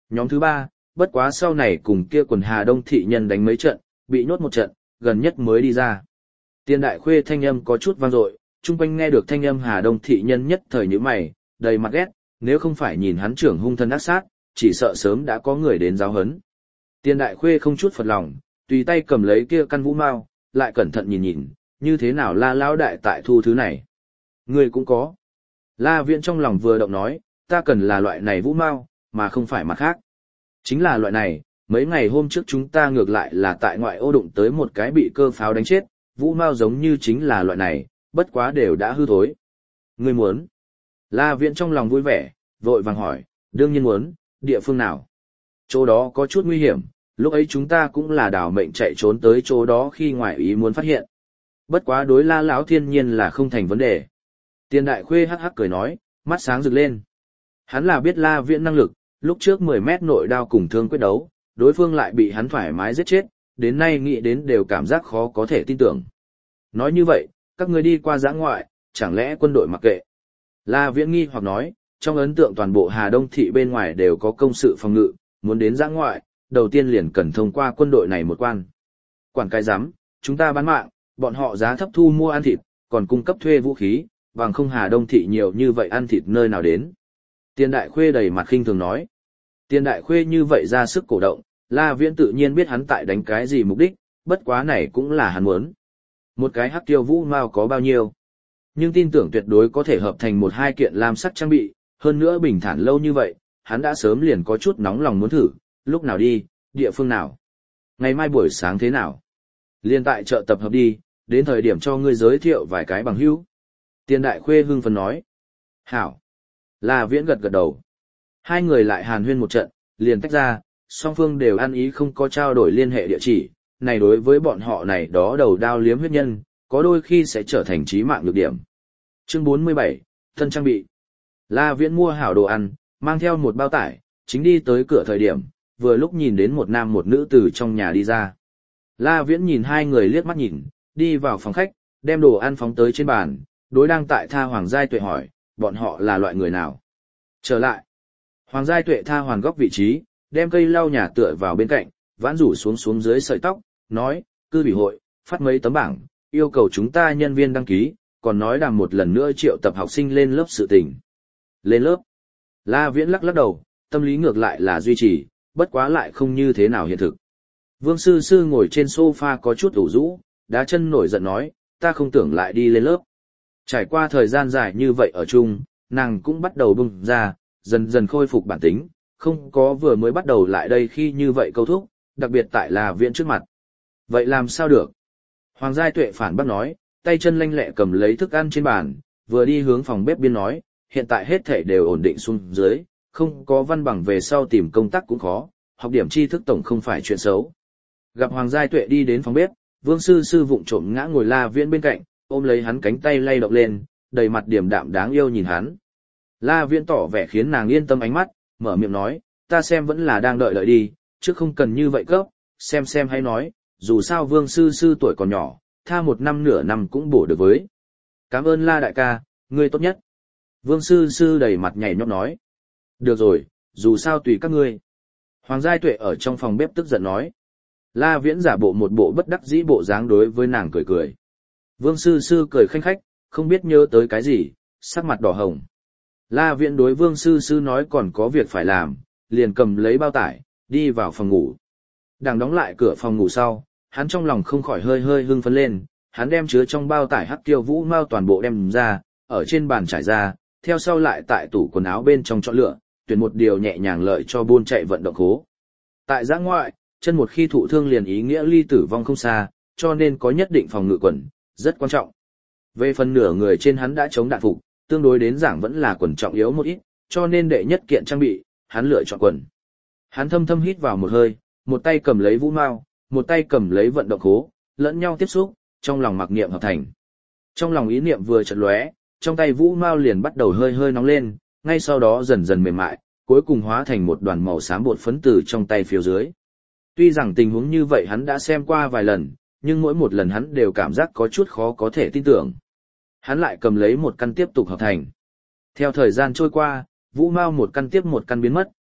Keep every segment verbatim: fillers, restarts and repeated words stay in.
Nhóm thứ ba, bất quá sau này cùng kia quần Hà Đông thị nhân đánh mấy trận, bị nhốt một trận, gần nhất mới đi ra. Tiền Đại Khuê thanh âm có chút vang dội, chung quanh nghe được thanh âm Hà Đông thị nhân nhất thời nhíu mày, đầy mặt ghét, nếu không phải nhìn hắn trưởng hung thân ác sát, chỉ sợ sớm đã có người đến giáo huấn. Tiền Đại Khuê không chút phật lòng, tùy tay cầm lấy kia căn vũ mao, lại cẩn thận nhìn nhìn, như thế nào La lão đại tại thu thứ này. Người cũng có. La Viễn trong lòng vừa động nói, ta cần là loại này vũ mao, mà không phải mặt khác. Chính là loại này, mấy ngày hôm trước chúng ta ngược lại là tại ngoại ô đụng tới một cái bị cơ pháo đánh chết, vũ mao giống như chính là loại này, bất quá đều đã hư thối. Ngươi muốn? La Viễn trong lòng vui vẻ, vội vàng hỏi, đương nhiên muốn, địa phương nào? Chỗ đó có chút nguy hiểm, lúc ấy chúng ta cũng là đảo mệnh chạy trốn tới chỗ đó khi ngoại ý muốn phát hiện. Bất quá đối La lão thiên nhiên là không thành vấn đề. Tiền Đại Khuê hắc hắc cười nói, mắt sáng rực lên. Hắn là biết La Viễn năng lực, lúc trước mười mét nội đao cùng thương quyết đấu, đối phương lại bị hắn thoải mái giết chết, đến nay nghĩ đến đều cảm giác khó có thể tin tưởng. Nói như vậy, các ngươi đi qua giã ngoại, chẳng lẽ quân đội mặc kệ? La Viễn nghi hoặc nói, trong ấn tượng toàn bộ Hà Đông thị bên ngoài đều có công sự phòng ngự, muốn đến giã ngoại, đầu tiên liền cần thông qua quân đội này một quan. Quản cái giám, chúng ta bán mạng, bọn họ giá thấp thu mua ăn thịt, còn cung cấp thuê vũ khí, bằng không Hà Đông thị nhiều như vậy ăn thịt nơi nào đến. Tiền Đại Khuê đầy mặt khinh thường nói. Tiền Đại Khuê như vậy ra sức cổ động, La Viễn tự nhiên biết hắn tại đánh cái gì mục đích, bất quá này cũng là hắn muốn. Một cái hắc tiêu vũ mao có bao nhiêu? Nhưng tin tưởng tuyệt đối có thể hợp thành một hai kiện lam sắc trang bị, hơn nữa bình thản lâu như vậy, hắn đã sớm liền có chút nóng lòng muốn thử, lúc nào đi, địa phương nào? Ngày mai buổi sáng thế nào? Liên tại chợ tập hợp đi, đến thời điểm cho ngươi giới thiệu vài cái bằng hữu. Tiền Đại Khuê hưng phấn nói. Hảo. La Viễn gật gật đầu. Hai người lại hàn huyên một trận, liền tách ra, song phương đều ăn ý không có trao đổi liên hệ địa chỉ, này đối với bọn họ này đó đầu đao liếm huyết nhân, có đôi khi sẽ trở thành chí mạng nhược điểm. Chương bốn mươi bảy, thân trang bị. La Viễn mua hảo đồ ăn, mang theo một bao tải, chính đi tới cửa thời điểm, vừa lúc nhìn đến một nam một nữ từ trong nhà đi ra. La Viễn nhìn hai người liếc mắt nhìn, đi vào phòng khách, đem đồ ăn phóng tới trên bàn, đối đang tại tha Hoàng Giai Tuệ hỏi, bọn họ là loại người nào? Trở lại. Hoàng Giai Tuệ tha hoàn góc vị trí, đem cây lau nhà tựa vào bên cạnh, vãn rủ xuống xuống dưới sợi tóc, nói, cư ủy hội, phát mấy tấm bảng, yêu cầu chúng ta nhân viên đăng ký, còn nói đàm một lần nữa triệu tập học sinh lên lớp sự tình. Lên lớp. La Viễn lắc lắc đầu, tâm lý ngược lại là duy trì, bất quá lại không như thế nào hiện thực. Vương Sư Sư ngồi trên sofa có chút ủ rũ, đá chân nổi giận nói, ta không tưởng lại đi lên lớp. Trải qua thời gian dài như vậy ở chung, nàng cũng bắt đầu bung ra, dần dần khôi phục bản tính, không có vừa mới bắt đầu lại đây khi như vậy câu thúc, đặc biệt tại La Viễn trước mặt. Vậy làm sao được? Hoàng Giai Tuệ phản bác nói, tay chân lanh lẹ cầm lấy thức ăn trên bàn, vừa đi hướng phòng bếp biên nói, hiện tại hết thể đều ổn định xuống dưới, không có văn bằng về sau tìm công tác cũng khó, học điểm tri thức tổng không phải chuyện xấu. Gặp Hoàng Giai Tuệ đi đến phòng bếp, Vương Sư Sư vụng trộm ngã ngồi La Viễn bên cạnh, ôm lấy hắn cánh tay lay động lên, đầy mặt điềm đạm đáng yêu nhìn hắn. La Viễn tỏ vẻ khiến nàng yên tâm ánh mắt, mở miệng nói, ta xem vẫn là đang đợi đợi đi, chứ không cần như vậy cấp, xem xem hay nói, dù sao Vương Sư Sư tuổi còn nhỏ, tha một năm nửa năm cũng bổ được với. Cảm ơn La đại ca, ngươi tốt nhất. Vương Sư Sư đầy mặt nhảy nhót nói. Được rồi, dù sao tùy các ngươi. Hoàng Giai Tuệ ở trong phòng bếp tức giận nói. La Viễn giả bộ một bộ bất đắc dĩ bộ dáng đối với nàng cười cười. Vương Sư Sư cười khanh khách, không biết nhớ tới cái gì, sắc mặt đỏ hồng. La Viễn đối Vương Sư Sư nói còn có việc phải làm, liền cầm lấy bao tải, đi vào phòng ngủ. Đang đóng lại cửa phòng ngủ sau, hắn trong lòng không khỏi hơi hơi hưng phấn lên, hắn đem chứa trong bao tải hắc tiêu vũ mao toàn bộ đem ra, ở trên bàn trải ra, theo sau lại tại tủ quần áo bên trong chọn lựa, tuyển một điều nhẹ nhàng lợi cho buôn chạy vận động khố. Tại giã ngoại, chân một khi thụ thương liền ý nghĩa ly tử vong không xa, cho nên có nhất định phòng ngự quần, rất quan trọng. Về phần nửa người trên hắn đã chống đạn phục, tương đối đến giảng vẫn là quần trọng yếu một ít, cho nên đệ nhất kiện trang bị, hắn lựa chọn quần. Hắn thâm thâm hít vào một hơi, một tay cầm lấy vũ mao, một tay cầm lấy vận động khố, lẫn nhau tiếp xúc, trong lòng mặc niệm hợp thành. Trong lòng ý niệm vừa chợt lóe, trong tay vũ mao liền bắt đầu hơi hơi nóng lên, ngay sau đó dần dần mềm mại, cuối cùng hóa thành một đoàn màu xám bột phấn từ trong tay phía dưới. Tuy rằng tình huống như vậy hắn đã xem qua vài lần, nhưng mỗi một lần hắn đều cảm giác có chút khó có thể tin tưởng. Hắn lại cầm lấy một căn tiếp tục hợp thành. Theo thời gian trôi qua, vũ mao một căn tiếp một căn biến mất,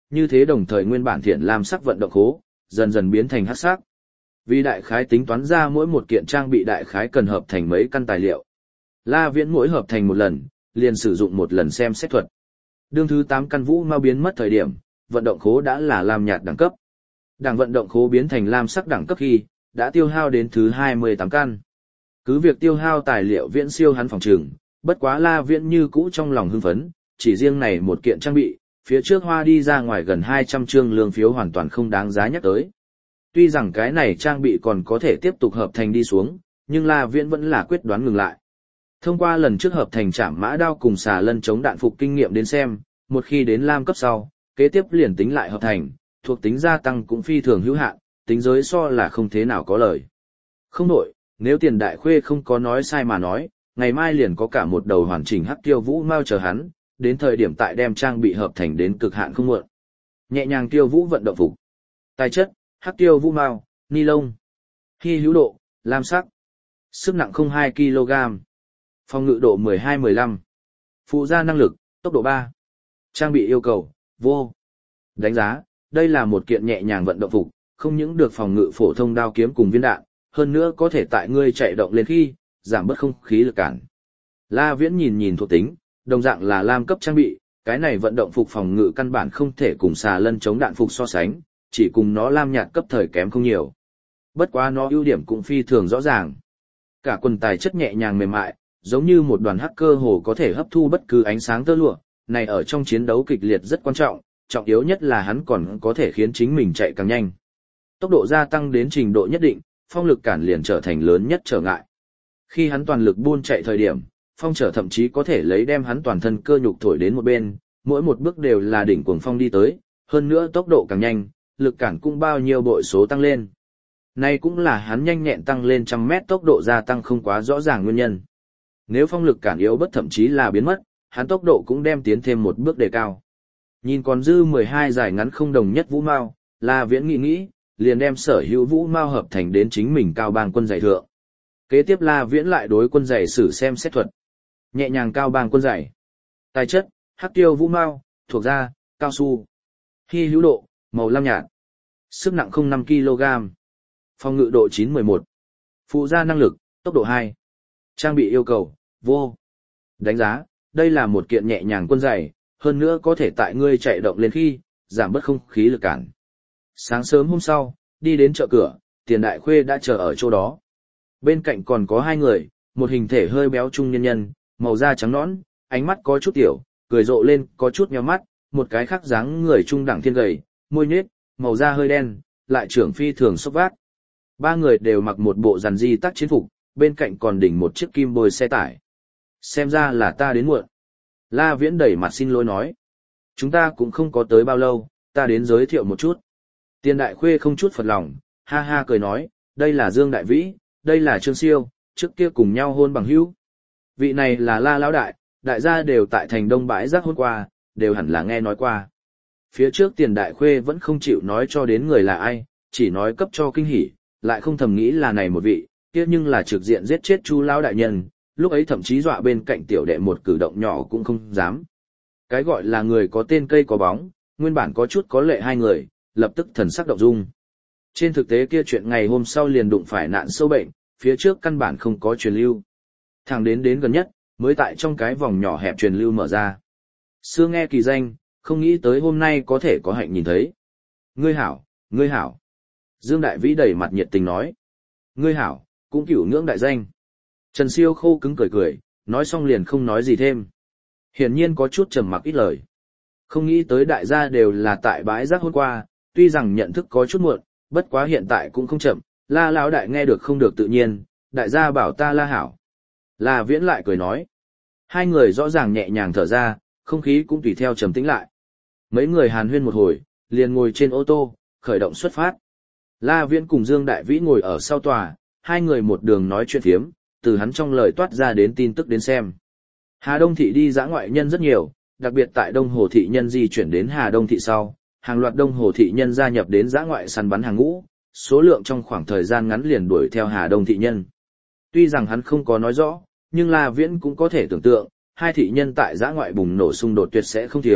như thế đồng thời nguyên bản thiện lam sắc vận động khố, dần dần biến thành hắc sắc. Vì đại khái tính toán ra mỗi một kiện trang bị đại khái cần hợp thành mấy căn tài liệu. La Viễn mỗi hợp thành một lần, liền sử dụng một lần xem xét thuật. Đương thứ tám căn vũ mau biến mất thời điểm, vận động khố đã là lam nhạt đẳng cấp. Đẳng vận động khố biến thành lam sắc đẳng cấp khi, đã tiêu hao đến thứ hai mươi tám căn. Cứ việc tiêu hao tài liệu viễn siêu hắn phòng trường, bất quá La Viễn như cũ trong lòng hưng phấn, chỉ riêng này một kiện trang bị, phía trước hoa đi ra ngoài gần hai trăm trương lương phiếu hoàn toàn không đáng giá nhắc tới. Tuy rằng cái này trang bị còn có thể tiếp tục hợp thành đi xuống, nhưng La Viễn vẫn là quyết đoán ngừng lại. Thông qua lần trước hợp thành trảm mã đao cùng xà lân chống đạn phục kinh nghiệm đến xem, một khi đến lam cấp sau, kế tiếp liền tính lại hợp thành, thuộc tính gia tăng cũng phi thường hữu hạn, tính giới so là không thế nào có lời. Không đổi, nếu tiền đại khuê không có nói sai mà nói, ngày mai liền có cả một đầu hoàn chỉnh hắc tiêu vũ mau chờ hắn, đến thời điểm tại đem trang bị hợp thành đến cực hạn không muộn. Nhẹ nhàng tiêu vũ vận động phục. Tài chất, hắc tiêu vũ mao, ni lông. Hy hữu độ, lam sắc. Sức nặng không phẩy hai ki lô gam. Phòng ngự độ mười hai mười lăm. Phụ gia năng lực, tốc độ ba. Trang bị yêu cầu, vô. Đánh giá, đây là một kiện nhẹ nhàng vận động phục, không những được phòng ngự phổ thông đao kiếm cùng viên đạn, hơn nữa có thể tại ngươi chạy động lên khi, giảm bớt không khí lực cản. La Viễn nhìn nhìn thuộc tính, đồng dạng là lam cấp trang bị, cái này vận động phục phòng ngự căn bản không thể cùng xà lân chống đạn phục so sánh, chỉ cùng nó lam nhạt cấp thời kém không nhiều. Bất quá nó ưu điểm cũng phi thường rõ ràng. Cả quần tài chất nhẹ nhàng mềm mại, giống như một đoàn hắc cơ hồ có thể hấp thu bất cứ ánh sáng tơ lụa, này ở trong chiến đấu kịch liệt rất quan trọng, trọng yếu nhất là hắn còn có thể khiến chính mình chạy càng nhanh. Tốc độ gia tăng đến trình độ nhất định, phong lực cản liền trở thành lớn nhất trở ngại. Khi hắn toàn lực buôn chạy thời điểm, phong trở thậm chí có thể lấy đem hắn toàn thân cơ nhục thổi đến một bên, mỗi một bước đều là đỉnh cuồng phong đi tới, hơn nữa tốc độ càng nhanh, lực cản cũng bao nhiêu bội số tăng lên. Này cũng là hắn nhanh nhẹn tăng lên trăm mét tốc độ gia tăng không quá rõ ràng nguyên nhân. Nếu phong lực cản yếu bất thậm chí là biến mất, hắn tốc độ cũng đem tiến thêm một bước đề cao. Nhìn còn dư mười hai giải ngắn không đồng nhất vũ mao, La Viễn nghĩ nghĩ, liền đem sở hữu vũ mao hợp thành đến chính mình cao bang quân giày thượng. Kế tiếp La Viễn lại đối quân giày sử xem xét thuật. Nhẹ nhàng cao bang quân giày. Tài chất, hắc tiêu vũ mao, thuộc da, cao su. Hy hữu độ, màu lam nhạt. Sức nặng không phẩy năm ki lô gam. Phòng ngự độ chín mười một. Phụ gia năng lực, tốc độ hai. Trang bị yêu cầu, vô. Đánh giá, đây là một kiện nhẹ nhàng quân giày, hơn nữa có thể tại ngươi chạy động lên khi, giảm bớt không khí lực cản. Sáng sớm hôm sau, đi đến chợ cửa, Tiền Đại Khuê đã chờ ở chỗ đó. Bên cạnh còn có hai người, một hình thể hơi béo trung nhân nhân, màu da trắng nõn, ánh mắt có chút tiểu, cười rộ lên có chút nhíu mắt, một cái khác dáng người trung đẳng thiên gầy, môi nhếch, màu da hơi đen, lại trưởng phi thường xốc vác. Ba người đều mặc một bộ giản di tác chiến phục, bên cạnh còn đỉnh một chiếc kim bôi xe tải. Xem ra là ta đến muộn. La Viễn đẩy mặt xin lỗi nói. Chúng ta cũng không có tới bao lâu, ta đến giới thiệu một chút. Tiền Đại Khuê không chút phật lòng, ha ha cười nói, đây là Dương Đại Vĩ, đây là Trương Siêu, trước kia cùng nhau hôn bằng hữu. Vị này là La Lão Đại, đại gia đều tại thành Đông Bãi Rác hôn qua, đều hẳn là nghe nói qua. Phía trước Tiền Đại Khuê vẫn không chịu nói cho đến người là ai, chỉ nói cấp cho kinh hỉ, lại không thầm nghĩ là này một vị, kia nhưng là trực diện giết chết Chu Lão Đại Nhân, lúc ấy thậm chí dọa bên cạnh tiểu đệ một cử động nhỏ cũng không dám. Cái gọi là người có tên cây có bóng, nguyên bản có chút có lệ hai người, lập tức thần sắc động dung. Trên thực tế kia chuyện ngày hôm sau liền đụng phải nạn sâu bệnh, phía trước căn bản không có truyền lưu. Thẳng đến đến gần nhất, mới tại trong cái vòng nhỏ hẹp truyền lưu mở ra. Xưa nghe kỳ danh, không nghĩ tới hôm nay có thể có hạnh nhìn thấy. Ngươi hảo, ngươi hảo. Dương Đại Vĩ đầy mặt nhiệt tình nói. Ngươi hảo, cũng cửu ngưỡng đại danh. Trần Siêu khô cứng cười cười, nói xong liền không nói gì thêm. Hiển nhiên có chút trầm mặc ít lời. Không nghĩ tới đại gia đều là tại bãi rác hôm qua, tuy rằng nhận thức có chút muộn, bất quá hiện tại cũng không chậm, La Lão Đại nghe được không được tự nhiên, đại gia bảo ta La hảo. La Viễn lại cười nói. Hai người rõ ràng nhẹ nhàng thở ra, không khí cũng tùy theo trầm tĩnh lại. Mấy người hàn huyên một hồi, liền ngồi trên ô tô, khởi động xuất phát. La Viễn cùng Dương Đại Vĩ ngồi ở sau tòa, hai người một đường nói chuyện phiếm, từ hắn trong lời toát ra đến tin tức đến xem. Hà Đông Thị đi dã ngoại nhân rất nhiều, đặc biệt tại Đông Hồ Thị nhân di chuyển đến Hà Đông Thị sau, hàng loạt Đông Hồ Thị nhân gia nhập đến dã ngoại săn bắn hàng ngũ, số lượng trong khoảng thời gian ngắn liền đuổi theo Hà Đông Thị nhân. Tuy rằng hắn không có nói rõ, nhưng La Viễn cũng có thể tưởng tượng, hai thị nhân tại dã ngoại bùng nổ xung đột tuyệt sẽ không thiếu,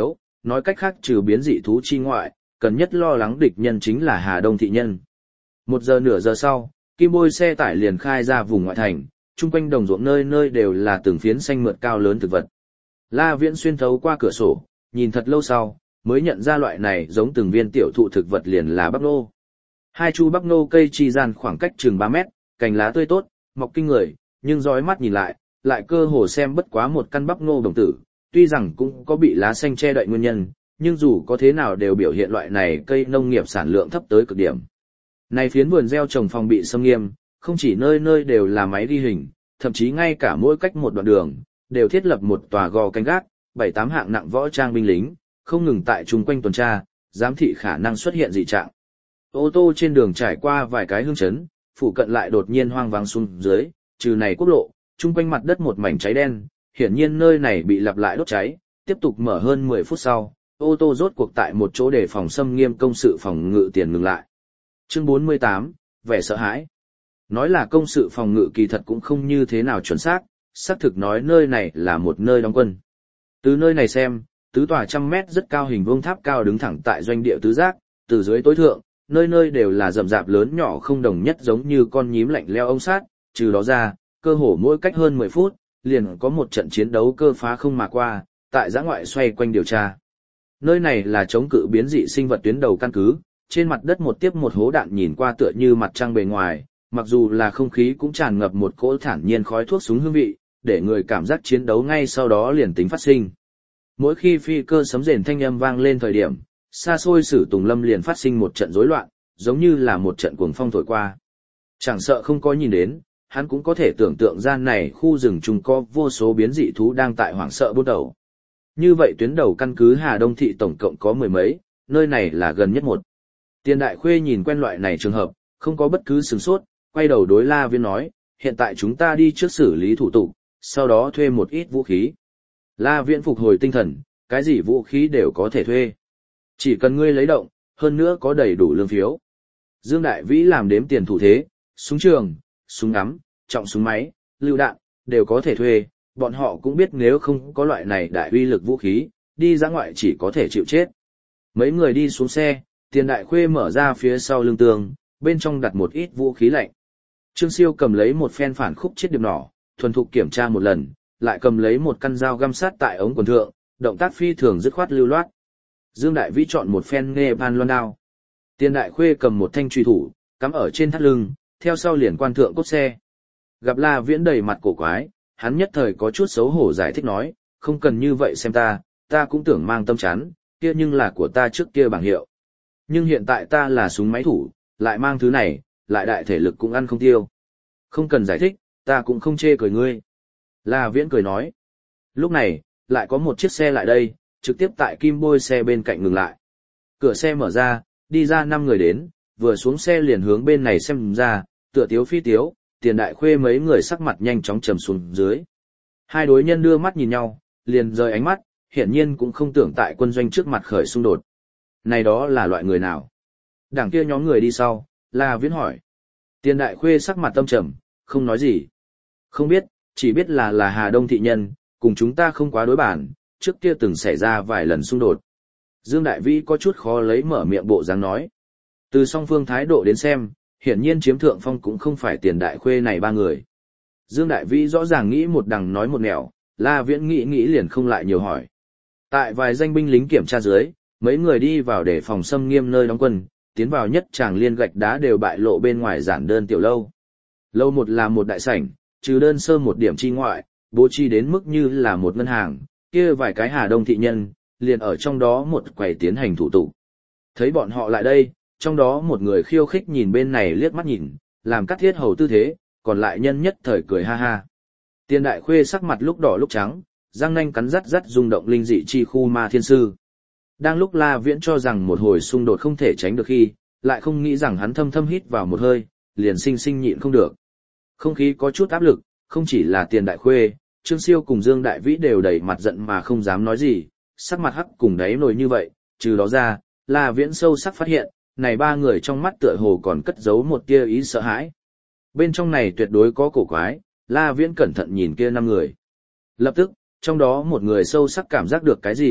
nói cách khác trừ biến dị thú chi ngoại, cần nhất lo lắng địch nhân chính là Hà Đông thị nhân. Một giờ nửa giờ sau, kim bôi xe tải liền khai ra vùng ngoại thành, chung quanh đồng ruộng nơi nơi đều là từng phiến xanh mượt cao lớn thực vật. La Viễn xuyên thấu qua cửa sổ, nhìn thật lâu sau, mới nhận ra loại này giống từng viên tiểu thụ thực vật liền là bắp nô. Hai chu bắp nô cây chi gian khoảng cách chừng ba mét, cành lá tươi tốt, mọc kinh người, nhưng dõi mắt nhìn lại, lại cơ hồ xem bất quá một căn bắp nô đồng tử, tuy rằng cũng có bị lá xanh che đậy nguyên nhân, nhưng dù có thế nào đều biểu hiện loại này cây nông nghiệp sản lượng thấp tới cực điểm. Này phiến vườn gieo trồng phòng bị xâm nghiêm, không chỉ nơi nơi đều là máy ghi hình, thậm chí ngay cả mỗi cách một đoạn đường, đều thiết lập một tòa gò canh gác, bảy tám hạng nặng võ trang binh lính, không ngừng tại chung quanh tuần tra, giám thị khả năng xuất hiện dị trạng. Ô tô trên đường trải qua vài cái hương chấn, phụ cận lại đột nhiên hoang vắng xuống dưới, trừ này quốc lộ, chung quanh mặt đất một mảnh cháy đen, hiển nhiên nơi này bị lặp lại đốt cháy, tiếp tục mở hơn mười phút sau, ô tô rốt cuộc tại một chỗ để phòng xâm nghiêm công sự phòng ngự tiền ngừng lại. Chương bốn mươi tám, vẻ sợ hãi. Nói là công sự phòng ngự kỳ thật cũng không như thế nào chuẩn xác, xác thực nói nơi này là một nơi đóng quân. Từ nơi này xem, tứ tòa trăm mét rất cao hình vuông tháp cao đứng thẳng tại doanh địa tứ giác, từ dưới tối thượng, nơi nơi đều là rậm rạp lớn nhỏ không đồng nhất giống như con nhím lạnh leo ông sát, trừ đó ra, cơ hồ mỗi cách hơn mười phút, liền có một trận chiến đấu cơ phá không mà qua, tại giã ngoại xoay quanh điều tra. Nơi này là chống cự biến dị sinh vật tuyến đầu căn cứ, trên mặt đất một tiếp một hố đạn nhìn qua tựa như mặt trăng bề ngoài, mặc dù là không khí cũng tràn ngập một cỗ thản nhiên khói thuốc súng hương vị, để người cảm giác chiến đấu ngay sau đó liền tính phát sinh. Mỗi khi phi cơ sấm rền thanh âm vang lên thời điểm, xa xôi Sử Tùng Lâm liền phát sinh một trận rối loạn, giống như là một trận cuồng phong thổi qua. Chẳng sợ không có nhìn đến, hắn cũng có thể tưởng tượng ra này khu rừng trùng có vô số biến dị thú đang tại hoảng sợ bút đầu. Như vậy tuyến đầu căn cứ Hà Đông thị tổng cộng có mười mấy, nơi này là gần nhất một. Tiền Đại Khuê nhìn quen loại này trường hợp, không có bất cứ sửng sốt, quay đầu đối La Viễn nói, hiện tại chúng ta đi trước xử lý thủ tục, sau đó thuê một ít vũ khí. La Viễn phục hồi tinh thần, cái gì vũ khí đều có thể thuê. Chỉ cần ngươi lấy động, hơn nữa có đầy đủ lương phiếu. Dương Đại Vĩ làm đếm tiền thủ thế, súng trường, súng ngắm, trọng súng máy, lựu đạn, đều có thể thuê, bọn họ cũng biết nếu không có loại này đại uy lực vũ khí, đi ra ngoại chỉ có thể chịu chết. Mấy người đi xuống xe, Tiền Đại Khuê mở ra phía sau lưng tường, bên trong đặt một ít vũ khí lạnh. Trương Siêu cầm lấy một phen phản khúc chiết điệp nỏ, thuần thục kiểm tra một lần, lại cầm lấy một căn dao găm sát tại ống quần thượng, động tác phi thường dứt khoát lưu loát. Dương Đại Vĩ chọn một phen nghe ban loan đao. Tiền Đại Khuê cầm một thanh truy thủ, cắm ở trên thắt lưng, theo sau liền quan thượng cốt xe. Gặp La Viễn đầy mặt cổ quái, hắn nhất thời có chút xấu hổ giải thích nói, không cần như vậy xem ta, ta cũng tưởng mang tâm chắn, kia nhưng là của ta trước kia bảng hiệu. Nhưng hiện tại ta là súng máy thủ, lại mang thứ này, lại đại thể lực cũng ăn không tiêu. Không cần giải thích, ta cũng không chê cười ngươi. La Viễn cười nói. Lúc này, lại có một chiếc xe lại đây, trực tiếp tại kim bôi xe bên cạnh ngừng lại. Cửa xe mở ra, đi ra năm người đến, vừa xuống xe liền hướng bên này xem ra, tựa tiếu phi tiếu, Tiền Đại Khuê mấy người sắc mặt nhanh chóng trầm xuống dưới. Hai đối nhân đưa mắt nhìn nhau, liền rời ánh mắt, hiển nhiên cũng không tưởng tại quân doanh trước mặt khởi xung đột. Này đó là loại người nào? Đằng kia nhóm người đi sau, La Viễn hỏi. Tiền Đại Khuê sắc mặt tâm trầm, không nói gì. Không biết, chỉ biết là là Hà Đông thị nhân, cùng chúng ta không quá đối bản, trước kia từng xảy ra vài lần xung đột. Dương Đại Vĩ có chút khó lấy mở miệng bộ dáng nói. Từ song phương thái độ đến xem, hiển nhiên chiếm thượng phong cũng không phải Tiền Đại Khuê này ba người. Dương Đại Vĩ rõ ràng nghĩ một đằng nói một nẻo, La Viễn nghĩ nghĩ liền không lại nhiều hỏi. Tại vài danh binh lính kiểm tra dưới, mấy người đi vào để phòng xâm nghiêm nơi đóng quân, tiến vào nhất tràng liên gạch đá đều bại lộ bên ngoài giản đơn tiểu lâu. Lâu một là một đại sảnh, trừ đơn sơ một điểm chi ngoại, bố trí đến mức như là một ngân hàng, kia vài cái Hà Đông thị nhân, liền ở trong đó một quầy tiến hành thủ tục. Thấy bọn họ lại đây, trong đó một người khiêu khích nhìn bên này liếc mắt nhìn, làm cắt thiết hầu tư thế, còn lại nhân nhất thời cười ha ha. Tiền Đại Khuê sắc mặt lúc đỏ lúc trắng, răng nanh cắn rắt rắt rung động linh dị chi khu ma thiên sư. Đang lúc La Viễn cho rằng một hồi xung đột không thể tránh được khi, lại không nghĩ rằng hắn thâm thâm hít vào một hơi, liền sinh sinh nhịn không được. Không khí có chút áp lực, không chỉ là Tiền Đại Khuê, Trương Siêu cùng Dương Đại Vĩ đều đầy mặt giận mà không dám nói gì, sắc mặt hắc cùng đáy nổi như vậy, trừ đó ra, La Viễn sâu sắc phát hiện, này ba người trong mắt tựa hồ còn cất giấu một tia ý sợ hãi. Bên trong này tuyệt đối có cổ quái, La Viễn cẩn thận nhìn kia năm người. Lập tức, trong đó một người sâu sắc cảm giác được cái gì,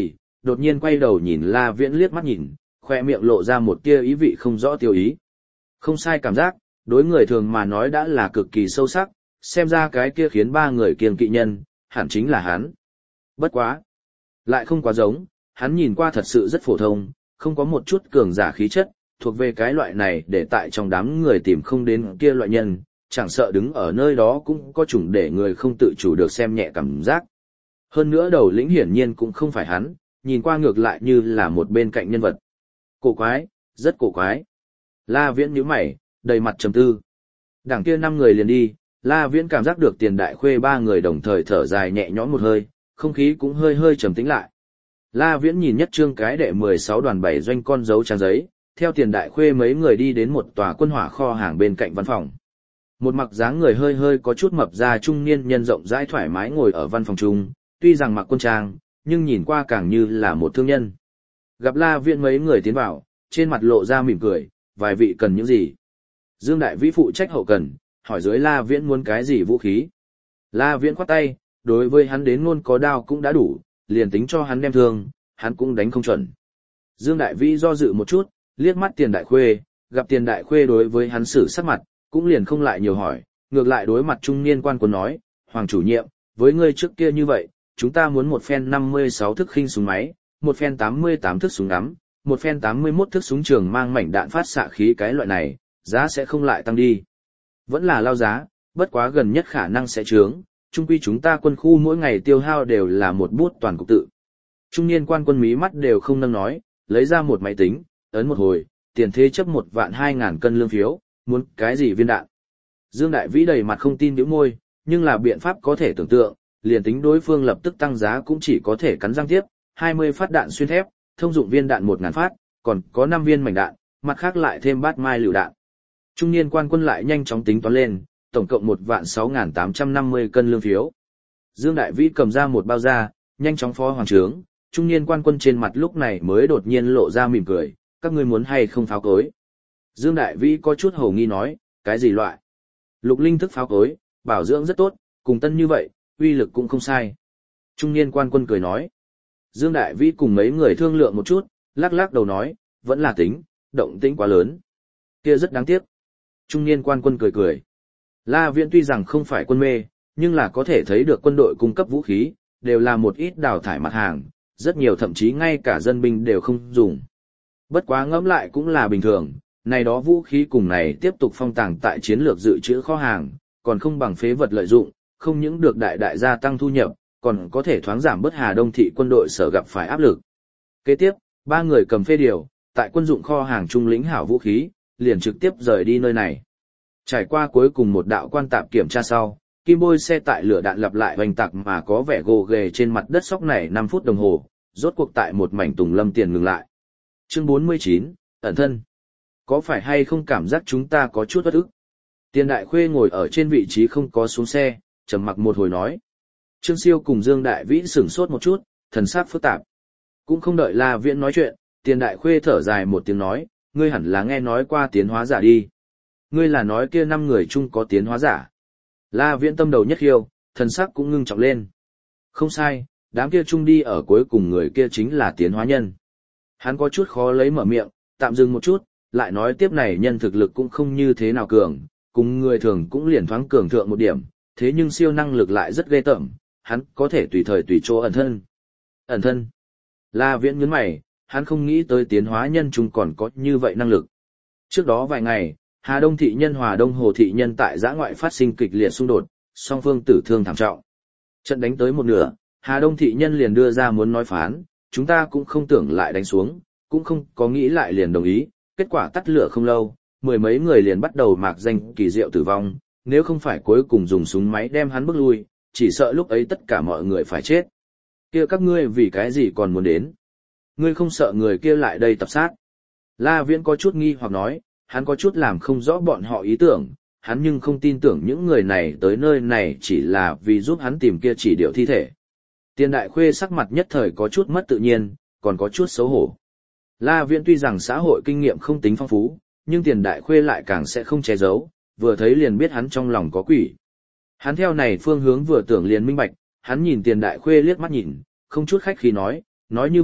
đột nhiên quay đầu nhìn La Viễn liếc mắt nhìn, khoe miệng lộ ra một tia ý vị không rõ tiêu ý. Không sai cảm giác, đối người thường mà nói đã là cực kỳ sâu sắc, xem ra cái kia khiến ba người kiêng kỵ nhân, hẳn chính là hắn. Bất quá. Lại không quá giống, hắn nhìn qua thật sự rất phổ thông, không có một chút cường giả khí chất, thuộc về cái loại này để tại trong đám người tìm không đến kia loại nhân, chẳng sợ đứng ở nơi đó cũng có chủng để người không tự chủ được xem nhẹ cảm giác. Hơn nữa đầu lĩnh hiển nhiên cũng không phải hắn, nhìn qua ngược lại như là một bên cạnh nhân vật. Cổ quái, rất cổ quái. La Viễn nhíu mày, đầy mặt trầm tư. Đằng kia năm người liền đi, La Viễn cảm giác được Tiền Đại Khuê ba người đồng thời thở dài nhẹ nhõm một hơi, không khí cũng hơi hơi trầm tĩnh lại. La Viễn nhìn nhất trương cái đệ mười sáu đoàn bảy doanh con dấu trang giấy, theo Tiền Đại Khuê mấy người đi đến một tòa quân hỏa kho hàng bên cạnh văn phòng. Một mặc dáng người hơi hơi có chút mập ra trung niên nhân rộng rãi thoải mái ngồi ở văn phòng chung, tuy rằng mặc quân trang, nhưng nhìn qua càng như là một thương nhân. Gặp La Viễn mấy người tiến vào, trên mặt lộ ra mỉm cười, vài vị cần những gì? Dương Đại Vĩ phụ trách hậu cần, hỏi dưới La Viễn muốn cái gì vũ khí? La Viễn khoát tay, đối với hắn đến ngôn có đao cũng đã đủ, liền tính cho hắn đem thương, hắn cũng đánh không chuẩn. Dương Đại Vĩ do dự một chút, liếc mắt Tiền Đại Khuê, gặp Tiền Đại Khuê đối với hắn xử sắc mặt, cũng liền không lại nhiều hỏi, ngược lại đối mặt trung niên quan quân nói, Hoàng chủ nhiệm, với ngươi trước kia như vậy, chúng ta muốn một phen năm mươi sáu thức khinh súng máy, một phen tám mươi tám thức súng ngắm, một phen tám mươi mốt thức súng trường mang mảnh đạn phát xạ khí cái loại này, giá sẽ không lại tăng đi. Vẫn là lao giá, bất quá gần nhất khả năng sẽ trướng, chung quy chúng ta quân khu mỗi ngày tiêu hao đều là một bút toàn cục tự. Trung niên quan quân mí mắt đều không nâng nói, lấy ra một máy tính, ấn một hồi, tiền thế chấp một vạn hai ngàn cân lương phiếu, muốn cái gì viên đạn. Dương Đại Vĩ đầy mặt không tin bĩu môi, nhưng là biện pháp có thể tưởng tượng, liền tính đối phương lập tức tăng giá cũng chỉ có thể cắn răng tiếp, hai mươi phát đạn xuyên thép, thông dụng viên đạn một ngàn phát, còn có năm viên mảnh đạn, mặt khác lại thêm bát mai lựu đạn. Trung niên quan quân lại nhanh chóng tính toán lên, tổng cộng một vạn sáu ngàn tám trăm năm mươi cân lương phiếu. Dương Đại Vĩ cầm ra một bao da, nhanh chóng phó hoàng trướng, trung niên quan quân trên mặt lúc này mới đột nhiên lộ ra mỉm cười, các ngươi muốn hay không pháo cối. Dương Đại Vĩ có chút hồ nghi nói, cái gì loại? Lục linh thức pháo cối, bảo dưỡng rất tốt, cùng tân như vậy, uy lực cũng không sai. Trung niên quan quân cười nói. Dương Đại Vĩ cùng mấy người thương lượng một chút, lắc lắc đầu nói, vẫn là tính, động tĩnh quá lớn. Kia rất đáng tiếc. Trung niên quan quân cười cười. La Viễn tuy rằng không phải quân mê, nhưng là có thể thấy được quân đội cung cấp vũ khí, đều là một ít đào thải mặt hàng, rất nhiều thậm chí ngay cả dân binh đều không dùng. Bất quá ngẫm lại cũng là bình thường, này đó vũ khí cùng này tiếp tục phong tàng tại chiến lược dự trữ kho hàng, còn không bằng phế vật lợi dụng, không những được đại đại gia tăng thu nhập, còn có thể thoáng giảm bớt Hà Đông thị quân đội sở gặp phải áp lực. Kế tiếp, ba người cầm phê điều, tại quân dụng kho hàng trung lĩnh hảo vũ khí, liền trực tiếp rời đi nơi này. Trải qua cuối cùng một đạo quan tạp kiểm tra sau, kim bôi xe tại lửa đạn lặp lại hoành tạc mà có vẻ gồ ghề trên mặt đất sóc này năm phút đồng hồ, rốt cuộc tại một mảnh tùng lâm tiền ngừng lại. Chương bốn mươi chín, ẩn thân. Có phải hay không cảm giác chúng ta có chút bất ức? Tiền Đại Khuê ngồi ở trên vị trí không có xuống xe, trầm mặc một hồi nói. Trương Siêu cùng Dương Đại Vĩ sửng sốt một chút, thần sắc phức tạp. Cũng không đợi La Viễn nói chuyện, Tiền Đại Khuê thở dài một tiếng nói, ngươi hẳn là nghe nói qua tiến hóa giả đi. Ngươi là nói kia năm người chung có tiến hóa giả. La Viễn tâm đầu nhất khiêu, thần sắc cũng ngưng trọng lên. Không sai, đám kia chung đi ở cuối cùng người kia chính là tiến hóa nhân. Hắn có chút khó lấy mở miệng, tạm dừng một chút, lại nói tiếp này nhân thực lực cũng không như thế nào cường, cùng người thường cũng liền thoáng cường thượng một điểm, thế nhưng siêu năng lực lại rất ghê tởm, hắn có thể tùy thời tùy chỗ ẩn thân. Ẩn thân. La Viễn nhướng mày, hắn không nghĩ tới tiến hóa nhân chung còn có như vậy năng lực. Trước đó vài ngày, Hà Đông thị nhân Hòa Đông Hồ thị nhân tại giã ngoại phát sinh kịch liệt xung đột, song phương tử thương thảm trọng. Trận đánh tới một nửa, Hà Đông thị nhân liền đưa ra muốn nói phán, chúng ta cũng không tưởng lại đánh xuống, cũng không có nghĩ lại liền đồng ý, kết quả tắt lửa không lâu, mười mấy người liền bắt đầu mạc danh kỳ diệu tử vong, nếu không phải cuối cùng dùng súng máy đem hắn bước lui, chỉ sợ lúc ấy tất cả mọi người phải chết. Kia các ngươi vì cái gì còn muốn đến? Ngươi không sợ người kia lại đây tập sát? La Viễn có chút nghi hoặc nói, hắn có chút làm không rõ bọn họ ý tưởng, hắn nhưng không tin tưởng những người này tới nơi này chỉ là vì giúp hắn tìm kia chỉ điệu thi thể. Tiền Đại Khuê sắc mặt nhất thời có chút mất tự nhiên, còn có chút xấu hổ. La Viễn tuy rằng xã hội kinh nghiệm không tính phong phú, nhưng Tiền Đại Khuê lại càng sẽ không che giấu, vừa thấy liền biết hắn trong lòng có quỷ. Hắn theo này phương hướng vừa tưởng liền minh bạch, hắn nhìn Tiền Đại Khuê liếc mắt nhìn, không chút khách khí nói, nói như vậy,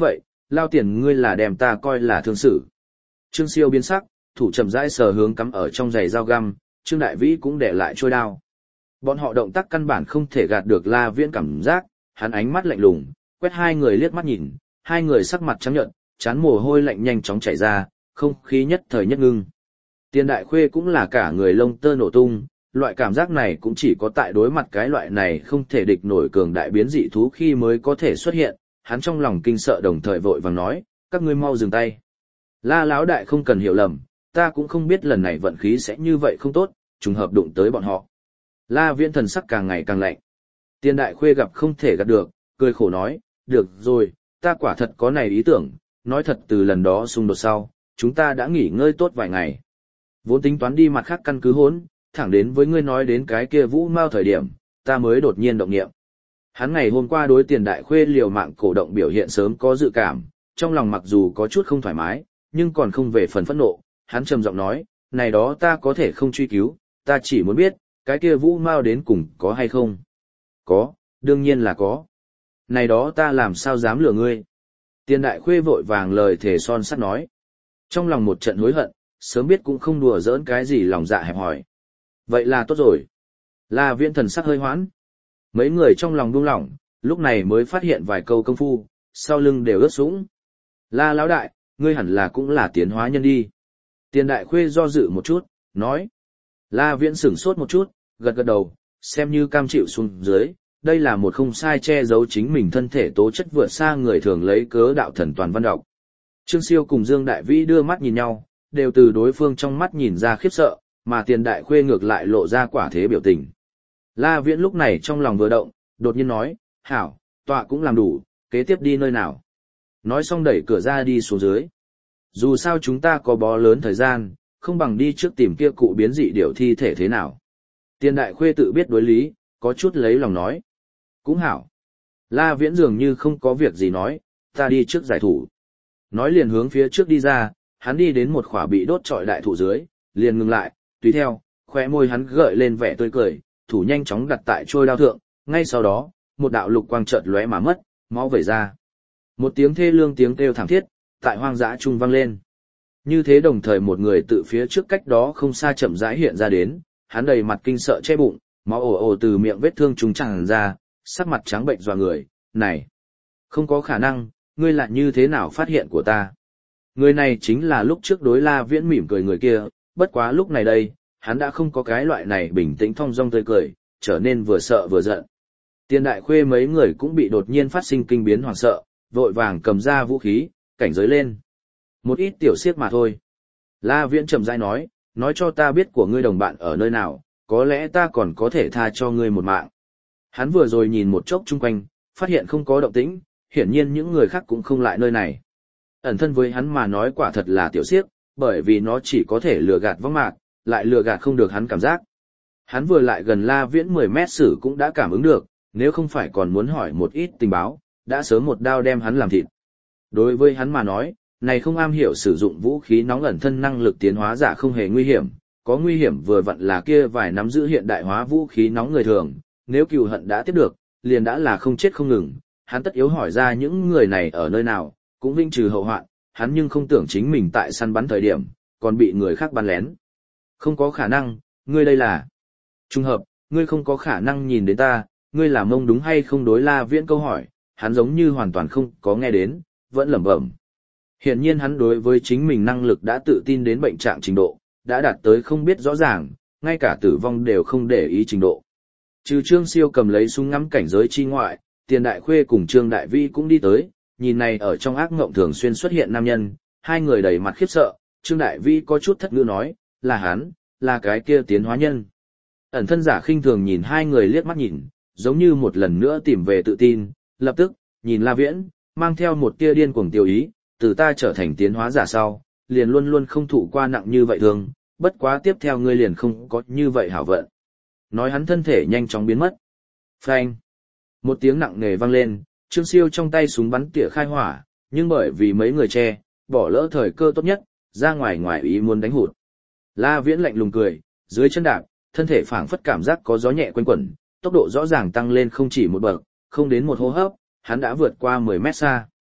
lao tiền ngươi là đem ta coi là thương sự. Trương Siêu biến sắc, thủ chậm rãi sờ hướng cắm ở trong giày dao găm, Trương Đại Vĩ cũng để lại trôi đao. Bọn họ động tác căn bản không thể gạt được La Viễn cảm giác, hắn ánh mắt lạnh lùng, quét hai người liếc mắt nhìn, hai người sắc mặt trắng nhợt, chán mồ hôi lạnh nhanh chóng chảy ra, không khí nhất thời nhất ngưng. Tiền Đại Khuê cũng là cả người lông tơ nổ tung, loại cảm giác này cũng chỉ có tại đối mặt cái loại này không thể địch nổi cường đại biến dị thú khi mới có thể xuất hiện, hắn trong lòng kinh sợ đồng thời vội vàng nói, các ngươi mau dừng tay. La Lão đại không cần hiểu lầm, ta cũng không biết lần này vận khí sẽ như vậy không tốt, trùng hợp đụng tới bọn họ. La Viễn thần sắc càng ngày càng lạnh. Tiền Đại Khuê gặp không thể gạt được, cười khổ nói, được rồi, ta quả thật có này ý tưởng, nói thật từ lần đó xung đột sau, chúng ta đã nghỉ ngơi tốt vài ngày. Vốn tính toán đi mặt khác căn cứ hỗn, thẳng đến với ngươi nói đến cái kia Vũ Mao thời điểm, ta mới đột nhiên động niệm. Hắn ngày hôm qua đối Tiền Đại Khuê liều mạng cổ động biểu hiện sớm có dự cảm, trong lòng mặc dù có chút không thoải mái, nhưng còn không về phần phẫn nộ, hắn trầm giọng nói, này đó ta có thể không truy cứu, ta chỉ muốn biết, cái kia Vũ Mao đến cùng có hay không? Có, đương nhiên là có. Này đó ta làm sao dám lừa ngươi? Tiền Đại Khuê vội vàng lời thề son sắt nói. Trong lòng một trận hối hận, sớm biết cũng không đùa giỡn cái gì lòng dạ hẹp hòi. Vậy là tốt rồi. La Viễn thần sắc hơi hoãn. Mấy người trong lòng buông lỏng, lúc này mới phát hiện vài câu công phu, sau lưng đều ướt sũng. La Lão đại, ngươi hẳn là cũng là tiến hóa nhân đi. Tiền Đại Khuê do dự một chút, nói. La Viễn sửng sốt một chút, gật gật đầu, xem như cam chịu xuống dưới, đây là một không sai che giấu chính mình thân thể tố chất vượt xa người thường lấy cớ đạo thần toàn văn đọc. Trương Siêu cùng Dương Đại Vĩ đưa mắt nhìn nhau, đều từ đối phương trong mắt nhìn ra khiếp sợ, mà Tiền Đại Khuê ngược lại lộ ra quả thế biểu tình. La Viễn lúc này trong lòng vừa động, đột nhiên nói, hảo, tọa cũng làm đủ, kế tiếp đi nơi nào. Nói xong đẩy cửa ra đi xuống dưới. Dù sao chúng ta có bó lớn thời gian, không bằng đi trước tìm kia cụ biến dị điểu thi thể thế nào. Tiền Đại Khuê tự biết đối lý, có chút lấy lòng nói. Cũng hảo. La Viễn dường như không có việc gì nói, ta đi trước giải thủ. Nói liền hướng phía trước đi ra, hắn đi đến một khỏa bị đốt trọi đại thụ dưới, liền ngừng lại, tùy theo, khóe môi hắn gợi lên vẻ tươi cười, thủ nhanh chóng đặt tại trôi đao thượng, ngay sau đó, một đạo lục quang chợt lóe mà mất, máu vẩy ra. Một tiếng thê lương tiếng kêu thảm thiết, tại hoang dã trung vang lên. Như thế đồng thời một người tự phía trước cách đó không xa chậm rãi hiện ra đến, hắn đầy mặt kinh sợ che bụng, máu ồ ồ từ miệng vết thương trùng tràn ra, sắc mặt trắng bệnh dọa người, này, không có khả năng, ngươi lại như thế nào phát hiện của ta. Người này chính là lúc trước đối La Viễn mỉm cười người kia, bất quá lúc này đây, hắn đã không có cái loại này bình tĩnh thong dong tươi cười, trở nên vừa sợ vừa giận. Tiền Đại Khuê mấy người cũng bị đột nhiên phát sinh kinh biến hoảng sợ, vội vàng cầm ra vũ khí, cảnh giới lên. Một ít tiểu xiếc mà thôi. La Viễn chậm rãi nói, nói cho ta biết của ngươi đồng bạn ở nơi nào, có lẽ ta còn có thể tha cho ngươi một mạng. Hắn vừa rồi nhìn một chốc chung quanh, phát hiện không có động tĩnh, hiển nhiên những người khác cũng không lại nơi này. Ẩn thân với hắn mà nói quả thật là tiểu xiếc, bởi vì nó chỉ có thể lừa gạt vong mạc, lại lừa gạt không được hắn cảm giác. Hắn vừa lại gần La Viễn mười mét xử cũng đã cảm ứng được, nếu không phải còn muốn hỏi một ít tình báo, đã sớm một đao đem hắn làm thịt. Đối với hắn mà nói, này không am hiểu sử dụng vũ khí nóng ẩn thân năng lực tiến hóa giả không hề nguy hiểm, có nguy hiểm vừa vặn là kia vài nắm giữ hiện đại hóa vũ khí nóng người thường, nếu cừu hận đã tiếp được, liền đã là không chết không ngừng, hắn tất yếu hỏi ra những người này ở nơi nào, cũng vinh trừ hậu hoạn, hắn nhưng không tưởng chính mình tại săn bắn thời điểm, còn bị người khác bắn lén. Không có khả năng, ngươi đây là trùng hợp, ngươi không có khả năng nhìn đến ta, ngươi là mông đúng hay không đối La Viễn câu hỏi, hắn giống như hoàn toàn không có nghe đến, vẫn lẩm bẩm. Hiển nhiên hắn đối với chính mình năng lực đã tự tin đến bệnh trạng trình độ, đã đạt tới không biết rõ ràng, ngay cả tử vong đều không để ý trình độ. Trừ Trương Siêu cầm lấy súng ngắm cảnh giới chi ngoại, Tiền Đại Khuê cùng Trương Đại Vi cũng đi tới, nhìn này ở trong ác ngộng thường xuyên xuất hiện nam nhân, hai người đầy mặt khiếp sợ, Trương Đại Vi có chút thất ngữ nói, là hắn, là cái kia tiến hóa nhân. Ẩn thân giả khinh thường nhìn hai người liếc mắt nhìn, giống như một lần nữa tìm về tự tin, lập tức, nhìn La Viễn, mang theo một tia điên cuồng tiêu ý, từ ta trở thành tiến hóa giả sau, liền luôn luôn không thụ qua nặng như vậy thường, bất quá tiếp theo ngươi liền không có như vậy hảo vận. Nói hắn thân thể nhanh chóng biến mất. Phanh. Một tiếng nặng nề vang lên, Trương Siêu trong tay súng bắn tỉa khai hỏa, nhưng bởi vì mấy người che, bỏ lỡ thời cơ tốt nhất, ra ngoài ngoài ý muốn đánh hụt. La Viễn lạnh lùng cười, dưới chân đạp, thân thể phảng phất cảm giác có gió nhẹ quanh quẩn, tốc độ rõ ràng tăng lên không chỉ một bậc, không đến một hô hấp, hắn đã vượt qua mười mét xa.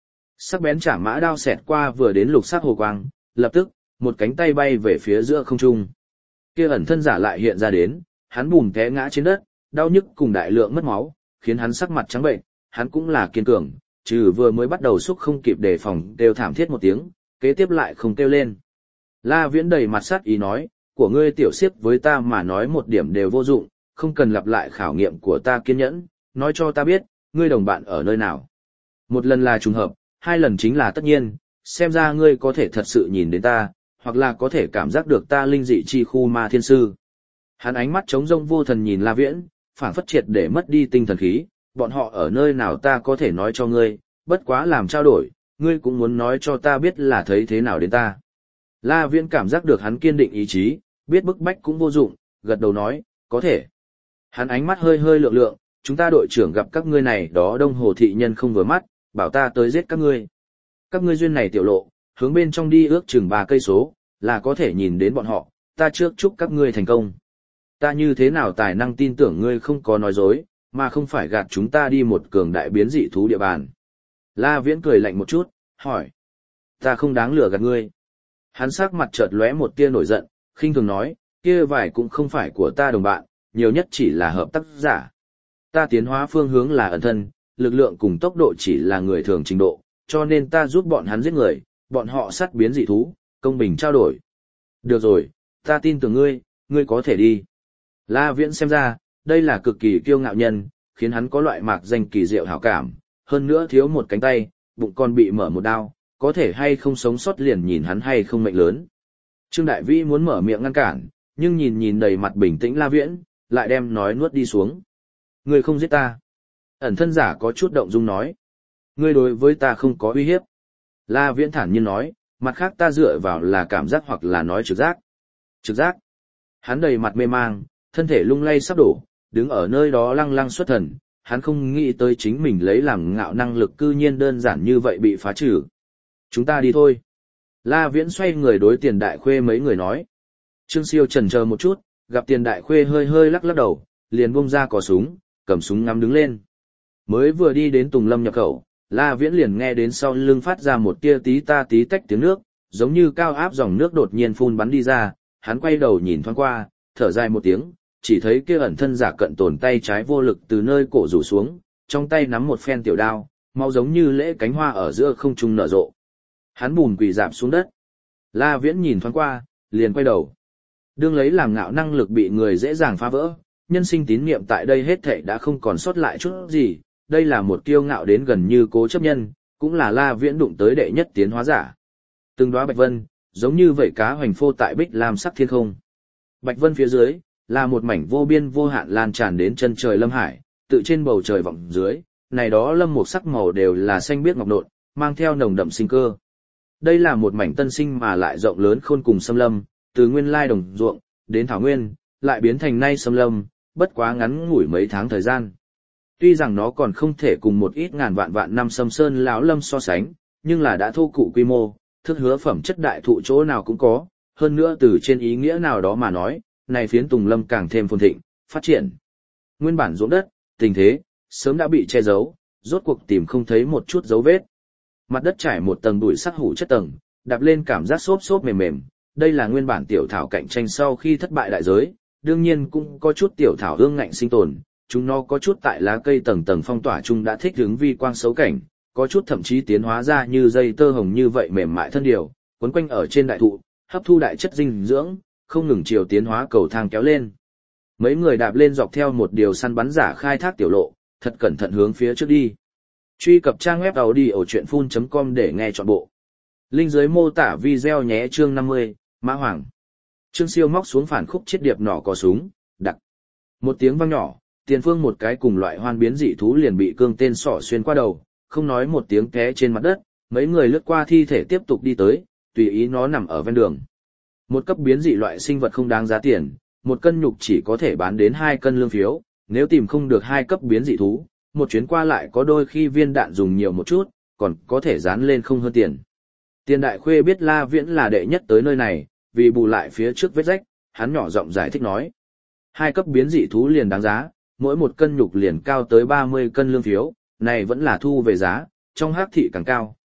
Sắc bén chả mã đao xẹt qua vừa đến lục sắc hồ quang, lập tức, một cánh tay bay về phía giữa không trung. Kia ẩn thân giả lại hiện ra đến, hắn bùm té ngã trên đất, đau nhức cùng đại lượng mất máu, khiến hắn sắc mặt trắng bệnh, hắn cũng là kiên cường, trừ vừa mới bắt đầu xúc không kịp đề phòng đều thảm thiết một tiếng, kế tiếp lại không kêu lên. La Viễn đầy mặt sát ý nói, của ngươi tiểu xiếp với ta mà nói một điểm đều vô dụng, không cần lặp lại khảo nghiệm của ta kiên nhẫn, nói cho ta biết, ngươi đồng bạn ở nơi nào. Một lần là trùng hợp, hai lần chính là tất nhiên, xem ra ngươi có thể thật sự nhìn đến ta, hoặc là có thể cảm giác được ta linh dị chi khu ma thiên sư. Hắn ánh mắt trống rông vô thần nhìn La Viễn, phảng phất triệt để mất đi tinh thần khí, bọn họ ở nơi nào ta có thể nói cho ngươi, bất quá làm trao đổi, ngươi cũng muốn nói cho ta biết là thấy thế nào đến ta. La Viễn cảm giác được hắn kiên định ý chí, biết bức bách cũng vô dụng, gật đầu nói, có thể. Hắn ánh mắt hơi hơi lượng lượng, chúng ta đội trưởng gặp các ngươi này đó đông hồ thị nhân không vừa mắt, bảo ta tới giết các ngươi. Các ngươi duyên này tiểu lộ, hướng bên trong đi ước chừng ba cây số, là có thể nhìn đến bọn họ, ta trước chúc các ngươi thành công. Ta như thế nào tài năng tin tưởng ngươi không có nói dối, mà không phải gạt chúng ta đi một cường đại biến dị thú địa bàn. La Viễn cười lạnh một chút, hỏi. Ta không đáng lừa gạt ngươi. Hắn sắc mặt chợt lóe một tia nổi giận, khinh thường nói, kia vải cũng không phải của ta đồng bạn, nhiều nhất chỉ là hợp tác giả. Ta tiến hóa phương hướng là ẩn thân, lực lượng cùng tốc độ chỉ là người thường trình độ, cho nên ta giúp bọn hắn giết người, bọn họ sát biến dị thú, công bình trao đổi. Được rồi, ta tin tưởng ngươi, ngươi có thể đi. La Viễn xem ra, đây là cực kỳ kiêu ngạo nhân, khiến hắn có loại mạc danh kỳ diệu hảo cảm, hơn nữa thiếu một cánh tay, bụng còn bị mở một đao, có thể hay không sống sót liền nhìn hắn hay không mệnh lớn. Trương Đại Vĩ muốn mở miệng ngăn cản, nhưng nhìn nhìn đầy mặt bình tĩnh La Viễn, lại đem nói nuốt đi xuống. Ngươi không giết ta. Ẩn thân giả có chút động dung nói. Ngươi đối với ta không có uy hiếp. La Viễn thản nhiên nói, mặt khác ta dựa vào là cảm giác hoặc là nói trực giác. Trực giác. Hắn đầy mặt mê mang, thân thể lung lay sắp đổ, đứng ở nơi đó lăng lăng xuất thần, hắn không nghĩ tới chính mình lấy làm ngạo năng lực cư nhiên đơn giản như vậy bị phá trừ. Chúng ta đi thôi. La Viễn xoay người đối Tiền Đại Khuê mấy người nói. Trương Siêu chần chờ một chút, gặp Tiền Đại Khuê hơi hơi lắc lắc đầu, liền buông ra cò súng, cầm súng ngắm đứng lên. Mới vừa đi đến Tùng Lâm nhập khẩu, La Viễn liền nghe đến sau lưng phát ra một tia tí ta tí tách tiếng nước, giống như cao áp dòng nước đột nhiên phun bắn đi ra, hắn quay đầu nhìn thoáng qua, thở dài một tiếng, chỉ thấy kia ẩn thân giả cận tồn tay trái vô lực từ nơi cổ rủ xuống, trong tay nắm một phen tiểu đao, mau giống như lễ cánh hoa ở giữa không trung nở rộ. Hắn bùn quỳ dạp xuống đất. La Viễn nhìn thoáng qua, liền quay đầu. Đương lấy làm ngạo năng lực bị người dễ dàng phá vỡ, nhân sinh tín niệm tại đây hết thảy đã không còn sót lại chút gì, đây là một kiêu ngạo đến gần như cố chấp nhân, cũng là La Viễn đụng tới đệ nhất tiến hóa giả. Từng đóa bạch vân, giống như vảy cá hoành phô tại bích lam sắc thiên không. Bạch vân phía dưới, là một mảnh vô biên vô hạn lan tràn đến chân trời lâm hải, tự trên bầu trời vọng dưới, này đó lâm một sắc màu đều là xanh biếc ngọc nộn, mang theo nồng đậm sinh cơ. Đây là một mảnh tân sinh mà lại rộng lớn khôn cùng xâm lâm, từ nguyên lai đồng ruộng, đến thảo nguyên, lại biến thành nay xâm lâm, bất quá ngắn ngủi mấy tháng thời gian. Tuy rằng nó còn không thể cùng một ít ngàn vạn vạn năm xâm sơn lão lâm so sánh, nhưng là đã thô cụ quy mô, thức hứa phẩm chất đại thụ chỗ nào cũng có, hơn nữa từ trên ý nghĩa nào đó mà nói, này phiến Tùng Lâm càng thêm phồn thịnh, phát triển. Nguyên bản ruộng đất, tình thế, sớm đã bị che giấu, rốt cuộc tìm không thấy một chút dấu vết. Mặt đất trải một tầng bụi sắc hủ chất tầng, đạp lên cảm giác xốp xốp mềm mềm, đây là nguyên bản tiểu thảo cạnh tranh sau khi thất bại đại giới, đương nhiên cũng có chút tiểu thảo ương ngạnh sinh tồn, chúng nó có chút tại lá cây tầng tầng phong tỏa chung đã thích ứng vi quang xấu cảnh, có chút thậm chí tiến hóa ra như dây tơ hồng như vậy mềm mại thân điều, quấn quanh ở trên đại thụ, hấp thu đại chất dinh dưỡng, không ngừng chiều tiến hóa cầu thang kéo lên. Mấy người đạp lên dọc theo một điều săn bắn giả khai thác tiểu lộ, thật cẩn thận hướng phía trước đi. Truy cập trang web audiochuyenphun chấm com để nghe trọn bộ. Link dưới mô tả video nhé. Chương năm mươi, Mã Hoàng. Trương Siêu móc xuống phản khúc chiết điệp nỏ có súng, đặt. Một tiếng vang nhỏ, tiền phương một cái cùng loại hoan biến dị thú liền bị cương tên sỏ xuyên qua đầu, không nói một tiếng té trên mặt đất, mấy người lướt qua thi thể tiếp tục đi tới, tùy ý nó nằm ở ven đường. Một cấp biến dị loại sinh vật không đáng giá tiền, một cân nhục chỉ có thể bán đến hai cân lương phiếu, nếu tìm không được hai cấp biến dị thú, một chuyến qua lại có đôi khi viên đạn dùng nhiều một chút, còn có thể dán lên không hơn tiền. Tiền Đại Khuê biết La Viễn là đệ nhất tới nơi này, vì bù lại phía trước vết rách, hắn nhỏ giọng giải thích nói. Hai cấp biến dị thú liền đáng giá, mỗi một cân nhục liền cao tới ba mươi cân lương phiếu, này vẫn là thu về giá, trong hắc thị càng cao,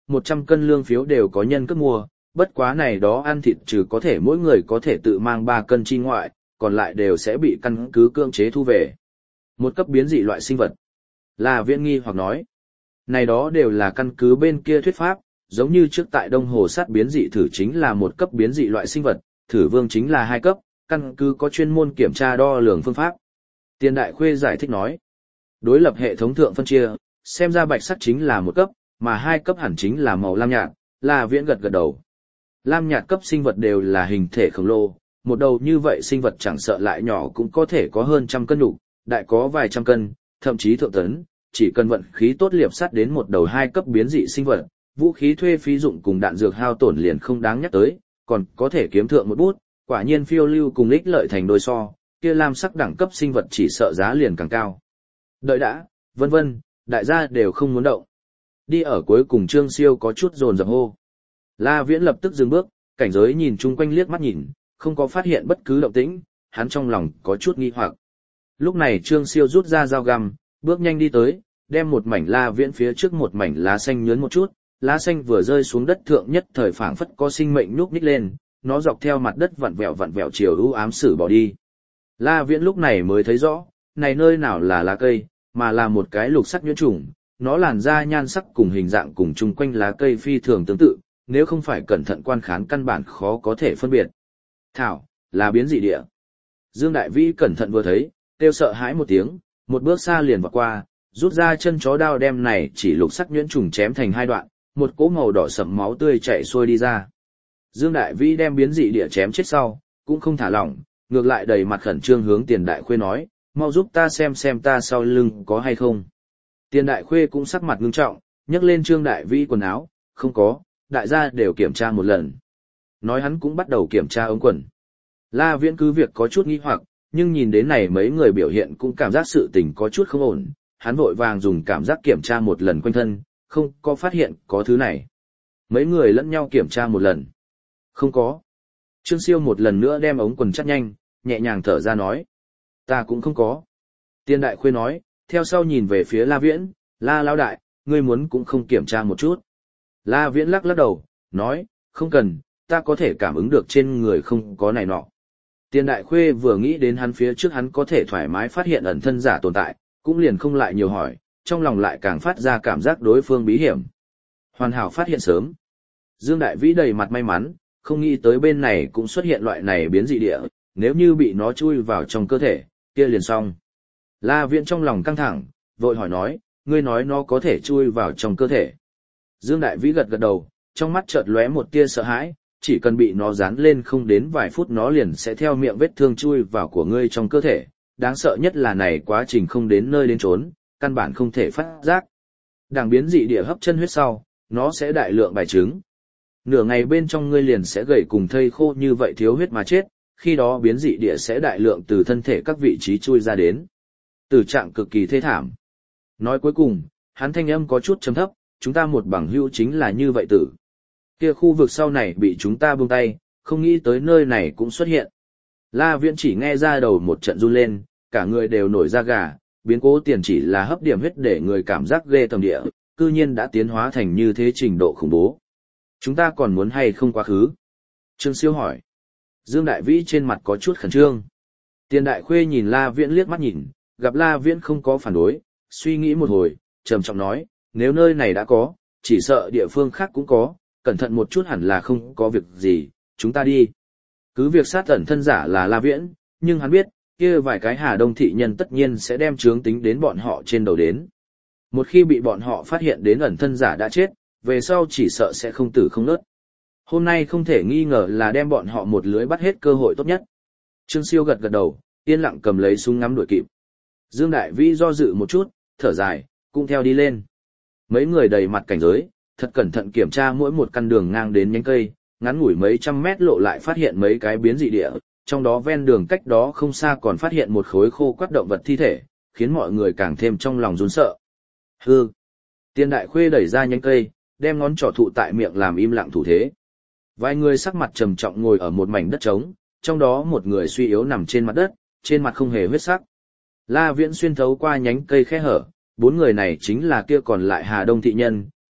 một trăm cân lương phiếu đều có nhân cước mua, bất quá này đó ăn thịt trừ có thể mỗi người có thể tự mang ba cân chi ngoại, còn lại đều sẽ bị căn cứ cưỡng chế thu về. Một cấp biến dị loại sinh vật. La Viễn nghi hoặc nói, này đó đều là căn cứ bên kia thuyết pháp, giống như trước tại Đông Hồ sát biến dị thử chính là một cấp biến dị loại sinh vật, thử vương chính là hai cấp, căn cứ có chuyên môn kiểm tra đo lường phương pháp. Tiền Đại Khuê giải thích nói, đối lập hệ thống thượng phân chia, xem ra bạch sắc chính là một cấp, mà hai cấp hẳn chính là màu lam nhạt. La Viễn gật gật đầu. Lam nhạt cấp sinh vật đều là hình thể khổng lồ, một đầu như vậy sinh vật chẳng sợ lại nhỏ cũng có thể có hơn trăm cân nhục, đại có vài trăm cân, thậm chí thượng tấn, chỉ cần vận khí tốt liệp sát đến một đầu hai cấp biến dị sinh vật, vũ khí thuê phí dụng cùng đạn dược hao tổn liền không đáng nhắc tới, còn có thể kiếm thượng một bút, quả nhiên phiêu lưu cùng ích lợi thành đôi so, kia lam sắc đẳng cấp sinh vật chỉ sợ giá liền càng cao. Đợi đã, vân vân, đại gia đều không muốn động. Đi ở cuối cùng Trương Siêu có chút dồn dập hô. La Viễn lập tức dừng bước, cảnh giới nhìn chung quanh liếc mắt nhìn, không có phát hiện bất cứ động tĩnh, hắn trong lòng có chút nghi hoặc. Lúc này Trương Siêu rút ra dao găm, bước nhanh đi tới, đem một mảnh La Viễn phía trước một mảnh lá xanh nhớn một chút, lá xanh vừa rơi xuống đất thượng nhất thời phảng phất có sinh mệnh nhúc nhích lên, nó dọc theo mặt đất vặn vẹo vặn vẹo chiều u ám sử bỏ đi. La Viễn lúc này mới thấy rõ, này nơi nào là lá cây, mà là một cái lục sắc nhuyễn trùng, nó làn da nhan sắc cùng hình dạng cùng chung quanh lá cây phi thường tương tự, nếu không phải cẩn thận quan khán căn bản khó có thể phân biệt. Thảo, là biến dị địa. Dương Đại Vĩ cẩn thận vừa thấy, kêu sợ hãi một tiếng, một bước xa liền vọt qua, rút ra chân chó đao đem này chỉ lục sắc nhuyễn trùng chém thành hai đoạn, một cỗ màu đỏ sẫm máu tươi chảy xuôi đi ra. Dương Đại Vĩ đem biến dị địa chém chết sau, cũng không thả lỏng, ngược lại đầy mặt khẩn trương hướng Tiền Đại Khuê nói, mau giúp ta xem xem ta sau lưng có hay không. Tiền Đại Khuê cũng sắc mặt ngưng trọng, nhấc lên Trương Đại Vĩ quần áo, không có, đại gia đều kiểm tra một lần. Nói hắn cũng bắt đầu kiểm tra ống quần. La Viễn cứ việc có chút nghi hoặc, nhưng nhìn đến này mấy người biểu hiện cũng cảm giác sự tình có chút không ổn, hắn vội vàng dùng cảm giác kiểm tra một lần quanh thân, không có phát hiện có thứ này. Mấy người lẫn nhau kiểm tra một lần. Không có. Trương Siêu một lần nữa đem ống quần chắt nhanh, nhẹ nhàng thở ra nói. Ta cũng không có. Tiền Đại Khuê nói, theo sau nhìn về phía La Viễn, La Lão Đại, ngươi muốn cũng không kiểm tra một chút. La Viễn lắc lắc đầu, nói, không cần, ta có thể cảm ứng được trên người không có này nọ. Tiền Đại Khuê vừa nghĩ đến hắn phía trước hắn có thể thoải mái phát hiện ẩn thân giả tồn tại, cũng liền không lại nhiều hỏi, trong lòng lại càng phát ra cảm giác đối phương bí hiểm. Hoàn hảo phát hiện sớm. Dương Đại Vĩ đầy mặt may mắn, không nghĩ tới bên này cũng xuất hiện loại này biến dị địa, nếu như bị nó chui vào trong cơ thể, kia liền xong. La Viễn trong lòng căng thẳng, vội hỏi nói, ngươi nói nó có thể chui vào trong cơ thể. Dương Đại Vĩ gật gật đầu, trong mắt chợt lóe một tia sợ hãi, chỉ cần bị nó dán lên không đến vài phút nó liền sẽ theo miệng vết thương chui vào của ngươi trong cơ thể, đáng sợ nhất là này quá trình không đến nơi đến trốn, căn bản không thể phát giác. Đảng biến dị địa hấp chân huyết sau, nó sẽ đại lượng bài trứng. Nửa ngày bên trong ngươi liền sẽ gầy cùng thây khô như vậy thiếu huyết mà chết, khi đó biến dị địa sẽ đại lượng từ thân thể các vị trí chui ra đến. Tử trạng cực kỳ thê thảm. Nói cuối cùng, hắn thanh âm có chút trầm thấp, chúng ta một bằng hữu chính là như vậy tử. Kia khu vực sau này bị chúng ta buông tay, không nghĩ tới nơi này cũng xuất hiện. La Viễn chỉ nghe ra đầu một trận run lên, cả người đều nổi da gà, biến cố tiền chỉ là hấp điểm huyết để người cảm giác ghê tởm địa, cư nhiên đã tiến hóa thành như thế trình độ khủng bố. Chúng ta còn muốn hay không quá khứ? Trương Siêu hỏi. Dương Đại Vĩ trên mặt có chút khẩn trương. Tiền Đại Khuê nhìn La Viễn liếc mắt nhìn, gặp La Viễn không có phản đối, suy nghĩ một hồi, trầm trọng nói, nếu nơi này đã có, chỉ sợ địa phương khác cũng có, cẩn thận một chút hẳn là không có việc gì, chúng ta đi. Cứ việc sát ẩn thân giả là La Viễn, nhưng hắn biết, kia vài cái Hà Đông thị nhân tất nhiên sẽ đem chướng tính đến bọn họ trên đầu đến. Một khi bị bọn họ phát hiện đến ẩn thân giả đã chết, về sau chỉ sợ sẽ không tử không nớt. Hôm nay không thể nghi ngờ là đem bọn họ một lưới bắt hết cơ hội tốt nhất. Trương Siêu gật gật đầu, yên lặng cầm lấy súng ngắm đuổi kịp. Dương Đại Vĩ do dự một chút, thở dài, cũng theo đi lên. Mấy người đầy mặt cảnh giới, thật cẩn thận kiểm tra mỗi một căn đường ngang đến nhánh cây, ngắn ngủi mấy trăm mét lộ lại phát hiện mấy cái biến dị địa, trong đó ven đường cách đó không xa còn phát hiện một khối khô quắt động vật thi thể, khiến mọi người càng thêm trong lòng run sợ. Hư! Tiền Đại Khuê đẩy ra nhánh cây, đem ngón trỏ thụ tại miệng làm im lặng thủ thế. Vài người sắc mặt trầm trọng ngồi ở một mảnh đất trống, trong đó một người suy yếu nằm trên mặt đất, trên mặt không hề huyết sắc. La Viễn xuyên thấu qua nhánh cây khe hở, bốn người này chính là kia còn lại Hà Đông thị nhân,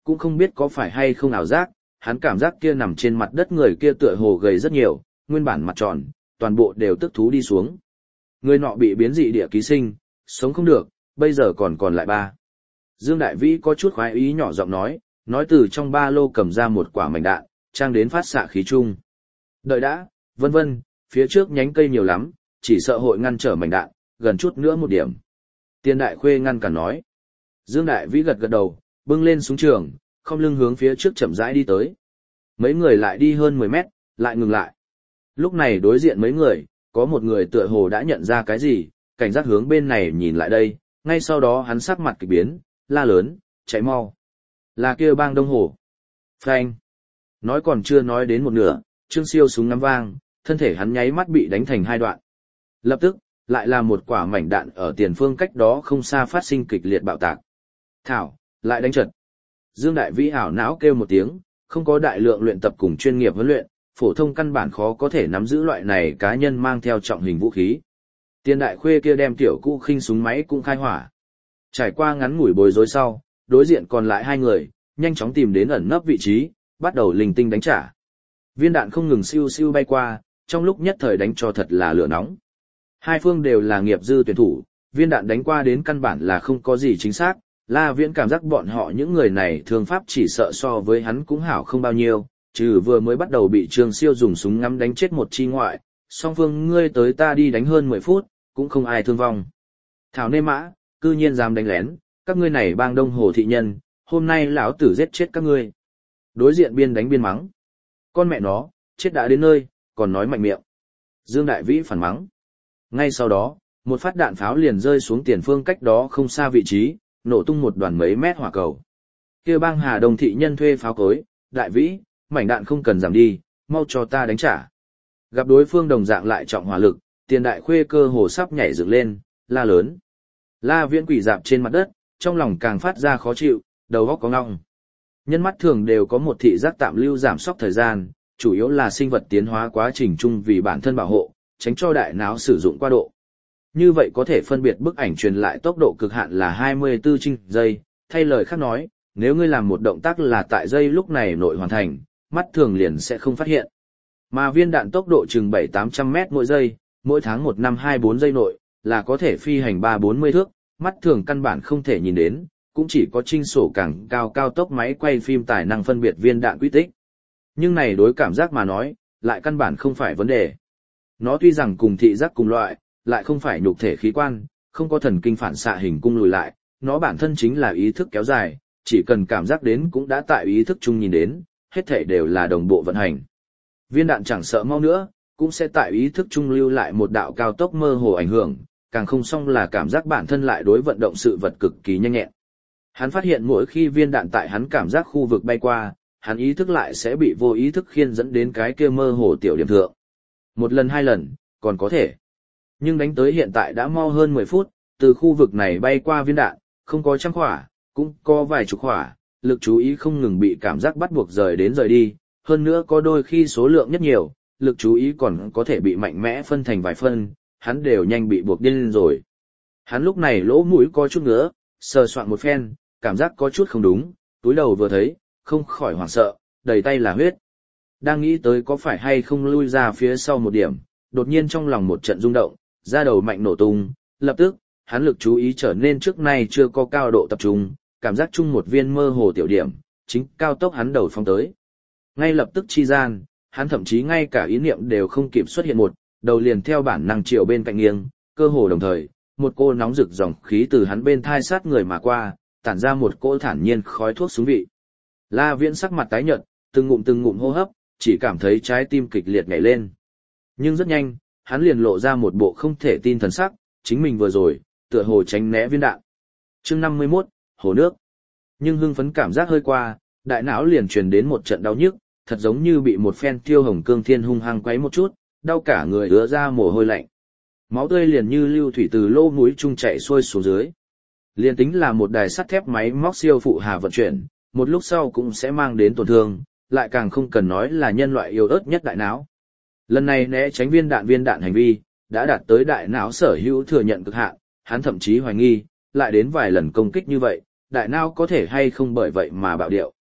cũng không biết có phải hay không ảo giác, hắn cảm giác kia nằm trên mặt đất người kia tựa hồ gầy rất nhiều, nguyên bản mặt tròn, toàn bộ đều tức thú đi xuống. Người nọ bị biến dị địa ký sinh, sống không được, bây giờ còn còn lại ba. Dương Đại Vĩ có chút khoái ý nhỏ giọng nói, nói từ trong ba lô cầm ra một quả mảnh đạn, trang đến phát xạ khí chung. Đợi đã, vân vân, phía trước nhánh cây nhiều lắm, chỉ sợ hội ngăn trở mảnh đạn, gần chút nữa một điểm. Tiền Đại Khuê ngăn cản nói. Dương Đại Vĩ gật gật đầu, bưng lên súng trường, không lưng hướng phía trước chậm rãi đi tới. Mấy người lại đi hơn mười mét, lại ngừng lại. Lúc này đối diện mấy người, có một người tựa hồ đã nhận ra cái gì, cảnh giác hướng bên này nhìn lại đây, ngay sau đó hắn sắc mặt kịch biến, la lớn, chạy mau. Là kia bang Đông Hồ. Phanh. Nói còn chưa nói đến một nửa, Trương Siêu súng ngắm vang, thân thể hắn nháy mắt bị đánh thành hai đoạn. Lập tức, lại là một quả mảnh đạn ở tiền phương cách đó không xa phát sinh kịch liệt bạo tạc. Thảo, lại đánh trật. Dương Đại Vĩ ảo não kêu một tiếng, không có đại lượng luyện tập cùng chuyên nghiệp huấn luyện, phổ thông căn bản khó có thể nắm giữ loại này cá nhân mang theo trọng hình vũ khí. Tiền Đại Khuê kia đem tiểu cũ khinh súng máy cũng khai hỏa. Trải qua ngắn ngủi bối rối sau, đối diện còn lại hai người, nhanh chóng tìm đến ẩn nấp vị trí, bắt đầu linh tinh đánh trả. Viên đạn không ngừng siêu siêu bay qua, trong lúc nhất thời đánh cho thật là lửa nóng. Hai phương đều là nghiệp dư tuyển thủ, viên đạn đánh qua đến căn bản là không có gì chính xác, La Viễn cảm giác bọn họ những người này thương pháp chỉ sợ so với hắn cũng hảo không bao nhiêu, trừ vừa mới bắt đầu bị Trương Siêu dùng súng ngắm đánh chết một chi ngoại, song phương ngươi tới ta đi đánh hơn mười phút, cũng không ai thương vong. Thảo nê mã, cư nhiên dám đánh lén, các ngươi này bang Đông Hồ thị nhân, hôm nay lão tử giết chết các ngươi. Đối diện biên đánh biên mắng. Con mẹ nó, chết đã đến nơi, còn nói mạnh miệng. Dương Đại Vĩ phản mắng. Ngay sau đó, một phát đạn pháo liền rơi xuống tiền phương cách đó không xa vị trí, nổ tung một đoàn mấy mét hỏa cầu. Kia bang Hà Đông thị nhân thuê pháo cối, Đại Vĩ, mảnh đạn không cần giảm đi, mau cho ta đánh trả. Gặp đối phương đồng dạng lại trọng hỏa lực, Tiền Đại Khuê cơ hồ sắp nhảy dựng lên, la lớn. La Viễn quỳ dạp trên mặt đất, trong lòng càng phát ra khó chịu, đầu óc có ngọng. Nhân mắt thường đều có một thị giác tạm lưu giảm sóc thời gian, chủ yếu là sinh vật tiến hóa quá trình chung vì bản thân bảo hộ, tránh cho đại não sử dụng quá độ. Như vậy có thể phân biệt bức ảnh truyền lại tốc độ cực hạn là hai mươi tư trên giây, thay lời khác nói, nếu ngươi làm một động tác là tại giây lúc này nội hoàn thành, mắt thường liền sẽ không phát hiện. Mà viên đạn tốc độ chừng bảy tám trăm mét mỗi giây, mỗi tháng một năm hai bốn giây nội, là có thể phi hành ba bốn mươi thước, mắt thường căn bản không thể nhìn đến, cũng chỉ có trinh sổ càng cao cao tốc máy quay phim tài năng phân biệt viên đạn quy tích. Nhưng này đối cảm giác mà nói, lại căn bản không phải vấn đề. Nó tuy rằng cùng thị giác cùng loại, lại không phải nhục thể khí quan, không có thần kinh phản xạ hình cung lùi lại, nó bản thân chính là ý thức kéo dài, chỉ cần cảm giác đến cũng đã tại ý thức chung nhìn đến, hết thể đều là đồng bộ vận hành. Viên đạn chẳng sợ mau nữa, cũng sẽ tại ý thức chung lưu lại một đạo cao tốc mơ hồ ảnh hưởng, càng không xong là cảm giác bản thân lại đối vận động sự vật cực kỳ nhanh nhẹn. Hắn phát hiện mỗi khi viên đạn tại hắn cảm giác khu vực bay qua, hắn ý thức lại sẽ bị vô ý thức khiên dẫn đến cái kia mơ hồ tiểu điểm thượng. Một lần hai lần, còn có thể. Nhưng đánh tới hiện tại đã mau hơn mười phút, từ khu vực này bay qua viên đạn, không có trăm khỏa, cũng có vài chục khỏa, lực chú ý không ngừng bị cảm giác bắt buộc rời đến rời đi, hơn nữa có đôi khi số lượng nhất nhiều, lực chú ý còn có thể bị mạnh mẽ phân thành vài phân, hắn đều nhanh bị buộc điên lên rồi. Hắn lúc này lỗ mũi có chút ngứa, sờ soạn một phen, cảm giác có chút không đúng, túi đầu vừa thấy, không khỏi hoảng sợ, đầy tay là huyết. Đang nghĩ tới có phải hay không lui ra phía sau một điểm, đột nhiên trong lòng một trận rung động, da đầu mạnh nổ tung, lập tức, hắn lực chú ý trở nên trước nay chưa có cao độ tập trung, cảm giác chung một viên mơ hồ tiểu điểm, chính cao tốc hắn đầu phong tới. Ngay lập tức chi gian, hắn thậm chí ngay cả ý niệm đều không kịp xuất hiện một, đầu liền theo bản năng chiều bên cạnh nghiêng, cơ hồ đồng thời, một cô nóng rực dòng khí từ hắn bên thai sát người mà qua, tản ra một cỗ thản nhiên khói thuốc súng vị. La Viễn sắc mặt tái nhợt, từng ngụm từng ngụm hô hấp, chỉ cảm thấy trái tim kịch liệt nhảy lên. Nhưng rất nhanh, hắn liền lộ ra một bộ không thể tin thần sắc, chính mình vừa rồi, tựa hồ tránh né viên đạn. Chương năm mươi mốt, hồ nước. Nhưng hưng phấn cảm giác hơi qua, đại não liền truyền đến một trận đau nhức, thật giống như bị một phen tiêu hồng cương thiên hung hăng quấy một chút, đau cả người ứa ra mồ hôi lạnh. Máu tươi liền như lưu thủy từ lỗ mũi trung chảy xuôi xuống dưới. Liên tính là một đài sắt thép máy móc siêu phụ hà vận chuyển, một lúc sau cũng sẽ mang đến tổn thương, lại càng không cần nói là nhân loại yếu ớt nhất đại não. Lần này né tránh viên đạn viên đạn hành vi, đã đạt tới đại não sở hữu thừa nhận cực hạn, hắn thậm chí hoài nghi, lại đến vài lần công kích như vậy, đại não có thể hay không bởi vậy mà bạo điệu.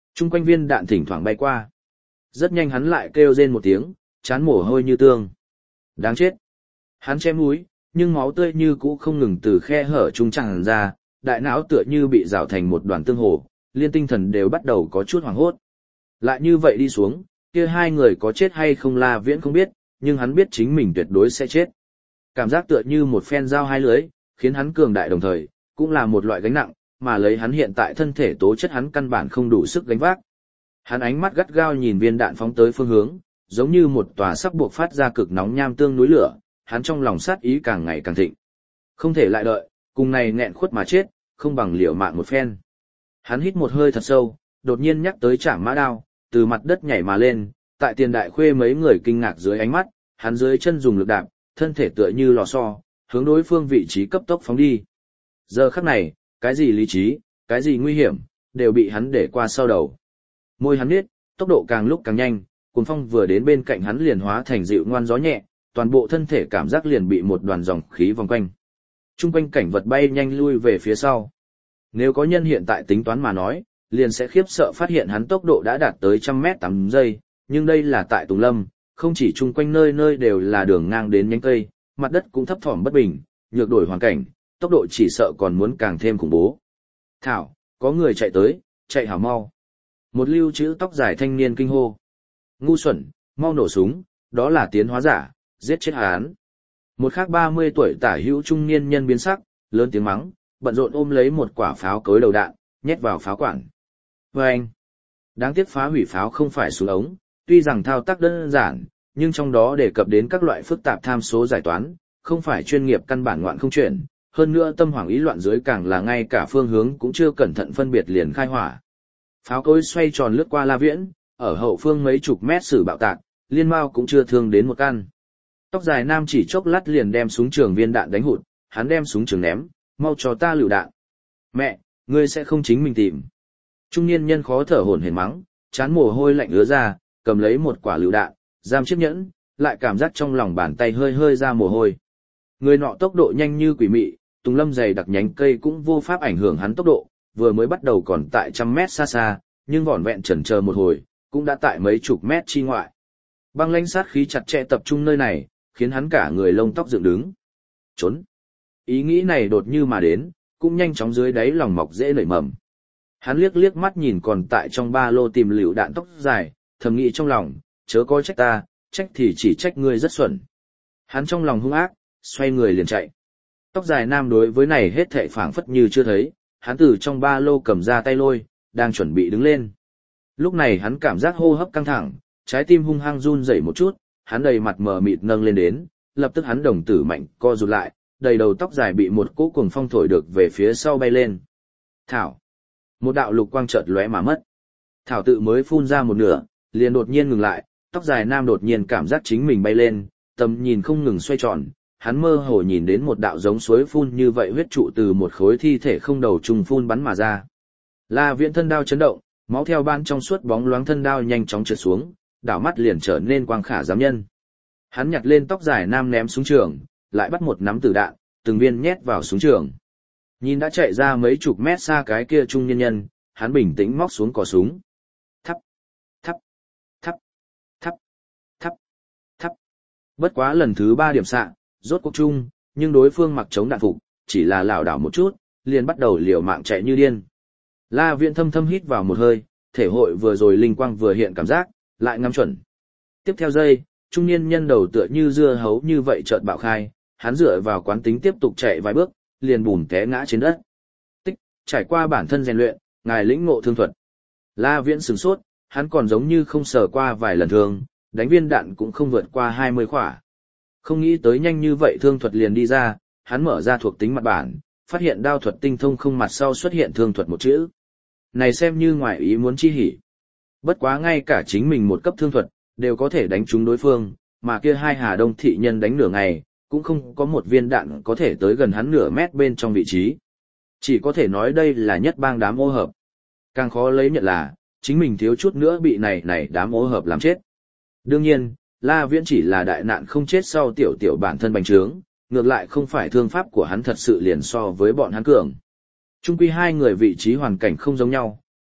Trung quanh viên đạn thỉnh thoảng bay qua. Rất nhanh hắn lại kêu rên một tiếng, chán mồ hôi như tương. Đáng chết. Hắn chém mũi, nhưng máu tươi như cũ không ngừng từ khe hở trung tràn ra, đại não tựa như bị rào thành một đoàn tương hồ, liên tinh thần đều bắt đầu có chút hoảng hốt. Lại như vậy đi xuống, kia hai người có chết hay không La Viễn không biết, nhưng hắn biết chính mình tuyệt đối sẽ chết. Cảm giác tựa như một phen dao hai lưới, khiến hắn cường đại đồng thời, cũng là một loại gánh nặng, mà lấy hắn hiện tại thân thể tố chất hắn căn bản không đủ sức gánh vác. Hắn ánh mắt gắt gao nhìn viên đạn phóng tới phương hướng, giống như một tòa sắp buộc phát ra cực nóng nham tương núi lửa, hắn trong lòng sát ý càng ngày càng thịnh. Không thể lại đợi, cùng này nghẹn khuất mà chết, không bằng liều mạng một phen. Hắn hít một hơi thật sâu, đột nhiên nhắc tới Trảm Mã Đao, từ mặt đất nhảy mà lên, tại Tiền Đại Khuê mấy người kinh ngạc dưới ánh mắt, hắn dưới chân dùng lực đạp, thân thể tựa như lò xo, hướng đối phương vị trí cấp tốc phóng đi. Giờ khắc này, cái gì lý trí, cái gì nguy hiểm, đều bị hắn để qua sau đầu. Môi hắn biết, tốc độ càng lúc càng nhanh, cuồng phong vừa đến bên cạnh hắn liền hóa thành dịu ngoan gió nhẹ, toàn bộ thân thể cảm giác liền bị một đoàn dòng khí vòng quanh. Trung quanh cảnh vật bay nhanh lui về phía sau. Nếu có nhân hiện tại tính toán mà nói, liền sẽ khiếp sợ phát hiện hắn tốc độ đã đạt tới trăm mét tám giây, nhưng đây là tại Tùng Lâm, không chỉ chung quanh nơi nơi đều là đường ngang đến nhánh cây, mặt đất cũng thấp thỏm bất bình, nhược đổi hoàn cảnh, tốc độ chỉ sợ còn muốn càng thêm khủng bố. Thảo, có người chạy tới, chạy hảo mau. Một lưu chữ tóc dài thanh niên kinh hô. Ngu xuẩn, mau nổ súng, đó là tiến hóa giả, giết chết hắn. Một khác ba mươi tuổi tả hữu trung niên nhân biến sắc, lớn tiếng mắng, bận rộn ôm lấy một quả pháo cối đầu đạn, nhét vào pháo quản. Và anh, đáng tiếc phá hủy pháo không phải súng ống, tuy rằng thao tác đơn giản, nhưng trong đó đề cập đến các loại phức tạp tham số giải toán, không phải chuyên nghiệp căn bản ngoạn không chuyển, hơn nữa tâm hoảng ý loạn dưới càng là ngay cả phương hướng cũng chưa cẩn thận phân biệt liền khai hỏa. Pháo cối xoay tròn lướt qua La Viễn, ở hậu phương mấy chục mét sử bạo tạc, liên mao cũng chưa thương đến một căn. Tóc dài nam chỉ chốc lát liền đem súng trường viên đạn đánh hụt, hắn đem súng trường ném, mau cho ta lựu đạn. Mẹ, ngươi sẽ không chính mình tìm. Trung niên nhân khó thở hổn hển mắng, chán mồ hôi lạnh ứa ra, cầm lấy một quả lựu đạn, giam chiếc nhẫn, lại cảm giác trong lòng bàn tay hơi hơi ra mồ hôi. Người nọ tốc độ nhanh như quỷ mị, Tùng Lâm dày đặc nhánh cây cũng vô pháp ảnh hưởng hắn tốc độ, vừa mới bắt đầu còn tại trăm mét xa xa, nhưng vỏn vẹn chần chờ một hồi, cũng đã tại mấy chục mét chi ngoại. Băng lãnh sát khí chặt chẽ tập trung nơi này, khiến hắn cả người lông tóc dựng đứng. Trốn. Ý nghĩ này đột như mà đến, cũng nhanh chóng dưới đáy lòng mọc dễ nảy mầm. Hắn liếc liếc mắt nhìn còn tại trong ba lô tìm lựu đạn tóc dài, thầm nghĩ trong lòng, chớ có trách ta, trách thì chỉ trách ngươi rất xuẩn. Hắn trong lòng hung ác, xoay người liền chạy. Tóc dài nam đối với này hết thảy phảng phất như chưa thấy, hắn từ trong ba lô cầm ra tay lôi, đang chuẩn bị đứng lên. Lúc này hắn cảm giác hô hấp căng thẳng, trái tim hung hăng run rẩy một chút, hắn đầy mặt mờ mịt nâng lên đến, lập tức hắn đồng tử mạnh co rụt lại, đầy đầu tóc dài bị một cỗ cuồng phong thổi được về phía sau bay lên. Thảo. Một đạo lục quang chợt lóe mà mất. Thảo tự mới phun ra một nửa, liền đột nhiên ngừng lại, tóc dài nam đột nhiên cảm giác chính mình bay lên, tầm nhìn không ngừng xoay tròn, hắn mơ hồ nhìn đến một đạo giống suối phun như vậy huyết trụ từ một khối thi thể không đầu trùng phun bắn mà ra. La Viễn thân đao chấn động, máu theo ban trong suốt bóng loáng thân đao nhanh chóng trượt xuống, đảo mắt liền trở nên quang khả giám nhân. Hắn nhặt lên tóc dài nam ném xuống trường, lại bắt một nắm tử đạn, từng viên nhét vào súng trường. Nhìn đã chạy ra mấy chục mét xa cái kia trung nhân nhân, hắn bình tĩnh móc xuống cò súng. Thắp, thắp, thắp, thắp, thắp, thắp. Bất quá lần thứ ba điểm xạ, rốt cuộc chung, nhưng đối phương mặc chống đạn phục, chỉ là lảo đảo một chút, liền bắt đầu liều mạng chạy như điên. La Viễn thâm thâm hít vào một hơi, thể hội vừa rồi linh quang vừa hiện cảm giác, lại ngắm chuẩn. Tiếp theo giây, trung niên nhân đầu tựa như dưa hấu như vậy chợt bạo khai, hắn dựa vào quán tính tiếp tục chạy vài bước, liền bùn té ngã trên đất. Tích, trải qua bản thân rèn luyện, ngài lĩnh ngộ thương thuật. La Viễn sửng sốt, hắn còn giống như không sờ qua vài lần thương, đánh viên đạn cũng không vượt qua hai mươi khỏa. Không nghĩ tới nhanh như vậy thương thuật liền đi ra, hắn mở ra thuộc tính mặt bản, phát hiện đao thuật tinh thông không mặt sau xuất hiện thương thuật một chữ. Này xem như ngoài ý muốn chi hỉ. Bất quá ngay cả chính mình một cấp thương thuật, đều có thể đánh trúng đối phương, mà kia hai Hà Đông thị nhân đánh nửa ngày, cũng không có một viên đạn có thể tới gần hắn nửa mét bên trong vị trí. Chỉ có thể nói đây là nhất bang đám ô hợp. Càng khó lấy nhận là, chính mình thiếu chút nữa bị này này đám ô hợp làm chết. Đương nhiên, La Viễn chỉ là đại nạn không chết sau tiểu tiểu bản thân bành trướng, ngược lại không phải thương pháp của hắn thật sự liền so với bọn hắn cường. Trung quy hai người vị trí hoàn cảnh không giống nhau,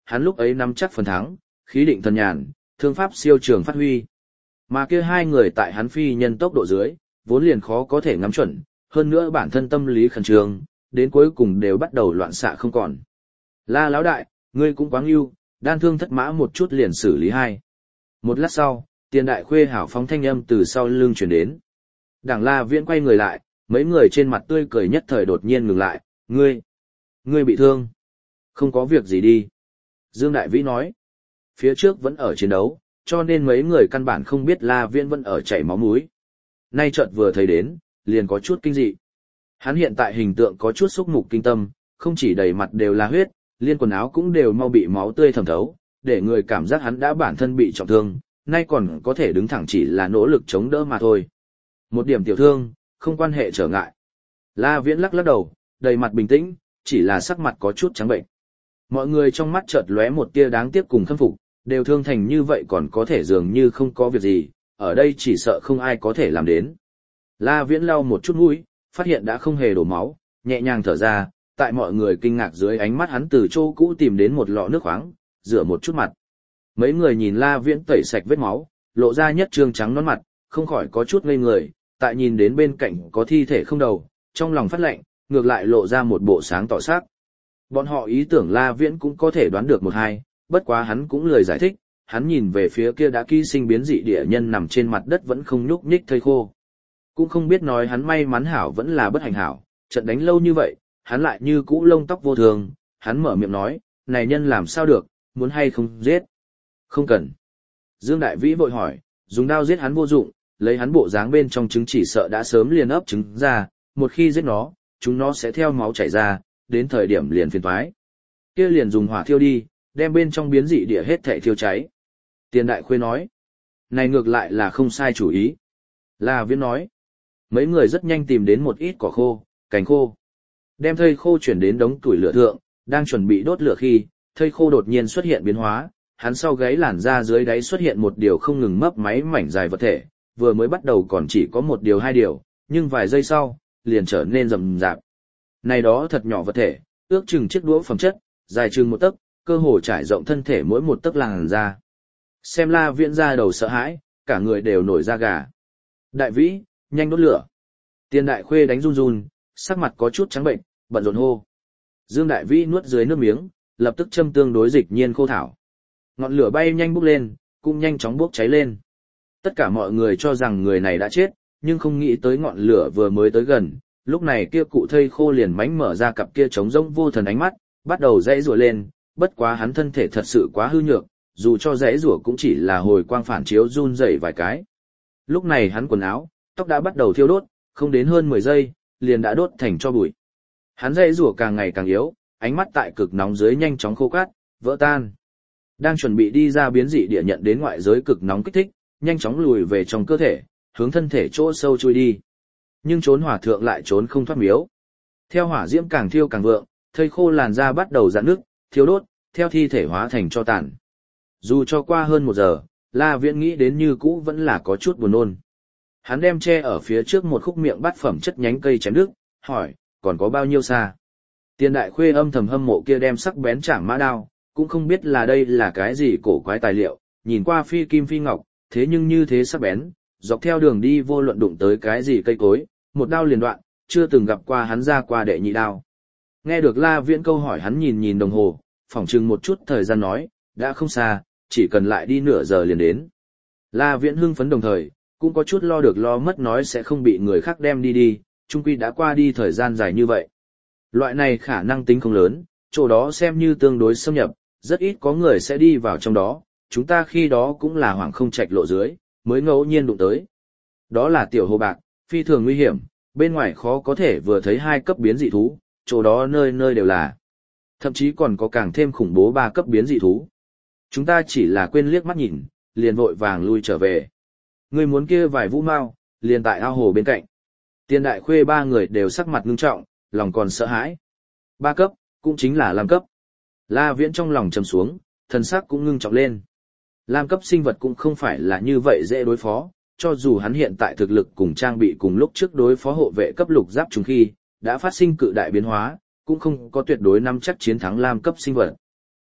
hắn lúc ấy nắm chắc phần thắng, khí định thần nhàn, thương pháp siêu trường phát huy. Mà kia hai người tại hắn phi nhân tốc độ dưới, vốn liền khó có thể ngắm chuẩn, hơn nữa bản thân tâm lý khẩn trương, đến cuối cùng đều bắt đầu loạn xạ không còn. La lão đại, ngươi cũng quá ngưu, đan thương thất mã một chút liền xử lý hai. Một lát sau, Tiền Đại Khuê hảo phóng thanh âm từ sau lưng chuyển đến. Đảng La Viễn quay người lại, mấy người trên mặt tươi cười nhất thời đột nhiên ngừng lại, ngươi, ngươi bị thương. Không có việc gì đi. Dương Đại Vĩ nói, phía trước vẫn ở chiến đấu, cho nên mấy người căn bản không biết La Viễn vẫn ở chảy máu mũi. Nay chợt vừa thấy đến, liền có chút kinh dị. Hắn hiện tại hình tượng có chút xúc mục kinh tâm, không chỉ đầy mặt đều là huyết, liên quần áo cũng đều mau bị máu tươi thẩm thấu, để người cảm giác hắn đã bản thân bị trọng thương, nay còn có thể đứng thẳng chỉ là nỗ lực chống đỡ mà thôi. Một điểm tiểu thương, không quan hệ trở ngại. La Viễn lắc lắc đầu, đầy mặt bình tĩnh, chỉ là sắc mặt có chút trắng bệnh. Mọi người trong mắt chợt lóe một tia đáng tiếc cùng khâm phục, đều thương thành như vậy còn có thể dường như không có việc gì, ở đây chỉ sợ không ai có thể làm đến. La Viễn lau một chút mũi, phát hiện đã không hề đổ máu, nhẹ nhàng thở ra, tại mọi người kinh ngạc dưới ánh mắt hắn từ chỗ cũ tìm đến một lọ nước khoáng, rửa một chút mặt. Mấy người nhìn La Viễn tẩy sạch vết máu, lộ ra nhất trương trắng nón mặt, không khỏi có chút ngây người, tại nhìn đến bên cạnh có thi thể không đầu, trong lòng phát lạnh, ngược lại lộ ra một bộ sáng tỏ sắc. Bọn họ ý tưởng La Viễn cũng có thể đoán được một hai, bất quá hắn cũng lười giải thích, hắn nhìn về phía kia đã ký sinh biến dị địa nhân nằm trên mặt đất vẫn không nhúc nhích thây khô. Cũng không biết nói hắn may mắn hảo vẫn là bất hạnh hảo, trận đánh lâu như vậy, hắn lại như cũ lông tóc vô thường, hắn mở miệng nói, này nhân làm sao được, muốn hay không giết? Không cần. Dương Đại Vĩ vội hỏi, dùng đao giết hắn vô dụng, lấy hắn bộ dáng bên trong trứng chỉ sợ đã sớm liền ấp trứng ra, một khi giết nó, chúng nó sẽ theo máu chảy ra, đến thời điểm liền phiền toái. Kia liền dùng hỏa thiêu đi, đem bên trong biến dị địa hết thảy thiêu cháy. Tiền Đại Khuê nói, này ngược lại là không sai chủ ý. La Viễn nói, mấy người rất nhanh tìm đến một ít cỏ khô, cành khô. Đem thây khô chuyển đến đống củi lửa thượng, đang chuẩn bị đốt lửa khi, thây khô đột nhiên xuất hiện biến hóa, hắn sau gáy làn da dưới đáy xuất hiện một điều không ngừng mấp máy mảnh dài vật thể, vừa mới bắt đầu còn chỉ có một điều hai điều, nhưng vài giây sau, liền trở nên rậm rạp. Này đó thật nhỏ vật thể, ước chừng chiếc đũa phẩm chất, dài chừng một tấc, cơ hồ trải rộng thân thể mỗi một tấc làn da. Xem La Viễn ra đầu sợ hãi, cả người đều nổi da gà. Đại Vĩ, nhanh đốt lửa. Tiền Đại Khuê đánh run run, sắc mặt có chút trắng bệnh, bận rộn hô. Dương Đại Vĩ nuốt dưới nước miếng, lập tức châm tương đối dịch nhiên khô thảo. Ngọn lửa bay nhanh bốc lên, cũng nhanh chóng bốc cháy lên. Tất cả mọi người cho rằng người này đã chết, nhưng không nghĩ tới ngọn lửa vừa mới tới gần, lúc này kia cụ thây khô liền mánh mở ra cặp kia trống rỗng vô thần ánh mắt, bắt đầu dãy rủa lên, bất quá hắn thân thể thật sự quá hư nhược, dù cho dãy rủa cũng chỉ là hồi quang phản chiếu run rẩy vài cái. Lúc này hắn quần áo, tóc đã bắt đầu thiêu đốt, không đến hơn mười giây, liền đã đốt thành tro bụi. Hắn dãy rủa càng ngày càng yếu, ánh mắt tại cực nóng dưới nhanh chóng khô cát, vỡ tan. Đang chuẩn bị đi ra biến dị địa nhận đến ngoại giới cực nóng kích thích, nhanh chóng lùi về trong cơ thể, hướng thân thể chỗ sâu chui đi. Nhưng trốn hỏa thượng lại trốn không thoát miếu. Theo hỏa diễm càng thiêu càng vượng, thây khô làn da bắt đầu rạn nước, thiêu đốt, theo thi thể hóa thành tro tàn. Dù cho qua hơn một giờ, La Viễn nghĩ đến như cũ vẫn là có chút buồn nôn. Hắn đem che ở phía trước một khúc miệng bát phẩm chất nhánh cây chém đứt, hỏi, còn có bao nhiêu xa? Tiền Đại Khuê âm thầm hâm mộ kia đem sắc bén chảng mã đao, cũng không biết là đây là cái gì cổ quái tài liệu, nhìn qua phi kim phi ngọc, thế nhưng như thế sắc bén, dọc theo đường đi vô luận đụng tới cái gì cây cối, một đao liền đoạn, chưa từng gặp qua hắn ra qua đệ nhị đao. Nghe được La Viễn câu hỏi hắn nhìn nhìn đồng hồ, phỏng chừng một chút thời gian nói, đã không xa, chỉ cần lại đi nửa giờ liền đến. La Viễn hưng phấn đồng thời, cũng có chút lo được lo mất nói sẽ không bị người khác đem đi đi, chung quy đã qua đi thời gian dài như vậy. Loại này khả năng tính không lớn, chỗ đó xem như tương đối xâm nhập, rất ít có người sẽ đi vào trong đó, chúng ta khi đó cũng là hoảng không trạch lộ dưới, mới ngẫu nhiên đụng tới. Đó là tiểu hồ bạc, phi thường nguy hiểm, bên ngoài khó có thể vừa thấy hai cấp biến dị thú, chỗ đó nơi nơi đều là. Thậm chí còn có càng thêm khủng bố ba cấp biến dị thú. Chúng ta chỉ là quên liếc mắt nhìn, liền vội vàng lui trở về. Người muốn kia vài vũ mao, liền tại ao hồ bên cạnh. Tiền Đại Khuê ba người đều sắc mặt ngưng trọng, lòng còn sợ hãi. Ba cấp, cũng chính là lam cấp. La Viễn trong lòng trầm xuống, thần sắc cũng ngưng trọng lên. Lam cấp sinh vật cũng không phải là như vậy dễ đối phó, cho dù hắn hiện tại thực lực cùng trang bị cùng lúc trước đối phó hộ vệ cấp lục giáp trùng khi, đã phát sinh cự đại biến hóa, cũng không có tuyệt đối nắm chắc chiến thắng lam cấp sinh vật.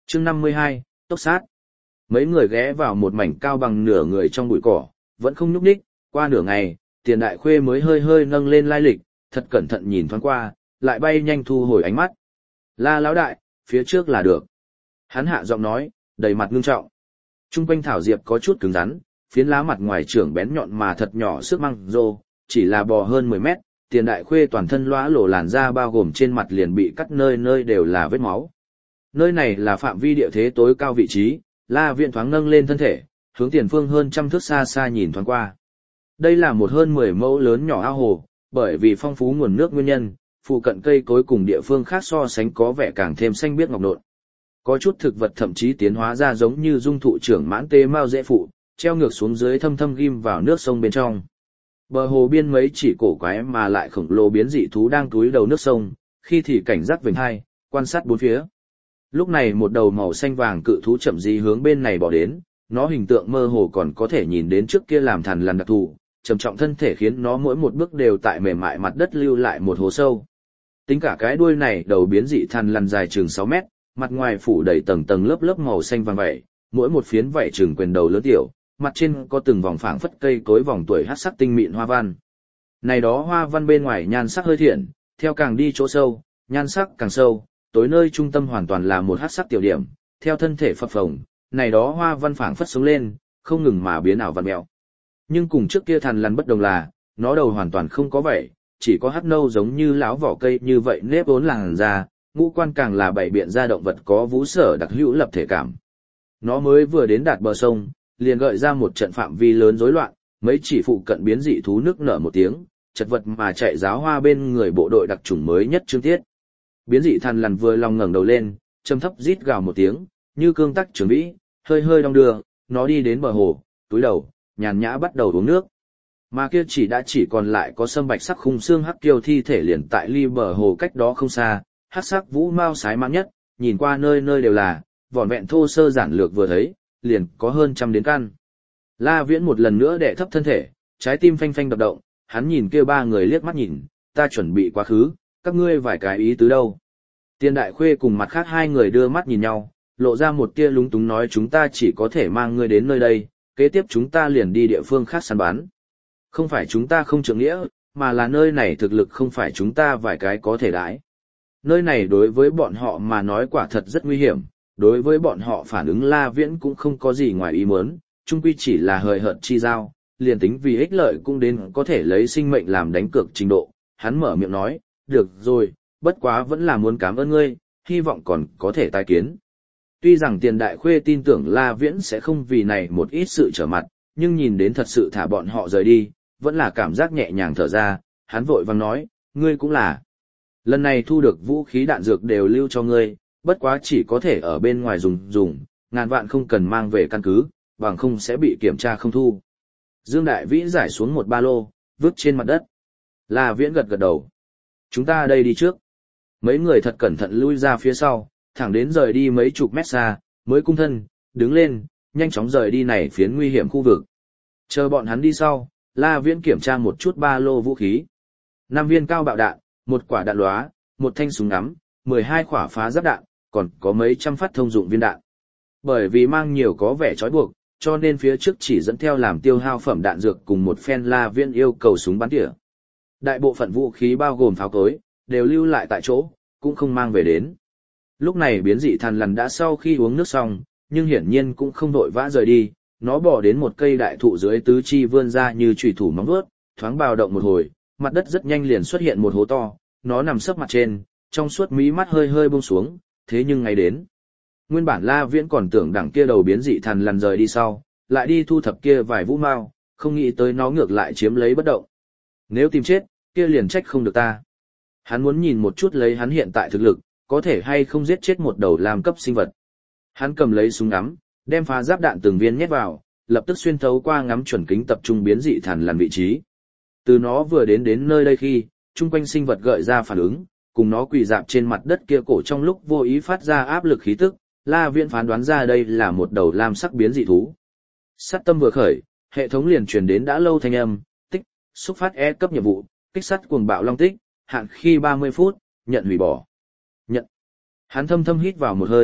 Chương năm mươi hai, tốc sát. Mấy người ghé vào một mảnh cao bằng nửa người trong bụi cỏ, vẫn không nhúc nhích, qua nửa ngày, Tiền Đại Khuê mới hơi hơi nâng lên lai lịch, thật cẩn thận nhìn thoáng qua, lại bay nhanh thu hồi ánh mắt. La lão đại, phía trước là được. Hắn hạ giọng nói, đầy mặt ngưng trọng. Trung quanh thảo diệp có chút cứng rắn, phiến lá mặt ngoài trưởng bén nhọn mà thật nhỏ sức măng rô, chỉ là bò hơn mười mét, Tiền Đại Khuê toàn thân lóa lổ làn da bao gồm trên mặt liền bị cắt nơi nơi đều là vết máu. Nơi này là phạm vi địa thế tối cao vị trí, La Viễn thoáng nâng lên thân thể, hướng tiền phương hơn trăm thước xa xa nhìn thoáng qua. Đây là một hơn mười mẫu lớn nhỏ ao hồ, bởi vì phong phú nguồn nước nguyên nhân, phụ cận cây cối cùng địa phương khác so sánh có vẻ càng thêm xanh biếc ngọc nộn. Có chút thực vật thậm chí tiến hóa ra giống như dung thụ trưởng mãn tê mao dễ phụ, treo ngược xuống dưới thâm thâm ghim vào nước sông bên trong. Bờ hồ biên mấy chỉ cổ quái mà lại khổng lồ biến dị thú đang túi đầu nước sông, khi thì cảnh giác vểnh hai, quan sát bốn phía. Lúc này một đầu màu xanh vàng cự thú chậm rãi hướng bên này bỏ đến, nó hình tượng mơ hồ còn có thể nhìn đến trước kia làm thằn lằn đặc thù, trầm trọng thân thể khiến nó mỗi một bước đều tại mềm mại mặt đất lưu lại một hố sâu. Tính cả cái đuôi này đầu biến dị thằn lằn dài chừng sáu mét, mặt ngoài phủ đầy tầng tầng lớp lớp màu xanh vàng vảy, mỗi một phiến vảy chừng quyền đầu lớn tiểu, mặt trên có từng vòng phảng phất cây cối vòng tuổi hắc sắc tinh mịn hoa văn. Này đó hoa văn bên ngoài nhan sắc hơi thiện, theo càng đi chỗ sâu, nhan sắc càng sâu, tối nơi trung tâm hoàn toàn là một hắc sắc tiểu điểm, theo thân thể phập phồng, này đó hoa văn phảng phất sống lên, không ngừng mà biến ảo vặn mèo. Nhưng cùng trước kia thằn lằn bất đồng là, nó đầu hoàn toàn không có vảy, chỉ có hắc nâu giống như láo vỏ cây như vậy nếp vốn làn da, ngũ quan càng là bảy biện ra động vật có vú sở đặc hữu lập thể cảm. Nó mới vừa đến đạt bờ sông, liền gợi ra một trận phạm vi lớn rối loạn, mấy chỉ phụ cận biến dị thú nước nở một tiếng, chật vật mà chạy giáo hoa bên người bộ đội đặc chủng mới nhất chương tiết. Biến dị thằn lằn vừa lòng ngẩng đầu lên, trầm thấp rít gào một tiếng, như cương tắc trường vĩ, hơi hơi đong đưa, nó đi đến bờ hồ, túi đầu, nhàn nhã bắt đầu uống nước. Mà kia chỉ đã chỉ còn lại có sâm bạch sắc khung xương hắc kiêu thi thể liền tại ly bờ hồ cách đó không xa, hắc sắc vũ mao sái mãn nhất, nhìn qua nơi nơi đều là, vỏn vẹn thô sơ giản lược vừa thấy, liền có hơn trăm đến căn. La Viễn một lần nữa đè thấp thân thể, trái tim phanh phanh đập động, hắn nhìn kia ba người liếc mắt nhìn, ta chuẩn bị quá khứ, các ngươi vài cái ý tứ đâu. Tiền Đại Khuê cùng mặt khác hai người đưa mắt nhìn nhau, lộ ra một tia lúng túng nói chúng ta chỉ có thể mang ngươi đến nơi đây, kế tiếp chúng ta liền đi địa phương khác săn bắn. Không phải chúng ta không trượng nghĩa, mà là nơi này thực lực không phải chúng ta vài cái có thể đãi. Nơi này đối với bọn họ mà nói quả thật rất nguy hiểm, đối với bọn họ phản ứng La Viễn cũng không có gì ngoài ý muốn, chung quy chỉ là hời hợt chi giao, liền tính vì ích lợi cũng đến có thể lấy sinh mệnh làm đánh cược trình độ. Hắn mở miệng nói, được rồi, bất quá vẫn là muốn cảm ơn ngươi, hy vọng còn có thể tái kiến. Tuy rằng Tiền Đại Khuê tin tưởng La Viễn sẽ không vì này một ít sự trở mặt, nhưng nhìn đến thật sự thả bọn họ rời đi, vẫn là cảm giác nhẹ nhàng thở ra, hắn vội vàng nói, ngươi cũng là. Lần này thu được vũ khí đạn dược đều lưu cho ngươi, bất quá chỉ có thể ở bên ngoài dùng dùng, ngàn vạn không cần mang về căn cứ, bằng không sẽ bị kiểm tra không thu. Dương Đại Vĩ giải xuống một ba lô, vứt trên mặt đất. La Viễn gật gật đầu. Chúng ta đây đi trước. Mấy người thật cẩn thận lui ra phía sau, thẳng đến rời đi mấy chục mét xa, mới cung thân, đứng lên, nhanh chóng rời đi này phiến nguy hiểm khu vực. Chờ bọn hắn đi sau, La Viễn kiểm tra một chút ba lô vũ khí. Năm viên cao bạo đạn, một quả đạn lóa, một thanh súng ngắm, mười hai quả phá giáp đạn, còn có mấy trăm phát thông dụng viên đạn. Bởi vì mang nhiều có vẻ trói buộc, cho nên phía trước chỉ dẫn theo làm tiêu hao phẩm đạn dược cùng một phen La Viễn yêu cầu súng bắn tỉa. Đại bộ phận vũ khí bao gồm pháo cối, đều lưu lại tại chỗ, cũng không mang về đến. Lúc này biến dị thằn lằn đã sau khi uống nước xong, nhưng hiển nhiên cũng không vội vã rời đi, nó bỏ đến một cây đại thụ dưới tứ chi vươn ra như chùy thủ móng vuốt, thoáng bào động một hồi, mặt đất rất nhanh liền xuất hiện một hố to, nó nằm sấp mặt trên, trong suốt mí mắt hơi hơi buông xuống, thế nhưng ngay đến. Nguyên bản La Viễn còn tưởng đằng kia đầu biến dị thằn lằn rời đi sau, lại đi thu thập kia vài vũ mao, không nghĩ tới nó ngược lại chiếm lấy bất động. Nếu tìm chết, kia liền trách không được ta. Hắn muốn nhìn một chút lấy hắn hiện tại thực lực, có thể hay không giết chết một đầu lam cấp sinh vật. Hắn cầm lấy súng ngắm, đem phá giáp đạn từng viên nhét vào, lập tức xuyên thấu qua ngắm chuẩn kính tập trung biến dị thằn lằn vị trí. Từ nó vừa đến đến nơi đây khi, chung quanh sinh vật gợi ra phản ứng, cùng nó quỳ dạp trên mặt đất kia cổ trong lúc vô ý phát ra áp lực khí tức, La Viễn phán đoán ra đây là một đầu lam sắc biến dị thú. Sát tâm vừa khởi, hệ thống liền truyền đến đã lâu thanh âm, tích, xúc phát E cấp nhiệm vụ, kích sát cuồng bạo long tích, hạn khi ba mươi phút, nhận hủy bỏ. Nhận. Hắn thâm thâm hít vào một hơi,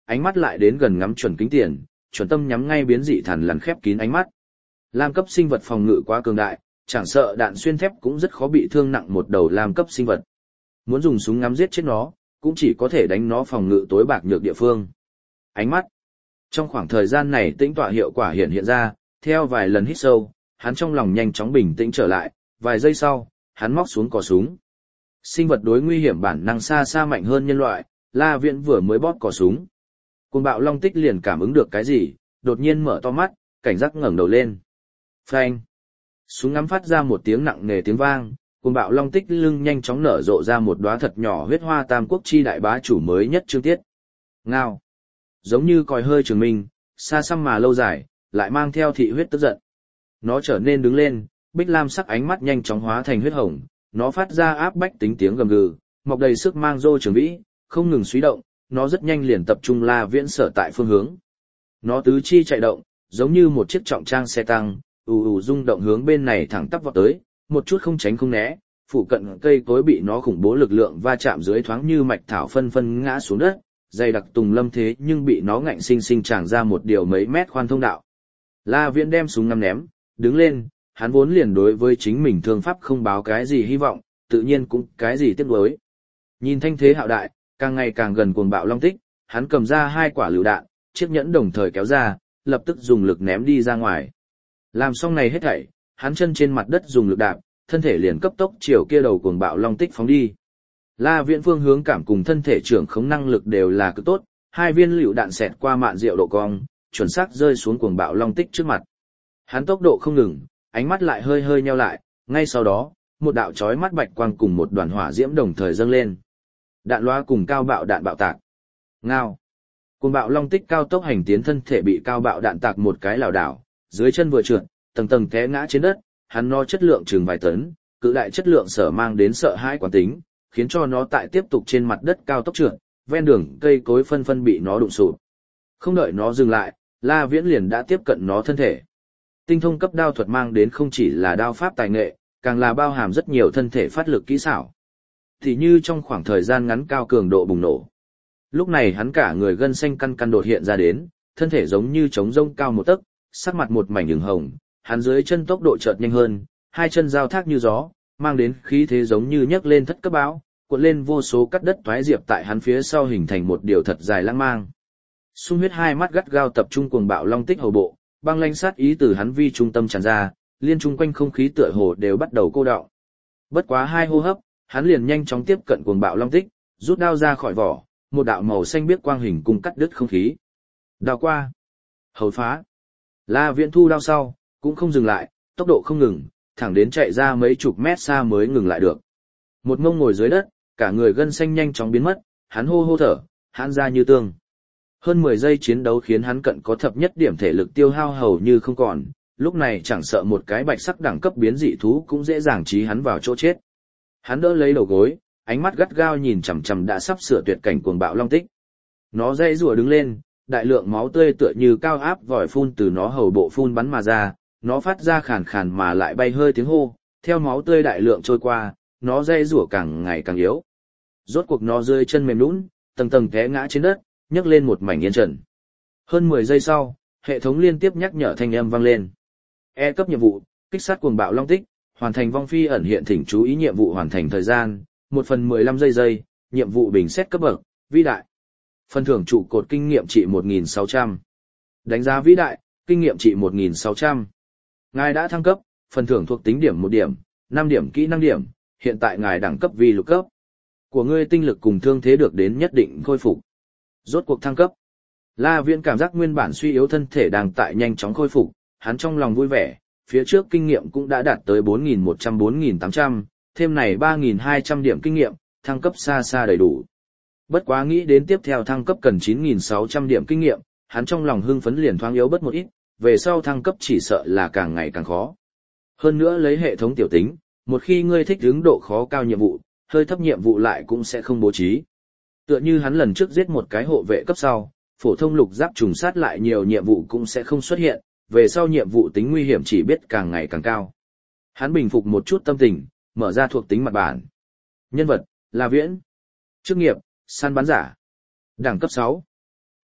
ánh mắt lại đến gần ngắm chuẩn kính tiền, chuẩn tâm nhắm ngay biến dị thằn lằn khép kín ánh mắt. Lam cấp sinh vật phòng ngự quá cường đại, chẳng sợ đạn xuyên thép cũng rất khó bị thương nặng một đầu lam cấp sinh vật. Muốn dùng súng ngắm giết chết nó, cũng chỉ có thể đánh nó phòng ngự tối bạc nhược địa phương. Ánh mắt. Trong khoảng thời gian này tĩnh tọa hiệu quả hiện hiện ra, theo vài lần hít sâu, hắn trong lòng nhanh chóng bình tĩnh trở lại, vài giây sau, hắn móc xuống cò súng. Sinh vật đối nguy hiểm bản năng xa xa mạnh hơn nhân loại, La Viễn vừa mới bóp cò súng. Cuồng bạo long tích liền cảm ứng được cái gì, đột nhiên mở to mắt, cảnh giác ngẩng đầu lên. Phanh. Súng ngắm phát ra một tiếng nặng nề tiếng vang, cuồng bạo long tích lưng nhanh chóng nở rộ ra một đóa thật nhỏ huyết hoa tam quốc chi đại bá chủ mới nhất chương tiết. Ngao. Giống như còi hơi trường minh, xa xăm mà lâu dài, lại mang theo thị huyết tức giận. Nó trở nên đứng lên, bích lam sắc ánh mắt nhanh chóng hóa thành huyết hồng, nó phát ra áp bách tính tiếng gầm gừ, mọc đầy sức mang rô trường vĩ, không ngừng suy động, nó rất nhanh liền tập trung La Viễn sở tại phương hướng. Nó tứ chi chạy động, giống như một chiếc trọng trang xe tăng, ù ù rung động hướng bên này thẳng tắp vọt tới, một chút không tránh không né, phụ cận cây cối bị nó khủng bố lực lượng va chạm dưới thoáng như mạch thảo phân phân ngã xuống đất, dày đặc tùng lâm thế nhưng bị nó ngạnh sinh sinh tràn ra một điều mấy mét khoan thông đạo. La Viễn đem súng ngắm ném, đứng lên, hắn vốn liền đối với chính mình thương pháp không báo cái gì hy vọng, tự nhiên cũng cái gì tiếc nuối. Nhìn thanh thế hạo đại, càng ngày càng gần cuồng bạo long tích, hắn cầm ra hai quả lựu đạn, chiếc nhẫn đồng thời kéo ra, lập tức dùng lực ném đi ra ngoài. Làm xong này hết thảy, hắn chân trên mặt đất dùng lực đạp, thân thể liền cấp tốc chiều kia đầu cuồng bạo long tích phóng đi. La Viễn phương hướng cảm cùng thân thể trưởng khống năng lực đều là cực tốt, hai viên lựu đạn xẹt qua mạn diệu độ cong, chuẩn xác rơi xuống cuồng bạo long tích trước mặt. Hắn tốc độ không ngừng, ánh mắt lại hơi hơi nheo lại, ngay sau đó, một đạo chói mắt bạch quang cùng một đoàn hỏa diễm đồng thời dâng lên. Đạn loa cùng cao bạo đạn bạo tạc. Ngao. Cuồng bạo long tích cao tốc hành tiến thân thể bị cao bạo đạn tạc một cái lảo đảo, dưới chân vừa trượt, tầng tầng té ngã trên đất, hắn no chất lượng chừng vài tấn, cự đại chất lượng sở mang đến sợ hãi quán tính, khiến cho nó tại tiếp tục trên mặt đất cao tốc trượt, ven đường cây cối phân phân bị nó đụng sụp. Không đợi nó dừng lại, La Viễn liền đã tiếp cận nó thân thể. Tinh thông cấp đao thuật mang đến không chỉ là đao pháp tài nghệ, càng là bao hàm rất nhiều thân thể phát lực kỹ xảo. Thì như trong khoảng thời gian ngắn cao cường độ bùng nổ. Lúc này hắn cả người gân xanh căn căn đột hiện ra đến, thân thể giống như trống rông cao một tấc, sắc mặt một mảnh ửng hồng, hắn dưới chân tốc độ chợt nhanh hơn, hai chân giao thác như gió, mang đến khí thế giống như nhấc lên thất cấp bão, cuộn lên vô số cắt đất toái diệp tại hắn phía sau hình thành một điều thật dài lãng mang. Xung huyết hai mắt gắt gao tập trung cuồng bạo long tích hầu bộ, băng lãnh sát ý từ hắn vi trung tâm tràn ra, liên chung quanh không khí tựa hồ đều bắt đầu cô đọng. Bất quá hai hô hấp, hắn liền nhanh chóng tiếp cận cuồng bạo long tích, rút đao ra khỏi vỏ, một đạo màu xanh biếc quang hình cùng cắt đứt không khí. Đao qua, hầu phá. La Viễn thu đao sau, cũng không dừng lại, tốc độ không ngừng, thẳng đến chạy ra mấy chục mét xa mới ngừng lại được. Một mông ngồi dưới đất, cả người gân xanh nhanh chóng biến mất, hắn hô hô thở, hãn ra như tương. Hơn mười giây chiến đấu khiến hắn cận có thập nhất điểm thể lực tiêu hao hầu như không còn, lúc này chẳng sợ một cái bạch sắc đẳng cấp biến dị thú cũng dễ dàng trí hắn vào chỗ chết. Hắn đỡ lấy đầu gối, ánh mắt gắt gao nhìn chằm chằm đã sắp sửa tuyệt cảnh cuồng bạo long tích. Nó dây rùa đứng lên, đại lượng máu tươi tựa như cao áp vòi phun từ nó hầu bộ phun bắn mà ra, nó phát ra khàn khàn mà lại bay hơi tiếng hô, theo máu tươi đại lượng trôi qua, nó dây rùa càng ngày càng yếu. Rốt cuộc nó rơi chân mềm nhũn, tầng tầng té ngã trên đất, nhấc lên một mảnh yên trần. Hơn mười giây sau, hệ thống liên tiếp nhắc nhở thanh âm vang lên. E cấp nhiệm vụ, kích sát cuồng bạo long tích, hoàn thành vong phi ẩn hiện thỉnh chú ý nhiệm vụ hoàn thành thời gian, một phần mười lăm giây giây, nhiệm vụ bình xét cấp bậc, vĩ đại. Phần thưởng trụ cột kinh nghiệm trị một nghìn sáu trăm. Đánh giá vĩ đại, kinh nghiệm trị một nghìn sáu trăm. Ngài đã thăng cấp, phần thưởng thuộc tính điểm một điểm, năm điểm kỹ năng điểm, hiện tại ngài đẳng cấp vì lục cấp. Của ngươi tinh lực cùng thương thế được đến nhất định khôi phục. Rốt cuộc thăng cấp. La Viễn cảm giác nguyên bản suy yếu thân thể đang tại nhanh chóng khôi phục, hắn trong lòng vui vẻ, phía trước kinh nghiệm cũng đã đạt tới bốn nghìn một trăm bốn nghìn tám trăm, thêm này ba nghìn hai trăm điểm kinh nghiệm, thăng cấp xa xa đầy đủ. Bất quá nghĩ đến tiếp theo thăng cấp cần chín nghìn sáu trăm điểm kinh nghiệm, hắn trong lòng hưng phấn liền thoáng yếu bớt một ít, về sau thăng cấp chỉ sợ là càng ngày càng khó. Hơn nữa lấy hệ thống tiểu tính, một khi ngươi thích ứng độ khó cao nhiệm vụ, hơi thấp nhiệm vụ lại cũng sẽ không bố trí. Tựa như hắn lần trước giết một cái hộ vệ cấp sau, phổ thông lục giáp trùng sát lại nhiều nhiệm vụ cũng sẽ không xuất hiện, về sau nhiệm vụ tính nguy hiểm chỉ biết càng ngày càng cao. Hắn bình phục một chút tâm tình, mở ra thuộc tính mặt bản. Nhân vật, La Viễn. Chức nghiệp, săn bắn giả. Đẳng cấp sáu.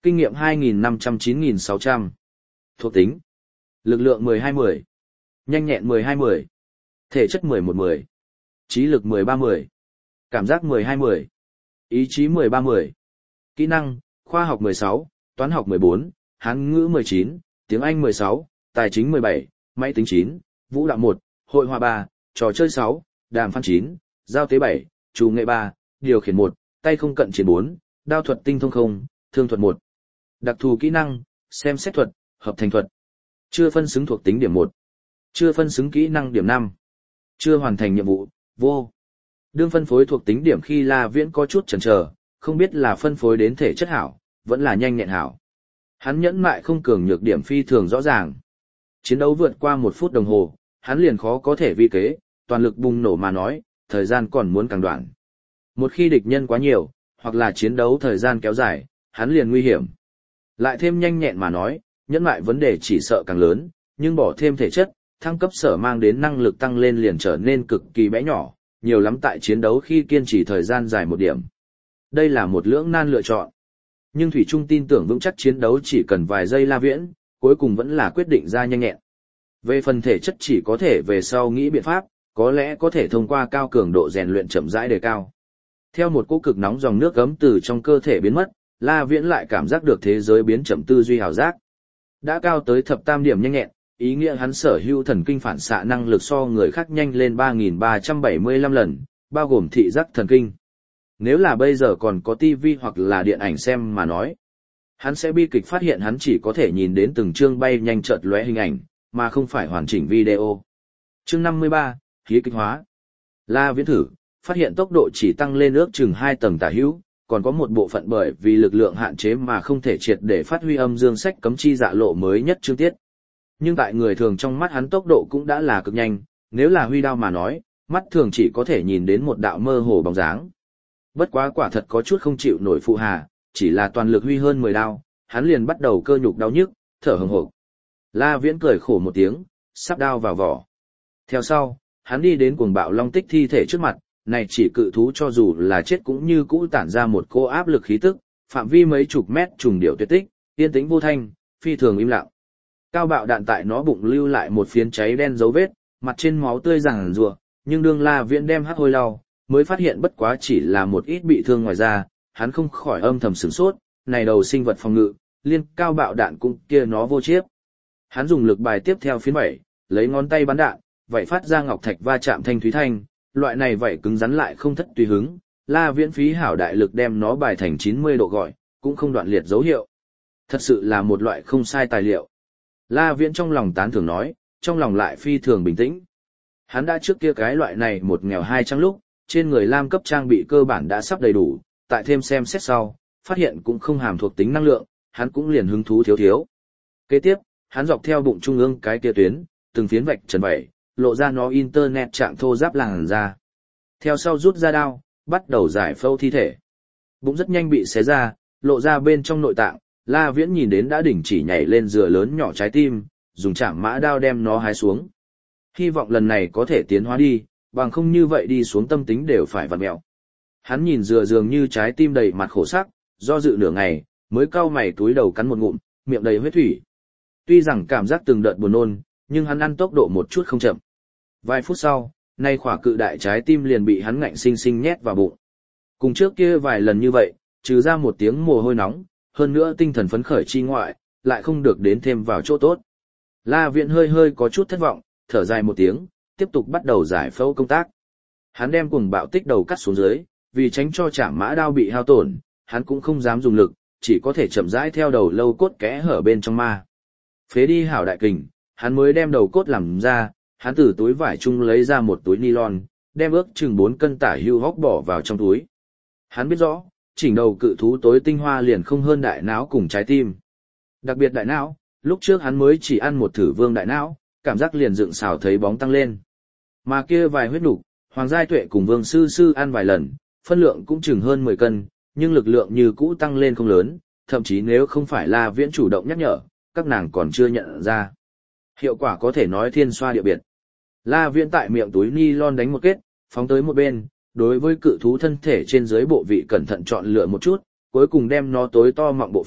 Kinh nghiệm hai nghìn năm trăm chín nghìn sáu trăm. Thuộc tính. Lực lượng mười hai mười. Nhanh nhẹn mười hai mười. Thể chất mười một mười. Trí lực mười ba mười. Cảm giác mười hai mười. Ý chí mười ba mười. Kỹ năng, khoa học mười sáu, toán học mười bốn, Hán ngữ mười chín, tiếng Anh mười sáu, tài chính mười bảy, máy tính chín, vũ đạo một, hội họa ba, trò chơi sáu, đàm phán chín, giao tế bảy, chủ nghệ ba, điều khiển một, tay không cận chiến bốn, đao thuật tinh thông không, thương thuật một. Đặc thù kỹ năng, xem xét thuật, hợp thành thuật. Chưa phân xứng thuộc tính điểm một. Chưa phân xứng kỹ năng điểm năm. Chưa hoàn thành nhiệm vụ, vô. Đương phân phối thuộc tính điểm khi La Viễn có chút chần chờ, không biết là phân phối đến thể chất hảo, vẫn là nhanh nhẹn hảo. Hắn nhẫn mại không cường nhược điểm phi thường rõ ràng. Chiến đấu vượt qua một phút đồng hồ, hắn liền khó có thể vi kế, toàn lực bùng nổ mà nói, thời gian còn muốn càng đoạn. Một khi địch nhân quá nhiều, hoặc là chiến đấu thời gian kéo dài, hắn liền nguy hiểm. Lại thêm nhanh nhẹn mà nói, nhẫn mại vấn đề chỉ sợ càng lớn, nhưng bỏ thêm thể chất, thăng cấp sở mang đến năng lực tăng lên liền trở nên cực kỳ bé nhỏ, nhiều lắm tại chiến đấu khi kiên trì thời gian dài một điểm. Đây là một lưỡng nan lựa chọn. Nhưng Thủy Trung tin tưởng vững chắc chiến đấu chỉ cần vài giây La Viễn, cuối cùng vẫn là quyết định ra nhanh nhẹn. Về phần thể chất chỉ có thể về sau nghĩ biện pháp, có lẽ có thể thông qua cao cường độ rèn luyện chậm rãi đề cao. Theo một cỗ cực nóng dòng nước gấm từ trong cơ thể biến mất, La Viễn lại cảm giác được thế giới biến chậm tư duy hào giác. Đã cao tới thập tam điểm nhanh nhẹn, ý nghĩa hắn sở hữu thần kinh phản xạ năng lực so người khác nhanh lên ba nghìn ba trăm bảy mươi lăm lần, bao gồm thị giác thần kinh. Nếu là bây giờ còn có tivi hoặc là điện ảnh xem mà nói, hắn sẽ bi kịch phát hiện hắn chỉ có thể nhìn đến từng chương bay nhanh chợt lóe hình ảnh, mà không phải hoàn chỉnh video. Chương năm mươi ba, khí kích hóa. La Viễn thử, phát hiện tốc độ chỉ tăng lên ước chừng hai tầng tả hữu, còn có một bộ phận bởi vì lực lượng hạn chế mà không thể triệt để phát huy âm dương sách cấm chi dạ lộ mới nhất chương tiết. Nhưng tại người thường trong mắt hắn tốc độ cũng đã là cực nhanh, nếu là huy đao mà nói, mắt thường chỉ có thể nhìn đến một đạo mơ hồ bóng dáng. Bất quá quả thật có chút không chịu nổi phụ hà, chỉ là toàn lực huy hơn mười đao, hắn liền bắt đầu cơ nhục đau nhức, thở hừng hực. La Viễn cười khổ một tiếng, sắp đao vào vỏ. Theo sau, hắn đi đến cuồng bạo long tích thi thể trước mặt, này chỉ cự thú cho dù là chết cũng như cũ tản ra một cô áp lực khí tức, phạm vi mấy chục mét trùng điệu tuyệt tích, yên tĩnh vô thanh, phi thường im lặng. Cao bạo đạn tại nó bụng lưu lại một phiến cháy đen dấu vết, mặt trên máu tươi ràng rùa, nhưng đương La Viễn đem hắc hôi lau, mới phát hiện bất quá chỉ là một ít bị thương ngoài da, hắn không khỏi âm thầm sửng sốt, này đầu sinh vật phòng ngự, liên cao bạo đạn cũng kia nó vô chiếc. Hắn dùng lực bài tiếp theo phiến bảy, lấy ngón tay bắn đạn, vậy phát ra ngọc thạch va chạm thanh thúy thanh, loại này vậy cứng rắn lại không thất tùy hứng, La Viễn phí hảo đại lực đem nó bài thành chín mươi độ gọi, cũng không đoạn liệt dấu hiệu. Thật sự là một loại không sai tài liệu. La Viễn trong lòng tán thưởng nói, trong lòng lại phi thường bình tĩnh. Hắn đã trước kia cái loại này một nghèo hai trắng lúc, trên người lam cấp trang bị cơ bản đã sắp đầy đủ, tại thêm xem xét sau, phát hiện cũng không hàm thuộc tính năng lượng, hắn cũng liền hứng thú thiếu thiếu. Kế tiếp, hắn dọc theo bụng trung ương cái kia tuyến, từng phiến vạch trần vẩy, lộ ra nó internet trạng thô giáp làn ra. Theo sau rút ra đao, bắt đầu giải phẫu thi thể. Bụng rất nhanh bị xé ra, lộ ra bên trong nội tạng, La Viễn nhìn đến đã đỉnh chỉ nhảy lên dừa lớn nhỏ trái tim, dùng chạm mã đao đem nó hái xuống. Hy vọng lần này có thể tiến hóa đi, bằng không như vậy đi xuống tâm tính đều phải vặn mẹo. Hắn nhìn dừa dường như trái tim đầy mặt khổ sắc, do dự nửa ngày, mới cau mày túi đầu cắn một ngụm, miệng đầy huyết thủy. Tuy rằng cảm giác từng đợt buồn nôn, nhưng hắn ăn tốc độ một chút không chậm. Vài phút sau, nay khỏa cự đại trái tim liền bị hắn ngạnh sinh sinh nhét vào bụng. Cùng trước kia vài lần như vậy, trừ ra một tiếng mồ hôi nóng, hơn nữa tinh thần phấn khởi chi ngoại, lại không được đến thêm vào chỗ tốt. La Viễn hơi hơi có chút thất vọng, thở dài một tiếng, tiếp tục bắt đầu giải phẫu công tác. Hắn đem cuồng bạo tích đầu cắt xuống dưới, vì tránh cho chạm mã đao bị hao tổn, hắn cũng không dám dùng lực, chỉ có thể chậm rãi theo đầu lâu cốt kẽ hở bên trong ma. Phế đi hảo đại kình, hắn mới đem đầu cốt làm ra, hắn từ túi vải chung lấy ra một túi nylon, đem ước chừng bốn cân tả hưu hóc bỏ vào trong túi. Hắn biết rõ, chỉnh đầu cự thú tối tinh hoa liền không hơn đại não cùng trái tim. Đặc biệt đại não, lúc trước hắn mới chỉ ăn một thử vương đại não, cảm giác liền dựng xào thấy bóng tăng lên. Mà kia vài huyết nục, Hoàng Giai Tuệ cùng Vương Sư Sư ăn vài lần, phân lượng cũng chừng hơn mười cân, nhưng lực lượng như cũ tăng lên không lớn, thậm chí nếu không phải La Viễn chủ động nhắc nhở, các nàng còn chưa nhận ra. Hiệu quả có thể nói thiên xoa địa biệt. La Viễn tại miệng túi nylon đánh một kết, phóng tới một bên, đối với cự thú thân thể trên dưới bộ vị cẩn thận chọn lựa một chút, cuối cùng đem nó tối to mọng bộ phận,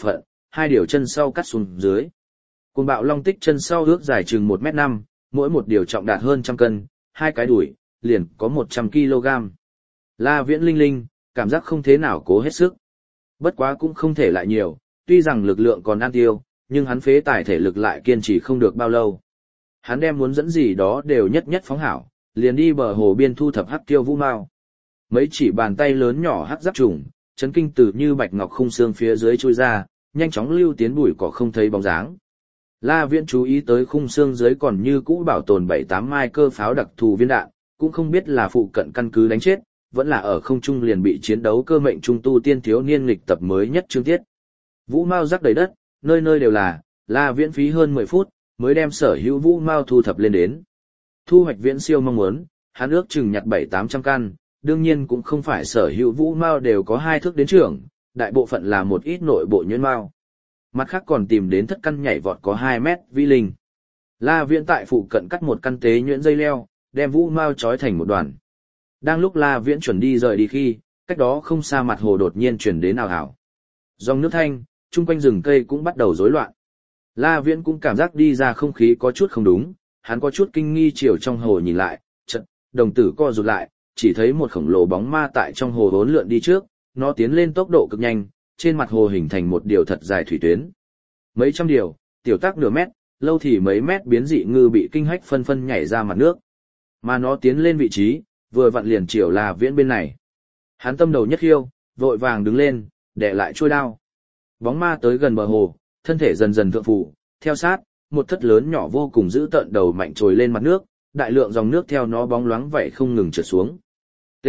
hai điều chân sau cắt xuống dưới. Cuồng bạo long tích chân sau ước dài chừng một mét năm, mỗi một điều trọng đạt hơn trăm cân, hai cái đùi, liền có một trăm ki lô gam. La Viễn linh linh, cảm giác không thế nào cố hết sức. Bất quá cũng không thể lại nhiều, tuy rằng lực lượng còn ăn tiêu, nhưng hắn phế tài thể lực lại kiên trì không được bao lâu. Hắn đem muốn dẫn gì đó đều nhất nhất phóng hảo, liền đi bờ hồ biên thu thập hắc tiêu vũ mao. Mấy chỉ bàn tay lớn nhỏ hắc giáp trùng, chấn kinh từ như bạch ngọc khung xương phía dưới trôi ra, nhanh chóng lưu tiến bụi cỏ không thấy bóng dáng. La Viễn chú ý tới khung xương dưới còn như cũ bảo tồn bảy tám mai cơ pháo đặc thù viên đạn, cũng không biết là phụ cận căn cứ đánh chết, vẫn là ở không trung liền bị chiến đấu cơ mệnh trung tu tiên thiếu niên lịch tập mới nhất chương tiết. Vũ mao rắc đầy đất, nơi nơi đều là, La Viễn phí hơn mười phút, mới đem sở hữu vũ mao thu thập lên đến. Thu hoạch viễn siêu mong muốn, hắn ước chừng nhặt bảy tám trăm căn, đương nhiên cũng không phải sở hữu vũ mao đều có hai thước đến trưởng, đại bộ phận là một ít nội bộ nhuyễn mao. Mặt khác còn tìm đến thất căn nhảy vọt có hai mét vi linh. La Viễn tại phụ cận cắt một căn tế nhuyễn dây leo, đem vũ mao trói thành một đoàn. Đang lúc La Viễn chuẩn đi rời đi khi, cách đó không xa mặt hồ đột nhiên chuyển đến ào ào. Dòng nước thanh, chung quanh rừng cây cũng bắt đầu rối loạn. La Viễn cũng cảm giác đi ra không khí có chút không đúng, hắn có chút kinh nghi chiều trong hồ nhìn lại, chợt, đồng tử co rụt lại, chỉ thấy một khổng lồ bóng ma tại trong hồ hỗn lượn đi trước, nó tiến lên tốc độ cực nhanh, trên mặt hồ hình thành một điều thật dài thủy tuyến. Mấy trăm điều, tiểu tác nửa mét, lâu thì mấy mét biến dị ngư bị kinh hách phân phân nhảy ra mặt nước. Mà nó tiến lên vị trí, vừa vặn liền chiều La Viễn bên này. Hắn tâm đầu nhất khiêu, vội vàng đứng lên, đè lại chuôi đao. Bóng ma tới gần bờ hồ, thân thể dần dần thượng phủ, theo sát, một thất lớn nhỏ vô cùng giữ tợn đầu mạnh trồi lên mặt nước, đại lượng dòng nước theo nó bóng loáng vậy không ngừng trượt xuống. T.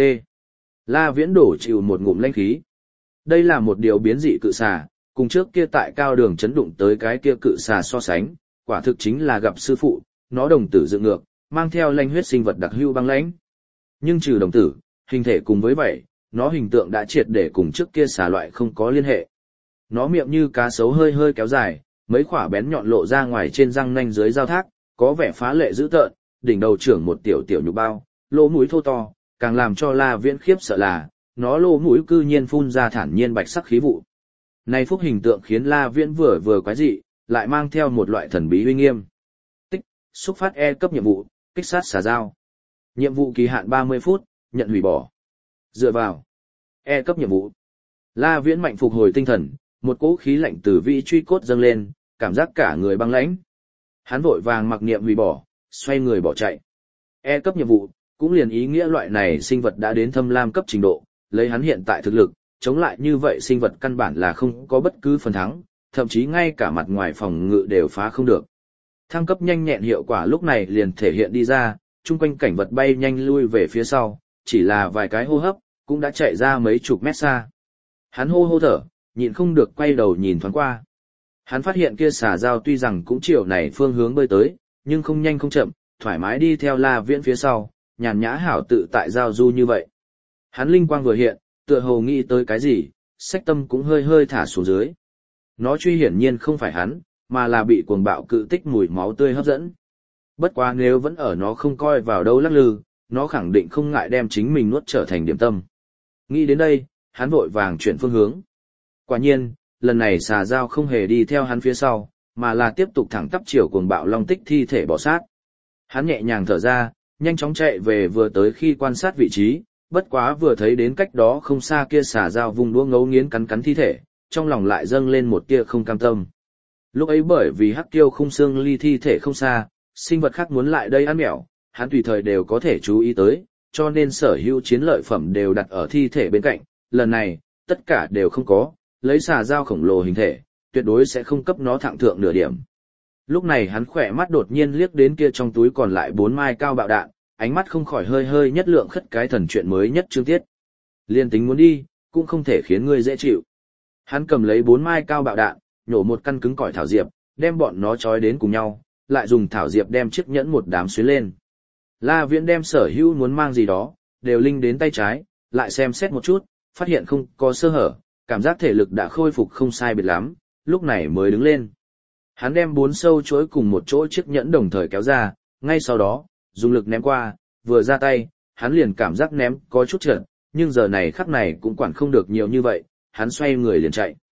La Viễn đổ chịu một ngụm lãnh khí. Đây là một điều biến dị cự xà, cùng trước kia tại cao đường chấn đụng tới cái kia cự xà so sánh, quả thực chính là gặp sư phụ, nó đồng tử dựng ngược, mang theo lanh huyết sinh vật đặc hữu băng lãnh. Nhưng trừ đồng tử, hình thể cùng với vậy, nó hình tượng đã triệt để cùng trước kia xà loại không có liên hệ. Nó miệng như cá sấu hơi hơi kéo dài, mấy khỏa bén nhọn lộ ra ngoài trên răng nanh dưới giao thác, có vẻ phá lệ dữ tợn, đỉnh đầu trưởng một tiểu tiểu nhục bao, lỗ mũi thô to, càng làm cho La Viễn khiếp sợ là, nó lỗ mũi cư nhiên phun ra thản nhiên bạch sắc khí vụ. Này phúc hình tượng khiến La Viễn vừa vừa quái dị, lại mang theo một loại thần bí uy nghiêm. Tích, xúc phát E cấp nhiệm vụ, kích sát xà dao. Nhiệm vụ kỳ hạn ba mươi phút, nhận hủy bỏ. Dựa vào E cấp nhiệm vụ. La Viễn mạnh phục hồi tinh thần, một cỗ khí lạnh từ vị truy cốt dâng lên, cảm giác cả người băng lãnh. Hắn vội vàng mặc niệm hủy bỏ, xoay người bỏ chạy. E cấp nhiệm vụ, cũng liền ý nghĩa loại này sinh vật đã đến thâm lam cấp trình độ, lấy hắn hiện tại thực lực, chống lại như vậy sinh vật căn bản là không có bất cứ phần thắng, thậm chí ngay cả mặt ngoài phòng ngự đều phá không được. Thăng cấp nhanh nhẹn hiệu quả lúc này liền thể hiện đi ra, chung quanh cảnh vật bay nhanh lui về phía sau, chỉ là vài cái hô hấp, cũng đã chạy ra mấy chục mét xa. Hắn hô hô thở, nhịn không được quay đầu nhìn thoáng qua. Hắn phát hiện kia xà dao tuy rằng cũng chiều này phương hướng bơi tới, nhưng không nhanh không chậm, thoải mái đi theo La Viễn phía sau, nhàn nhã hảo tự tại giao du như vậy. Hắn linh quang vừa hiện, tựa hồ nghĩ tới cái gì, sách tâm cũng hơi hơi thả xuống dưới. Nó truy hiển nhiên không phải hắn, mà là bị cuồng bạo cự tích mùi máu tươi hấp dẫn. Bất quá nếu vẫn ở nó không coi vào đâu lắc lư, nó khẳng định không ngại đem chính mình nuốt trở thành điểm tâm. Nghĩ đến đây, hắn vội vàng chuyển phương hướng. Quả nhiên, lần này xà dao không hề đi theo hắn phía sau, mà là tiếp tục thẳng tắp chiều cuồng bạo long tích thi thể bỏ sát. Hắn nhẹ nhàng thở ra, nhanh chóng chạy về vừa tới khi quan sát vị trí, bất quá vừa thấy đến cách đó không xa kia xà dao vùng đũa ngấu nghiến cắn cắn thi thể, trong lòng lại dâng lên một tia không cam tâm. Lúc ấy bởi vì hắc kiêu khung xương ly thi thể không xa, sinh vật khác muốn lại đây ăn mèo, hắn tùy thời đều có thể chú ý tới, cho nên sở hữu chiến lợi phẩm đều đặt ở thi thể bên cạnh, lần này, tất cả đều không có, lấy xà dao khổng lồ hình thể, tuyệt đối sẽ không cấp nó thẳng thượng nửa điểm. Lúc này hắn khỏe mắt đột nhiên liếc đến kia trong túi còn lại bốn mai cao bạo đạn, ánh mắt không khỏi hơi hơi nhất lượng khất cái thần chuyện mới nhất chương tiết. Liên tính muốn đi, cũng không thể khiến ngươi dễ chịu. Hắn cầm lấy bốn mai cao bạo đạn, nhổ một căn cứng cỏi thảo diệp, đem bọn nó trói đến cùng nhau, lại dùng thảo diệp đem chiếc nhẫn một đám xuyến lên. La Viễn đem sở hữu muốn mang gì đó, đều linh đến tay trái, lại xem xét một chút, phát hiện không có sơ hở, cảm giác thể lực đã khôi phục không sai biệt lắm, lúc này mới đứng lên. Hắn đem bốn sâu chuỗi cùng một chỗ chiếc nhẫn đồng thời kéo ra, ngay sau đó, dùng lực ném qua, vừa ra tay, hắn liền cảm giác ném có chút trượt, nhưng giờ này khắc này cũng quản không được nhiều như vậy, hắn xoay người liền chạy.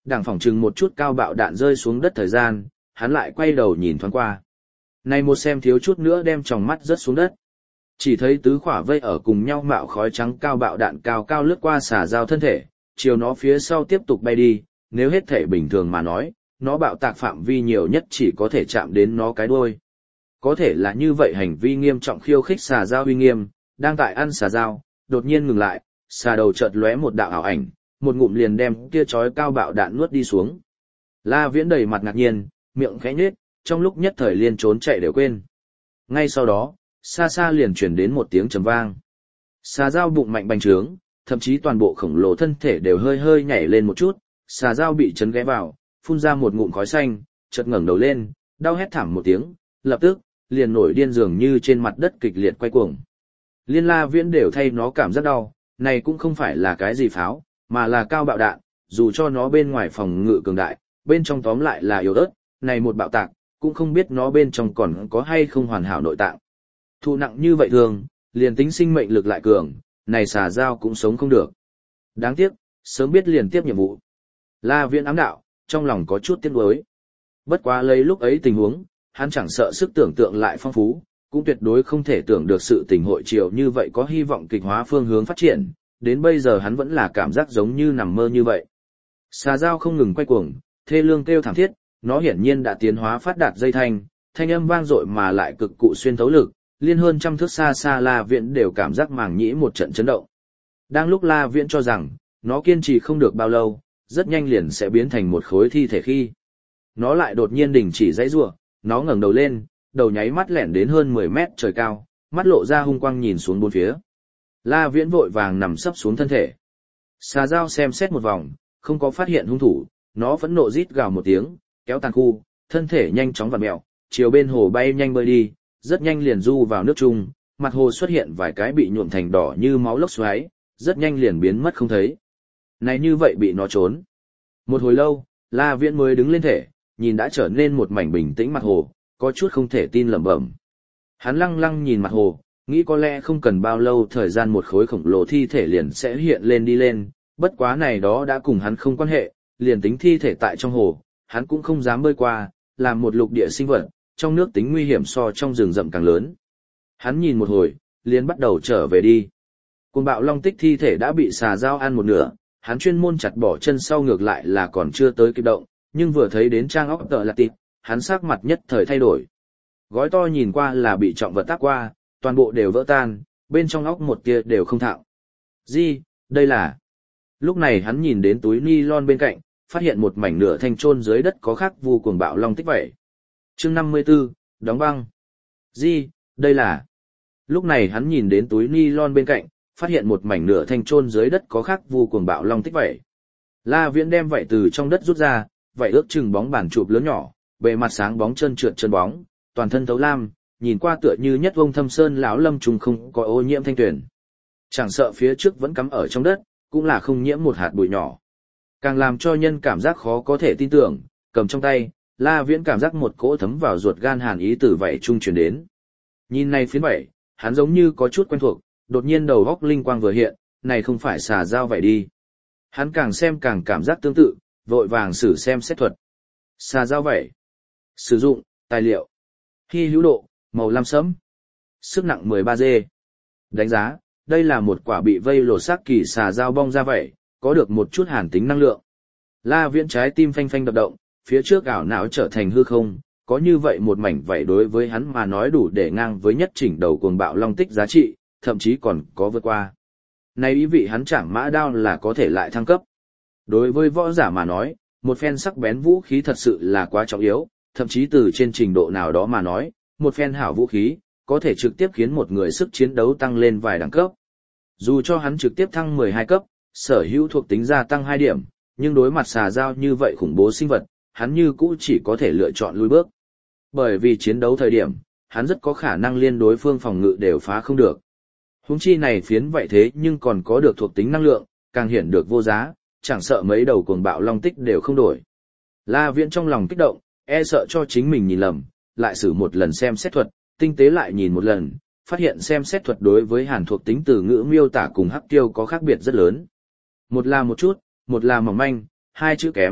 Đảng phỏng chừng một chút cao bạo đạn rơi xuống đất thời gian, hắn lại quay đầu nhìn thoáng qua. Này một xem thiếu chút nữa đem tròng mắt rớt xuống đất. Chỉ thấy tứ khỏa vây ở cùng nhau mạo khói trắng cao bạo đạn cao cao lướt qua xà dao thân thể, chiều nó phía sau tiếp tục bay đi, nếu hết thể bình thường mà nói, nó bạo tạc phạm vi nhiều nhất chỉ có thể chạm đến nó cái đuôi. Có thể là như vậy hành vi nghiêm trọng khiêu khích xà dao uy nghiêm, đang tại ăn xà dao, đột nhiên ngừng lại, xà đầu chợt lóe một đạo ảo ảnh, một ngụm liền đem kia chói cao bạo đạn nuốt đi xuống. La Viễn đầy mặt ngạc nhiên, miệng khẽ nhếch, trong lúc nhất thời liên trốn chạy đều quên. Ngay sau đó, xa xa liền truyền đến một tiếng trầm vang. Xà dao bụng mạnh bành trướng, thậm chí toàn bộ khổng lồ thân thể đều hơi hơi nhảy lên một chút, xà dao bị chấn ghé vào, phun ra một ngụm khói xanh, chợt ngẩng đầu lên, đau hét thảm một tiếng, lập tức liền nổi điên dường như trên mặt đất kịch liệt quay cuồng. Liên La Viễn đều thay nó cảm giác đau, này cũng không phải là cái gì pháo, mà là cao bạo đạn, dù cho nó bên ngoài phòng ngự cường đại, bên trong tóm lại là yếu ớt, này một bạo tạc, cũng không biết nó bên trong còn có hay không hoàn hảo nội tạng. Thụ nặng như vậy thường, liền tính sinh mệnh lực lại cường, này xà dao cũng sống không được. Đáng tiếc, sớm biết liền tiếp nhiệm vụ. La Viễn ám đạo, trong lòng có chút tiếc nuối. Bất quá lấy lúc ấy tình huống, hắn chẳng sợ sức tưởng tượng lại phong phú, cũng tuyệt đối không thể tưởng được sự tình hội chiều như vậy có hy vọng kịch hóa phương hướng phát triển, đến bây giờ hắn vẫn là cảm giác giống như nằm mơ như vậy. Xà dao không ngừng quay cuồng, thê lương kêu thảm thiết, nó hiển nhiên đã tiến hóa phát đạt dây thanh, thanh âm vang dội mà lại cực cụ xuyên thấu lực, liên hơn trăm thước xa xa La Viễn đều cảm giác màng nhĩ một trận chấn động. Đang lúc La Viễn cho rằng, nó kiên trì không được bao lâu, rất nhanh liền sẽ biến thành một khối thi thể khi. Nó lại đột nhiên đình chỉ dãy rủa, nó ngẩng đầu lên, đầu nháy mắt lẻn đến hơn mười mét trời cao, mắt lộ ra hung quang nhìn xuống bốn phía. La Viễn vội vàng nằm sấp xuống thân thể. Xà dao xem xét một vòng, không có phát hiện hung thủ, nó phẫn nộ rít gào một tiếng, kéo tàn khu, thân thể nhanh chóng vặn mèo, chiều bên hồ bay nhanh bơi đi, rất nhanh liền du vào nước chung, mặt hồ xuất hiện vài cái bị nhuộm thành đỏ như máu lốc xoáy, rất nhanh liền biến mất không thấy. Này như vậy bị nó trốn. Một hồi lâu, La Viễn mới đứng lên thể, nhìn đã trở nên một mảnh bình tĩnh mặt hồ, có chút không thể tin lẩm bẩm. Hắn lăng lăng nhìn mặt hồ, nghĩ có lẽ không cần bao lâu thời gian một khối khổng lồ thi thể liền sẽ hiện lên đi lên, bất quá này đó đã cùng hắn không quan hệ, liền tính thi thể tại trong hồ, hắn cũng không dám bơi qua, làm một lục địa sinh vật, trong nước tính nguy hiểm so trong rừng rậm càng lớn. Hắn nhìn một hồi, liền bắt đầu trở về đi. Cuồng bạo long tích thi thể đã bị xà dao ăn một nửa, hắn chuyên môn chặt bỏ chân sau ngược lại là còn chưa tới kịp động, nhưng vừa thấy đến trang óc tợ là tịt, hắn sắc mặt nhất thời thay đổi. Gói to nhìn qua là bị trọng vật tác qua, toàn bộ đều vỡ tan, bên trong óc một tia đều không thạo. Gì, đây là... Lúc này hắn nhìn đến túi nylon bên cạnh, phát hiện một mảnh nửa thanh chôn dưới đất có khắc vu cuồng bạo long tích vậy. Chương năm mươi tư, đóng băng. Gì, đây là... Lúc này hắn nhìn đến túi nylon bên cạnh, phát hiện một mảnh nửa thanh chôn dưới đất có khắc vu cuồng bạo long tích vậy. La Viễn đem vảy từ trong đất rút ra, vảy ước chừng bóng bản chụp lớn nhỏ, bề mặt sáng bóng chân trượt chân bóng, toàn thân thấu lam, nhìn qua tựa như nhất vông thâm sơn lão lâm trùng không có ô nhiễm thanh tuyển. Chẳng sợ phía trước vẫn cắm ở trong đất, cũng là không nhiễm một hạt bụi nhỏ. Càng làm cho nhân cảm giác khó có thể tin tưởng, cầm trong tay, La Viễn cảm giác một cỗ thấm vào ruột gan hàn ý từ vảy trung truyền đến. Nhìn này phiến vảy, hắn giống như có chút quen thuộc, đột nhiên đầu góc linh quang vừa hiện, này không phải xà dao vảy đi. Hắn càng xem càng cảm giác tương tự, vội vàng sử xem xét thuật. Xà dao vảy. Sử dụng, tài liệu. Hy hữu độ, màu lam sẫm. Sức nặng mười ba giê. Đánh giá, đây là một quả bị vây lột xác kỳ xà dao bong ra vảy, có được một chút hàn tính năng lượng. La Viễn trái tim phanh phanh đập động, phía trước ảo não trở thành hư không, có như vậy một mảnh vảy đối với hắn mà nói đủ để ngang với nhất chỉnh đầu cuồng bạo long tích giá trị, thậm chí còn có vượt qua. Này ý vị hắn chẳng mã đao là có thể lại thăng cấp. Đối với võ giả mà nói, một phen sắc bén vũ khí thật sự là quá trọng yếu, thậm chí từ trên trình độ nào đó mà nói, một phen hảo vũ khí, có thể trực tiếp khiến một người sức chiến đấu tăng lên vài đẳng cấp. Dù cho hắn trực tiếp thăng mười hai cấp, sở hữu thuộc tính gia tăng hai điểm, nhưng đối mặt xà dao như vậy khủng bố sinh vật, hắn như cũ chỉ có thể lựa chọn lùi bước. Bởi vì chiến đấu thời điểm, hắn rất có khả năng liên đối phương phòng ngự đều phá không được. Huống chi này phiến vậy thế nhưng còn có được thuộc tính năng lượng, càng hiển được vô giá, chẳng sợ mấy đầu cuồng bạo long tích đều không đổi. La Viễn trong lòng kích động, e sợ cho chính mình nhìn lầm, lại sử một lần xem xét thuật, tinh tế lại nhìn một lần, phát hiện xem xét thuật đối với hàn thuộc tính từ ngữ miêu tả cùng hắc tiêu có khác biệt rất lớn. Một là một chút, một là mỏng manh, hai chữ kém,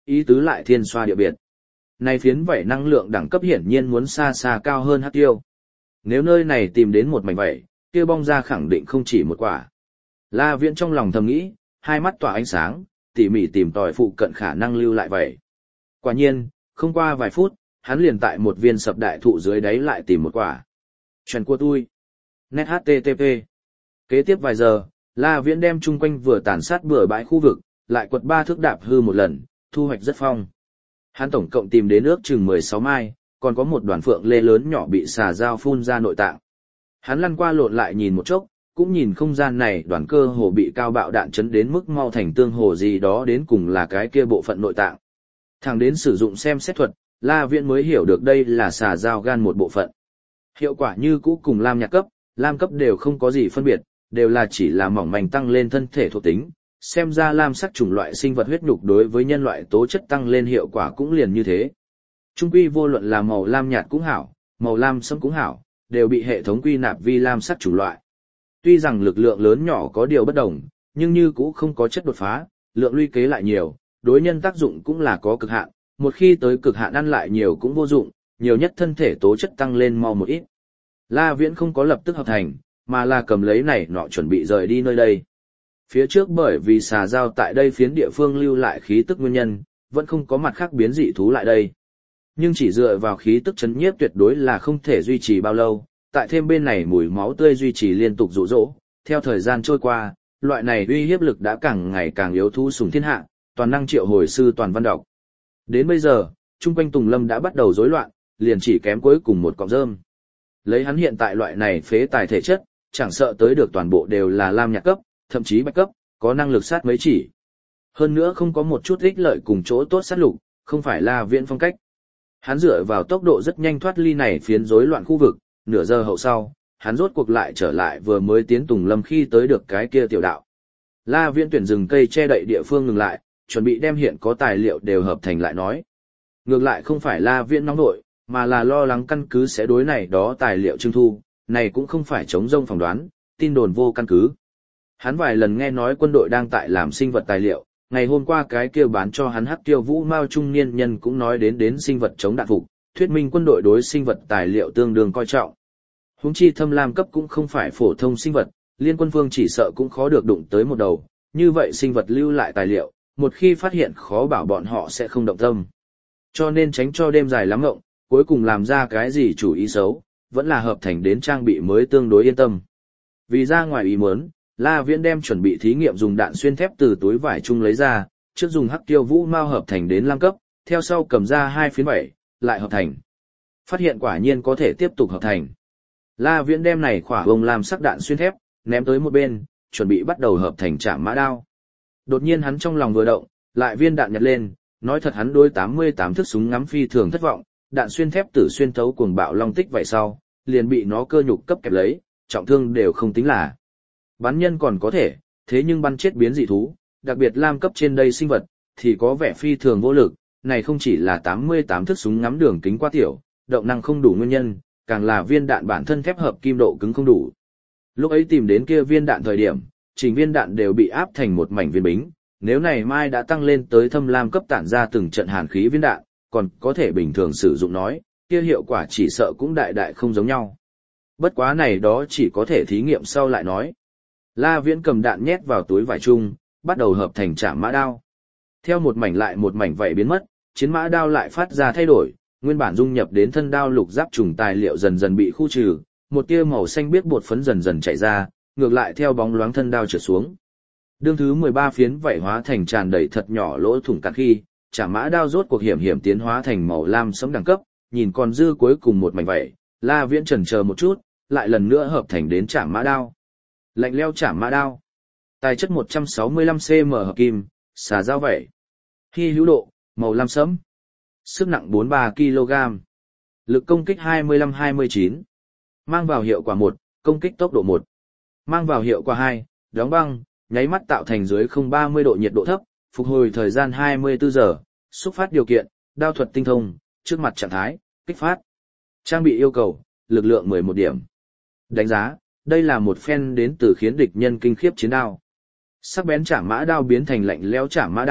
ý tứ lại thiên xoa địa biệt. Này phiến vảy năng lượng đẳng cấp hiển nhiên muốn xa xa cao hơn hắc tiêu. Nếu nơi này tìm đến một mảnh vảy, kia bong ra khẳng định không chỉ một quả. La Viễn trong lòng thầm nghĩ, hai mắt tỏa ánh sáng, tỉ mỉ tìm tòi phụ cận khả năng lưu lại vảy. Quả nhiên, không qua vài phút, hắn liền tại một viên sập đại thụ dưới đáy lại tìm một quả. Chuyện của tôi. Net hát tê tê pê. Kế tiếp vài giờ, La Viễn đem chung quanh vừa tàn sát bừa bãi khu vực, lại quật ba thước đạp hư một lần, thu hoạch rất phong. Hắn tổng cộng tìm đến ước chừng mười sáu mai, còn có một đoàn phượng lê lớn nhỏ bị xà dao phun ra nội tạng. Hắn lăn qua lộn lại nhìn một chốc, cũng nhìn không gian này đoàn cơ hồ bị cao bạo đạn chấn đến mức mau thành tương hồ gì đó đến cùng là cái kia bộ phận nội tạng. Thẳng đến sử dụng xem xét thuật, La Viễn mới hiểu được đây là xà dao gan một bộ phận. Hiệu quả như cũ cùng lam nhạt cấp, lam cấp đều không có gì phân biệt, đều là chỉ là mỏng manh tăng lên thân thể thuộc tính. Xem ra lam sắc chủng loại sinh vật huyết nhục đối với nhân loại tố chất tăng lên hiệu quả cũng liền như thế. Trung quy vô luận là màu lam nhạt cũng hảo, màu lam sẫm cũng hảo, đều bị hệ thống quy nạp vi lam sắc chủng loại. Tuy rằng lực lượng lớn nhỏ có điều bất đồng, nhưng như cũ không có chất đột phá, lượng luy kế lại nhiều, đối nhân tác dụng cũng là có cực hạn, một khi tới cực hạn ăn lại nhiều cũng vô dụng, nhiều nhất thân thể tố chất tăng lên mau một ít. La Viễn không có lập tức hợp thành, mà là cầm lấy này nọ chuẩn bị rời đi nơi đây. Phía trước bởi vì xà dao tại đây phiến địa phương lưu lại khí tức nguyên nhân, vẫn không có mặt khác biến dị thú lại đây. Nhưng chỉ dựa vào khí tức chấn nhiếp tuyệt đối là không thể duy trì bao lâu, tại thêm bên này mùi máu tươi duy trì liên tục rụ rỗ, theo thời gian trôi qua, loại này uy hiếp lực đã càng ngày càng yếu thú sùng thiên hạ, toàn năng triệu hồi sư toàn văn đọc. Đến bây giờ, chung quanh Tùng Lâm đã bắt đầu rối loạn, liền chỉ kém cuối cùng một cọng rơm. Lấy hắn hiện tại loại này phế tài thể chất, chẳng sợ tới được toàn bộ đều là lam nhạt cấp, thậm chí bạch cấp, có năng lực sát mấy chỉ. Hơn nữa không có một chút ích lợi cùng chỗ tốt sát lục, không phải La Viễn phong cách. Hắn dựa vào tốc độ rất nhanh thoát ly này phiến rối loạn khu vực, nửa giờ hậu sau, hắn rốt cuộc lại trở lại vừa mới tiến Tùng Lâm khi tới được cái kia tiểu đạo. La Viễn tuyển rừng cây che đậy địa phương ngừng lại, chuẩn bị đem hiện có tài liệu đều hợp thành lại nói. Ngược lại không phải La Viễn nóng nội, mà là lo lắng căn cứ sẽ đối này đó tài liệu trưng thu, này cũng không phải chống rông phỏng đoán, tin đồn vô căn cứ. Hắn vài lần nghe nói quân đội đang tại làm sinh vật tài liệu, ngày hôm qua cái kia bán cho hắn hắc tiêu vũ mao trung niên nhân cũng nói đến đến sinh vật chống đạn phục, thuyết minh quân đội đối sinh vật tài liệu tương đương coi trọng. Huống chi thâm lam cấp cũng không phải phổ thông sinh vật, liên quân vương chỉ sợ cũng khó được đụng tới một đầu, như vậy sinh vật lưu lại tài liệu, một khi phát hiện khó bảo bọn họ sẽ không động tâm. Cho nên tránh cho đêm dài lắm ngộng, cuối cùng làm ra cái gì chủ ý xấu, vẫn là hợp thành đến trang bị mới tương đối yên tâm. Vì ra ngoài ý muốn, La Viễn đem chuẩn bị thí nghiệm dùng đạn xuyên thép từ túi vải chung lấy ra, trước dùng hắc tiêu vũ mao hợp thành đến lam cấp, theo sau cầm ra hai phiến vảy, lại hợp thành. Phát hiện quả nhiên có thể tiếp tục hợp thành. La Viễn đem này khỏa bông làm sắc đạn xuyên thép, ném tới một bên, chuẩn bị bắt đầu hợp thành trảm mã đao. Đột nhiên hắn trong lòng vừa động, lại viên đạn nhặt lên, nói thật hắn đối tám mươi tám thước súng ngắm phi thường thất vọng, đạn xuyên thép tử xuyên thấu cuồng bạo long tích vậy sau, liền bị nó cơ nhục cấp kẹp lấy, trọng thương đều không tính là. Bắn nhân còn có thể, thế nhưng bắn chết biến dị thú, đặc biệt lam cấp trên đây sinh vật, thì có vẻ phi thường vô lực, này không chỉ là tám mươi tám thước súng ngắm đường kính quá tiểu, động năng không đủ nguyên nhân, càng là viên đạn bản thân thép hợp kim độ cứng không đủ. Lúc ấy tìm đến kia viên đạn thời điểm, trình viên đạn đều bị áp thành một mảnh viên bính, nếu này mai đã tăng lên tới thâm lam cấp tản ra từng trận hàn khí viên đạn, còn có thể bình thường sử dụng nói, kia hiệu quả chỉ sợ cũng đại đại không giống nhau. Bất quá này đó chỉ có thể thí nghiệm sau lại nói. La Viễn cầm đạn nhét vào túi vải chung, bắt đầu hợp thành trảm mã đao. Theo một mảnh lại một mảnh vậy biến mất, chiến mã đao lại phát ra thay đổi, nguyên bản dung nhập đến thân đao lục giáp trùng tài liệu dần dần bị khu trừ, một tia màu xanh biếc bột phấn dần dần chảy ra, ngược lại theo bóng loáng thân đao trượt xuống. Đương thứ mười ba phiến vảy hóa thành tràn đầy thật nhỏ lỗ thủng cạn khi, trảm mã đao rốt cuộc hiểm hiểm tiến hóa thành màu lam sẫm đẳng cấp, nhìn còn dư cuối cùng một mảnh vảy, La Viễn chần chờ một chút, lại lần nữa hợp thành đến trảm mã đao. Lạnh leo trảm mã đao. Tài chất một trăm sáu mươi lăm xăng hợp kim, xà dao vảy. Hy hữu độ, màu lam sẫm. Sức nặng bốn mươi ba ki lô gam. Lực công kích hai mươi lăm hai mươi chín. Mang vào hiệu quả một, công kích tốc độ một. Mang vào hiệu quả hai, đóng băng, nháy mắt tạo thành dưới không ba mươi độ nhiệt độ thấp, phục hồi thời gian hai mươi tư giờ, xúc phát điều kiện, đao thuật tinh thông, trước mặt trạng thái, kích phát. Trang bị yêu cầu, lực lượng mười một điểm. Đánh giá, đây là một phen đến từ khiến địch nhân kinh khiếp chiến đao. Sắc bén trảm mã đao biến thành lạnh lẽo trảm mã đao,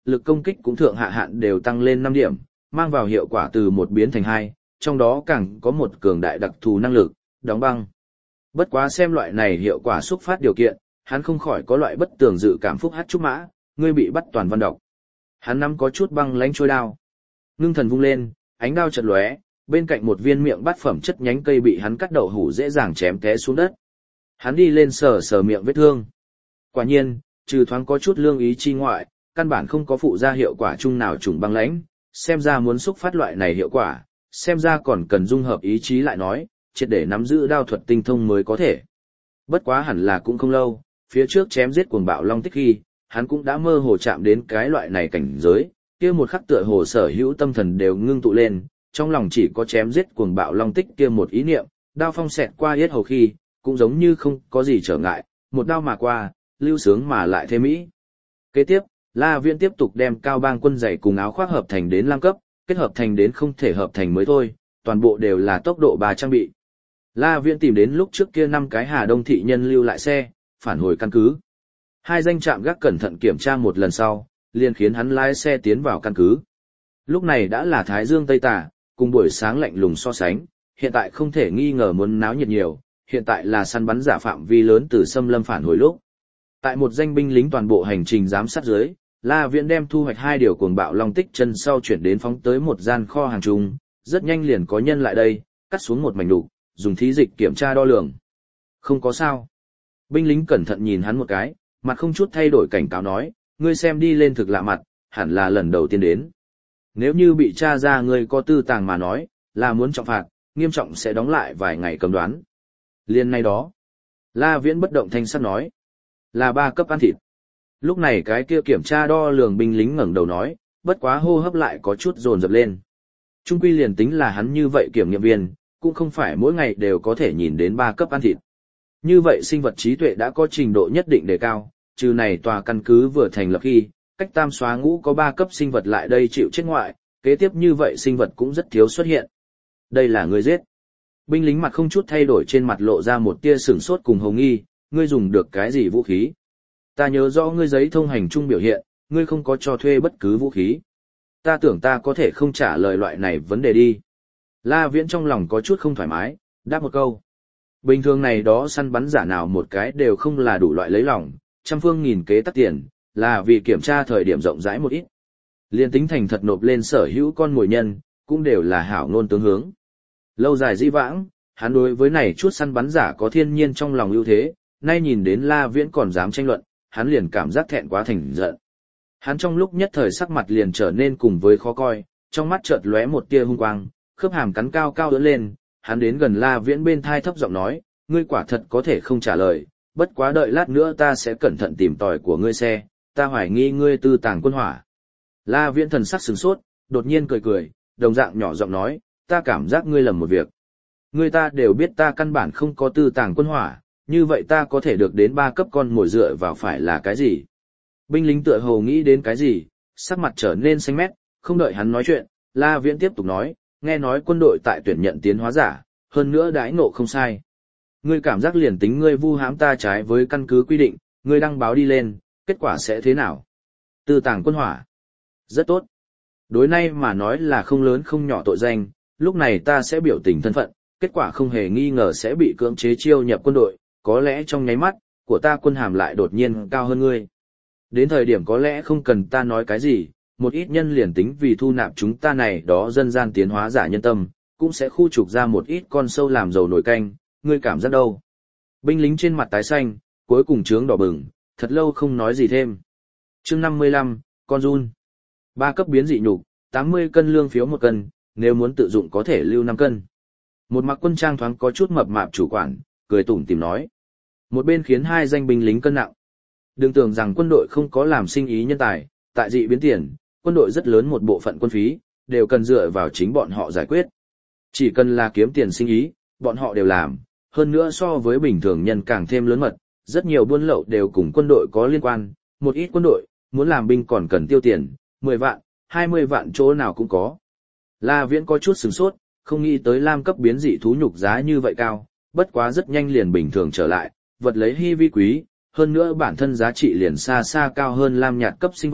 lực công kích cũng thượng hạ hạn đều tăng lên năm điểm, mang vào hiệu quả từ một biến thành hai, trong đó càng có một cường đại đặc thù năng lực, đóng băng. Bất quá xem loại này hiệu quả xúc phát điều kiện, hắn không khỏi có loại bất tường dự cảm phúc hát trúc mã, ngươi bị bắt toàn văn độc. Hắn nắm có chút băng lánh trôi đao. Ngưng thần vung lên, ánh đao chật lóe, bên cạnh một viên miệng bát phẩm chất nhánh cây bị hắn cắt đậu hủ dễ dàng chém té xuống đất. Hắn đi lên sờ sờ miệng vết thương. Quả nhiên, trừ thoáng có chút lương ý chi ngoại, căn bản không có phụ ra hiệu quả chung nào trùng băng lãnh, xem ra muốn xúc phát loại này hiệu quả, xem ra còn cần dung hợp ý chí lại nói, triệt để nắm giữ đao thuật tinh thông mới có thể. Bất quá hẳn là cũng không lâu, phía trước chém giết cuồng bạo long tích khi, hắn cũng đã mơ hồ chạm đến cái loại này cảnh giới, kia một khắc tựa hồ sở hữu tâm thần đều ngưng tụ lên, trong lòng chỉ có chém giết cuồng bạo long tích kia một ý niệm, đao phong xẹt qua yết hầu khi, cũng giống như không có gì trở ngại, một đao mà qua, lưu sướng mà lại thêm mỹ. Kế tiếp, La Viễn tiếp tục đem cao bang quân giày cùng áo khoác hợp thành đến lam cấp, kết hợp thành đến không thể hợp thành mới thôi, toàn bộ đều là tốc độ ba trang bị. La Viễn tìm đến lúc trước kia năm cái Hà Đông thị nhân lưu lại xe, phản hồi căn cứ. Hai danh trạm gác cẩn thận kiểm tra một lần sau, liền khiến hắn lái xe tiến vào căn cứ. Lúc này đã là Thái Dương Tây Tà, cùng buổi sáng lạnh lùng so sánh, hiện tại không thể nghi ngờ muốn náo nhiệt nhiều, hiện tại là săn bắn giả phạm vi lớn từ xâm lâm phản hồi lúc. Tại một danh binh lính toàn bộ hành trình giám sát dưới, La Viễn đem thu hoạch hai điều cuồng bạo long tích chân sau chuyển đến phóng tới một gian kho hàng chung, rất nhanh liền có nhân lại đây, cắt xuống một mảnh đục, dùng thí dịch kiểm tra đo lường. Không có sao. Binh lính cẩn thận nhìn hắn một cái, mặt không chút thay đổi cảnh cáo nói, ngươi xem đi lên thực lạ mặt, hẳn là lần đầu tiên đến. Nếu như bị tra ra ngươi có tư tàng mà nói, là muốn trọng phạt, nghiêm trọng sẽ đóng lại vài ngày cấm đoán. Liên nay đó, La Viễn bất động thanh sắc nói, là ba cấp ăn thịt. Lúc này cái kia kiểm tra đo lường binh lính ngẩng đầu nói, bất quá hô hấp lại có chút dồn dập lên. Trung quy liền tính là hắn như vậy kiểm nghiệm viên, cũng không phải mỗi ngày đều có thể nhìn đến ba cấp ăn thịt. Như vậy sinh vật trí tuệ đã có trình độ nhất định đề cao, trừ này tòa căn cứ vừa thành lập khi, cách tam xóa ngũ có ba cấp sinh vật lại đây chịu chết ngoại, kế tiếp như vậy sinh vật cũng rất thiếu xuất hiện. Đây là người giết. Binh lính mặt không chút thay đổi trên mặt lộ ra một tia sửng sốt cùng hồng nghi, ngươi dùng được cái gì vũ khí? Ta nhớ rõ ngươi giấy thông hành chung biểu hiện, ngươi không có cho thuê bất cứ vũ khí. Ta tưởng ta có thể không trả lời loại này vấn đề đi. La Viễn trong lòng có chút không thoải mái, đáp một câu. Bình thường này đó săn bắn giả nào một cái đều không là đủ loại lấy lòng, trăm phương nghìn kế tắc tiền, là vì kiểm tra thời điểm rộng rãi một ít. Liên tính thành thật nộp lên sở hữu con mồi nhân, cũng đều là hảo ngôn tướng hướng. Lâu dài di vãng, hắn đối với này chút săn bắn giả có thiên nhiên trong lòng ưu thế, nay nhìn đến La Viễn còn dám tranh luận, hắn liền cảm giác thẹn quá thành giận. Hắn trong lúc nhất thời sắc mặt liền trở nên cùng với khó coi, trong mắt chợt lóe một tia hung quang, khớp hàm cắn cao cao ưỡn lên, hắn đến gần La Viễn bên thai thấp giọng nói, ngươi quả thật có thể không trả lời, bất quá đợi lát nữa ta sẽ cẩn thận tìm tòi của ngươi xe, ta hoài nghi ngươi tư tàng quân hỏa. La Viễn thần sắc sửng sốt, đột nhiên cười cười, đồng dạng nhỏ giọng nói, ta cảm giác ngươi lầm một việc. Ngươi ta đều biết ta căn bản không có tư tàng quân hỏa, như vậy ta có thể được đến ba cấp con mồi dựa vào phải là cái gì? Binh lính tựa hồ nghĩ đến cái gì, sắc mặt trở nên xanh mét, không đợi hắn nói chuyện, La Viễn tiếp tục nói, nghe nói quân đội tại tuyển nhận tiến hóa giả, hơn nữa đãi ngộ không sai. Ngươi cảm giác liền tính ngươi vu hãm ta trái với căn cứ quy định, ngươi đăng báo đi lên, kết quả sẽ thế nào? Tư tàng quân hỏa. Rất tốt. Đối nay mà nói là không lớn không nhỏ tội danh, lúc này ta sẽ biểu tình thân phận, kết quả không hề nghi ngờ sẽ bị cưỡng chế chiêu nhập quân đội, có lẽ trong nháy mắt, của ta quân hàm lại đột nhiên cao hơn ngươi. Đến thời điểm có lẽ không cần ta nói cái gì, một ít nhân liền tính vì thu nạp chúng ta này đó dân gian tiến hóa giả nhân tâm, cũng sẽ khu trục ra một ít con sâu làm dầu nổi canh, ngươi cảm giác đâu? Binh lính trên mặt tái xanh, cuối cùng trướng đỏ bừng, thật lâu không nói gì thêm. Chương năm mươi lăm, con run. Ba cấp biến dị nhục, tám mươi cân lương phiếu một cân, nếu muốn tự dụng có thể lưu năm cân. Một mặc quân trang thoáng có chút mập mạp chủ quản, cười tủm tỉm nói. Một bên khiến hai danh binh lính cân nặng. Đừng tưởng rằng quân đội không có làm sinh ý nhân tài, tại dị biến tiền, quân đội rất lớn một bộ phận quân phí, đều cần dựa vào chính bọn họ giải quyết. Chỉ cần là kiếm tiền sinh ý, bọn họ đều làm, hơn nữa so với bình thường nhân càng thêm lớn mật, rất nhiều buôn lậu đều cùng quân đội có liên quan, một ít quân đội, muốn làm binh còn cần tiêu tiền, mười vạn, hai mươi vạn chỗ nào cũng có. La Viễn có chút sửng sốt, không nghĩ tới lam cấp biến dị thú nhục giá như vậy cao, bất quá rất nhanh liền bình thường trở lại, vật lấy hy vi quý, hơn nữa bản thân giá trị liền xa xa cao hơn lam nhạt cấp sinh vật,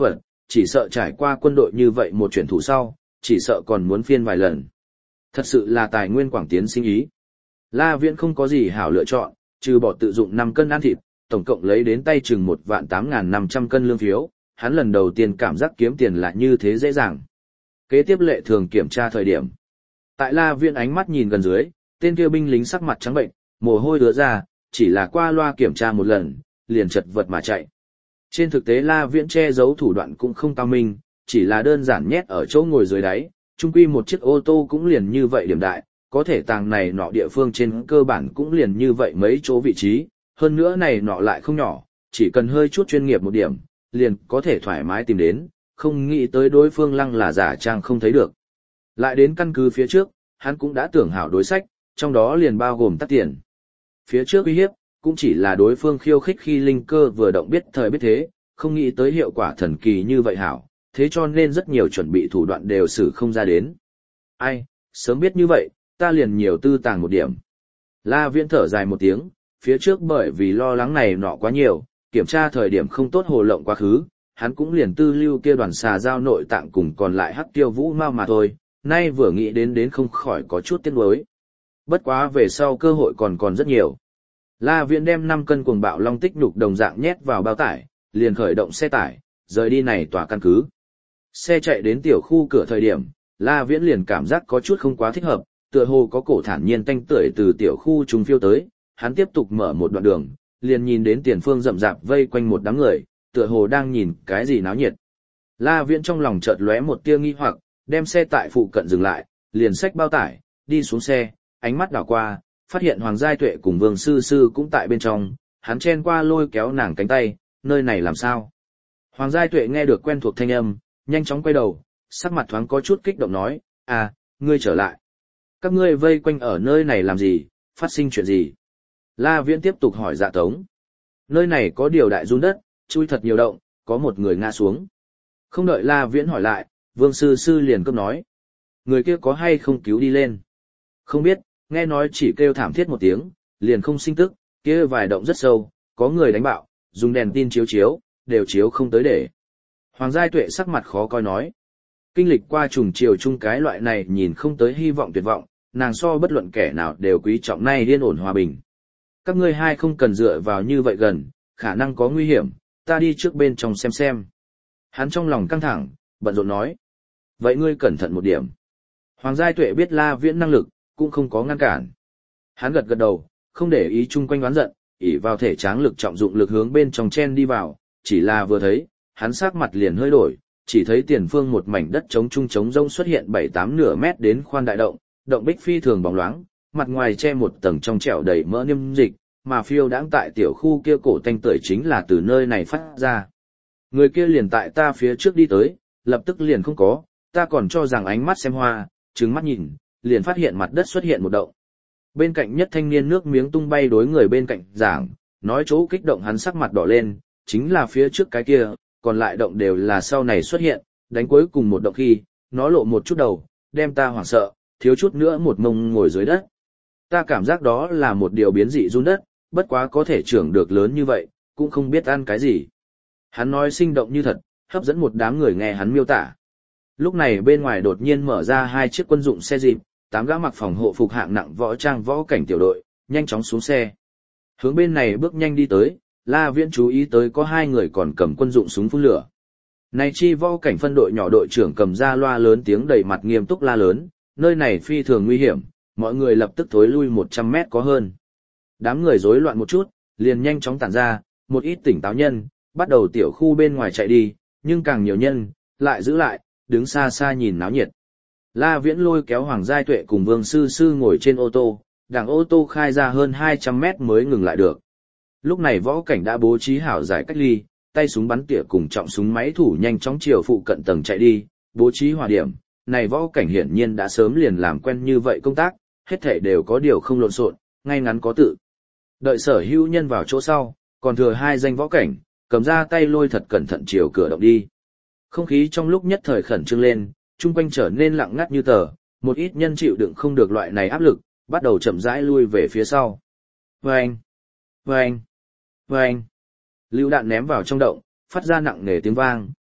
chỉ sợ trải qua quân đội như vậy một chuyển thủ sau, chỉ sợ còn muốn phiên vài lần. Thật sự là tài nguyên quảng tiến sinh ý. La Viễn không có gì hảo lựa chọn, trừ bỏ tự dụng năm cân ăn thịt, tổng cộng lấy đến tay chừng một vạn tám ngàn năm trăm cân lương phiếu, hắn lần đầu tiên cảm giác kiếm tiền là như thế dễ dàng. Kế tiếp lệ thường kiểm tra thời điểm. Tại La Viễn ánh mắt nhìn gần dưới, tên kia binh lính sắc mặt trắng bệnh, mồ hôi ứa ra, chỉ là qua loa kiểm tra một lần, liền chật vật mà chạy. Trên thực tế La Viễn che giấu thủ đoạn cũng không cao minh, chỉ là đơn giản nhét ở chỗ ngồi dưới đáy, chung quy một chiếc ô tô cũng liền như vậy điểm đại, có thể tàng này nọ địa phương trên cơ bản cũng liền như vậy mấy chỗ vị trí, hơn nữa này nọ lại không nhỏ, chỉ cần hơi chút chuyên nghiệp một điểm, liền có thể thoải mái tìm đến, không nghĩ tới đối phương lăng là giả trang không thấy được. Lại đến căn cứ phía trước, hắn cũng đã tưởng hảo đối sách, trong đó liền bao gồm tắt tiền. Phía trước uy hiếp, cũng chỉ là đối phương khiêu khích khi linh cơ vừa động biết thời biết thế, không nghĩ tới hiệu quả thần kỳ như vậy hảo, thế cho nên rất nhiều chuẩn bị thủ đoạn đều xử không ra đến. Ai, sớm biết như vậy, ta liền nhiều tư tàng một điểm. La Viễn thở dài một tiếng, phía trước bởi vì lo lắng này nọ quá nhiều, kiểm tra thời điểm không tốt hồ lộng quá khứ, hắn cũng liền tư lưu kia đoàn xà giao nội tạng cùng còn lại hắc tiêu vũ mau mà thôi, nay vừa nghĩ đến đến không khỏi có chút tiếc nuối. Bất quá về sau cơ hội còn còn rất nhiều. La Viễn đem năm cân cuồng bạo long tích nhục đồng dạng nhét vào bao tải, liền khởi động xe tải, rời đi này tòa căn cứ. Xe chạy đến tiểu khu cửa thời điểm, La Viễn liền cảm giác có chút không quá thích hợp, tựa hồ có cổ thản nhiên tanh tưởi từ tiểu khu trùng phiêu tới, hắn tiếp tục mở một đoạn đường, liền nhìn đến tiền phương rậm rạp vây quanh một đám người, tựa hồ đang nhìn cái gì náo nhiệt. La Viễn trong lòng chợt lóe một tia nghi hoặc, đem xe tại phụ cận dừng lại, liền xách bao tải, đi xuống xe, ánh mắt đảo qua, phát hiện Hoàng Giai Tuệ cùng Vương Sư Sư cũng tại bên trong, hắn chen qua lôi kéo nàng cánh tay, nơi này làm sao? Hoàng Giai Tuệ nghe được quen thuộc thanh âm, nhanh chóng quay đầu, sắc mặt thoáng có chút kích động nói, à, ngươi trở lại. Các ngươi vây quanh ở nơi này làm gì, phát sinh chuyện gì? La Viễn tiếp tục hỏi Dạ Tống. Nơi này có điều đại run đất, chui thật nhiều động, có một người ngã xuống. Không đợi La Viễn hỏi lại, Vương Sư Sư liền cấp nói. Người kia có hay không cứu đi lên? Không biết, nghe nói chỉ kêu thảm thiết một tiếng, liền không sinh tức, kia vài động rất sâu, có người đánh bạo, dùng đèn tin chiếu chiếu, đều chiếu không tới để. Hoàng Giai Tuệ sắc mặt khó coi nói. Kinh lịch qua trùng chiều chung cái loại này nhìn không tới hy vọng tuyệt vọng, nàng so bất luận kẻ nào đều quý trọng nay yên ổn hòa bình. Các ngươi hai không cần dựa vào như vậy gần, khả năng có nguy hiểm, ta đi trước bên trong xem xem. Hắn trong lòng căng thẳng, bận rộn nói. Vậy ngươi cẩn thận một điểm. Hoàng Giai Tuệ biết La Viễn năng lực, cũng không có ngăn cản. Hắn gật gật đầu, không để ý chung quanh oán giận, ỷ vào thể tráng lực trọng dụng lực hướng bên trong chen đi vào, chỉ là vừa thấy, hắn sắc mặt liền hơi đổi, chỉ thấy tiền phương một mảnh đất trống trung trống rông xuất hiện bảy tám nửa mét đến khoan đại động, động bích phi thường bóng loáng, mặt ngoài che một tầng trong trẻo đầy mỡ niêm dịch, mà phiêu đãng tại tiểu khu kia cổ tanh tưởi chính là từ nơi này phát ra. Người kia liền tại ta phía trước đi tới, lập tức liền không có, ta còn cho rằng ánh mắt xem hoa, trừng mắt nhìn, liền phát hiện mặt đất xuất hiện một động. Bên cạnh nhất thanh niên nước miếng tung bay đối người bên cạnh giảng, nói chỗ kích động hắn sắc mặt đỏ lên, chính là phía trước cái kia, còn lại động đều là sau này xuất hiện, đánh cuối cùng một động khi, nó lộ một chút đầu, đem ta hoảng sợ, thiếu chút nữa một mông ngồi dưới đất. Ta cảm giác đó là một điều biến dị run đất, bất quá có thể trưởng được lớn như vậy, cũng không biết ăn cái gì. Hắn nói sinh động như thật, hấp dẫn một đám người nghe hắn miêu tả. Lúc này bên ngoài đột nhiên mở ra hai chiếc quân dụng xe dịp, tám gã mặc phòng hộ phục hạng nặng võ trang võ cảnh tiểu đội, nhanh chóng xuống xe. Hướng bên này bước nhanh đi tới, La Viễn chú ý tới có hai người còn cầm quân dụng súng phun lửa. Này chi võ cảnh phân đội nhỏ đội trưởng cầm ra loa lớn tiếng đầy mặt nghiêm túc la lớn, nơi này phi thường nguy hiểm, mọi người lập tức thối lui một trăm mét có hơn. Đám người rối loạn một chút, liền nhanh chóng tản ra, một ít tỉnh táo nhân, bắt đầu tiểu khu bên ngoài chạy đi, nhưng càng nhiều nhân, lại giữ lại, đứng xa xa nhìn náo nhiệt. La Viễn lôi kéo Hoàng Giai Tuệ cùng Vương Sư Sư ngồi trên ô tô, đằng ô tô khai ra hơn hai trăm mét mới ngừng lại được. Lúc này võ cảnh đã bố trí hảo giải cách ly, tay súng bắn tỉa cùng trọng súng máy thủ nhanh chóng chiều phụ cận tầng chạy đi, bố trí hỏa điểm. Này võ cảnh hiển nhiên đã sớm liền làm quen như vậy công tác, hết thảy đều có điều không lộn xộn, ngay ngắn có tự. Đợi sở hữu nhân vào chỗ sau, còn thừa hai danh võ cảnh, cầm ra tay lôi thật cẩn thận chiều cửa động đi. Không khí trong lúc nhất thời khẩn trương lên, chung quanh trở nên lặng ngắt như tờ, một ít nhân chịu đựng không được loại này áp lực, bắt đầu chậm rãi lui về phía sau. Vâng! Vâng! Vâng! Lưu đạn ném vào trong động, phát ra nặng nề tiếng vang,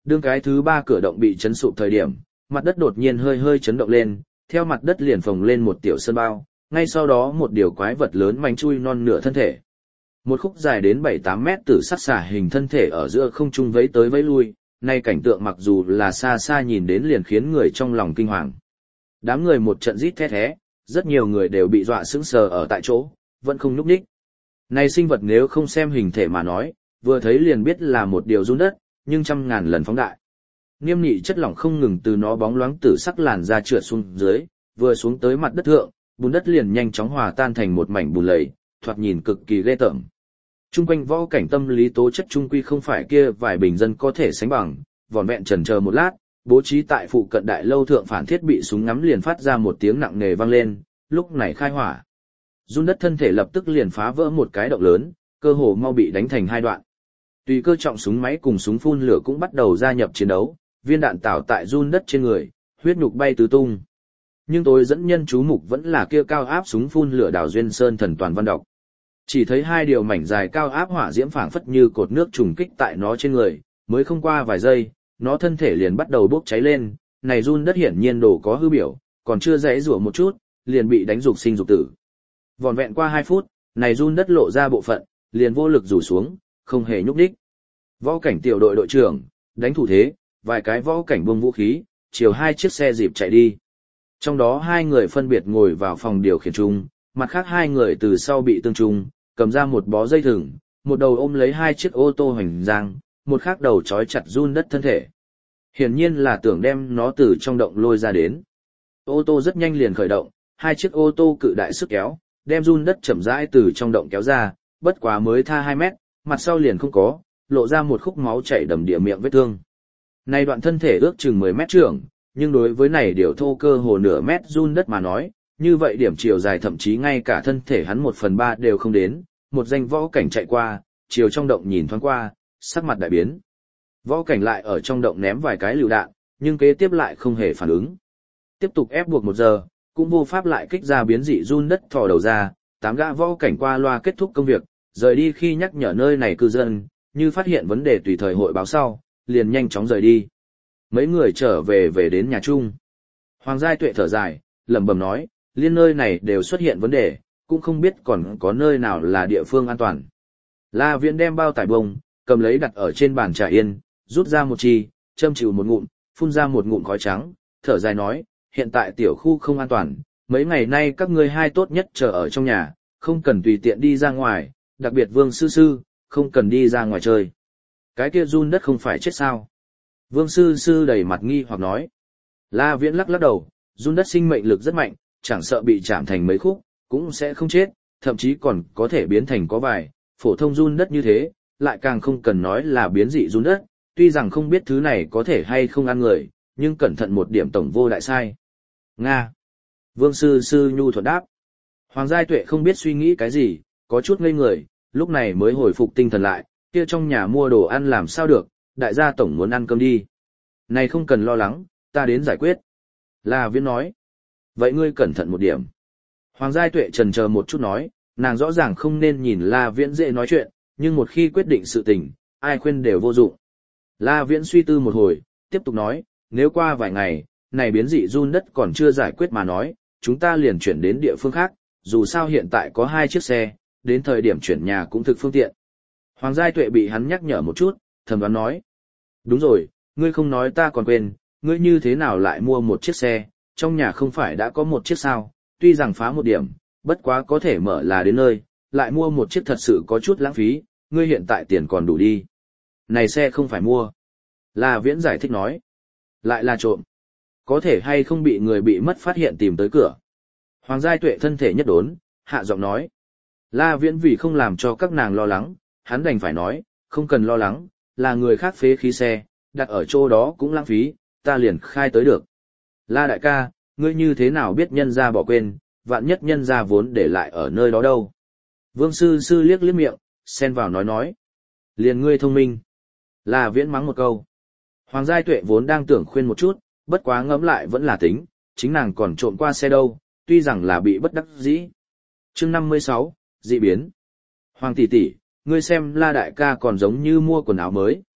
đương cái thứ ba cửa động bị chấn sụp thời điểm, mặt đất đột nhiên hơi hơi chấn động lên, theo mặt đất liền phồng lên một tiểu sơn bao, ngay sau đó một điều quái vật lớn manh chui non nửa thân thể. Một khúc dài đến bảy tám mét từ sắc xả hình thân thể ở giữa không trung vẫy tới vẫy lui, nay cảnh tượng mặc dù là xa xa nhìn đến liền khiến người trong lòng kinh hoàng. Đám người một trận rít thét thé, rất nhiều người đều bị dọa sững sờ ở tại chỗ, vẫn không nhúc nhích. Này sinh vật nếu không xem hình thể mà nói, vừa thấy liền biết là một điều run đất, nhưng trăm ngàn lần phóng đại. Nghiêm nghị chất lỏng không ngừng từ nó bóng loáng tử sắc làn ra trượt xuống dưới, vừa xuống tới mặt đất thượng, bùn đất liền nhanh chóng hòa tan thành một mảnh bùn lầy, thoạt nhìn cực kỳ ghê tởm. Trung quanh võ cảnh tâm lý tố chất trung quy không phải kia vài bình dân có thể sánh bằng, vòn vẹn chần chờ một lát, bố trí tại phụ cận đại lâu thượng phản thiết bị súng ngắm liền phát ra một tiếng nặng nề vang lên, lúc này khai hỏa. Run đất thân thể lập tức liền phá vỡ một cái động lớn, cơ hồ mau bị đánh thành hai đoạn. Tùy cơ trọng súng máy cùng súng phun lửa cũng bắt đầu gia nhập chiến đấu, viên đạn tảo tại run đất trên người, huyết nhục bay tứ tung. Nhưng tôi dẫn nhân chú mục vẫn là kia cao áp súng phun lửa Đào Duyên Sơn thần toàn văn đọc. Chỉ thấy hai điều mảnh dài cao áp hỏa diễm phảng phất như cột nước trùng kích tại nó trên người, mới không qua vài giây, nó thân thể liền bắt đầu bốc cháy lên, này run đất hiển nhiên đồ có hư biểu, còn chưa dãy rủa một chút, liền bị đánh dục sinh dục tử. Vòn vẹn qua hai phút, này run đất lộ ra bộ phận, liền vô lực rủ xuống, không hề nhúc nhích. Võ cảnh tiểu đội đội trưởng, đánh thủ thế, vài cái võ cảnh buông vũ khí, chiều hai chiếc xe dịp chạy đi. Trong đó hai người phân biệt ngồi vào phòng điều khiển chung, mặt khác hai người từ sau bị tương trung, cầm ra một bó dây thừng, một đầu ôm lấy hai chiếc ô tô hoành giang, một khác đầu trói chặt run đất thân thể. Hiển nhiên là tưởng đem nó từ trong động lôi ra đến. Ô tô rất nhanh liền khởi động, hai chiếc ô tô cự đại sức kéo, đem run đất chậm rãi từ trong động kéo ra, bất quá mới tha hai mét, mặt sau liền không có, lộ ra một khúc máu chảy đầm địa miệng vết thương. Này đoạn thân thể ước chừng mười mét trưởng, nhưng đối với này điều thô cơ hồ nửa mét run đất mà nói, như vậy điểm chiều dài thậm chí ngay cả thân thể hắn một phần ba đều không đến, một danh võ cảnh chạy qua, chiều trong động nhìn thoáng qua, sắc mặt đại biến. Võ cảnh lại ở trong động ném vài cái lựu đạn, nhưng kế tiếp lại không hề phản ứng. Tiếp tục ép buộc một giờ, cũng vô pháp lại kích ra biến dị run đất thò đầu ra, tám gã võ cảnh qua loa kết thúc công việc, rời đi khi nhắc nhở nơi này cư dân, như phát hiện vấn đề tùy thời hội báo sau, liền nhanh chóng rời đi. Mấy người trở về về đến nhà chung. Hoàng Giai Tuệ thở dài, lẩm bẩm nói, liên nơi này đều xuất hiện vấn đề, cũng không biết còn có nơi nào là địa phương an toàn. La Viễn đem bao tải bông, cầm lấy đặt ở trên bàn trà yên, rút ra một chi, châm chịu một ngụm, phun ra một ngụm khói trắng, thở dài nói, hiện tại tiểu khu không an toàn, mấy ngày nay các ngươi hai tốt nhất chờ ở trong nhà, không cần tùy tiện đi ra ngoài, đặc biệt Vương Sư Sư, không cần đi ra ngoài chơi. Cái kia run đất không phải chết sao? Vương Sư Sư đầy mặt nghi hoặc nói. La Viễn lắc lắc đầu, run đất sinh mệnh lực rất mạnh, chẳng sợ bị chạm thành mấy khúc, cũng sẽ không chết, thậm chí còn có thể biến thành có vài, phổ thông run đất như thế, lại càng không cần nói là biến dị run đất, tuy rằng không biết thứ này có thể hay không ăn người, nhưng cẩn thận một điểm tổng vô đại sai. Nga. Vương Sư Sư nhu thuận đáp. Hoàng Giai Tuệ không biết suy nghĩ cái gì, có chút ngây người, lúc này mới hồi phục tinh thần lại, kia trong nhà mua đồ ăn làm sao được, đại gia tổng muốn ăn cơm đi. Này không cần lo lắng, ta đến giải quyết. La Viễn nói. Vậy ngươi cẩn thận một điểm. Hoàng Giai Tuệ chần chờ một chút nói, nàng rõ ràng không nên nhìn La Viễn dễ nói chuyện, nhưng một khi quyết định sự tình, ai khuyên đều vô dụng. La Viễn suy tư một hồi, tiếp tục nói, nếu qua vài ngày, này biến dị run đất còn chưa giải quyết mà nói, chúng ta liền chuyển đến địa phương khác, dù sao hiện tại có hai chiếc xe, đến thời điểm chuyển nhà cũng thực phương tiện. Hoàng Giai Tuệ bị hắn nhắc nhở một chút, thầm đoán nói. Đúng rồi, ngươi không nói ta còn quên, ngươi như thế nào lại mua một chiếc xe, trong nhà không phải đã có một chiếc sao, tuy rằng phá một điểm, bất quá có thể mở là đến nơi, lại mua một chiếc thật sự có chút lãng phí, ngươi hiện tại tiền còn đủ đi. Này xe không phải mua. La Viễn giải thích nói. Lại là trộm. Có thể hay không bị người bị mất phát hiện tìm tới cửa. Hoàng Giai Tuệ thân thể nhất đốn, hạ giọng nói. La Viễn vì không làm cho các nàng lo lắng, hắn đành phải nói, không cần lo lắng, là người khác phế khí xe, đặt ở chỗ đó cũng lãng phí, ta liền khai tới được. La đại ca, ngươi như thế nào biết nhân gia bỏ quên, vạn nhất nhân gia vốn để lại ở nơi đó đâu. Vương Sư Sư liếc liếc miệng, xen vào nói nói. Liền ngươi thông minh. La Viễn mắng một câu. Hoàng Giai Tuệ vốn đang tưởng khuyên một chút, bất quá ngẫm lại vẫn là tính, chính nàng còn trộm qua xe đâu, tuy rằng là bị bất đắc dĩ. Chương năm mươi sáu, dị biến. Hoàng tỷ tỷ, ngươi xem La đại ca còn giống như mua quần áo mới.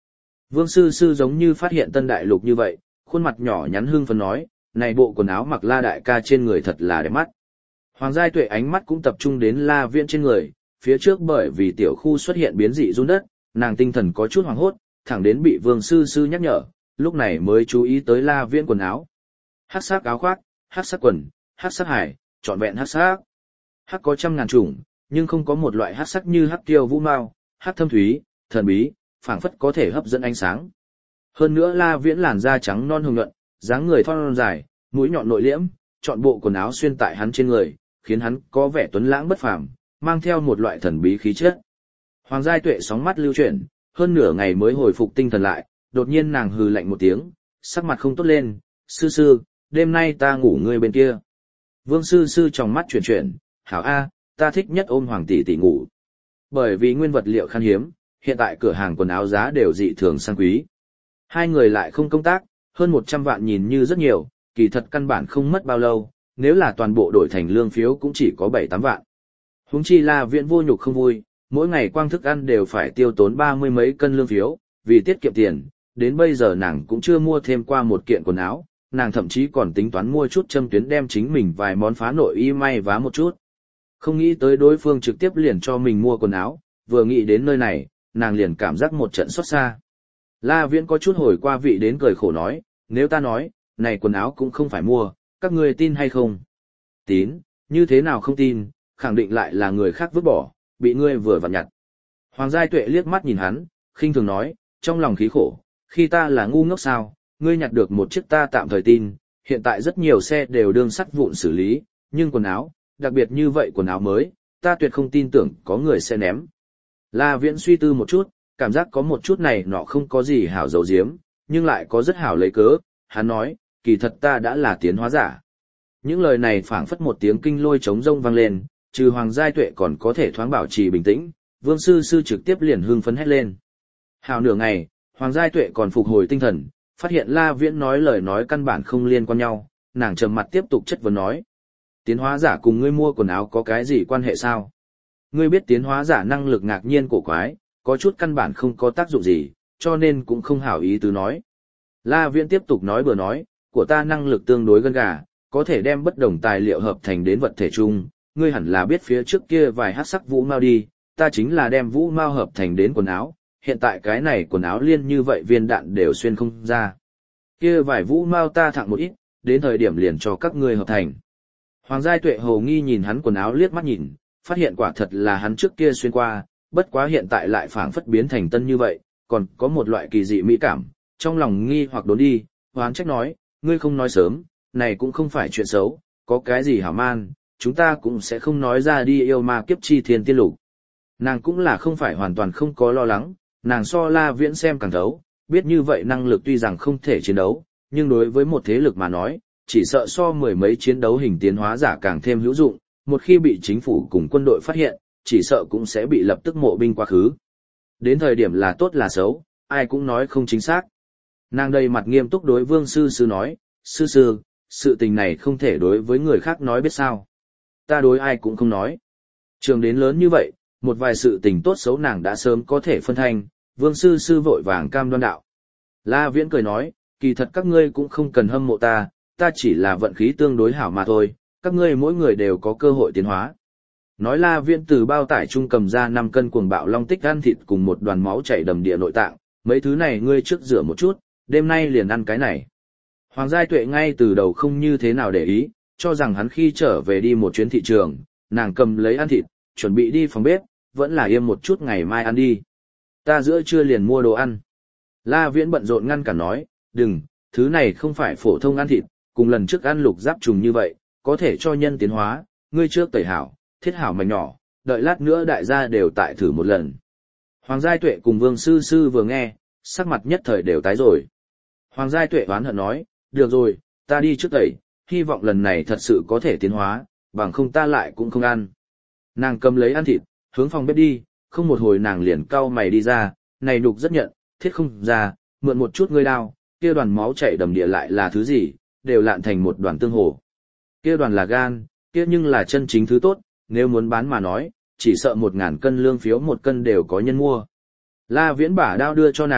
Vương Sư Sư giống như phát hiện tân đại lục như vậy, khuôn mặt nhỏ nhắn hương phấn nói, này bộ quần áo mặc La đại ca trên người thật là đẹp mắt. Hoàng Giai Tuệ ánh mắt cũng tập trung đến La Viễn trên người, phía trước bởi vì tiểu khu xuất hiện biến dị run đất, nàng tinh thần có chút hoảng hốt, thẳng đến bị Vương Sư Sư nhắc nhở, lúc này mới chú ý tới La Viễn quần áo. Hắc sắc áo khoác, hắc sắc quần, hắc sắc hải, trọn vẹn hắc sắc. Hắc có trăm ngàn chủng, nhưng không có một loại hắc sắc như hắc tiêu vũ mao, hắc thâm thúy, thần bí, phảng phất có thể hấp dẫn ánh sáng. Hơn nữa La Viễn làn da trắng non hồng nhuận, dáng người thon dài, mũi nhọn nội liễm, chọn bộ quần áo xuyên tại hắn trên người, khiến hắn có vẻ tuấn lãng bất phàm, mang theo một loại thần bí khí chất. Hoàng Giai Tuệ sóng mắt lưu chuyển, hơn nửa ngày mới hồi phục tinh thần lại, đột nhiên nàng hừ lạnh một tiếng, sắc mặt không tốt lên, "Sư sư, đêm nay ta ngủ ngươi bên kia." Vương Sư Sư trong mắt chuyển chuyển, "Hảo a, ta thích nhất ôm Hoàng tỷ tỷ ngủ." Bởi vì nguyên vật liệu khan hiếm, hiện tại cửa hàng quần áo giá đều dị thường sang quý. Hai người lại không công tác, hơn một trăm vạn nhìn như rất nhiều, kỳ thật căn bản không mất bao lâu, nếu là toàn bộ đổi thành lương phiếu cũng chỉ có bảy tám vạn. Huống chi La Viễn vô nhục không vui, mỗi ngày quang thức ăn đều phải tiêu tốn ba mươi mấy cân lương phiếu, vì tiết kiệm tiền, đến bây giờ nàng cũng chưa mua thêm qua một kiện quần áo, nàng thậm chí còn tính toán mua chút châm tuyến đem chính mình vài món phá nội y may vá một chút. Không nghĩ tới đối phương trực tiếp liền cho mình mua quần áo, vừa nghĩ đến nơi này, nàng liền cảm giác một trận xót xa. La Viễn có chút hồi qua vị đến cười khổ nói, nếu ta nói, này quần áo cũng không phải mua, các ngươi tin hay không? Tín, như thế nào không tin, khẳng định lại là người khác vứt bỏ, bị ngươi vừa vặn nhặt. Hoàng Giai Tuệ liếc mắt nhìn hắn, khinh thường nói, trong lòng khí khổ, khi ta là ngu ngốc sao, ngươi nhặt được một chiếc ta tạm thời tin, hiện tại rất nhiều xe đều đương sắt vụn xử lý, nhưng quần áo, đặc biệt như vậy quần áo mới, ta tuyệt không tin tưởng có người sẽ ném. La Viễn suy tư một chút, cảm giác có một chút này nọ không có gì hảo dấu diếm, nhưng lại có rất hảo lấy cớ, hắn nói, kỳ thật ta đã là tiến hóa giả. Những lời này phảng phất một tiếng kinh lôi trống rông vang lên, trừ Hoàng Giai Tuệ còn có thể thoáng bảo trì bình tĩnh, Vương Sư Sư trực tiếp liền hưng phấn hét lên. Hảo nửa ngày, Hoàng Giai Tuệ còn phục hồi tinh thần, phát hiện La Viễn nói lời nói căn bản không liên quan nhau, nàng trầm mặt tiếp tục chất vấn nói. Tiến hóa giả cùng ngươi mua quần áo có cái gì quan hệ sao? Ngươi biết tiến hóa giả năng lực ngạc nhiên cổ quái, có chút căn bản không có tác dụng gì, cho nên cũng không hảo ý tứ nói. La Viễn tiếp tục nói bừa nói, của ta năng lực tương đối gân gà, có thể đem bất đồng tài liệu hợp thành đến vật thể chung, ngươi hẳn là biết phía trước kia vài hắc sắc vũ mao đi, ta chính là đem vũ mao hợp thành đến quần áo, hiện tại cái này quần áo liên như vậy viên đạn đều xuyên không ra. Kia vài vũ mao ta thẳng một ít, đến thời điểm liền cho các ngươi hợp thành. Hoàng Giai Tuệ hồ nghi nhìn hắn quần áo liếc mắt nhìn, phát hiện quả thật là hắn trước kia xuyên qua, bất quá hiện tại lại phảng phất biến thành tân như vậy, còn có một loại kỳ dị mỹ cảm, trong lòng nghi hoặc đốn đi, hoán trách nói, ngươi không nói sớm, này cũng không phải chuyện xấu, có cái gì hả man, chúng ta cũng sẽ không nói ra đi yêu ma kiếp chi thiên tiên lục. Nàng cũng là không phải hoàn toàn không có lo lắng, nàng so La Viễn xem càng thấu, biết như vậy năng lực tuy rằng không thể chiến đấu, nhưng đối với một thế lực mà nói, chỉ sợ so mười mấy chiến đấu hình tiến hóa giả càng thêm hữu dụng, một khi bị chính phủ cùng quân đội phát hiện, chỉ sợ cũng sẽ bị lập tức mộ binh quá khứ. Đến thời điểm là tốt là xấu, ai cũng nói không chính xác. Nàng đầy mặt nghiêm túc đối Vương Sư Sư nói, Sư Sư, sự tình này không thể đối với người khác nói biết sao. Ta đối ai cũng không nói. Trường đến lớn như vậy, một vài sự tình tốt xấu nàng đã sớm có thể phân thành, Vương Sư Sư vội vàng cam đoan đạo. La Viễn cười nói, kỳ thật các ngươi cũng không cần hâm mộ ta, ta chỉ là vận khí tương đối hảo mà thôi, các ngươi mỗi người đều có cơ hội tiến hóa. Nói La Viễn từ bao tải trung cầm ra năm cân cuồng bạo long tích ăn thịt cùng một đoàn máu chảy đầm địa nội tạng, mấy thứ này ngươi trước rửa một chút, đêm nay liền ăn cái này. Hoàng Giai Tuệ ngay từ đầu không như thế nào để ý, cho rằng hắn khi trở về đi một chuyến thị trường, nàng cầm lấy ăn thịt, chuẩn bị đi phòng bếp, vẫn là im một chút ngày mai ăn đi. Ta giữa trưa liền mua đồ ăn. La Viễn bận rộn ngăn cản nói, đừng, thứ này không phải phổ thông ăn thịt, cùng lần trước ăn lục giáp trùng như vậy, có thể cho nhân tiến hóa, ngươi trước tẩy hảo, thiết hảo mảnh nhỏ, đợi lát nữa đại gia đều tại thử một lần. Hoàng Giai Tuệ cùng Vương Sư Sư vừa nghe, sắc mặt nhất thời đều tái rồi. Hoàng Giai Tuệ oán hận nói, được rồi, ta đi trước tẩy, hy vọng lần này thật sự có thể tiến hóa, bằng không ta lại cũng không ăn. Nàng cầm lấy ăn thịt, hướng phòng bếp đi, không một hồi nàng liền cau mày đi ra, này đục rất nhận, thiết không ra, mượn một chút ngươi đao, kia đoàn máu chảy đầm địa lại là thứ gì, đều lạn thành một đoàn tương hồ. Kia đoàn là gan, kia nhưng là chân chính thứ tốt, nếu muốn bán mà nói, chỉ sợ một ngàn cân lương phiếu một cân đều có nhân mua. La Viễn bả đao đưa cho nàng,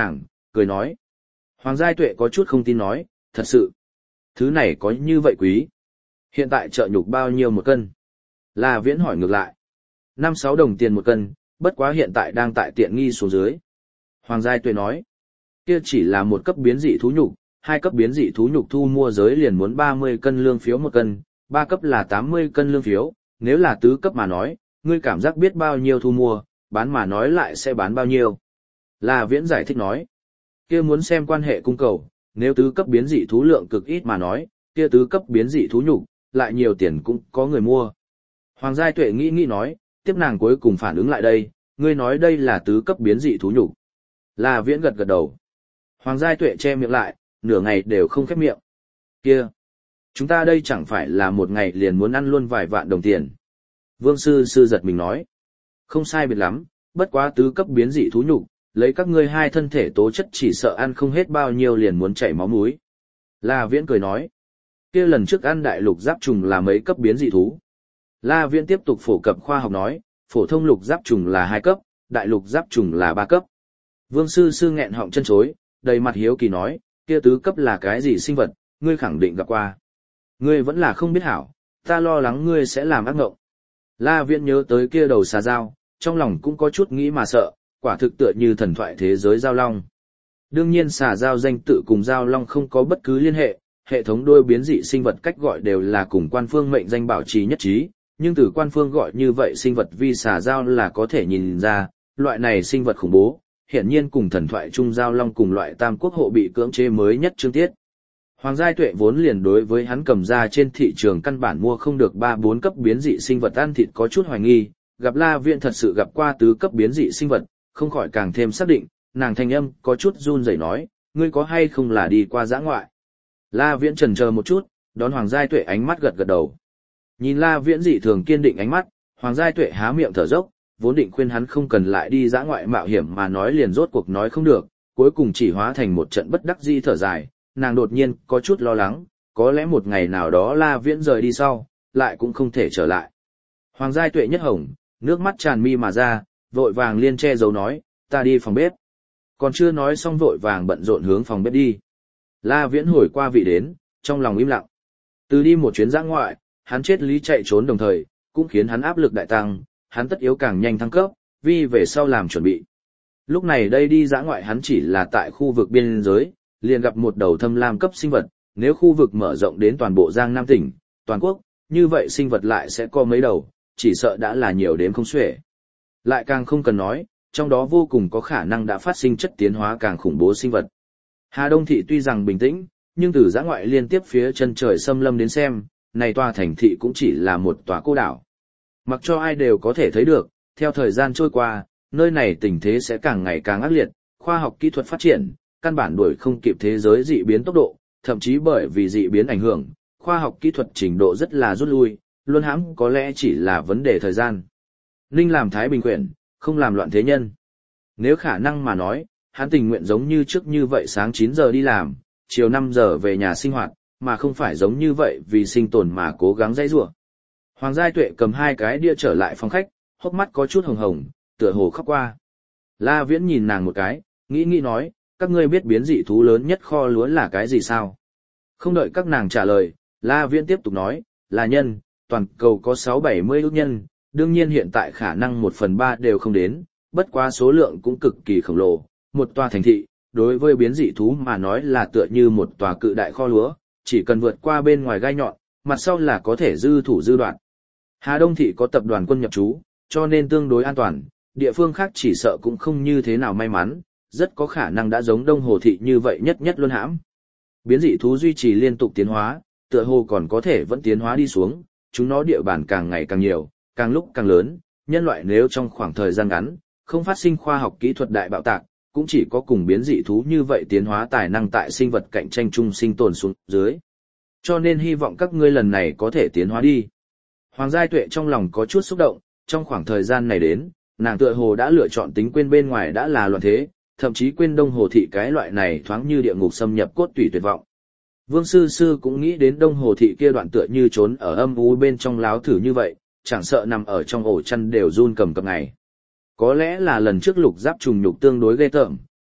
cười nói. Hoàng Giai Tuệ có chút không tin nói, thật sự. Thứ này có như vậy quý. Hiện tại chợ nhục bao nhiêu một cân? La Viễn hỏi ngược lại. Năm sáu đồng tiền một cân, bất quá hiện tại đang tại tiện nghi xuống dưới. Hoàng Giai Tuệ nói, kia chỉ là một cấp biến dị thú nhục, hai cấp biến dị thú nhục thu mua giới liền muốn ba mươi cân lương phiếu một cân, ba cấp là tám mươi cân lương phiếu, nếu là tứ cấp mà nói, ngươi cảm giác biết bao nhiêu thu mua, bán mà nói lại sẽ bán bao nhiêu. La Viễn giải thích nói, kia muốn xem quan hệ cung cầu, nếu tứ cấp biến dị thú lượng cực ít mà nói, kia tứ cấp biến dị thú nhục, lại nhiều tiền cũng có người mua. Hoàng Giai Tuệ nghĩ nghĩ nói, tiếp nàng cuối cùng phản ứng lại đây, ngươi nói đây là tứ cấp biến dị thú nhục. La Viễn gật gật đầu. Hoàng Giai Tuệ che miệng lại, nửa ngày đều không khép miệng. Kia, chúng ta đây chẳng phải là một ngày liền muốn ăn luôn vài vạn đồng tiền. Vương sư sư giật mình nói, không sai biệt lắm, bất quá tứ cấp biến dị thú nhục, lấy các ngươi hai thân thể tố chất chỉ sợ ăn không hết bao nhiêu liền muốn chảy máu mũi. La Viễn cười nói, kia lần trước ăn đại lục giáp trùng là mấy cấp biến dị thú. La Viễn tiếp tục phổ cập khoa học nói, phổ thông lục giáp trùng là hai cấp, đại lục giáp trùng là ba cấp. Vương sư sư nghẹn họng chân chối, đầy mặt hiếu kỳ nói, kia tứ cấp là cái gì sinh vật, ngươi khẳng định gặp qua. Ngươi vẫn là không biết hảo, ta lo lắng ngươi sẽ làm ác ngộng. La Viễn nhớ tới kia đầu xà dao, trong lòng cũng có chút nghĩ mà sợ, quả thực tựa như thần thoại thế giới giao long. Đương nhiên xà dao danh tự cùng giao long không có bất cứ liên hệ, hệ thống đôi biến dị sinh vật cách gọi đều là cùng quan phương mệnh danh bảo trì nhất trí, nhưng từ quan phương gọi như vậy sinh vật vi xà dao là có thể nhìn ra, loại này sinh vật khủng bố, hiển nhiên cùng thần thoại trung giao long cùng loại tam quốc hộ bị cưỡng chế mới nhất chương tiết. Hoàng Giai Tuệ vốn liền đối với hắn cầm ra trên thị trường căn bản mua không được ba bốn cấp biến dị sinh vật ăn thịt có chút hoài nghi, gặp La Viễn thật sự gặp qua tứ cấp biến dị sinh vật, không khỏi càng thêm xác định, nàng thanh âm có chút run rẩy nói, ngươi có hay không là đi qua dã ngoại. La Viễn chần chờ một chút, đón Hoàng Giai Tuệ ánh mắt gật gật đầu. Nhìn La Viễn dị thường kiên định ánh mắt, Hoàng Giai Tuệ há miệng thở dốc, vốn định khuyên hắn không cần lại đi dã ngoại mạo hiểm mà nói liền rốt cuộc nói không được, cuối cùng chỉ hóa thành một trận bất đắc dĩ thở dài, nàng đột nhiên có chút lo lắng, có lẽ một ngày nào đó La Viễn rời đi sau, lại cũng không thể trở lại. Hoàng Giai Tuệ nhất hồng, nước mắt tràn mi mà ra, vội vàng liên che giấu nói, ta đi phòng bếp. Còn chưa nói xong vội vàng bận rộn hướng phòng bếp đi. La Viễn hồi qua vị đến, trong lòng im lặng. Từ đi một chuyến dã ngoại, hắn chết lý chạy trốn đồng thời, cũng khiến hắn áp lực đại tăng, hắn tất yếu càng nhanh thăng cấp, vì về sau làm chuẩn bị. Lúc này đây đi dã ngoại hắn chỉ là tại khu vực biên giới, liền gặp một đầu thâm lam cấp sinh vật, nếu khu vực mở rộng đến toàn bộ Giang Nam tỉnh, toàn quốc, như vậy sinh vật lại sẽ có mấy đầu, chỉ sợ đã là nhiều đến không xuể. Lại càng không cần nói, trong đó vô cùng có khả năng đã phát sinh chất tiến hóa càng khủng bố sinh vật. Hà Đông thị tuy rằng bình tĩnh, nhưng từ dã ngoại liên tiếp phía chân trời xâm lâm đến xem, này tòa thành thị cũng chỉ là một tòa cô đảo. Mặc cho ai đều có thể thấy được, theo thời gian trôi qua, nơi này tình thế sẽ càng ngày càng ác liệt, khoa học kỹ thuật phát triển, căn bản đuổi không kịp thế giới dị biến tốc độ, thậm chí bởi vì dị biến ảnh hưởng, khoa học kỹ thuật trình độ rất là rút lui, luôn hãm có lẽ chỉ là vấn đề thời gian. Ninh làm Thái Bình quyển, không làm loạn thế nhân. Nếu khả năng mà nói, hắn tình nguyện giống như trước như vậy sáng chín giờ đi làm, chiều năm giờ về nhà sinh hoạt, mà không phải giống như vậy vì sinh tồn mà cố gắng dãy rủa. Hoàng Giai Tuệ cầm hai cái đĩa trở lại phòng khách, hốc mắt có chút hồng hồng, tựa hồ khóc qua. La Viễn nhìn nàng một cái, nghĩ nghĩ nói, các ngươi biết biến dị thú lớn nhất kho lúa là cái gì sao? Không đợi các nàng trả lời, La Viễn tiếp tục nói, là nhân, toàn cầu có sáu bảy mươi ước nhân, đương nhiên hiện tại khả năng một phần ba đều không đến, bất quá số lượng cũng cực kỳ khổng lồ, một tòa thành thị, đối với biến dị thú mà nói là tựa như một tòa cự đại kho lúa, chỉ cần vượt qua bên ngoài gai nhọn, mặt sau là có thể dư thủ dư đoạn. Hà Đông thị có tập đoàn quân nhập trú, cho nên tương đối an toàn, địa phương khác chỉ sợ cũng không như thế nào may mắn, rất có khả năng đã giống Đông Hồ thị như vậy nhất nhất luôn hãm. Biến dị thú duy trì liên tục tiến hóa, tựa hồ còn có thể vẫn tiến hóa đi xuống, chúng nó địa bàn càng ngày càng nhiều, càng lúc càng lớn, nhân loại nếu trong khoảng thời gian ngắn, không phát sinh khoa học kỹ thuật đại bạo tạc, cũng chỉ có cùng biến dị thú như vậy tiến hóa tài năng tại sinh vật cạnh tranh chung sinh tồn xuống dưới. Cho nên hy vọng các ngươi lần này có thể tiến hóa đi. Hoàng Giai Tuệ trong lòng có chút xúc động, trong khoảng thời gian này đến, nàng tựa hồ đã lựa chọn tính quên bên ngoài đã là loạn thế, thậm chí quên Đông Hồ thị cái loại này thoáng như địa ngục xâm nhập cốt tủy tuyệt vọng. Vương Sư Sư cũng nghĩ đến Đông Hồ thị kia đoạn tựa như trốn ở âm u bên trong láo thử như vậy, chẳng sợ nằm ở trong ổ chăn đều run cầm cập ngày. Có lẽ là lần trước lục giáp trùng nhục tương đối ghê tởm,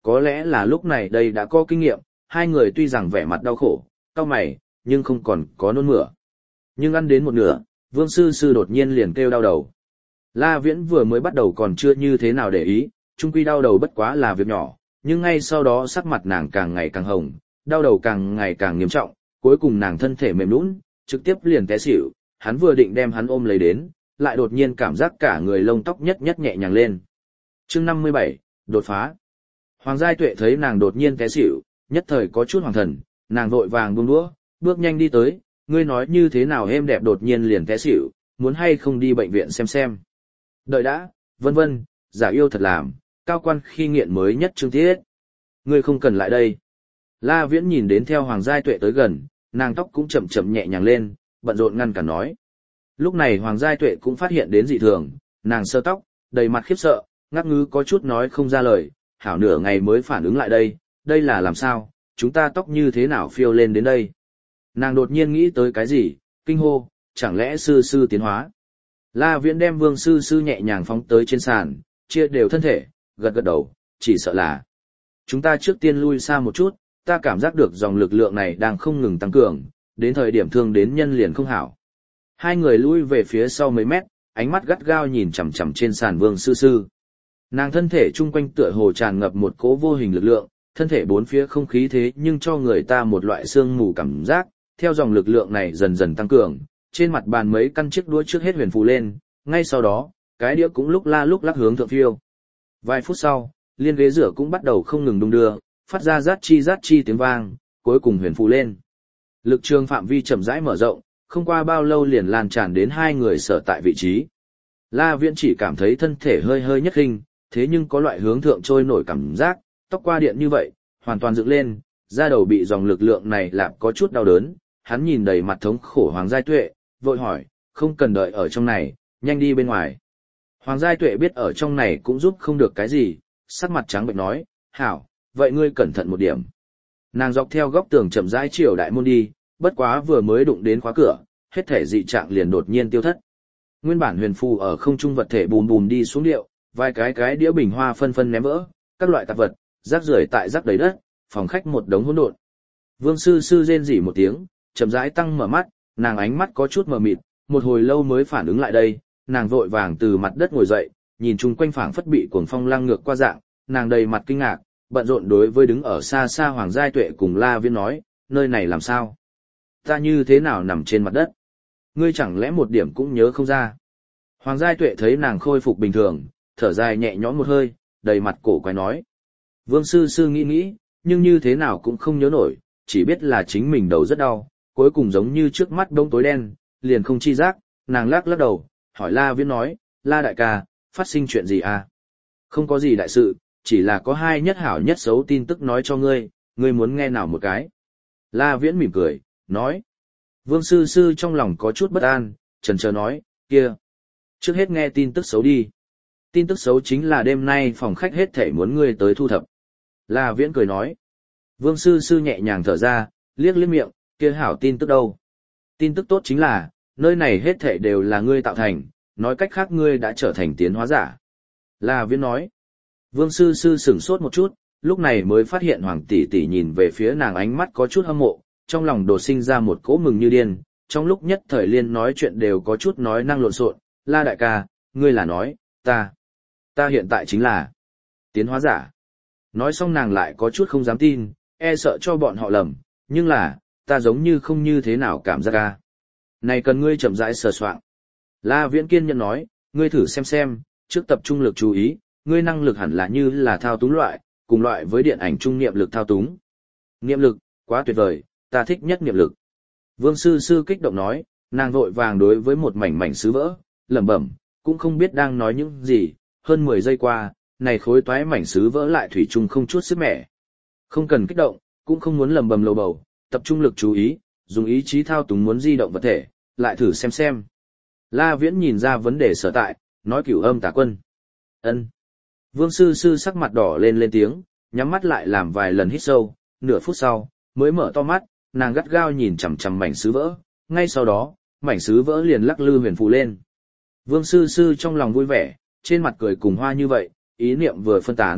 có lẽ là lúc này đây đã có kinh nghiệm, hai người tuy rằng vẻ mặt đau khổ, cau mày, nhưng không còn có nôn mửa. Nhưng ăn đến một nửa, Vương Sư Sư đột nhiên liền kêu đau đầu. La Viễn vừa mới bắt đầu còn chưa như thế nào để ý, chung quy đau đầu bất quá là việc nhỏ, nhưng ngay sau đó sắc mặt nàng càng ngày càng hồng, đau đầu càng ngày càng nghiêm trọng, cuối cùng nàng thân thể mềm nhũn, trực tiếp liền té xỉu, hắn vừa định đem hắn ôm lấy đến, lại đột nhiên cảm giác cả người lông tóc nhất nhất nhẹ nhàng lên. Chương năm mươi bảy, đột phá. Hoàng Giai Tuệ thấy nàng đột nhiên té xỉu, nhất thời có chút hoàng thần, nàng vội vàng buông đũa, bước nhanh đi tới, ngươi nói như thế nào êm đẹp đột nhiên liền té xỉu, muốn hay không đi bệnh viện xem xem. Đợi đã, vân vân, giả yêu thật làm, cao quan khi nghiện mới nhất chương tiết. Ngươi không cần lại đây. La Viễn nhìn đến theo Hoàng Giai Tuệ tới gần, nàng tóc cũng chậm chậm nhẹ nhàng lên, bận rộn ngăn cản nói. Lúc này Hoàng Giai Tuệ cũng phát hiện đến dị thường, nàng sơ tóc, đầy mặt khiếp sợ, ngắc ngứ có chút nói không ra lời, hảo nửa ngày mới phản ứng lại đây, đây là làm sao, chúng ta tóc như thế nào phiêu lên đến đây. Nàng đột nhiên nghĩ tới cái gì, kinh hô, chẳng lẽ sư sư tiến hóa. La Viễn đem Vương Sư Sư nhẹ nhàng phóng tới trên sàn, chia đều thân thể, gật gật đầu, chỉ sợ là. Chúng ta trước tiên lui xa một chút, ta cảm giác được dòng lực lượng này đang không ngừng tăng cường, đến thời điểm thương đến nhân liền không hảo. Hai người lui về phía sau mấy mét, ánh mắt gắt gao nhìn chằm chằm trên sàn Vương Sư Sư. Nàng thân thể chung quanh tựa hồ tràn ngập một cỗ vô hình lực lượng, thân thể bốn phía không khí thế nhưng cho người ta một loại sương mù cảm giác, theo dòng lực lượng này dần dần tăng cường, trên mặt bàn mấy căn chiếc đũa trước hết huyền phù lên, ngay sau đó, cái đĩa cũng lúc la lúc lắc hướng thượng phiêu. Vài phút sau, liên ghế rửa cũng bắt đầu không ngừng đung đưa, phát ra rát chi rát chi tiếng vang, cuối cùng huyền phù lên. Lực trường phạm vi chậm rãi mở rộng, không qua bao lâu liền lan tràn đến hai người sở tại vị trí. La Viễn chỉ cảm thấy thân thể hơi hơi nhất hình, thế nhưng có loại hướng thượng trôi nổi cảm giác, tóc qua điện như vậy, hoàn toàn dựng lên, da đầu bị dòng lực lượng này làm có chút đau đớn, hắn nhìn đầy mặt thống khổ Hoàng Giai Tuệ, vội hỏi, không cần đợi ở trong này, nhanh đi bên ngoài. Hoàng Giai Tuệ biết ở trong này cũng giúp không được cái gì, sắc mặt trắng bệnh nói, hảo, vậy ngươi cẩn thận một điểm. Nàng dọc theo góc tường chậm rãi chiều đại môn đi, bất quá vừa mới đụng đến khóa cửa, hết thể dị trạng liền đột nhiên tiêu thất. Nguyên bản huyền phù ở không trung vật thể bùm bùm đi xuống điệu, vài cái cái đĩa bình hoa phân phân ném vỡ, các loại tạp vật, rác rưởi tại rác đầy đất, phòng khách một đống hỗn độn. Vương Sư Sư rên rỉ một tiếng, chậm rãi tăng mở mắt, nàng ánh mắt có chút mờ mịt, một hồi lâu mới phản ứng lại đây, nàng vội vàng từ mặt đất ngồi dậy, nhìn chung quanh phảng phất bị cuồng phong lăng ngược qua dạng, nàng đầy mặt kinh ngạc, bận rộn đối với đứng ở xa xa Hoàng Giai Tuệ cùng La Viễn nói, nơi này làm sao? Ta như thế nào nằm trên mặt đất? Ngươi chẳng lẽ một điểm cũng nhớ không ra? Hoàng Giai Tuệ thấy nàng khôi phục bình thường, thở dài nhẹ nhõm một hơi, đầy mặt cổ quái nói. Vương Sư Sư nghĩ nghĩ, nhưng như thế nào cũng không nhớ nổi, chỉ biết là chính mình đầu rất đau, cuối cùng giống như trước mắt đông tối đen, liền không chi giác, nàng lắc lắc đầu, hỏi La Viễn nói, La đại ca, phát sinh chuyện gì à? Không có gì đại sự, chỉ là có hai nhất hảo nhất xấu tin tức nói cho ngươi, ngươi muốn nghe nào một cái. La Viễn mỉm cười, nói. Vương Sư Sư trong lòng có chút bất an, chần chờ nói, kia. Trước hết nghe tin tức xấu đi. Tin tức xấu chính là đêm nay phòng khách hết thể muốn ngươi tới thu thập. La Viễn cười nói. Vương Sư Sư nhẹ nhàng thở ra, liếc liếc miệng, kia hảo tin tức đâu. Tin tức tốt chính là, nơi này hết thể đều là ngươi tạo thành, nói cách khác ngươi đã trở thành tiến hóa giả. La Viễn nói. Vương Sư Sư sửng sốt một chút, lúc này mới phát hiện Hoàng tỷ tỷ nhìn về phía nàng ánh mắt có chút hâm mộ, trong lòng đột sinh ra một cỗ mừng như điên, trong lúc nhất thời liên nói chuyện đều có chút nói năng lộn xộn. La đại ca, ngươi là nói, ta, ta hiện tại chính là tiến hóa giả. Nói xong nàng lại có chút không dám tin, e sợ cho bọn họ lầm, nhưng là, ta giống như không như thế nào cảm giác ca. Này cần ngươi chậm rãi sờ soạng. La Viễn kiên nhẫn nói, ngươi thử xem xem, trước tập trung lực chú ý, ngươi năng lực hẳn là như là thao túng loại, cùng loại với điện ảnh trung niệm lực thao túng. Niệm lực, quá tuyệt vời, ta thích nhất niệm lực. Vương Sư Sư kích động nói, nàng vội vàng đối với một mảnh mảnh sứ vỡ, lẩm bẩm, cũng không biết đang nói những gì, hơn mười giây qua, này khối toái mảnh sứ vỡ lại thủy chung không chút sức mẻ. Không cần kích động, cũng không muốn lẩm bẩm lầu bầu, tập trung lực chú ý, dùng ý chí thao túng muốn di động vật thể, lại thử xem xem. La Viễn nhìn ra vấn đề sở tại, nói Cửu Âm Tà Quân. Ân. Vương Sư Sư sắc mặt đỏ lên lên tiếng, nhắm mắt lại làm vài lần hít sâu, nửa phút sau, mới mở to mắt, nàng gắt gao nhìn chằm chằm mảnh sứ vỡ, ngay sau đó, mảnh sứ vỡ liền lắc lư huyền phù lên. Vương Sư Sư trong lòng vui vẻ, trên mặt cười cùng hoa như vậy, ý niệm vừa phân tán,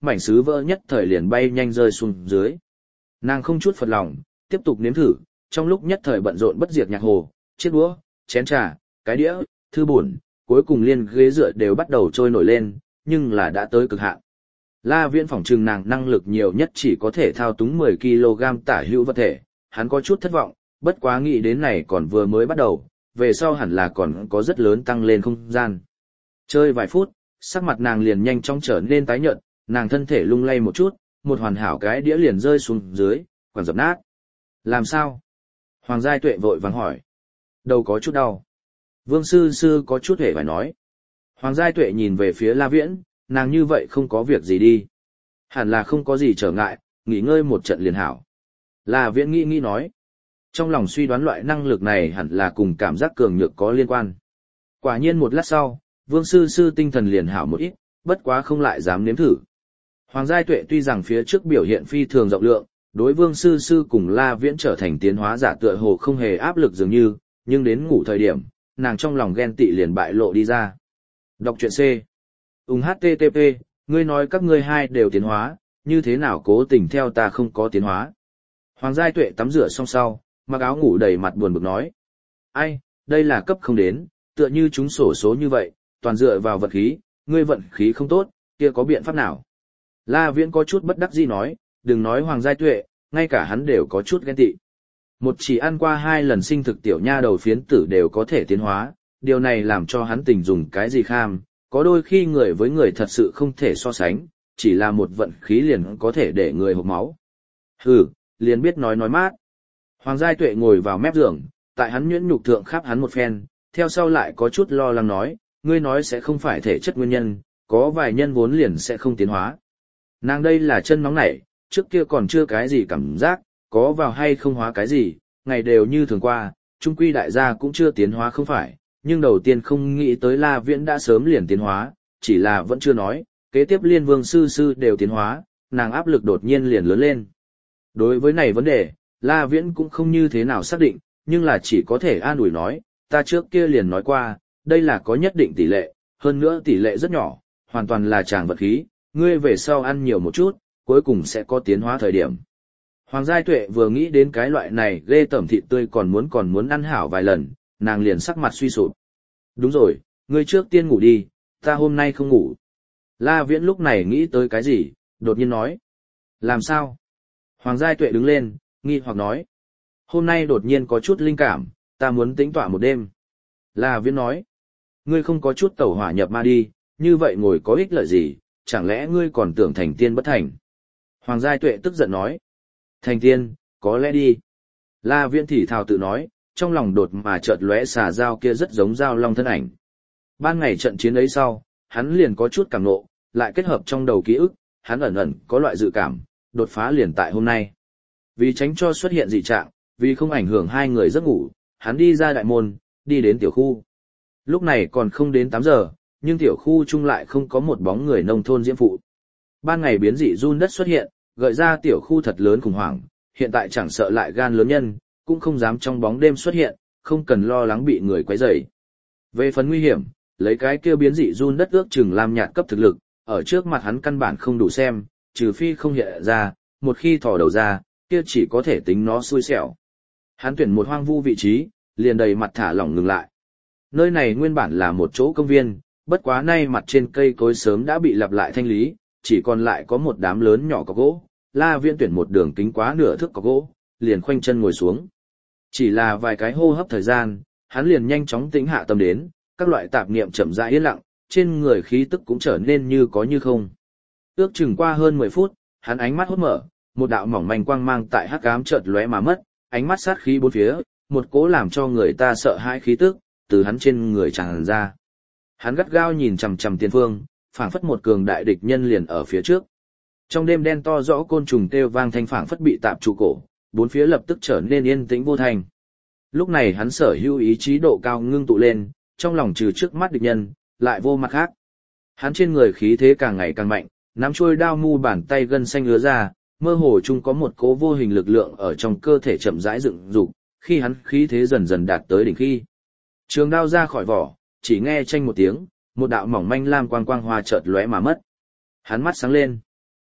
mảnh sứ vỡ nhất thời liền bay nhanh rơi xuống dưới. Nàng không chút phật lòng, tiếp tục nếm thử, trong lúc nhất thời bận rộn bất diệt nhạc hồ, chiếc đũa, chén trà, cái đĩa, thư buồn, cuối cùng liên ghế dựa đều bắt đầu trôi nổi lên, nhưng là đã tới cực hạn. La Viễn phỏng chừng nàng năng lực nhiều nhất chỉ có thể thao túng mười ki lô gam tả hữu vật thể, hắn có chút thất vọng, bất quá nghĩ đến này còn vừa mới bắt đầu, về sau hẳn là còn có rất lớn tăng lên không gian. Chơi vài phút, sắc mặt nàng liền nhanh chóng trở nên tái nhợt, nàng thân thể lung lay một chút, một hoàn hảo cái đĩa liền rơi xuống dưới, quẳng dập nát. Làm sao? Hoàng Giai Tuệ vội vàng hỏi. Đầu có chút đau. Vương Sư Sư có chút hề phải nói. Hoàng Giai Tuệ nhìn về phía La Viễn, nàng như vậy không có việc gì đi. Hẳn là không có gì trở ngại, nghỉ ngơi một trận liền hảo. La Viễn nghĩ nghĩ nói. Trong lòng suy đoán loại năng lực này hẳn là cùng cảm giác cường nhược có liên quan. Quả nhiên một lát sau, Vương Sư Sư tinh thần liền hảo một ít, bất quá không lại dám nếm thử. Hoàng Giai Tuệ tuy rằng phía trước biểu hiện phi thường rộng lượng, đối Vương Sư Sư cùng La Viễn trở thành tiến hóa giả tựa hồ không hề áp lực dường như, nhưng đến ngủ thời điểm, nàng trong lòng ghen tị liền bại lộ đi ra. Đọc truyện C. Úng hát tê tê pê, ngươi nói các ngươi hai đều tiến hóa, như thế nào cố tình theo ta không có tiến hóa. Hoàng Giai Tuệ tắm rửa xong sau, mặc áo ngủ đầy mặt buồn bực nói. Ai, đây là cấp không đến, tựa như chúng sổ số như vậy, toàn dựa vào vận khí, ngươi vận khí không tốt, kia có biện pháp nào? La Viễn có chút bất đắc dĩ nói, đừng nói Hoàng Giai Tuệ, ngay cả hắn đều có chút ghen tị. Một chỉ ăn qua hai lần sinh thực tiểu nha đầu phiến tử đều có thể tiến hóa, điều này làm cho hắn tình dùng cái gì kham, có đôi khi người với người thật sự không thể so sánh, chỉ là một vận khí liền có thể để người hộc máu. Hừ, liền biết nói nói mát. Hoàng Giai Tuệ ngồi vào mép giường, tại hắn nhuyễn nhục thượng khắp hắn một phen, theo sau lại có chút lo lắng nói, ngươi nói sẽ không phải thể chất nguyên nhân, có vài nhân vốn liền sẽ không tiến hóa. Nàng đây là chân nóng nảy, trước kia còn chưa cái gì cảm giác, có vào hay không hóa cái gì, ngày đều như thường qua, trung quy đại gia cũng chưa tiến hóa không phải, nhưng đầu tiên không nghĩ tới La Viễn đã sớm liền tiến hóa, chỉ là vẫn chưa nói, kế tiếp Liên Vương Sư Sư đều tiến hóa, nàng áp lực đột nhiên liền lớn lên. Đối với này vấn đề, La Viễn cũng không như thế nào xác định, nhưng là chỉ có thể an ủi nói, ta trước kia liền nói qua, đây là có nhất định tỷ lệ, hơn nữa tỷ lệ rất nhỏ, hoàn toàn là tràng vật khí, ngươi về sau ăn nhiều một chút, cuối cùng sẽ có tiến hóa thời điểm. Hoàng Giai Tuệ vừa nghĩ đến cái loại này ghê tởm thịt tươi còn muốn còn muốn ăn hảo vài lần, nàng liền sắc mặt suy sụp. Đúng rồi, ngươi trước tiên ngủ đi, ta hôm nay không ngủ. La Viễn lúc này nghĩ tới cái gì, đột nhiên nói. Làm sao? Hoàng Giai Tuệ đứng lên, nghi hoặc nói. Hôm nay đột nhiên có chút linh cảm, ta muốn tĩnh tọa một đêm. La Viễn nói. Ngươi không có chút tẩu hỏa nhập ma đi, như vậy ngồi có ích lợi gì, chẳng lẽ ngươi còn tưởng thành tiên bất thành? Hoàng Giai Tuệ tức giận nói. Thành tiên, có lẽ đi. La Viễn thì thào tự nói, trong lòng đột mà chợt lóe xà dao kia rất giống dao long thân ảnh. Ban ngày trận chiến ấy sau, hắn liền có chút cảm nộ, lại kết hợp trong đầu ký ức, hắn ẩn ẩn có loại dự cảm, đột phá liền tại hôm nay. Vì tránh cho xuất hiện dị trạng, vì không ảnh hưởng hai người giấc ngủ, hắn đi ra đại môn, đi đến tiểu khu. Lúc này còn không đến tám giờ, nhưng tiểu khu chung lại không có một bóng người nông thôn diễm phụ. Ban ngày biến dị run đất xuất hiện, gợi ra tiểu khu thật lớn khủng hoảng, hiện tại chẳng sợ lại gan lớn nhân, cũng không dám trong bóng đêm xuất hiện, không cần lo lắng bị người quấy rầy. Về phần nguy hiểm, lấy cái kia biến dị run đất ước chừng làm nhạt cấp thực lực, ở trước mặt hắn căn bản không đủ xem, trừ phi không hiện ra, một khi thò đầu ra, kia chỉ có thể tính nó xui xẻo. Hắn tuyển một hoang vu vị trí, liền đầy mặt thả lỏng ngừng lại. Nơi này nguyên bản là một chỗ công viên, bất quá nay mặt trên cây cối sớm đã bị lặp lại thanh lý, chỉ còn lại có một đám lớn nhỏ có gỗ. La Viễn tuyển một đường kính quá nửa thước có gỗ, liền khoanh chân ngồi xuống. Chỉ là vài cái hô hấp thời gian, hắn liền nhanh chóng tĩnh hạ tâm đến, các loại tạp niệm chậm rãi yên lặng, trên người khí tức cũng trở nên như có như không. Ước chừng qua hơn mười phút, hắn ánh mắt hốt mở, một đạo mỏng manh quang mang tại hắc ám chợt lóe mà mất, ánh mắt sát khí bốn phía, một cỗ làm cho người ta sợ hãi khí tức từ hắn trên người tràn ra. Hắn gắt gao nhìn chằm chằm tiền phương, phảng phất một cường đại địch nhân liền ở phía trước. Trong đêm đen to rõ côn trùng kêu vang thanh phảng phất bị tạm trụ cổ, bốn phía lập tức trở nên yên tĩnh vô thành. Lúc này hắn sở hữu ý chí độ cao ngưng tụ lên, trong lòng trừ trước mắt địch nhân, lại vô mặt khác. Hắn trên người khí thế càng ngày càng mạnh, nắm chuôi đao mu bàn tay gân xanh ứa ra, mơ hồ chung có một cố vô hình lực lượng ở trong cơ thể chậm rãi dựng dục, khi hắn khí thế dần dần đạt tới đỉnh khi. Trường đao ra khỏi vỏ, chỉ nghe chanh một tiếng, một đạo mỏng manh lam quang quang hoa chợt lóe mà mất. Hắn mắt sáng lên.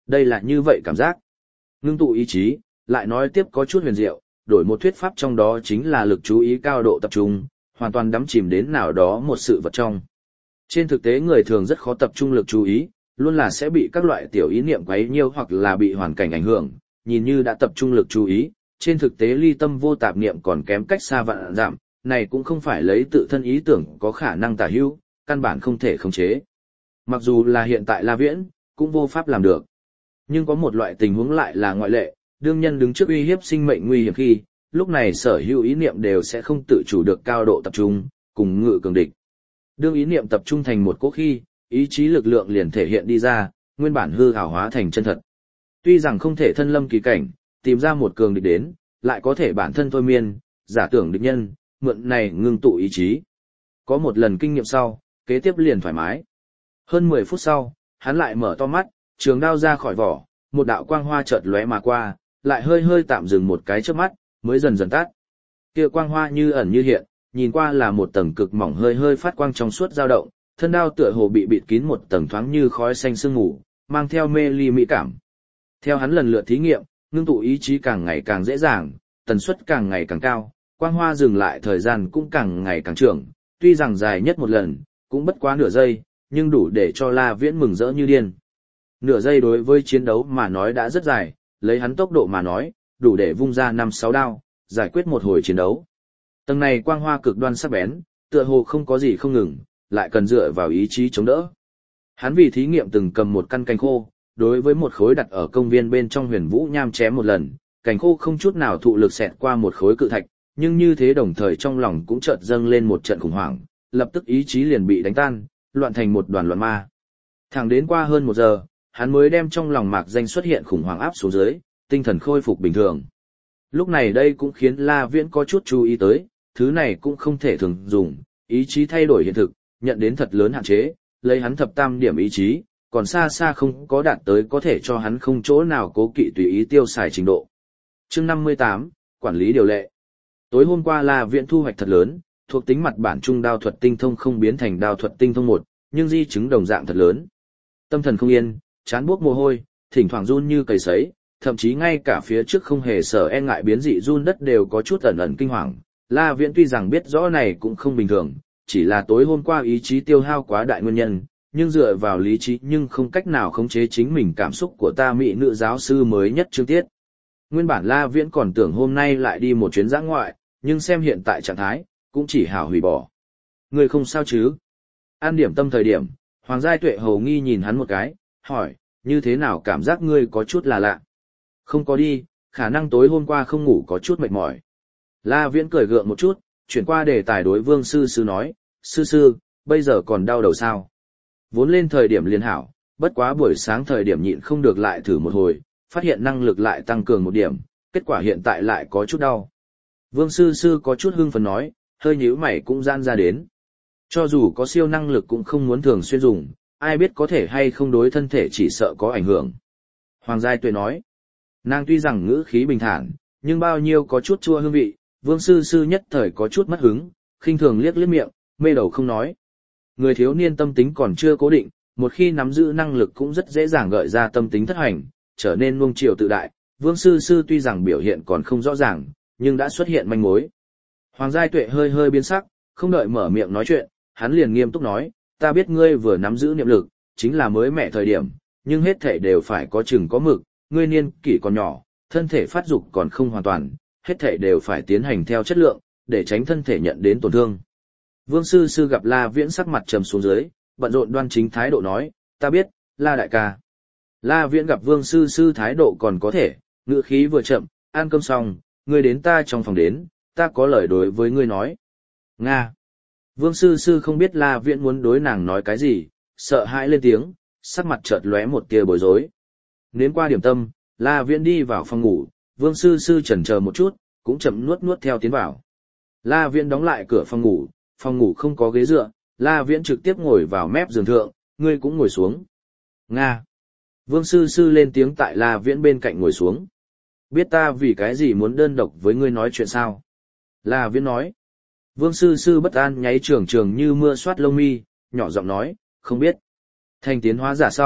Đây là như vậy cảm giác. Ngưng tụ ý chí, lại nói tiếp có chút huyền diệu, đổi một thuyết pháp trong đó chính là lực chú ý cao độ tập trung, hoàn toàn đắm chìm đến nào đó một sự vật trong. Trên thực tế người thường rất khó tập trung lực chú ý, luôn là sẽ bị các loại tiểu ý niệm quấy nhiễu hoặc là bị hoàn cảnh ảnh hưởng, nhìn như đã tập trung lực chú ý, trên thực tế ly tâm vô tạp niệm còn kém cách xa vạn dặm, này cũng không phải lấy tự thân ý tưởng có khả năng tả hữu, căn bản không thể khống chế. Mặc dù là hiện tại La Viễn, cũng vô pháp làm được. Nhưng có một loại tình huống lại là ngoại lệ, đương nhân đứng trước uy hiếp sinh mệnh nguy hiểm khi, lúc này sở hữu ý niệm đều sẽ không tự chủ được cao độ tập trung, cùng ngự cường địch. Đương ý niệm tập trung thành một cỗ khi, ý chí lực lượng liền thể hiện đi ra, nguyên bản hư ảo hóa thành chân thật. Tuy rằng không thể thân lâm kỳ cảnh, tìm ra một cường địch đến, lại có thể bản thân thôi miên, giả tưởng địch nhân, mượn này ngưng tụ ý chí. Có một lần kinh nghiệm sau, kế tiếp liền thoải mái. Hơn mười phút sau, hắn lại mở to mắt, trường đao ra khỏi vỏ, một đạo quang hoa chợt lóe mà qua, lại hơi hơi tạm dừng một cái trước mắt, mới dần dần tắt. Kia quang hoa như ẩn như hiện, nhìn qua là một tầng cực mỏng hơi hơi phát quang trong suốt dao động, thân đao tựa hồ bị bịt kín một tầng thoáng như khói xanh sương mù, mang theo mê ly mỹ cảm. Theo hắn lần lượt thí nghiệm, ngưng tụ ý chí càng ngày càng dễ dàng, tần suất càng ngày càng cao, quang hoa dừng lại thời gian cũng càng ngày càng trưởng, tuy rằng dài nhất một lần, cũng bất quá nửa giây, nhưng đủ để cho La Viễn mừng rỡ như điên. Nửa giây đối với chiến đấu mà nói đã rất dài, lấy hắn tốc độ mà nói, đủ để vung ra năm sáu đao, giải quyết một hồi chiến đấu. Tầng này quang hoa cực đoan sắc bén, tựa hồ không có gì không ngừng, lại cần dựa vào ý chí chống đỡ. Hắn vì thí nghiệm từng cầm một căn cành khô, đối với một khối đặt ở công viên bên trong huyền vũ nham chém một lần, cành khô không chút nào thụ lực xẹt qua một khối cự thạch, nhưng như thế đồng thời trong lòng cũng chợt dâng lên một trận khủng hoảng, lập tức ý chí liền bị đánh tan, loạn thành một đoàn loạn ma. Thẳng đến qua hơn một giờ, hắn mới đem trong lòng mạc danh xuất hiện khủng hoảng áp xuống dưới, tinh thần khôi phục bình thường. Lúc này đây cũng khiến La Viễn có chút chú ý tới, thứ này cũng không thể thường dùng, ý chí thay đổi hiện thực, nhận đến thật lớn hạn chế, lấy hắn thập tam điểm ý chí, còn xa xa không có đạt tới có thể cho hắn không chỗ nào cố kỵ tùy ý tiêu xài trình độ. Chương năm mươi tám, Quản lý điều lệ. Tối hôm qua La Viễn thu hoạch thật lớn, thuộc tính mặt bản trung đao thuật tinh thông không biến thành đao thuật tinh thông một, nhưng di chứng đồng dạng thật lớn. Tâm thần không yên, chán buốc mồ hôi, thỉnh thoảng run như cầy sấy, thậm chí ngay cả phía trước không hề sợ e ngại biến dị run đất đều có chút ẩn ẩn kinh hoàng. La Viễn tuy rằng biết rõ này cũng không bình thường, chỉ là tối hôm qua ý chí tiêu hao quá đại nguyên nhân, nhưng dựa vào lý trí nhưng không cách nào khống chế chính mình cảm xúc của ta mỹ nữ giáo sư mới nhất chương tiết. Nguyên bản La Viễn còn tưởng hôm nay lại đi một chuyến dã ngoại, nhưng xem hiện tại trạng thái, cũng chỉ hảo hủy bỏ. Người không sao chứ? An điểm tâm thời điểm, Hoàng Giai Tuệ hầu nghi nhìn hắn một cái, hỏi, như thế nào cảm giác ngươi có chút là lạ? Không có đi, khả năng tối hôm qua không ngủ có chút mệt mỏi. La Viễn cười gượng một chút, chuyển qua đề tài đối Vương Sư Sư nói, Sư Sư, bây giờ còn đau đầu sao? Vốn lên thời điểm liền hảo, bất quá buổi sáng thời điểm nhịn không được lại thử một hồi, phát hiện năng lực lại tăng cường một điểm, kết quả hiện tại lại có chút đau. Vương Sư Sư có chút hưng phấn nói, hơi nhíu mày cũng giãn ra đến. Cho dù có siêu năng lực cũng không muốn thường xuyên dùng, ai biết có thể hay không đối thân thể chỉ sợ có ảnh hưởng. Hoàng Giai Tuệ nói, nàng tuy rằng ngữ khí bình thản, nhưng bao nhiêu có chút chua hương vị, Vương Sư Sư nhất thời có chút mất hứng, khinh thường liếc liếc miệng, mê đầu không nói. Người thiếu niên tâm tính còn chưa cố định, một khi nắm giữ năng lực cũng rất dễ dàng gợi ra tâm tính thất hành, trở nên nuông chiều tự đại. Vương Sư Sư tuy rằng biểu hiện còn không rõ ràng, nhưng đã xuất hiện manh mối. Hoàng Giai Tuệ hơi hơi biến sắc, không đợi mở miệng nói chuyện, hắn liền nghiêm túc nói, ta biết ngươi vừa nắm giữ niệm lực, chính là mới mẻ thời điểm, nhưng hết thể đều phải có chừng có mực, ngươi niên kỷ còn nhỏ, thân thể phát dục còn không hoàn toàn, hết thể đều phải tiến hành theo chất lượng, để tránh thân thể nhận đến tổn thương. Vương Sư Sư gặp La Viễn sắc mặt trầm xuống dưới, bận rộn đoan chính thái độ nói, ta biết, La đại ca. La Viễn gặp Vương Sư Sư thái độ còn có thể, ngữ khí vừa chậm, ăn cơm xong, ngươi đến ta trong phòng đến, ta có lời đối với ngươi nói. Nga. Vương Sư Sư không biết La Viễn muốn đối nàng nói cái gì, sợ hãi lên tiếng, sắc mặt chợt lóe một tia bối rối. Nếm qua điểm tâm, La Viễn đi vào phòng ngủ, Vương Sư Sư chần chờ một chút, cũng chậm nuốt nuốt theo tiến vào. La Viễn đóng lại cửa phòng ngủ, phòng ngủ không có ghế dựa, La Viễn trực tiếp ngồi vào mép giường thượng, ngươi cũng ngồi xuống. Nga. Vương Sư Sư lên tiếng tại La Viễn bên cạnh ngồi xuống. Biết ta vì cái gì muốn đơn độc với ngươi nói chuyện sao? La Viễn nói. Vương Sư Sư bất an nháy trường trường như mưa soát lông mi, nhỏ giọng nói, không biết. Thành tiến hóa giả sau,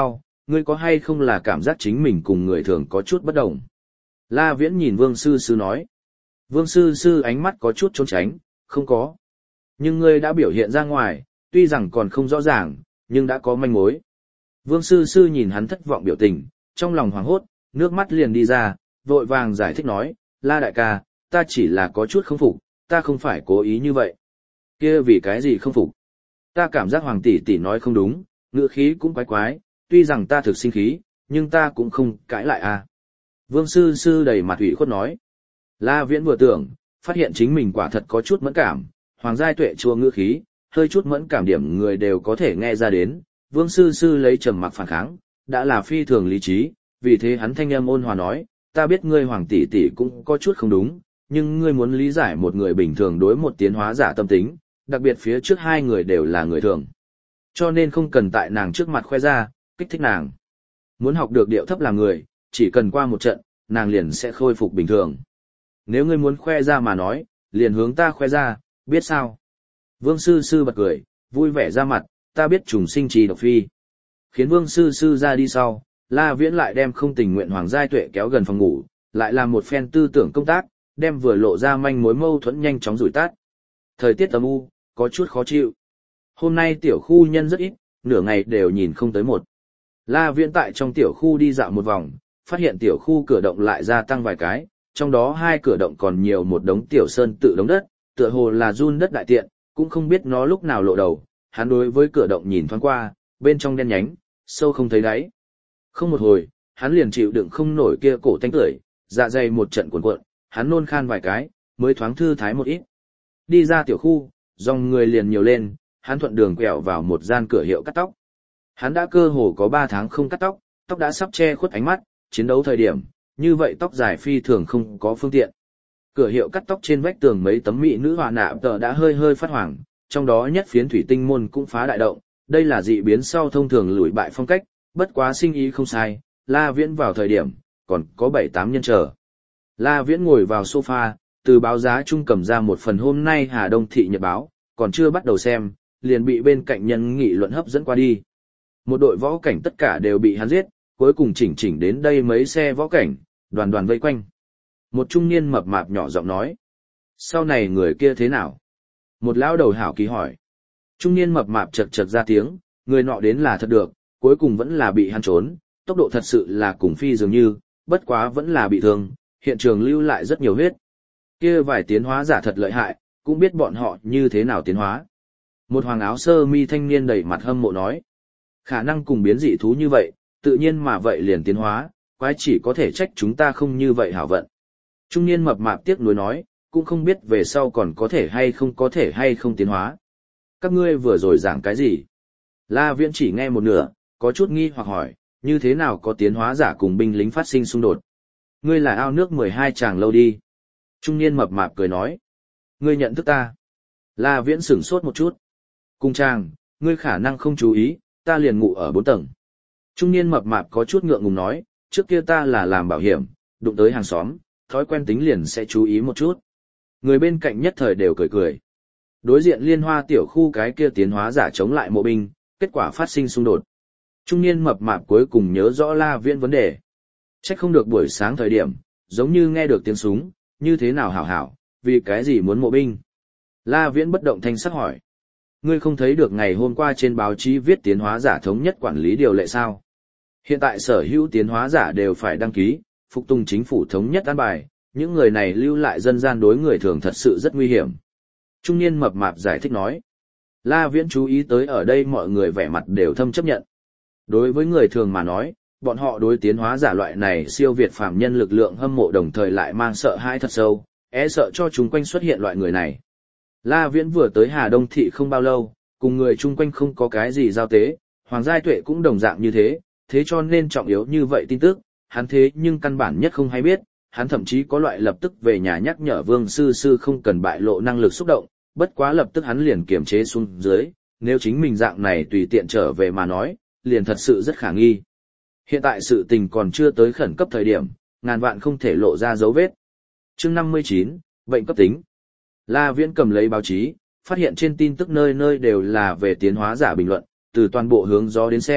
ngươi có hay không là cảm giác chính mình cùng người thường có chút bất đồng? La Viễn nhìn Vương Sư Sư nói. Vương Sư Sư ánh mắt có chút trốn tránh, không có. Nhưng ngươi đã biểu hiện ra ngoài, tuy rằng còn không rõ ràng, nhưng đã có manh mối. Vương Sư Sư nhìn hắn thất vọng biểu tình, trong lòng hoảng hốt, nước mắt liền đi ra, vội vàng giải thích nói, La đại ca, ta chỉ là có chút không phục, ta không phải cố ý như vậy. Kia vì cái gì không phục? Ta cảm giác Hoàng tỷ tỷ nói không đúng, ngữ khí cũng quái quái, tuy rằng ta thực sinh khí, nhưng ta cũng không cãi lại à. Vương Sư Sư đầy mặt ủy khuất nói. La Viễn vừa tưởng, phát hiện chính mình quả thật có chút mẫn cảm, Hoàng giai tuệ chua ngữ khí, hơi chút mẫn cảm điểm người đều có thể nghe ra đến. Vương Sư Sư lấy trầm mặc phản kháng, đã là phi thường lý trí, vì thế hắn thanh âm ôn hòa nói, ta biết ngươi Hoàng tỷ tỷ cũng có chút không đúng, nhưng ngươi muốn lý giải một người bình thường đối một tiến hóa giả tâm tính, đặc biệt phía trước hai người đều là người thường. Cho nên không cần tại nàng trước mặt khoe ra, kích thích nàng. Muốn học được điệu thấp làm người, chỉ cần qua một trận, nàng liền sẽ khôi phục bình thường. Nếu ngươi muốn khoe ra mà nói, liền hướng ta khoe ra, biết sao? Vương Sư Sư bật cười, vui vẻ ra mặt, ta biết trùng sinh trì độc phi. Khiến Vương Sư Sư ra đi sau, La Viễn lại đem không tình nguyện Hoàng giai tuệ kéo gần phòng ngủ, lại làm một phen tư tưởng công tác, đem vừa lộ ra manh mối mâu thuẫn nhanh chóng rủi tắt. Thời tiết âm u, có chút khó chịu. Hôm nay tiểu khu nhân rất ít, nửa ngày đều nhìn không tới một. La Viễn tại trong tiểu khu đi dạo một vòng, phát hiện tiểu khu cửa động lại gia tăng vài cái, trong đó hai cửa động còn nhiều một đống tiểu sơn tự đống đất, tựa hồ là run đất đại tiện, cũng không biết nó lúc nào lộ đầu. Hắn đối với cửa động nhìn thoáng qua, bên trong đen nhánh, sâu không thấy đáy. Không một hồi, hắn liền chịu đựng không nổi kia cổ tanh tưởi, dạ dày một trận cuộn cuộn, hắn nôn khan vài cái, mới thoáng thư thái một ít. Đi ra tiểu khu, dòng người liền nhiều lên, hắn thuận đường quẹo vào một gian cửa hiệu cắt tóc. Hắn đã cơ hồ có ba tháng không cắt tóc, tóc đã sắp che khuất ánh mắt, chiến đấu thời điểm, như vậy tóc dài phi thường không có phương tiện. Cửa hiệu cắt tóc trên vách tường mấy tấm mỹ nữ họa nạm tờ đã hơi hơi phát hoàng, trong đó nhất phiến thủy tinh môn cũng phá đại động, đây là dị biến sau thông thường lùi bại phong cách, bất quá sinh ý không sai, La Viễn vào thời điểm, còn có bảy tám nhân chờ. La Viễn ngồi vào sofa, từ báo giá chung cầm ra một phần hôm nay Hà Đông Thị Nhật báo, còn chưa bắt đầu xem, liền bị bên cạnh nhân nghị luận hấp dẫn qua đi. Một đội võ cảnh tất cả đều bị hắn giết, cuối cùng chỉnh chỉnh đến đây mấy xe võ cảnh, đoàn đoàn vây quanh. Một trung niên mập mạp nhỏ giọng nói. Sau này người kia thế nào? Một lão đầu hảo kỳ hỏi. Trung niên mập mạp chật chật ra tiếng, người nọ đến là thật được, cuối cùng vẫn là bị hắn trốn, tốc độ thật sự là cùng phi dường như, bất quá vẫn là bị thương, hiện trường lưu lại rất nhiều huyết. Kia vài tiến hóa giả thật lợi hại, cũng biết bọn họ như thế nào tiến hóa. Một hoàng áo sơ mi thanh niên đầy mặt hâm mộ nói. Khả năng cùng biến dị thú như vậy, tự nhiên mà vậy liền tiến hóa, quái chỉ có thể trách chúng ta không như vậy hảo vận. Trung niên mập mạp tiếc nuối nói, cũng không biết về sau còn có thể hay không có thể hay không tiến hóa. Các ngươi vừa rồi giảng cái gì? La Viễn chỉ nghe một nửa, có chút nghi hoặc hỏi, như thế nào có tiến hóa giả cùng binh lính phát sinh xung đột? Ngươi là ao nước mười hai chàng lâu đi. Trung niên mập mạp cười nói, ngươi nhận thức ta. La Viễn sửng sốt một chút. Cùng chàng, ngươi khả năng không chú ý, ta liền ngủ ở bốn tầng. Trung niên mập mạp có chút ngượng ngùng nói, trước kia ta là làm bảo hiểm, đụng tới hàng xóm, thói quen tính liền sẽ chú ý một chút. Người bên cạnh nhất thời đều cười cười. Đối diện liên hoa tiểu khu cái kia tiến hóa giả chống lại mộ binh, kết quả phát sinh xung đột. Trung niên mập mạp cuối cùng nhớ rõ La Viễn vấn đề. Trách không được buổi sáng thời điểm, giống như nghe được tiếng súng, như thế nào hảo hảo, vì cái gì muốn mộ binh. La Viễn bất động thanh sắc hỏi. Ngươi không thấy được ngày hôm qua trên báo chí viết tiến hóa giả thống nhất quản lý điều lệ sao? Hiện tại sở hữu tiến hóa giả đều phải đăng ký, phục tùng chính phủ thống nhất an bài, những người này lưu lại dân gian đối người thường thật sự rất nguy hiểm. Trung niên mập mạp giải thích nói. La Viễn chú ý tới ở đây mọi người vẻ mặt đều thâm chấp nhận. Đối với người thường mà nói, bọn họ đối tiến hóa giả loại này siêu việt phàm nhân lực lượng hâm mộ đồng thời lại mang sợ hãi thật sâu, e sợ cho chúng quanh xuất hiện loại người này. La Viễn vừa tới Hà Đông Thị không bao lâu, cùng người chung quanh không có cái gì giao tế, Hoàng giai tuệ cũng đồng dạng như thế, thế cho nên trọng yếu như vậy tin tức, hắn thế nhưng căn bản nhất không hay biết, hắn thậm chí có loại lập tức về nhà nhắc nhở Vương Sư Sư không cần bại lộ năng lực xúc động, bất quá lập tức hắn liền kiềm chế xuống dưới, nếu chính mình dạng này tùy tiện trở về mà nói, liền thật sự rất khả nghi. Hiện tại sự tình còn chưa tới khẩn cấp thời điểm, ngàn vạn không thể lộ ra dấu vết. Chương năm mươi chín, bệnh cấp tính. La Viễn cầm lấy báo chí, phát hiện trên tin tức nơi nơi đều là về tiến hóa giả bình luận, từ toàn bộ hướng gió đến xem,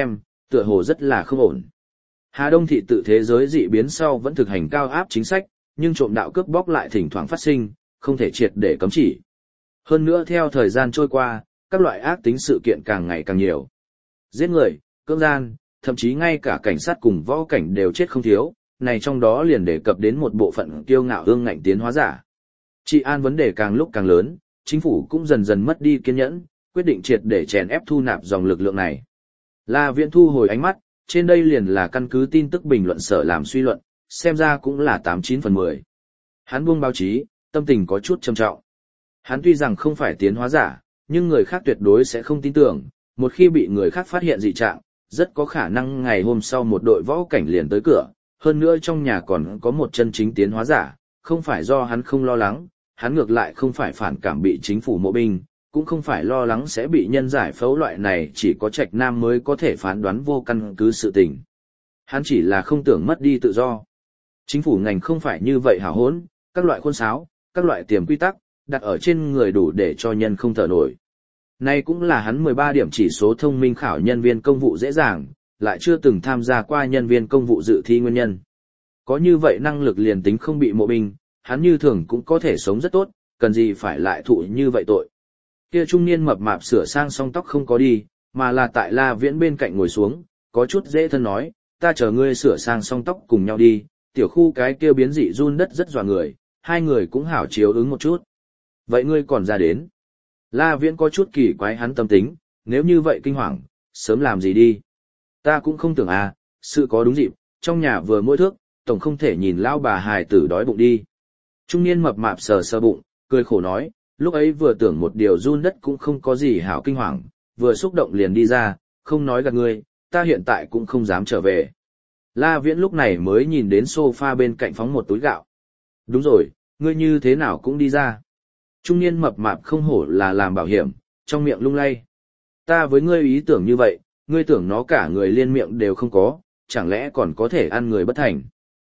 tựa hồ rất là không ổn. Hà Đông thị tự thế giới dị biến sau vẫn thực hành cao áp chính sách, nhưng trộm đạo cướp bóc lại thỉnh thoảng phát sinh, không thể triệt để cấm chỉ. Hơn nữa theo thời gian trôi qua, các loại ác tính sự kiện càng ngày càng nhiều. Giết người, cưỡng gian, thậm chí ngay cả cảnh sát cùng võ cảnh đều chết không thiếu, này trong đó liền đề cập đến một bộ phận kiêu ngạo ương ngạnh tiến hóa giả. Trị an vấn đề càng lúc càng lớn, chính phủ cũng dần dần mất đi kiên nhẫn, quyết định triệt để chèn ép thu nạp dòng lực lượng này. La Viễn thu hồi ánh mắt, trên đây liền là căn cứ tin tức bình luận sở làm suy luận, xem ra cũng là tám chín phần mười. Hắn buông báo chí, tâm tình có chút trầm trọng. Hắn tuy rằng không phải tiến hóa giả, nhưng người khác tuyệt đối sẽ không tin tưởng, một khi bị người khác phát hiện dị trạng, rất có khả năng ngày hôm sau một đội võ cảnh liền tới cửa, hơn nữa trong nhà còn có một chân chính tiến hóa giả, không phải do hắn không lo lắng, hắn ngược lại không phải phản cảm bị chính phủ mộ binh, cũng không phải lo lắng sẽ bị nhân giải phẫu loại này chỉ có Trạch Nam mới có thể phán đoán vô căn cứ sự tình. Hắn chỉ là không tưởng mất đi tự do. Chính phủ ngành không phải như vậy hảo hỗn, các loại khuôn sáo, các loại tiềm quy tắc, đặt ở trên người đủ để cho nhân không thở nổi. Này cũng là hắn mười ba điểm chỉ số thông minh khảo nhân viên công vụ dễ dàng, lại chưa từng tham gia qua nhân viên công vụ dự thi nguyên nhân. Có như vậy năng lực liền tính không bị mộ binh, hắn như thường cũng có thể sống rất tốt, cần gì phải lại thụ như vậy tội. Kia trung niên mập mạp sửa sang song tóc không có đi, mà là tại La Viễn bên cạnh ngồi xuống, có chút dễ thân nói, ta chờ ngươi sửa sang song tóc cùng nhau đi, tiểu khu cái kia biến dị run đất rất dọa người, hai người cũng hảo chiếu ứng một chút. Vậy ngươi còn ra đến. La Viễn có chút kỳ quái hắn tâm tính, nếu như vậy kinh hoàng, sớm làm gì đi. Ta cũng không tưởng à, sự có đúng dịp, trong nhà vừa mỗi thước, tổng không thể nhìn lao bà hài tử đói bụng đi. Trung niên mập mạp sờ sờ bụng, cười khổ nói, lúc ấy vừa tưởng một điều run đất cũng không có gì hảo kinh hoàng, vừa xúc động liền đi ra, không nói gạt ngươi, ta hiện tại cũng không dám trở về. La Viễn lúc này mới nhìn đến sofa bên cạnh phóng một túi gạo. Đúng rồi, ngươi như thế nào cũng đi ra. Trung niên mập mạp không hổ là làm bảo hiểm, trong miệng lung lay. Ta với ngươi ý tưởng như vậy, ngươi tưởng nó cả người liên miệng đều không có, chẳng lẽ còn có thể ăn người bất thành.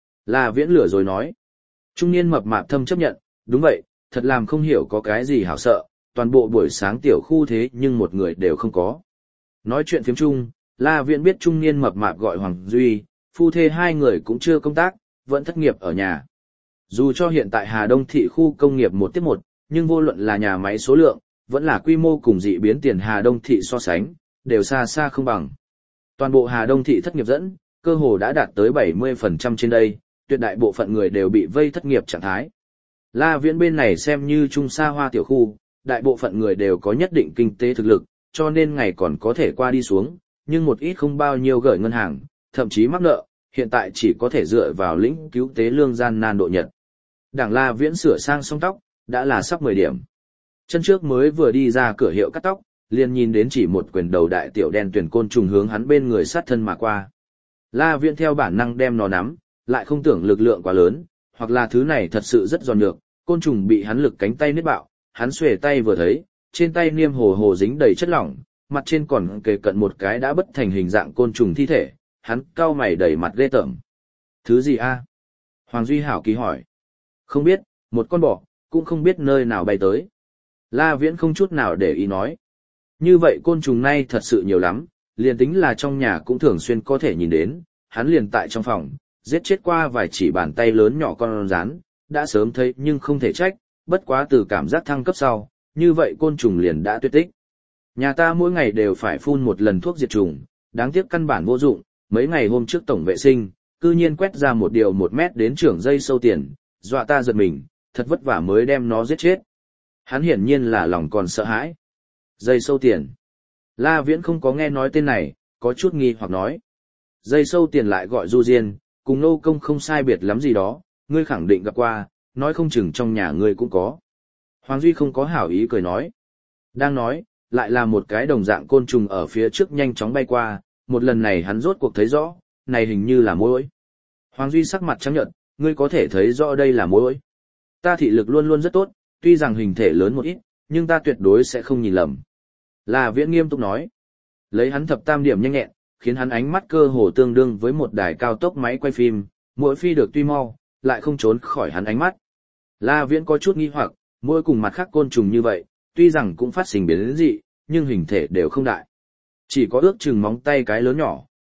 La Viễn lửa rồi nói. Trung niên mập mạp thâm chấp nhận, đúng vậy, thật làm không hiểu có cái gì hảo sợ, toàn bộ buổi sáng tiểu khu thế nhưng một người đều không có. Nói chuyện phiếm chung, La Viễn biết trung niên mập mạp gọi Hoàng Duy, phu thê hai người cũng chưa công tác, vẫn thất nghiệp ở nhà. Dù cho hiện tại Hà Đông thị khu công nghiệp một tiếp một, nhưng vô luận là nhà máy số lượng, vẫn là quy mô cùng dị biến tiền Hà Đông thị so sánh, đều xa xa không bằng. Toàn bộ Hà Đông thị thất nghiệp dẫn, cơ hồ đã đạt tới bảy mươi phần trăm trên đây, tuyệt đại bộ phận người đều bị vây thất nghiệp trạng thái. La Viễn bên này xem như trung xa hoa tiểu khu, đại bộ phận người đều có nhất định kinh tế thực lực, cho nên ngày còn có thể qua đi xuống, nhưng một ít không bao nhiêu gửi ngân hàng, thậm chí mắc nợ, hiện tại chỉ có thể dựa vào lĩnh cứu tế lương gian nan độ nhật. Đảng La Viễn sửa sang song tóc, đã là sắp mười điểm. Chân trước mới vừa đi ra cửa hiệu cắt tóc, liền nhìn đến chỉ một quyền đầu đại tiểu đen tuyển côn trùng hướng hắn bên người sát thân mà qua. La Viễn theo bản năng đem nó nắm, lại không tưởng lực lượng quá lớn, hoặc là thứ này thật sự rất giòn nhược, côn trùng bị hắn lực cánh tay nứt bạo, hắn xuề tay vừa thấy, trên tay niêm hồ hồ dính đầy chất lỏng, mặt trên còn kề cận một cái đã bất thành hình dạng côn trùng thi thể, hắn cau mày đầy mặt ghê tởm. Thứ gì a? Hoàng Duy hảo kỳ hỏi. Không biết, một con bọ, cũng không biết nơi nào bay tới. La Viễn không chút nào để ý nói. Như vậy côn trùng này thật sự nhiều lắm, liền tính là trong nhà cũng thường xuyên có thể nhìn đến, hắn liền tại trong phòng, giết chết qua vài chỉ bàn tay lớn nhỏ con rắn, đã sớm thấy nhưng không thể trách, bất quá từ cảm giác thăng cấp sau, như vậy côn trùng liền đã tuyệt tích. Nhà ta mỗi ngày đều phải phun một lần thuốc diệt trùng, đáng tiếc căn bản vô dụng, mấy ngày hôm trước tổng vệ sinh, cư nhiên quét ra một điều một mét đến trưởng dây sâu tiền, dọa ta giật mình, thật vất vả mới đem nó giết chết. Hắn hiển nhiên là lòng còn sợ hãi. Dây sâu tiền. La Viễn không có nghe nói tên này, có chút nghi hoặc nói. Dây sâu tiền lại gọi du diên, cùng nô công không sai biệt lắm gì đó, ngươi khẳng định gặp qua, nói không chừng trong nhà ngươi cũng có. Hoàng Duy không có hảo ý cười nói. Đang nói, lại là một cái đồng dạng côn trùng ở phía trước nhanh chóng bay qua, một lần này hắn rốt cuộc thấy rõ, này hình như là muỗi. Hoàng Duy sắc mặt trắng nhợt, ngươi có thể thấy rõ đây là muỗi. Ta thị lực luôn luôn rất tốt, tuy rằng hình thể lớn một ít, nhưng ta tuyệt đối sẽ không nhìn lầm. La Viễn nghiêm túc nói. Lấy hắn thập tam điểm nhanh nhẹn, khiến hắn ánh mắt cơ hồ tương đương với một đài cao tốc máy quay phim, muỗi phi được tuy mau, lại không trốn khỏi hắn ánh mắt. La Viễn có chút nghi hoặc, muỗi cùng mặt khác côn trùng như vậy, tuy rằng cũng phát sinh biến dị, nhưng hình thể đều không đại. Chỉ có ước chừng móng tay cái lớn nhỏ,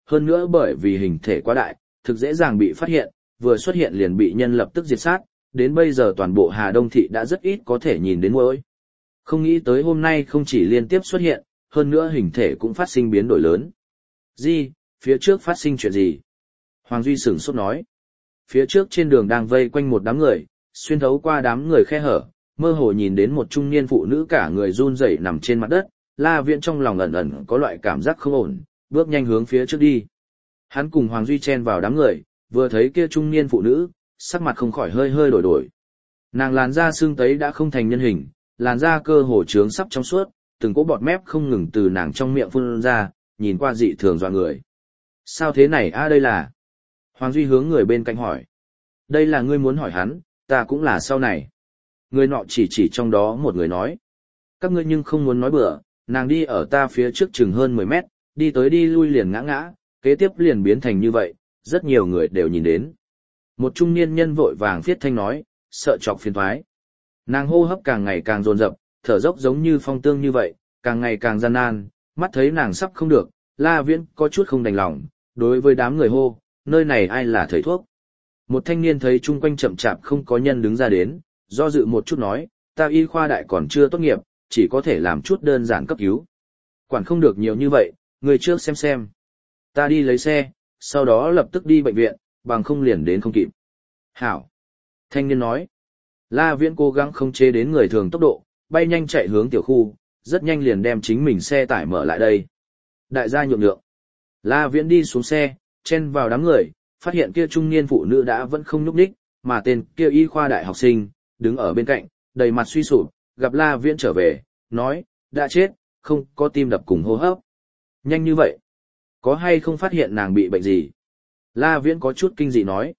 hơn nữa bởi vì hình thể quá đại, thực dễ dàng bị phát hiện, vừa xuất hiện liền bị nhân lập tức diệt sát, đến bây giờ toàn bộ Hà Đông thị đã rất ít có thể nhìn đến muỗi. Không nghĩ tới hôm nay không chỉ liên tiếp xuất hiện, hơn nữa hình thể cũng phát sinh biến đổi lớn. Gì, phía trước phát sinh chuyện gì? Hoàng Duy sửng sốt nói. Phía trước trên đường đang vây quanh một đám người, xuyên thấu qua đám người khe hở, mơ hồ nhìn đến một trung niên phụ nữ cả người run rẩy nằm trên mặt đất, La Viễn trong lòng ẩn ẩn có loại cảm giác không ổn, bước nhanh hướng phía trước đi. Hắn cùng Hoàng Duy chen vào đám người, vừa thấy kia trung niên phụ nữ, sắc mặt không khỏi hơi hơi đổi đổi. Nàng làn da xương tấy đã không thành nhân hình, làn da cơ hồ trướng sắp trong suốt, từng cỗ bọt mép không ngừng từ nàng trong miệng phun ra, nhìn qua dị thường dọa người. Sao thế này a à, đây là? Hoàng Duy hướng người bên cạnh hỏi. Đây là ngươi muốn hỏi hắn, ta cũng là sau này. Người nọ chỉ chỉ trong đó một người nói. Các ngươi nhưng không muốn nói bừa, nàng đi ở ta phía trước chừng hơn mười mét, đi tới đi lui liền ngã ngã, kế tiếp liền biến thành như vậy, rất nhiều người đều nhìn đến. Một trung niên nhân vội vàng viết thanh nói, sợ chọc phiền toái. Nàng hô hấp càng ngày càng dồn dập, thở dốc giống như phong tương như vậy, càng ngày càng gian nan, mắt thấy nàng sắp không được, La Viễn có chút không đành lòng, đối với đám người hô, nơi này ai là thầy thuốc. Một thanh niên thấy chung quanh chậm chạp không có nhân đứng ra đến, do dự một chút nói, ta y khoa đại còn chưa tốt nghiệp, chỉ có thể làm chút đơn giản cấp cứu. Quản không được nhiều như vậy, người trước xem xem. Ta đi lấy xe, sau đó lập tức đi bệnh viện, bằng không liền đến không kịp. Hảo. Thanh niên nói. La Viễn cố gắng không chế đến người thường tốc độ, bay nhanh chạy hướng tiểu khu, rất nhanh liền đem chính mình xe tải mở lại đây. Đại gia nhượng nhượng. La Viễn đi xuống xe, chen vào đám người, phát hiện kia trung niên phụ nữ đã vẫn không nhúc nhích, mà tên kia y khoa đại học sinh, đứng ở bên cạnh, đầy mặt suy sụp, gặp La Viễn trở về, nói, đã chết, không có tim đập cùng hô hấp. Nhanh như vậy. Có hay không phát hiện nàng bị bệnh gì? La Viễn có chút kinh dị nói.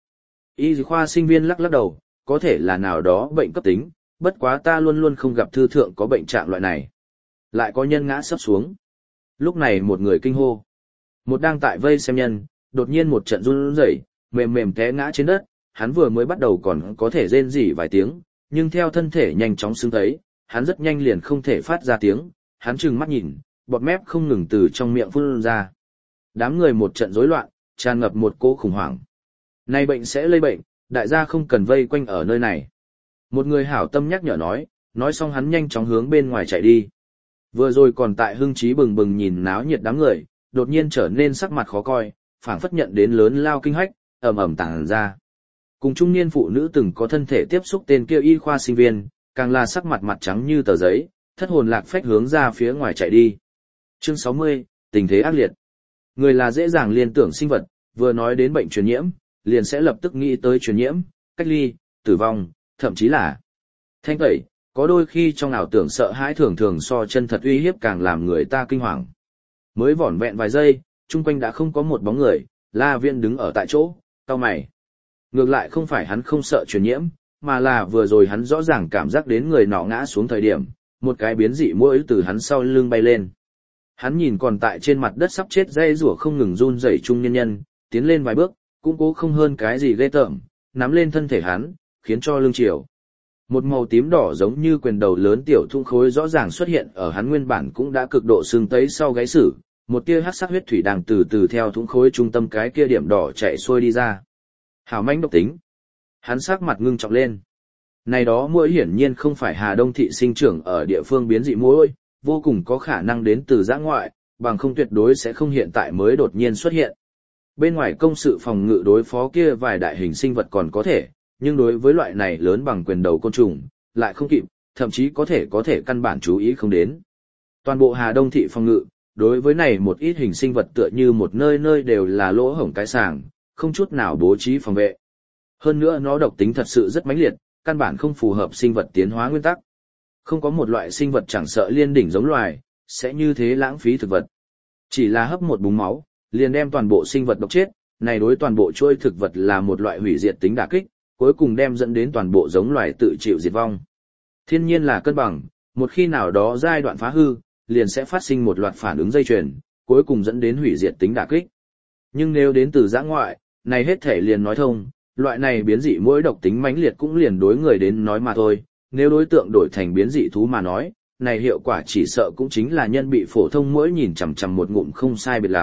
Y khoa sinh viên lắc lắc đầu, có thể là nào đó bệnh cấp tính, bất quá ta luôn luôn không gặp thư thượng có bệnh trạng loại này. Lại có nhân ngã sấp xuống. Lúc này một người kinh hô. Một đang tại vây xem nhân, đột nhiên một trận run rẩy, mềm mềm té ngã trên đất, hắn vừa mới bắt đầu còn có thể rên rỉ vài tiếng, nhưng theo thân thể nhanh chóng xứng thấy, hắn rất nhanh liền không thể phát ra tiếng, hắn trừng mắt nhìn, bọt mép không ngừng từ trong miệng phun ra. Đám người một trận rối loạn, tràn ngập một cỗ khủng hoảng. Này bệnh sẽ lây bệnh, đại gia không cần vây quanh ở nơi này. Một người hảo tâm nhắc nhở nói, nói xong hắn nhanh chóng hướng bên ngoài chạy đi. Vừa rồi còn tại hưng trí bừng bừng nhìn náo nhiệt đám người, đột nhiên trở nên sắc mặt khó coi, phảng phất nhận đến lớn lao kinh hách, ầm ầm tàng ra. Cùng trung niên phụ nữ từng có thân thể tiếp xúc tên kia y khoa sinh viên, càng là sắc mặt mặt trắng như tờ giấy, thất hồn lạc phách hướng ra phía ngoài chạy đi. Chương sáu mươi, tình thế ác liệt. Người là dễ dàng liên tưởng sinh vật, vừa nói đến bệnh truyền nhiễm, liền sẽ lập tức nghĩ tới truyền nhiễm, cách ly, tử vong, thậm chí là thanh tẩy, có đôi khi trong ảo tưởng sợ hãi thường thường so chân thật uy hiếp càng làm người ta kinh hoàng. Mới vỏn vẹn vài giây, chung quanh đã không có một bóng người, La Viễn đứng ở tại chỗ, cau mày. Ngược lại không phải hắn không sợ truyền nhiễm, mà là vừa rồi hắn rõ ràng cảm giác đến người nọ ngã xuống thời điểm, một cái biến dị muỗi từ hắn sau lưng bay lên. Hắn nhìn còn tại trên mặt đất sắp chết dây rủa không ngừng run rẩy trung nhân nhân, tiến lên vài bước, cũng cố không hơn cái gì ghê tởm, nắm lên thân thể hắn, khiến cho lưng chiều. Một màu tím đỏ giống như quyền đầu lớn tiểu thung khối rõ ràng xuất hiện ở hắn nguyên bản cũng đã cực độ sưng tấy sau gáy sử, một tia hắc sắc huyết thủy đang từ từ theo thung khối trung tâm cái kia điểm đỏ chạy xuôi đi ra. Hảo mãnh độc tính. Hắn sắc mặt ngưng trọng lên. Này đó muỗi hiển nhiên không phải Hà Đông thị sinh trưởng ở địa phương biến dị muỗi, vô cùng có khả năng đến từ giã ngoại, bằng không tuyệt đối sẽ không hiện tại mới đột nhiên xuất hiện. Bên ngoài công sự phòng ngự đối phó kia vài đại hình sinh vật còn có thể, nhưng đối với loại này lớn bằng quyền đầu côn trùng, lại không kịp, thậm chí có thể có thể căn bản chú ý không đến. Toàn bộ Hà Đông thị phòng ngự, đối với này một ít hình sinh vật tựa như một nơi nơi đều là lỗ hổng cái sàng, không chút nào bố trí phòng vệ. Hơn nữa nó độc tính thật sự rất mãnh liệt, căn bản không phù hợp sinh vật tiến hóa nguyên tắc. Không có một loại sinh vật chẳng sợ liên đỉnh giống loài, sẽ như thế lãng phí thực vật. Chỉ là hấp một búng máu, liền đem toàn bộ sinh vật độc chết, này đối toàn bộ chuỗi thực vật là một loại hủy diệt tính đả kích, cuối cùng đem dẫn đến toàn bộ giống loài tự chịu diệt vong. Thiên nhiên là cân bằng, một khi nào đó giai đoạn phá hư, liền sẽ phát sinh một loạt phản ứng dây chuyền, cuối cùng dẫn đến hủy diệt tính đả kích. Nhưng nếu đến từ giã ngoại, này hết thể liền nói thông, loại này biến dị mỗi độc tính mãnh liệt cũng liền đối người đến nói mà thôi, nếu đối tượng đổi thành biến dị thú mà nói, này hiệu quả chỉ sợ cũng chính là nhân bị phổ thông mỗi nhìn chằm chằm một ngụm không sai biệt lắm,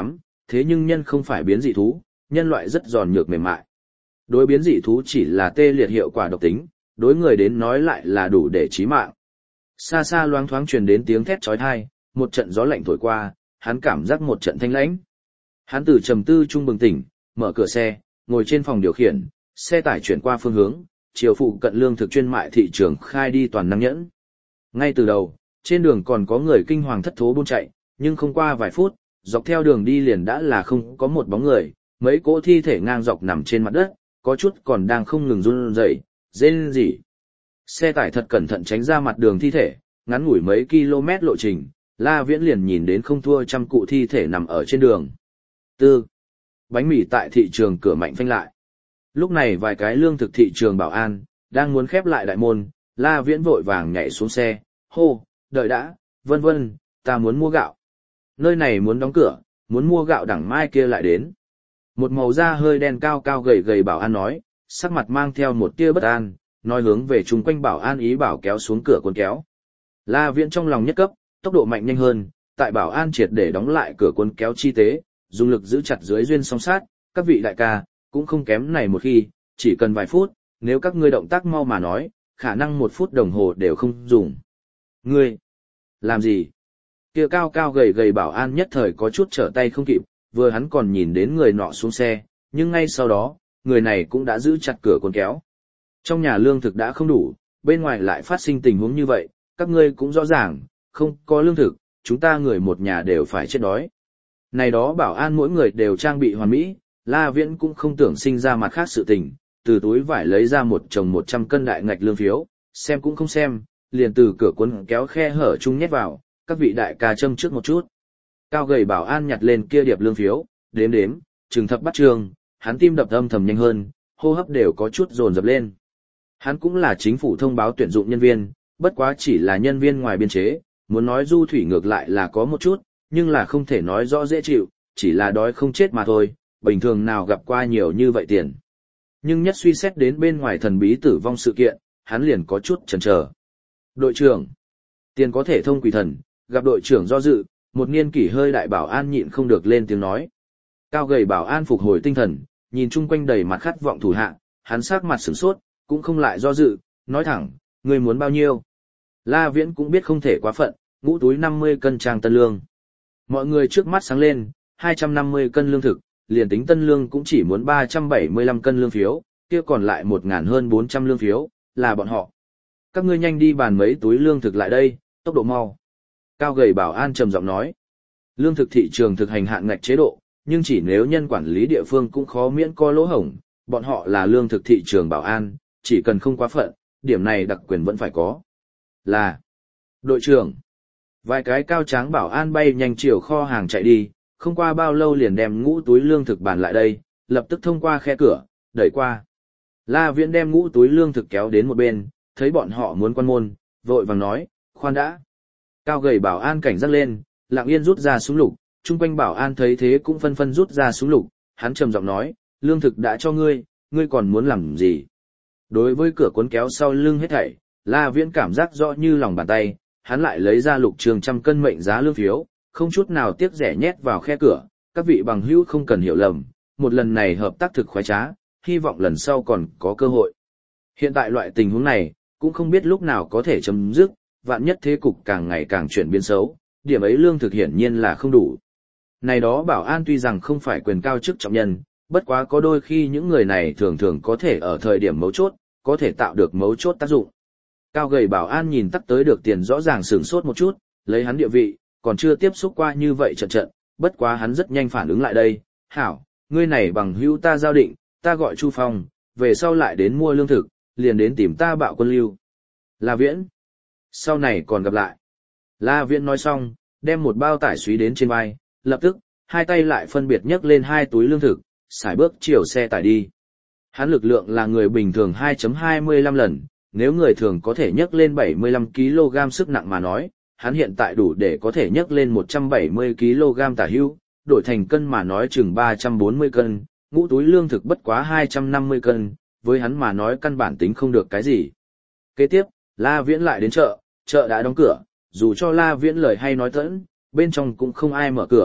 thế nhưng nhân không phải biến dị thú, nhân loại rất giòn nhược mềm mại. Đối biến dị thú chỉ là tê liệt hiệu quả độc tính, đối người đến nói lại là đủ để chí mạng. Xa xa loáng thoáng truyền đến tiếng thét chói tai, một trận gió lạnh thổi qua, hắn cảm giác một trận thanh lãnh. Hắn từ trầm tư trung bừng tỉnh, mở cửa xe, ngồi trên phòng điều khiển, xe tải chuyển qua phương hướng, chiều phụ cận lương thực chuyên mại thị trường khai đi toàn năng nhẫn. Ngay từ đầu, trên đường còn có người kinh hoàng thất thố buôn chạy, nhưng không qua vài phút, dọc theo đường đi liền đã là không có một bóng người, mấy cỗ thi thể ngang dọc nằm trên mặt đất, có chút còn đang không ngừng run rẩy, rên rỉ. Xe tải thật cẩn thận tránh ra mặt đường thi thể, ngắn ngủi mấy km lộ trình, La Viễn liền nhìn đến không thua trăm cụ thi thể nằm ở trên đường. Tư. Bánh mì tại thị trường cửa mạnh phanh lại. Lúc này vài cái lương thực thị trường bảo an, đang muốn khép lại đại môn, La Viễn vội vàng nhảy xuống xe, hô, đợi đã, vân vân, ta muốn mua gạo. Nơi này muốn đóng cửa, muốn mua gạo đẳng mai kia lại đến. Một màu da hơi đen cao cao gầy gầy bảo an nói, sắc mặt mang theo một tia bất an, nói hướng về chung quanh bảo an ý bảo kéo xuống cửa cuốn kéo. La Viễn trong lòng nhất cấp, tốc độ mạnh nhanh hơn, tại bảo an triệt để đóng lại cửa cuốn kéo chi tế, dùng lực giữ chặt dưới duyên song sát, các vị đại ca, cũng không kém này một khi, chỉ cần vài phút, nếu các ngươi động tác mau mà nói, khả năng một phút đồng hồ đều không dùng. Ngươi, làm gì? Kia cao cao gầy gầy bảo an nhất thời có chút trở tay không kịp, vừa hắn còn nhìn đến người nọ xuống xe, nhưng ngay sau đó, người này cũng đã giữ chặt cửa cuốn kéo. Trong nhà lương thực đã không đủ, bên ngoài lại phát sinh tình huống như vậy, các ngươi cũng rõ ràng, không có lương thực, chúng ta người một nhà đều phải chết đói. Này đó bảo an mỗi người đều trang bị hoàn mỹ, La Viễn cũng không tưởng sinh ra mặt khác sự tình, từ túi vải lấy ra một chồng một trăm cân đại ngạch lương phiếu, xem cũng không xem, liền từ cửa cuốn kéo khe hở chung nhét vào, các vị đại ca châm trước một chút. Cao gầy bảo an nhặt lên kia điệp lương phiếu, đếm đếm, trừng thập bắt trường, hắn tim đập âm thầm nhanh hơn, hô hấp đều có chút dồn dập lên. Hắn cũng là chính phủ thông báo tuyển dụng nhân viên, bất quá chỉ là nhân viên ngoài biên chế, muốn nói du thủy ngược lại là có một chút, nhưng là không thể nói rõ dễ chịu, chỉ là đói không chết mà thôi, bình thường nào gặp qua nhiều như vậy tiền. Nhưng nhất suy xét đến bên ngoài thần bí tử vong sự kiện, hắn liền có chút chần chờ. Đội trưởng, tiền có thể thông quỷ thần, gặp đội trưởng do dự, một niên kỷ hơi đại bảo an nhịn không được lên tiếng nói. Cao gầy bảo an phục hồi tinh thần, nhìn chung quanh đầy mặt khát vọng thủ hạ, hắn sắc mặt sửng sốt, cũng không lại do dự, nói thẳng, ngươi muốn bao nhiêu? La Viễn cũng biết không thể quá phận, ngũ túi năm mươi cân trang tân lương. Mọi người trước mắt sáng lên, hai trăm năm mươi cân lương thực, liền tính tân lương cũng chỉ muốn ba trăm bảy mươi lăm cân lương phiếu, kia còn lại một ngàn hơn bốn trăm lương phiếu, là bọn họ. Các ngươi nhanh đi bàn mấy túi lương thực lại đây, tốc độ mau. Cao gầy bảo an trầm giọng nói. Lương thực thị trường thực hành hạn ngạch chế độ, nhưng chỉ nếu nhân quản lý địa phương cũng khó miễn có lỗ hổng, bọn họ là lương thực thị trường bảo an, chỉ cần không quá phận, điểm này đặc quyền vẫn phải có. Là, đội trưởng, vài cái cao tráng bảo an bay nhanh chiều kho hàng chạy đi, không qua bao lâu liền đem ngũ túi lương thực bàn lại đây, lập tức thông qua khe cửa, đẩy qua. La Viễn đem ngũ túi lương thực kéo đến một bên, thấy bọn họ muốn quan môn, vội vàng nói, khoan đã. Cao gầy bảo an cảnh giác lên, lặng yên rút ra súng lục, chung quanh bảo an thấy thế cũng phân phân rút ra súng lục, hắn trầm giọng nói, lương thực đã cho ngươi, ngươi còn muốn làm gì? Đối với cửa cuốn kéo sau lưng hết thảy, La Viễn cảm giác rõ như lòng bàn tay, hắn lại lấy ra lục trường trăm cân mệnh giá lương phiếu, không chút nào tiếc rẻ nhét vào khe cửa, các vị bằng hữu không cần hiểu lầm, một lần này hợp tác thực khoái trá, hy vọng lần sau còn có cơ hội. Hiện tại loại tình huống này, cũng không biết lúc nào có thể chấm dứt, vạn nhất thế cục càng ngày càng chuyển biến xấu, điểm ấy lương thực hiển nhiên là không đủ. Này đó bảo an tuy rằng không phải quyền cao chức trọng nhân, bất quá có đôi khi những người này thường thường có thể ở thời điểm mấu chốt, có thể tạo được mấu chốt tác dụng. Cao gầy bảo an nhìn tắt tới được tiền rõ ràng sửng sốt một chút, lấy hắn địa vị, còn chưa tiếp xúc qua như vậy trận trận, bất quá hắn rất nhanh phản ứng lại đây, hảo, ngươi này bằng hữu ta giao định, ta gọi Chu Phong, về sau lại đến mua lương thực, liền đến tìm ta bạo quân lưu. La Viễn, sau này còn gặp lại. La Viễn nói xong, đem một bao tải xúy đến trên vai, lập tức, hai tay lại phân biệt nhấc lên hai túi lương thực, xài bước chiều xe tải đi. Hắn lực lượng là người bình thường hai phẩy hai mươi lăm lần, nếu người thường có thể nhấc lên bảy mươi lăm ki lô gam sức nặng mà nói, hắn hiện tại đủ để có thể nhấc lên một trăm bảy mươi ki lô gam tả hữu, đổi thành cân mà nói chừng ba trăm bốn mươi cân, ngũ túi lương thực bất quá hai trăm năm mươi cân, với hắn mà nói căn bản tính không được cái gì. Kế tiếp, La Viễn lại đến chợ, chợ đã đóng cửa, dù cho La Viễn lời hay nói tẫn, bên trong cũng không ai mở cửa,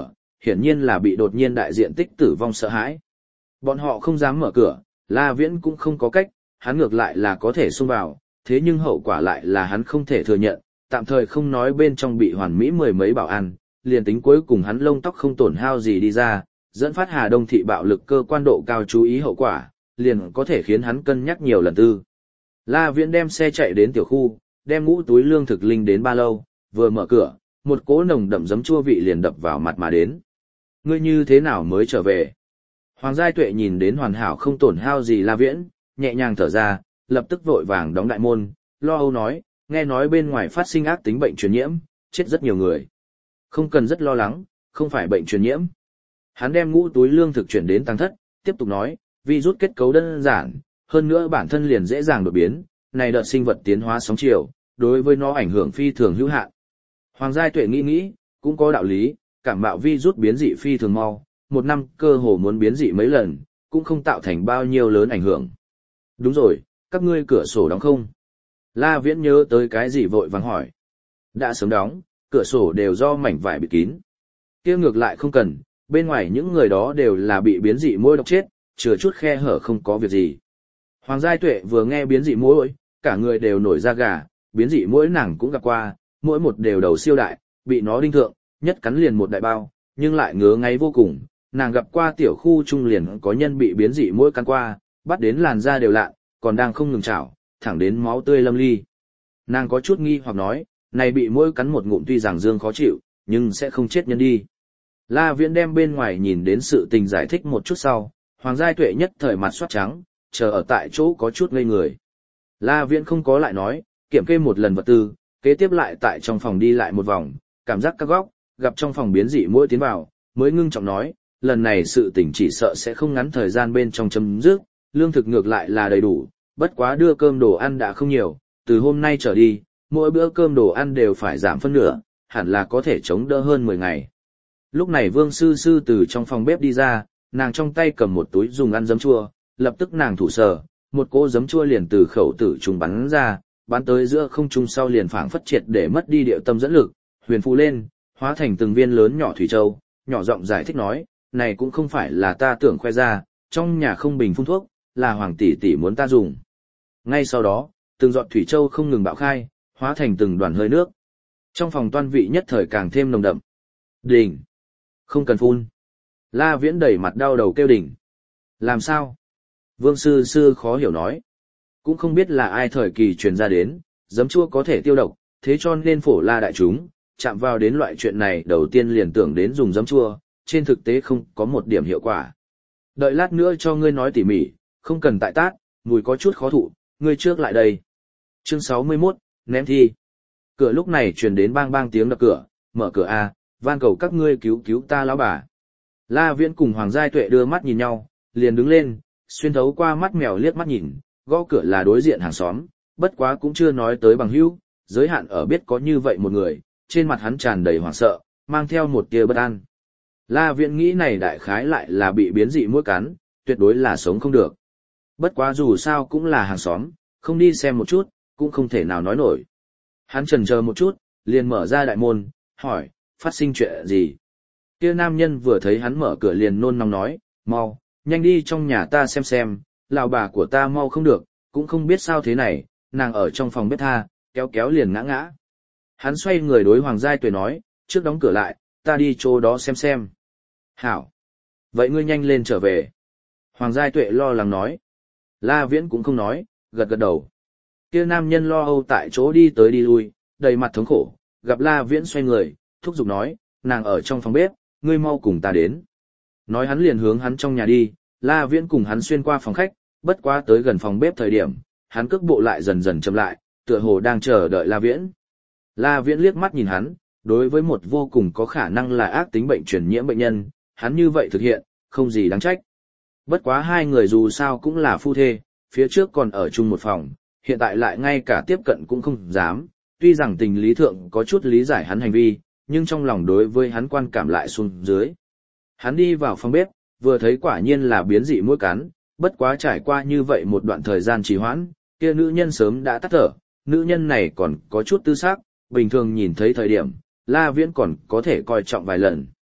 hiển nhiên là bị đột nhiên đại diện tích tử vong sợ hãi. Bọn họ không dám mở cửa, La Viễn cũng không có cách, hắn ngược lại là có thể xông vào, thế nhưng hậu quả lại là hắn không thể thừa nhận, tạm thời không nói bên trong bị hoàn mỹ mười mấy bảo an, liền tính cuối cùng hắn lông tóc không tổn hao gì đi ra, dẫn phát Hà Đông thị bạo lực cơ quan độ cao chú ý hậu quả, liền có thể khiến hắn cân nhắc nhiều lần tư. La Viễn đem xe chạy đến tiểu khu, đem ngũ túi lương thực linh đến ba lâu, vừa mở cửa, một cỗ nồng đậm giấm chua vị liền đập vào mặt mà đến. Ngươi như thế nào mới trở về? Hoàng Giai Tuệ nhìn đến hoàn hảo không tổn hao gì La Viễn, nhẹ nhàng thở ra, lập tức vội vàng đóng đại môn, lo âu nói, nghe nói bên ngoài phát sinh ác tính bệnh truyền nhiễm, chết rất nhiều người. Không cần rất lo lắng, không phải bệnh truyền nhiễm. Hắn đem ngũ túi lương thực chuyển đến tăng thất, tiếp tục nói, virus kết cấu đơn giản, hơn nữa bản thân liền dễ dàng đột biến, này đợt sinh vật tiến hóa sóng chiều, đối với nó ảnh hưởng phi thường hữu hạn. Hoàng Giai Tuệ nghĩ nghĩ, cũng có đạo lý, cảm mạo virus biến dị phi thường mau, một năm cơ hồ muốn biến dị mấy lần, cũng không tạo thành bao nhiêu lớn ảnh hưởng. Đúng rồi, các ngươi cửa sổ đóng không? La Viễn nhớ tới cái gì vội vàng hỏi. Đã sớm đóng, cửa sổ đều do mảnh vải bịt kín. Kia ngược lại không cần, bên ngoài những người đó đều là bị biến dị muỗi độc chết, chừa chút khe hở không có việc gì. Hoàng Giai Tuệ vừa nghe biến dị muỗi, cả người đều nổi da gà, biến dị muỗi nàng cũng gặp qua, mỗi một đều đầu siêu đại, bị nó đinh thượng, nhất cắn liền một đại bao, nhưng lại ngứa ngáy vô cùng. Nàng gặp qua tiểu khu trung liền có nhân bị biến dị muỗi cắn qua, bắt đến làn da đều lạ, còn đang không ngừng chảo, thẳng đến máu tươi lâm ly. Nàng có chút nghi hoặc nói, này bị muỗi cắn một ngụm tuy rằng dương khó chịu, nhưng sẽ không chết nhân đi. La Viễn đem bên ngoài nhìn đến sự tình giải thích một chút sau, Hoàng Giai Tuệ nhất thời mặt soát trắng, chờ ở tại chỗ có chút ngây người. La Viễn không có lại nói, kiểm kê một lần vật tư, kế tiếp lại tại trong phòng đi lại một vòng, cảm giác các góc, gặp trong phòng biến dị muỗi tiến vào, mới ngưng trọng nói, lần này sự tình chỉ sợ sẽ không ngắn thời gian bên trong chấm dứt, lương thực ngược lại là đầy đủ, bất quá đưa cơm đồ ăn đã không nhiều, từ hôm nay trở đi, mỗi bữa cơm đồ ăn đều phải giảm phân nửa, hẳn là có thể chống đỡ hơn mười ngày. Lúc này Vương Sư Sư từ trong phòng bếp đi ra, nàng trong tay cầm một túi dùng ăn giấm chua, lập tức nàng thủ sờ, một cỗ giấm chua liền từ khẩu tử trùng bắn ra, bắn tới giữa không trung sau liền phảng phất triệt để mất đi điệu tâm dẫn lực, huyền phù lên, hóa thành từng viên lớn nhỏ thủy châu, nhỏ giọng giải thích nói, này cũng không phải là ta tưởng khoe ra, trong nhà không bình phun thuốc, là hoàng tỷ tỷ muốn ta dùng. Ngay sau đó, từng giọt thủy châu không ngừng bạo khai, hóa thành từng đoàn hơi nước. Trong phòng toan vị nhất thời càng thêm nồng đậm. Đỉnh! Không cần phun. La Viễn đẩy mặt đau đầu kêu đỉnh. Làm sao? Vương Sư Sư khó hiểu nói. Cũng không biết là ai thời kỳ truyền ra đến, giấm chua có thể tiêu độc, thế cho nên phổ la đại chúng, chạm vào đến loại chuyện này đầu tiên liền tưởng đến dùng giấm chua, trên thực tế không có một điểm hiệu quả. Đợi lát nữa cho ngươi nói tỉ mỉ, không cần tại tát, mùi có chút khó thụ, ngươi trước lại đây. Chương sáu mươi mốt, ném thi. Cửa lúc này truyền đến bang bang tiếng đập cửa, mở cửa a, van cầu các ngươi cứu cứu ta lão bà. La Viễn cùng Hoàng Giai Tuệ đưa mắt nhìn nhau, liền đứng lên, xuyên thấu qua mắt mèo liếc mắt nhìn, gõ cửa là đối diện hàng xóm, bất quá cũng chưa nói tới bằng hữu, giới hạn ở biết có như vậy một người, trên mặt hắn tràn đầy hoảng sợ, mang theo một tia bất an. La Viễn nghĩ này đại khái lại là bị biến dị muỗi cắn, tuyệt đối là sống không được. Bất quá dù sao cũng là hàng xóm, không đi xem một chút, cũng không thể nào nói nổi. Hắn chần chờ một chút, liền mở ra đại môn, hỏi, phát sinh chuyện gì? Kia nam nhân vừa thấy hắn mở cửa liền nôn nóng nói, mau, nhanh đi trong nhà ta xem xem, lão bà của ta mau không được, cũng không biết sao thế này, nàng ở trong phòng bếp tha, kéo kéo liền ngã ngã. Hắn xoay người đối Hoàng Giai Tuệ nói, trước đóng cửa lại, ta đi chỗ đó xem xem. Hảo. Vậy ngươi nhanh lên trở về. Hoàng Giai Tuệ lo lắng nói. La Viễn cũng không nói, gật gật đầu. Kia nam nhân lo âu tại chỗ đi tới đi lui, đầy mặt thống khổ, gặp La Viễn xoay người, thúc giục nói, nàng ở trong phòng bếp, ngươi mau cùng ta đến. Nói hắn liền hướng hắn trong nhà đi, La Viễn cùng hắn xuyên qua phòng khách, bất quá tới gần phòng bếp thời điểm, hắn cước bộ lại dần dần chậm lại, tựa hồ đang chờ đợi La Viễn. La Viễn liếc mắt nhìn hắn, đối với một vô cùng có khả năng là ác tính bệnh truyền nhiễm bệnh nhân, hắn như vậy thực hiện, không gì đáng trách. Bất quá hai người dù sao cũng là phu thê, phía trước còn ở chung một phòng, hiện tại lại ngay cả tiếp cận cũng không dám, tuy rằng tình lý thượng có chút lý giải hắn hành vi, nhưng trong lòng đối với hắn quan cảm lại xuống dưới. Hắn đi vào phòng bếp, vừa thấy quả nhiên là biến dị muỗi cắn, bất quá trải qua như vậy một đoạn thời gian trì hoãn, kia nữ nhân sớm đã tắt thở, nữ nhân này còn có chút tư xác, bình thường nhìn thấy thời điểm, La Viễn còn có thể coi trọng vài lần.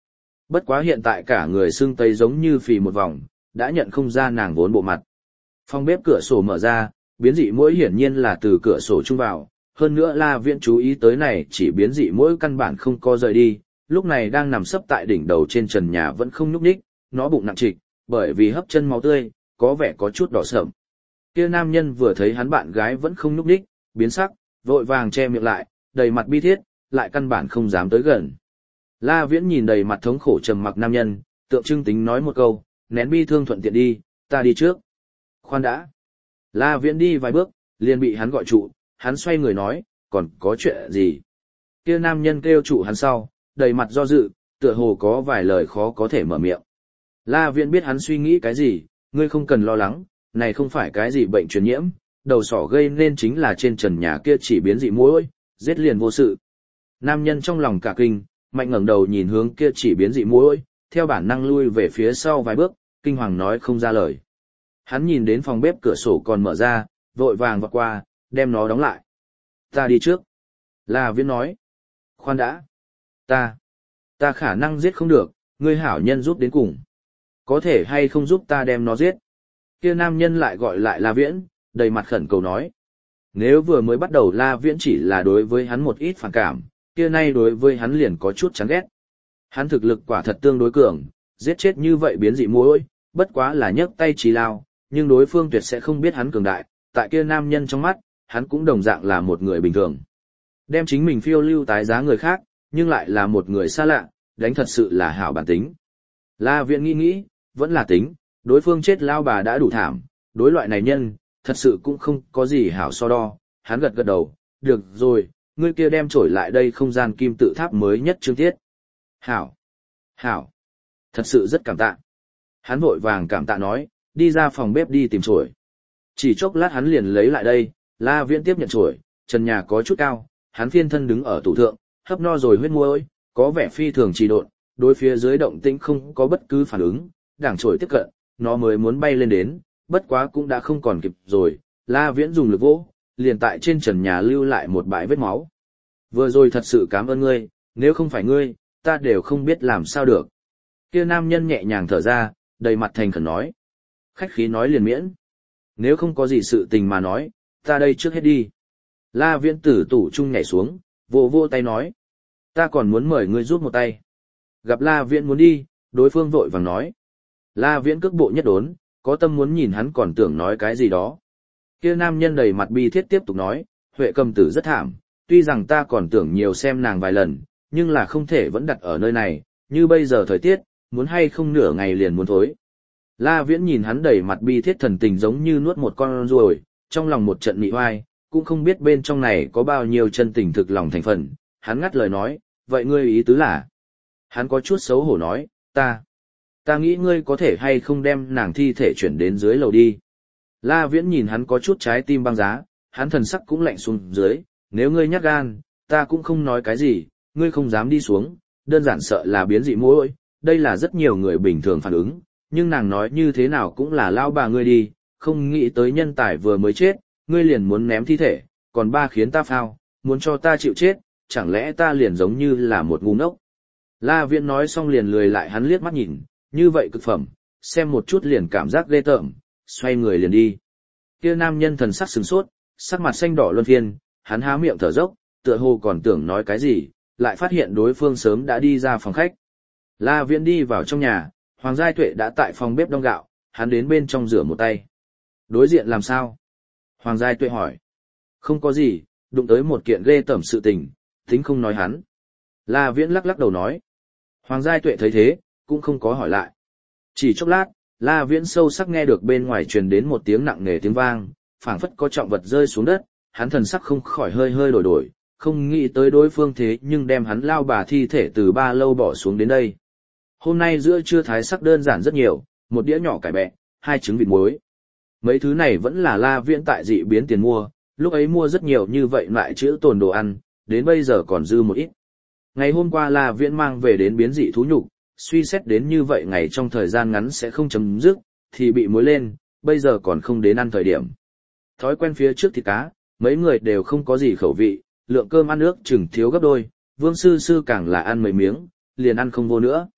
Bất quá hiện tại cả người xương tấy giống như phì một vòng, đã nhận không ra nàng vốn bộ mặt. Phòng bếp cửa sổ mở ra, biến dị muỗi hiển nhiên là từ cửa sổ trung vào, hơn nữa La Viễn chú ý tới này chỉ biến dị muỗi căn bản không có rời đi, lúc này đang nằm sấp tại đỉnh đầu trên trần nhà vẫn không nhúc nhích, nó bụng nặng trịch, bởi vì hấp chân máu tươi, có vẻ có chút đỏ sậm. Kia nam nhân vừa thấy hắn bạn gái vẫn không nhúc nhích, biến sắc, vội vàng che miệng lại, đầy mặt bi thiết, lại căn bản không dám tới gần. La Viễn nhìn đầy mặt thống khổ trầm mặc nam nhân, tượng trưng tính nói một câu, nén bi thương thuận tiện đi, ta đi trước. Khoan đã. La Viễn đi vài bước, liền bị hắn gọi trụ, hắn xoay người nói, còn có chuyện gì? Kia nam nhân kêu trụ hắn sau, đầy mặt do dự, tựa hồ có vài lời khó có thể mở miệng. La Viễn biết hắn suy nghĩ cái gì, ngươi không cần lo lắng, này không phải cái gì bệnh truyền nhiễm, đầu sỏ gây nên chính là trên trần nhà kia chỉ biến dị muỗi, giết liền vô sự. Nam nhân trong lòng cả kinh, mạnh ngẩng đầu nhìn hướng kia chỉ biến dị muỗi, theo bản năng lui về phía sau vài bước, kinh hoàng nói không ra lời. Hắn nhìn đến phòng bếp cửa sổ còn mở ra, vội vàng vọt qua, đem nó đóng lại. Ta đi trước. La Viễn nói. Khoan đã. Ta. Ta khả năng giết không được, ngươi hảo nhân giúp đến cùng. Có thể hay không giúp ta đem nó giết? Kia nam nhân lại gọi lại La Viễn, đầy mặt khẩn cầu nói. Nếu vừa mới bắt đầu La Viễn chỉ là đối với hắn một ít phản cảm, kia nay đối với hắn liền có chút chán ghét. Hắn thực lực quả thật tương đối cường, giết chết như vậy biến dị muỗi, bất quá là nhấc tay trí lao, nhưng đối phương tuyệt sẽ không biết hắn cường đại, tại kia nam nhân trong mắt, hắn cũng đồng dạng là một người bình thường. Đem chính mình phiêu lưu tái giá người khác, nhưng lại là một người xa lạ, đánh thật sự là hảo bản tính. La Viễn nghĩ nghĩ, vẫn là tính, đối phương chết lao bà đã đủ thảm, đối loại này nhân, thật sự cũng không có gì hảo so đo, hắn gật gật đầu, được rồi, ngươi kia đem trổi lại đây không gian kim tự tháp mới nhất chương tiết. Hảo, hảo, thật sự rất cảm tạ. Hắn vội vàng cảm tạ nói, đi ra phòng bếp đi tìm trổi. Chỉ chốc lát hắn liền lấy lại đây, La Viễn tiếp nhận trổi, trần nhà có chút cao, hắn phiên thân đứng ở tủ thượng, hấp no rồi huyết muỗi, có vẻ phi thường trì độn, đối phía dưới động tĩnh không có bất cứ phản ứng, đảng trổi tiếp cận, nó mới muốn bay lên đến, bất quá cũng đã không còn kịp rồi, La Viễn dùng lực vỗ, liền tại trên trần nhà lưu lại một bãi vết máu. Vừa rồi thật sự cảm ơn ngươi, nếu không phải ngươi, ta đều không biết làm sao được. Kia nam nhân nhẹ nhàng thở ra, đầy mặt thành khẩn nói. Khách khí nói liền miễn. Nếu không có gì sự tình mà nói, ta đây trước hết đi. La Viễn từ tủ trung nhảy xuống, vỗ vỗ tay nói. Ta còn muốn mời ngươi giúp một tay. Gặp La Viễn muốn đi, đối phương vội vàng nói. La Viễn cước bộ nhất đốn, có tâm muốn nhìn hắn còn tưởng nói cái gì đó. Kia nam nhân đầy mặt bi thiết tiếp tục nói, Huệ Cầm Tử rất thảm, tuy rằng ta còn tưởng nhiều xem nàng vài lần, nhưng là không thể vẫn đặt ở nơi này, như bây giờ thời tiết, muốn hay không nửa ngày liền muốn thối. La Viễn nhìn hắn đầy mặt bi thiết thần tình giống như nuốt một con ruồi, trong lòng một trận mị hoai, cũng không biết bên trong này có bao nhiêu chân tình thực lòng thành phần, hắn ngắt lời nói, vậy ngươi ý tứ là? Hắn có chút xấu hổ nói, ta, ta nghĩ ngươi có thể hay không đem nàng thi thể chuyển đến dưới lầu đi. La Viễn nhìn hắn có chút trái tim băng giá, hắn thần sắc cũng lạnh xuống dưới, nếu ngươi nhát gan, ta cũng không nói cái gì, ngươi không dám đi xuống, đơn giản sợ là biến dị muỗi, đây là rất nhiều người bình thường phản ứng, nhưng nàng nói như thế nào cũng là lao bà ngươi đi, không nghĩ tới nhân tài vừa mới chết, ngươi liền muốn ném thi thể, còn ba khiến ta phao, muốn cho ta chịu chết, chẳng lẽ ta liền giống như là một ngu ngốc. La Viễn nói xong liền lười lại hắn liếc mắt nhìn, như vậy cực phẩm, xem một chút liền cảm giác ghê tởm, xoay người liền đi. Kia nam nhân thần sắc sửng sốt, sắc mặt xanh đỏ luân phiên, hắn há miệng thở dốc, tựa hồ còn tưởng nói cái gì, lại phát hiện đối phương sớm đã đi ra phòng khách. La Viễn đi vào trong nhà, Hoàng Giai Tuệ đã tại phòng bếp đong gạo, hắn đến bên trong rửa một tay. Đối diện làm sao? Hoàng Giai Tuệ hỏi. Không có gì, đụng tới một kiện ghê tởm sự tình, tính không nói hắn. La Viễn lắc lắc đầu nói. Hoàng Giai Tuệ thấy thế, cũng không có hỏi lại. Chỉ chốc lát, La Viễn sâu sắc nghe được bên ngoài truyền đến một tiếng nặng nề tiếng vang, phảng phất có trọng vật rơi xuống đất, hắn thần sắc không khỏi hơi hơi đổi đổi, không nghĩ tới đối phương thế nhưng đem hắn lao bà thi thể từ ba lâu bỏ xuống đến đây. Hôm nay giữa trưa thái sắc đơn giản rất nhiều, một đĩa nhỏ cải bẹ, hai trứng vịt muối. Mấy thứ này vẫn là La Viễn tại dị biến tiền mua, lúc ấy mua rất nhiều như vậy lại chữ tồn đồ ăn, đến bây giờ còn dư một ít. Ngày hôm qua La Viễn mang về đến biến dị thú nhục, suy xét đến như vậy ngày trong thời gian ngắn sẽ không chấm dứt, thì bị muối lên, bây giờ còn không đến ăn thời điểm. Thói quen phía trước thịt cá, mấy người đều không có gì khẩu vị, lượng cơm ăn nước chừng thiếu gấp đôi, Vương Sư Sư càng là ăn mấy miếng, liền ăn không vô nữa.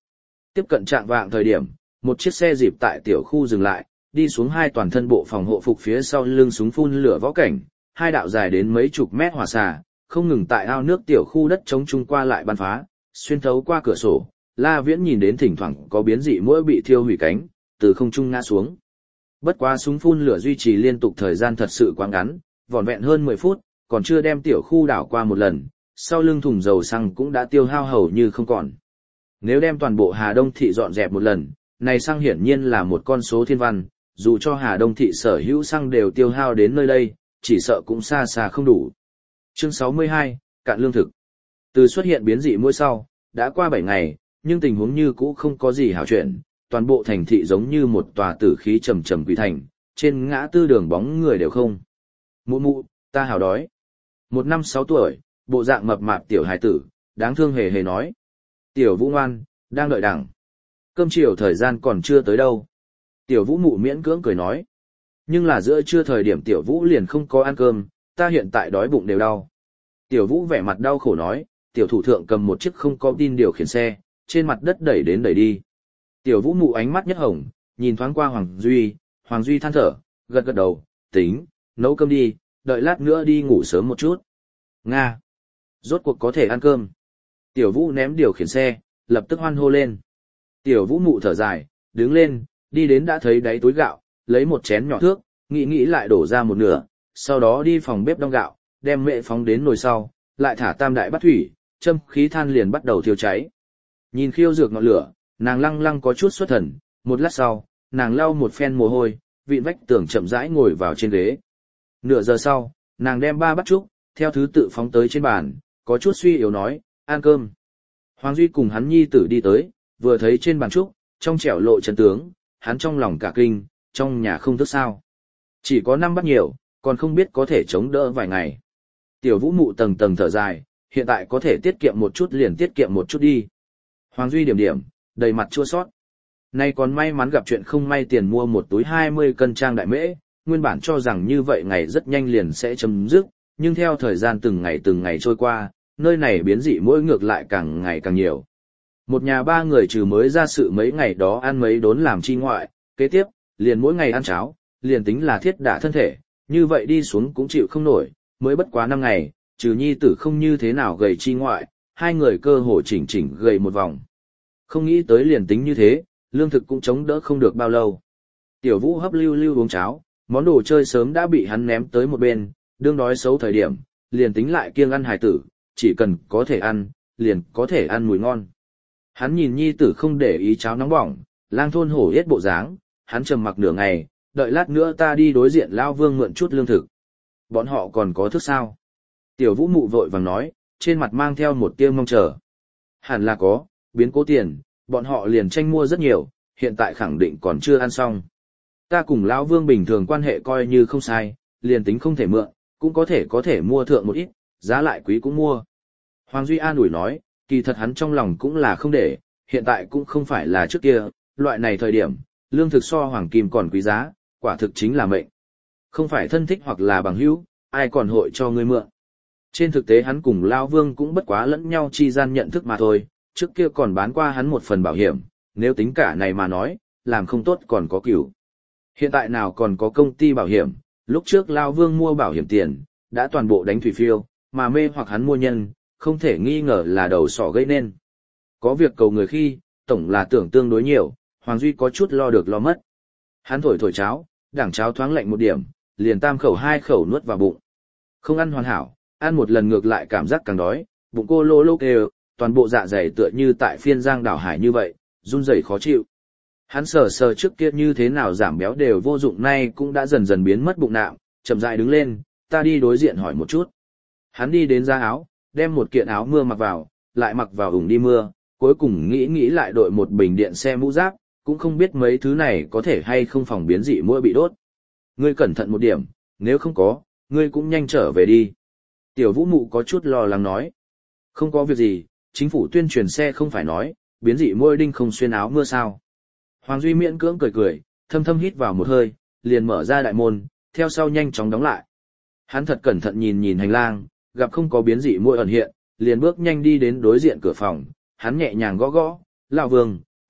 Tiếp cận trạng vạng thời điểm, một chiếc xe dịp tại tiểu khu dừng lại, đi xuống hai toàn thân bộ phòng hộ phục phía sau lưng súng phun lửa võ cảnh, hai đạo dài đến mấy chục mét hỏa xà, không ngừng tại ao nước tiểu khu đất trống trung qua lại bắn phá, xuyên thấu qua cửa sổ, La Viễn nhìn đến thỉnh thoảng có biến dị muỗi bị thiêu hủy cánh, từ không trung ngã xuống. Bất quá súng phun lửa duy trì liên tục thời gian thật sự quá ngắn, vỏn vẹn hơn mười phút, còn chưa đem tiểu khu đảo qua một lần, sau lưng thùng dầu xăng cũng đã tiêu hao hầu như không còn. Nếu đem toàn bộ Hà Đông thị dọn dẹp một lần, này xăng hiển nhiên là một con số thiên văn, dù cho Hà Đông thị sở hữu xăng đều tiêu hao đến nơi đây, chỉ sợ cũng xa xa không đủ. Chương sáu mươi hai, cạn lương thực. Từ xuất hiện biến dị muỗi sau, đã qua bảy ngày, nhưng tình huống như cũ không có gì hảo chuyển, toàn bộ thành thị giống như một tòa tử khí trầm trầm quỷ thành, trên ngã tư đường bóng người đều không. Mụ mụ, ta hảo đói. Một năm sáu tuổi, bộ dạng mập mạp tiểu hài tử, đáng thương hề hề nói. Tiểu Vũ ngoan, đang đợi đẳng. Cơm chiều thời gian còn chưa tới đâu. Tiểu Vũ mụ miễn cưỡng cười nói. Nhưng là giữa trưa thời điểm Tiểu Vũ liền không có ăn cơm, ta hiện tại đói bụng đều đau. Tiểu Vũ vẻ mặt đau khổ nói, tiểu thủ thượng cầm một chiếc không có tin điều khiển xe, trên mặt đất đẩy đến đẩy đi. Tiểu Vũ mụ ánh mắt nhất hồng, nhìn thoáng qua Hoàng Duy, Hoàng Duy than thở, gật gật đầu, tính, nấu cơm đi, đợi lát nữa đi ngủ sớm một chút. Nga! Rốt cuộc có thể ăn cơm. Tiểu Vũ ném điều khiển xe, lập tức hoan hô lên. Tiểu Vũ mụ thở dài, đứng lên, đi đến đã thấy đáy túi gạo, lấy một chén nhỏ thước, nghĩ nghĩ lại đổ ra một nửa, sau đó đi phòng bếp đong gạo, đem mẹ phóng đến nồi sau, lại thả tam đại bát thủy, châm khí than liền bắt đầu thiêu cháy. Nhìn khiêu dược ngọn lửa, nàng lăng lăng có chút xuất thần, một lát sau, nàng lau một phen mồ hôi, vịn vách tường chậm rãi ngồi vào trên ghế. Nửa giờ sau, nàng đem ba bát trúc, theo thứ tự phóng tới trên bàn, có chút suy yếu nói, ăn cơm. Hoàng Duy cùng hắn nhi tử đi tới, vừa thấy trên bàn trúc, trong trẻo lộ chân tướng, hắn trong lòng cả kinh, trong nhà không thức sao. Chỉ có năm bát nhiều, còn không biết có thể chống đỡ vài ngày. Tiểu Vũ mụ tầng tầng thở dài, hiện tại có thể tiết kiệm một chút liền tiết kiệm một chút đi. Hoàng Duy điểm điểm, đầy mặt chua sót. Nay còn may mắn gặp chuyện không may tiền mua một túi hai mươi cân trang đại mễ, nguyên bản cho rằng như vậy ngày rất nhanh liền sẽ chấm dứt, nhưng theo thời gian từng ngày từng ngày trôi qua, nơi này biến dị muỗi ngược lại càng ngày càng nhiều. Một nhà ba người trừ mới ra sự mấy ngày đó ăn mấy đốn làm chi ngoại, kế tiếp, liền mỗi ngày ăn cháo, liền tính là thiết đả thân thể, như vậy đi xuống cũng chịu không nổi, mới bất quá năm ngày, trừ nhi tử không như thế nào gầy chi ngoại, hai người cơ hồ chỉnh chỉnh gầy một vòng. Không nghĩ tới liền tính như thế, lương thực cũng chống đỡ không được bao lâu. Tiểu Vũ hấp lưu lưu uống cháo, món đồ chơi sớm đã bị hắn ném tới một bên, đương đói xấu thời điểm, liền tính lại kiêng ăn hài tử, chỉ cần có thể ăn, liền có thể ăn mùi ngon. Hắn nhìn nhi tử không để ý cháo nóng bỏng, lang thôn hổ yết bộ dáng, hắn trầm mặc nửa ngày, đợi lát nữa ta đi đối diện Lao Vương mượn chút lương thực. Bọn họ còn có thức sao? Tiểu Vũ mụ vội vàng nói, trên mặt mang theo một tia mong chờ. Hẳn là có, biến cố tiền, bọn họ liền tranh mua rất nhiều, hiện tại khẳng định còn chưa ăn xong. Ta cùng Lão Vương bình thường quan hệ coi như không sai, liền tính không thể mượn, cũng có thể có thể mua thượng một ít, giá lại quý cũng mua. Hoàng Duy an ủi nói, kỳ thật hắn trong lòng cũng là không để, hiện tại cũng không phải là trước kia, loại này thời điểm, lương thực so hoàng kim còn quý giá, quả thực chính là mệnh. Không phải thân thích hoặc là bằng hữu, ai còn hội cho ngươi mượn. Trên thực tế hắn cùng Lão Vương cũng bất quá lẫn nhau chi gian nhận thức mà thôi, trước kia còn bán qua hắn một phần bảo hiểm, nếu tính cả này mà nói, làm không tốt còn có cửu. Hiện tại nào còn có công ty bảo hiểm, lúc trước Lão Vương mua bảo hiểm tiền, đã toàn bộ đánh thủy phiêu, mà mê hoặc hắn mua nhân, không thể nghi ngờ là đầu sỏ gây nên. Có việc cầu người khi, tổng là tưởng tương đối nhiều, Hoàng Duy có chút lo được lo mất. Hắn thổi thổi cháo, đảng cháo thoáng lạnh một điểm, liền tam khẩu hai khẩu nuốt vào bụng. Không ăn hoàn hảo, ăn một lần ngược lại cảm giác càng đói, bụng cô lô lô kêu, toàn bộ dạ dày tựa như tại phiên giang đảo hải như vậy, run rẩy khó chịu. Hắn sờ sờ trước kia như thế nào giảm béo đều vô dụng, nay cũng đã dần dần biến mất bụng nạm, chậm rãi đứng lên, ta đi đối diện hỏi một chút. Hắn đi đến ra áo, đem một kiện áo mưa mặc vào, lại mặc vào ủng đi mưa, cuối cùng nghĩ nghĩ lại đội một bình điện xe mũ giáp, cũng không biết mấy thứ này có thể hay không phòng biến dị muỗi bị đốt. Ngươi cẩn thận một điểm, nếu không có, ngươi cũng nhanh trở về đi. Tiểu Vũ mụ có chút lo lắng nói. Không có việc gì, chính phủ tuyên truyền xe không phải nói, biến dị muỗi đinh không xuyên áo mưa sao. Hoàng Duy miễn cưỡng cười cười, thâm thâm hít vào một hơi, liền mở ra đại môn, theo sau nhanh chóng đóng lại. Hắn thật cẩn thận nhìn nhìn hành lang, gặp không có biến dị muỗi ẩn hiện, liền bước nhanh đi đến đối diện cửa phòng, hắn nhẹ nhàng gõ gõ, "Lão Vương,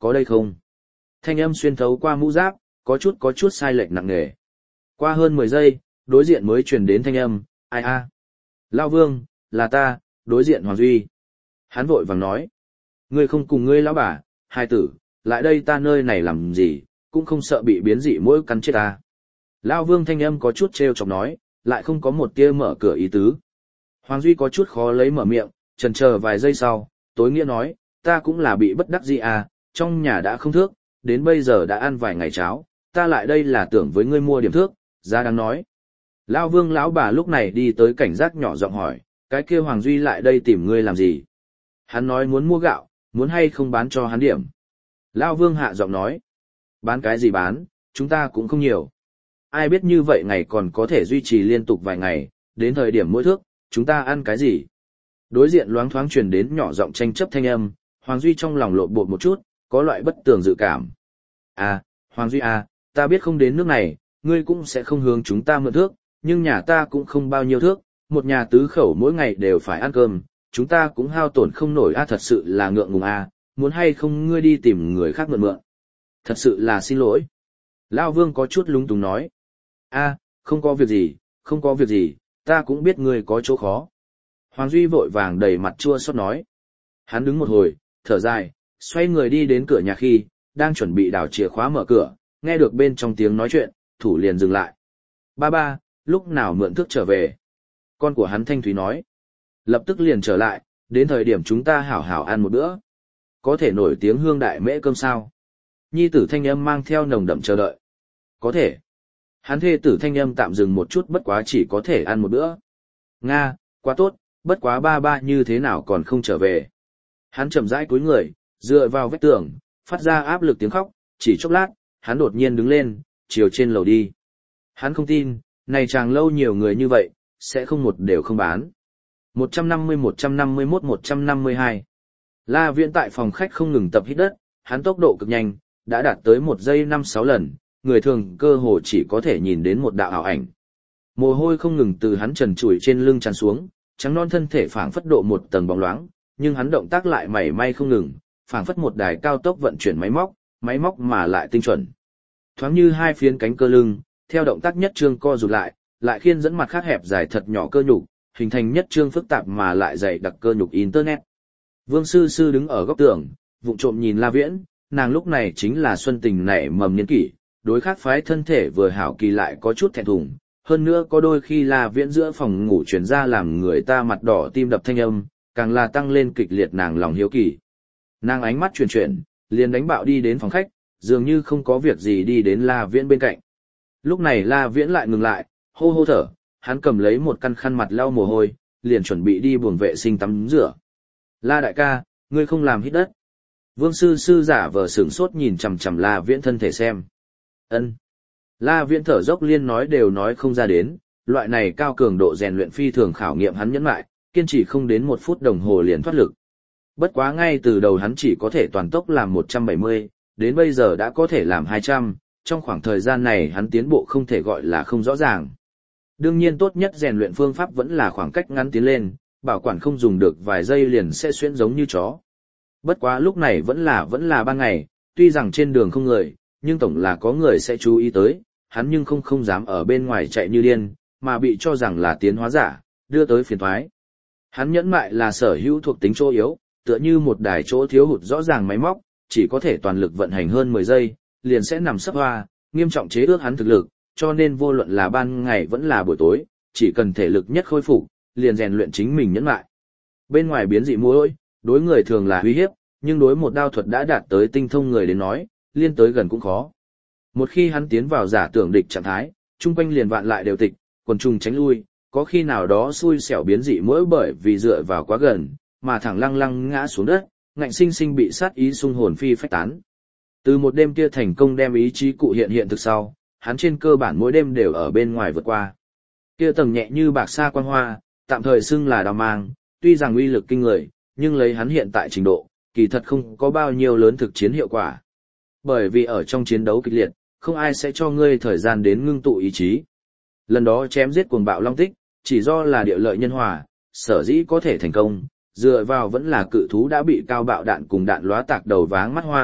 có đây không? Thanh âm xuyên thấu qua mũ giáp, có chút có chút sai lệch nặng nề. Qua hơn mười giây, đối diện mới truyền đến thanh âm, ai a? Lao Vương, là ta, đối diện Hoàng Duy. Hắn vội vàng nói, ngươi không cùng ngươi lão bà, hai tử, lại đây ta nơi này làm gì, cũng không sợ bị biến dị mũi cắn chết ta. Lao Vương thanh âm có chút trêu chọc nói, lại không có một tia mở cửa ý tứ. Hoàng Duy có chút khó lấy mở miệng, chần chờ vài giây sau, tối nghĩa nói, ta cũng là bị bất đắc dĩ à, trong nhà đã không thước, đến bây giờ đã ăn vài ngày cháo, ta lại đây là tưởng với ngươi mua điểm thước, ra đang nói. Lao Vương lão bà lúc này đi tới cảnh giác nhỏ giọng hỏi, cái kia Hoàng Duy lại đây tìm ngươi làm gì? Hắn nói muốn mua gạo, muốn hay không bán cho hắn điểm. Lao Vương hạ giọng nói, bán cái gì bán, chúng ta cũng không nhiều. Ai biết như vậy ngày còn có thể duy trì liên tục vài ngày, đến thời điểm mỗi thước, chúng ta ăn cái gì? Đối diện loáng thoáng truyền đến nhỏ giọng tranh chấp thanh âm, Hoàng Duy trong lòng lộn bột một chút, có loại bất tường dự cảm. À, Hoàng Duy à, ta biết không đến nước này, ngươi cũng sẽ không hướng chúng ta mượn thước, nhưng nhà ta cũng không bao nhiêu thước, một nhà tứ khẩu mỗi ngày đều phải ăn cơm, chúng ta cũng hao tổn không nổi a à, thật sự là ngượng ngùng à, muốn hay không ngươi đi tìm người khác mượn mượn. Thật sự là xin lỗi. Lao Vương có chút lúng túng nói. A, à, không có việc gì, không có việc gì, ta cũng biết ngươi có chỗ khó. Hoàng Duy vội vàng đầy mặt chua xót nói. Hắn đứng một hồi, thở dài, xoay người đi đến cửa nhà khi, đang chuẩn bị đào chìa khóa mở cửa, nghe được bên trong tiếng nói chuyện, thủ liền dừng lại. Ba ba, lúc nào mượn thước trở về? Con của hắn Thanh Thúy nói. Lập tức liền trở lại, đến thời điểm chúng ta hảo hảo ăn một bữa. Có thể nổi tiếng hương đại mễ cơm sao? Nhi tử thanh âm mang theo nồng đậm chờ đợi. Có thể. Hắn thê tử thanh âm tạm dừng một chút, bất quá chỉ có thể ăn một bữa. Nga, quá tốt, bất quá ba ba như thế nào còn không trở về. Hắn chậm rãi cúi người, dựa vào vách tường, phát ra áp lực tiếng khóc, chỉ chốc lát, hắn đột nhiên đứng lên, chiều trên lầu đi. Hắn không tin, này chàng lâu nhiều người như vậy, sẽ không một đều không bán. một trăm năm mươi, một trăm năm mươi mốt, một trăm năm mươi hai. La Viễn tại phòng khách không ngừng tập hít đất, hắn tốc độ cực nhanh, đã đạt tới một giây năm sáu lần, người thường cơ hồ chỉ có thể nhìn đến một đạo ảo ảnh. Mồ hôi không ngừng từ hắn trần trụi trên lưng tràn xuống, trắng non thân thể phảng phất độ một tầng bóng loáng, nhưng hắn động tác lại mảy may không ngừng, phảng phất một đài cao tốc vận chuyển máy móc, máy móc mà lại tinh chuẩn. Thoáng như hai phiến cánh cơ lưng, theo động tác nhất trương co rụt lại, lại khiên dẫn mặt khác hẹp dài thật nhỏ cơ nhục, hình thành nhất trương phức tạp mà lại dày đặc cơ nhục internet. Vương Sư Sư đứng ở góc tường, vụng trộm nhìn La Viễn, nàng lúc này chính là xuân tình nảy mầm niên kỷ, đối khác phái thân thể vừa hảo kỳ lại có chút thẹn thùng, hơn nữa có đôi khi La Viễn giữa phòng ngủ truyền ra làm người ta mặt đỏ tim đập thanh âm, càng là tăng lên kịch liệt nàng lòng hiếu kỳ. Nàng ánh mắt chuyển chuyển, liền đánh bạo đi đến phòng khách, dường như không có việc gì đi đến La Viễn bên cạnh. Lúc này La Viễn lại ngừng lại, hô hô thở, hắn cầm lấy một căn khăn mặt lau mồ hôi, liền chuẩn bị đi buồng vệ sinh tắm rửa. La đại ca, ngươi không làm hít đất. Vương Sư Sư giả vờ sửng sốt nhìn chằm chằm La Viễn thân thể xem. Ân. La Viễn thở dốc liên nói đều nói không ra đến, loại này cao cường độ rèn luyện phi thường khảo nghiệm hắn nhẫn lại, kiên trì không đến một phút đồng hồ liền thoát lực. Bất quá ngay từ đầu hắn chỉ có thể toàn tốc làm một trăm bảy mươi, đến bây giờ đã có thể làm hai trăm, trong khoảng thời gian này hắn tiến bộ không thể gọi là không rõ ràng. Đương nhiên tốt nhất rèn luyện phương pháp vẫn là khoảng cách ngắn tiến lên, bảo quản không dùng được vài giây liền sẽ xuyễn giống như chó. Bất quá lúc này vẫn là vẫn là ban ngày, tuy rằng trên đường không người, nhưng tổng là có người sẽ chú ý tới, hắn nhưng không không dám ở bên ngoài chạy như điên, mà bị cho rằng là tiến hóa giả, đưa tới phiền toái. Hắn nhẫn mại là sở hữu thuộc tính chỗ yếu, tựa như một đài chỗ thiếu hụt rõ ràng máy móc, chỉ có thể toàn lực vận hành hơn mười giây, liền sẽ nằm sấp hoa, nghiêm trọng chế ước hắn thực lực, cho nên vô luận là ban ngày vẫn là buổi tối, chỉ cần thể lực nhất khôi phục, liền rèn luyện chính mình nhẫn mại. Bên ngoài biến dị muỗi, đối người thường là uy hiếp, nhưng đối một đao thuật đã đạt tới tinh thông người đến nói, liên tới gần cũng khó. Một khi hắn tiến vào giả tưởng địch trạng thái, chung quanh liền vạn lại đều tịch, quần trùng tránh lui, có khi nào đó xui xẻo biến dị muỗi bởi vì dựa vào quá gần, mà thẳng lăng lăng ngã xuống đất, ngạnh sinh sinh bị sát ý xung hồn phi phách tán. Từ một đêm kia thành công đem ý chí cụ hiện hiện thực sau, hắn trên cơ bản mỗi đêm đều ở bên ngoài vượt qua. Kia tầng nhẹ như bạc sa quan hoa, tạm thời xưng là đào mang, tuy rằng uy lực kinh người, nhưng lấy hắn hiện tại trình độ, kỳ thật không có bao nhiêu lớn thực chiến hiệu quả. Bởi vì ở trong chiến đấu kịch liệt, không ai sẽ cho ngươi thời gian đến ngưng tụ ý chí. Lần đó chém giết cuồng bạo long tích, chỉ do là địa lợi nhân hòa, sở dĩ có thể thành công, dựa vào vẫn là cự thú đã bị cao bạo đạn cùng đạn lóa tạc đầu váng mắt hoa,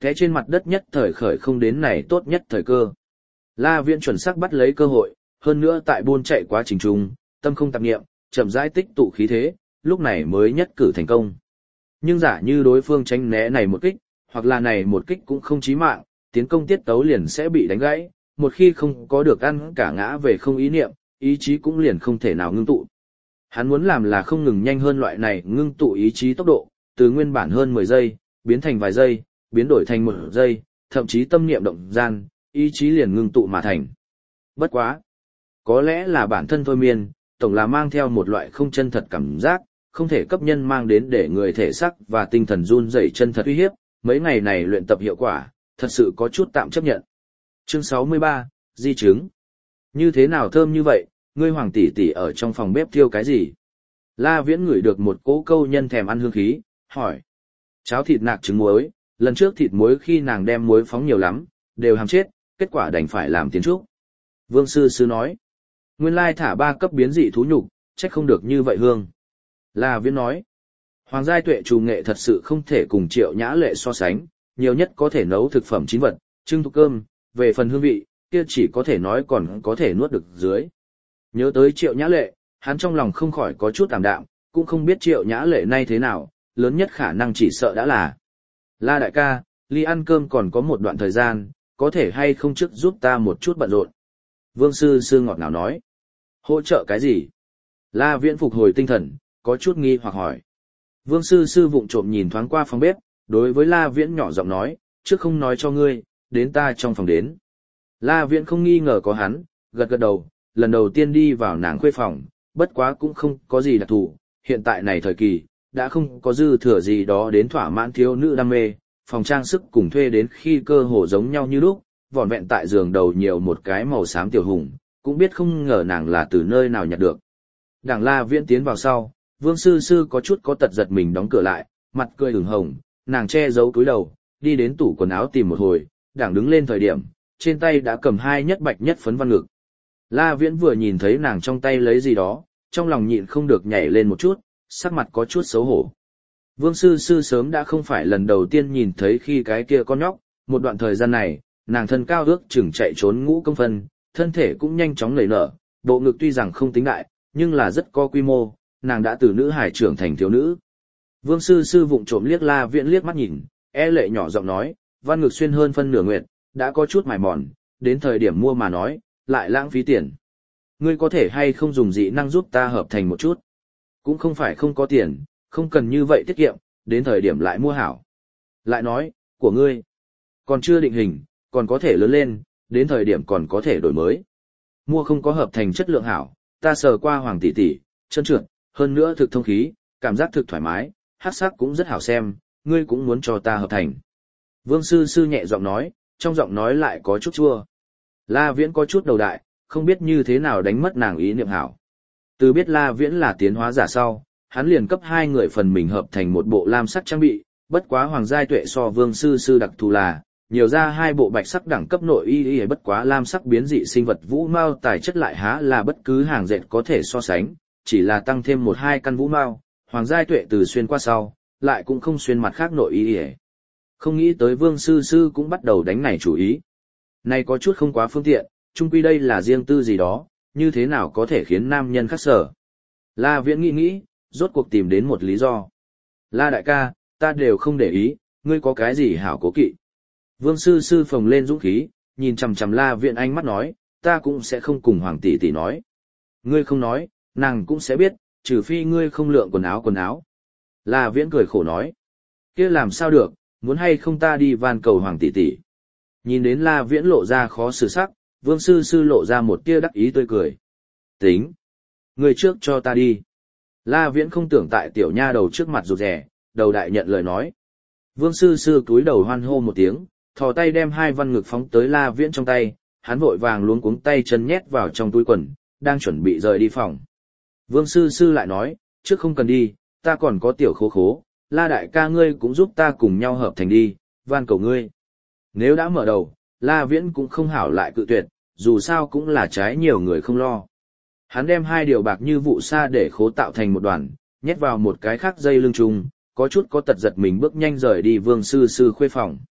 thế trên mặt đất nhất thời khởi không đến này tốt nhất thời cơ. La Viễn chuẩn xác bắt lấy cơ hội, hơn nữa tại buôn chạy quá trình trung, tâm không tạp niệm, chậm rãi tích tụ khí thế, lúc này mới nhất cử thành công. Nhưng giả như đối phương tránh né này một kích, hoặc là này một kích cũng không chí mạng, tiến công tiết tấu liền sẽ bị đánh gãy, một khi không có được ăn cả ngã về không ý niệm, ý chí cũng liền không thể nào ngưng tụ. Hắn muốn làm là không ngừng nhanh hơn loại này ngưng tụ ý chí tốc độ, từ nguyên bản hơn mười giây, biến thành vài giây, biến đổi thành một giây, thậm chí tâm niệm động gian, ý chí liền ngưng tụ mà thành. Bất quá. Có lẽ là bản thân thôi miên, tổng là mang theo một loại không chân thật cảm giác, không thể cấp nhân mang đến để người thể sắc và tinh thần run rẩy chân thật uy hiếp, mấy ngày này luyện tập hiệu quả, thật sự có chút tạm chấp nhận. Chương sáu mươi ba, di chứng. Như thế nào thơm như vậy, ngươi hoàng tỷ tỷ ở trong phòng bếp thiêu cái gì? La Viễn ngửi được một cỗ câu nhân thèm ăn hương khí, hỏi. Cháo thịt nạc trứng muối, lần trước thịt muối khi nàng đem muối phóng nhiều lắm, đều hàm chết, kết quả đành phải làm tiến trúc. Vương sư sư nói. Nguyên lai thả ba cấp biến dị thú nhục, trách không được như vậy hương. La Viễn nói. Hoàng giai tuệ trù nghệ thật sự không thể cùng Triệu Nhã Lệ so sánh, nhiều nhất có thể nấu thực phẩm chín vật, trưng thục cơm, về phần hương vị, kia chỉ có thể nói còn có thể nuốt được dưới. Nhớ tới Triệu Nhã Lệ, hắn trong lòng không khỏi có chút tạm đạm, cũng không biết Triệu Nhã Lệ nay thế nào, lớn nhất khả năng chỉ sợ đã là. La đại ca, ly ăn cơm còn có một đoạn thời gian, có thể hay không trước giúp ta một chút bận rộn. Vương sư sư ngọt ngào nói. Hỗ trợ cái gì? La Viễn phục hồi tinh thần, có chút nghi hoặc hỏi. Vương sư sư vụng trộm nhìn thoáng qua phòng bếp, đối với La Viễn nhỏ giọng nói, trước không nói cho ngươi, đến ta trong phòng đến. La Viễn không nghi ngờ có hắn, gật gật đầu, lần đầu tiên đi vào nàng khuê phòng, bất quá cũng không có gì đặc thù, hiện tại này thời kỳ, đã không có dư thừa gì đó đến thỏa mãn thiếu nữ đam mê, phòng trang sức cùng thuê đến khi cơ hồ giống nhau như lúc, vỏn vẹn tại giường đầu nhiều một cái màu xám tiểu hùng, cũng biết không ngờ nàng là từ nơi nào nhặt được. Đảng La Viễn tiến vào sau, Vương sư sư có chút có tật giật mình đóng cửa lại, mặt cười ửng hồng, nàng che giấu túi đầu, đi đến tủ quần áo tìm một hồi, đảng đứng lên thời điểm, trên tay đã cầm hai nhất bạch nhất phấn văn ngực. La Viễn vừa nhìn thấy nàng trong tay lấy gì đó, trong lòng nhịn không được nhảy lên một chút, sắc mặt có chút xấu hổ. Vương sư sư sớm đã không phải lần đầu tiên nhìn thấy khi cái kia con nhóc, một đoạn thời gian này, nàng thân cao ước chừng chạy trốn ngũ công phân, thân thể cũng nhanh chóng nảy nở, bộ ngực tuy rằng không tính đại, nhưng là rất có quy mô, nàng đã từ nữ hải trưởng thành thiếu nữ. Vương sư sư vụng trộm liếc La Viễn liếc mắt nhìn, e lệ nhỏ giọng nói, văn ngực xuyên hơn phân nửa nguyệt, đã có chút mài mòn, đến thời điểm mua mà nói, lại lãng phí tiền. Ngươi có thể hay không dùng dị năng giúp ta hợp thành một chút? Cũng không phải không có tiền, không cần như vậy tiết kiệm, đến thời điểm lại mua hảo. Lại nói, của ngươi, còn chưa định hình, còn có thể lớn lên, đến thời điểm còn có thể đổi mới. Mua không có hợp thành chất lượng hảo, ta sờ qua hoàng tỷ tỷ, chân trượt, hơn nữa thực thông khí, cảm giác thực thoải mái, hát sắc cũng rất hảo xem, ngươi cũng muốn cho ta hợp thành. Vương sư sư nhẹ giọng nói, trong giọng nói lại có chút chua. La Viễn có chút đầu đại, không biết như thế nào đánh mất nàng ý niệm hảo. Từ biết La Viễn là tiến hóa giả sau, hắn liền cấp hai người phần mình hợp thành một bộ lam sắc trang bị, bất quá hoàng giai tuệ so vương sư sư đặc thù là, nhiều ra hai bộ bạch sắc đẳng cấp nội y y bất quá lam sắc biến dị sinh vật vũ mao tài chất lại há là bất cứ hàng dệt có thể so sánh, chỉ là tăng thêm một hai căn vũ mao, hoàng giai tuệ từ xuyên qua sau, lại cũng không xuyên mặt khác nội y y. Không nghĩ tới vương sư sư cũng bắt đầu đánh này chủ ý. Này có chút không quá phương tiện, chung quy đây là riêng tư gì đó, như thế nào có thể khiến nam nhân khắc sở. La Viễn nghĩ nghĩ, rốt cuộc tìm đến một lý do. La đại ca, ta đều không để ý, ngươi có cái gì hảo cố kỵ. Vương sư sư phồng lên dũng khí, nhìn chằm chằm La Viễn ánh mắt nói, ta cũng sẽ không cùng hoàng tỷ tỷ nói. Ngươi không nói, nàng cũng sẽ biết, trừ phi ngươi không lượng quần áo quần áo. La Viễn cười khổ nói, kia làm sao được, muốn hay không ta đi van cầu hoàng tỷ tỷ. Nhìn đến La Viễn lộ ra khó xử sắc, Vương sư sư lộ ra một tia đắc ý tươi cười. Tính, ngươi trước cho ta đi. La Viễn không tưởng tại tiểu nha đầu trước mặt rụt rè, đầu đại nhận lời nói. Vương sư sư cúi đầu hoan hô một tiếng, thò tay đem hai văn ngực phóng tới La Viễn trong tay, hắn vội vàng luống cuống tay chân nhét vào trong túi quần, đang chuẩn bị rời đi phòng. Vương sư sư lại nói, trước không cần đi, ta còn có tiểu khố khố, La đại ca ngươi cũng giúp ta cùng nhau hợp thành đi, van cầu ngươi. Nếu đã mở đầu, La Viễn cũng không hảo lại cự tuyệt, dù sao cũng là trái nhiều người không lo. Hắn đem hai điều bạc như vụ sa để khố tạo thành một đoàn, nhét vào một cái khác dây lưng trùng, có chút có tật giật mình bước nhanh rời đi Vương sư sư khuê phòng.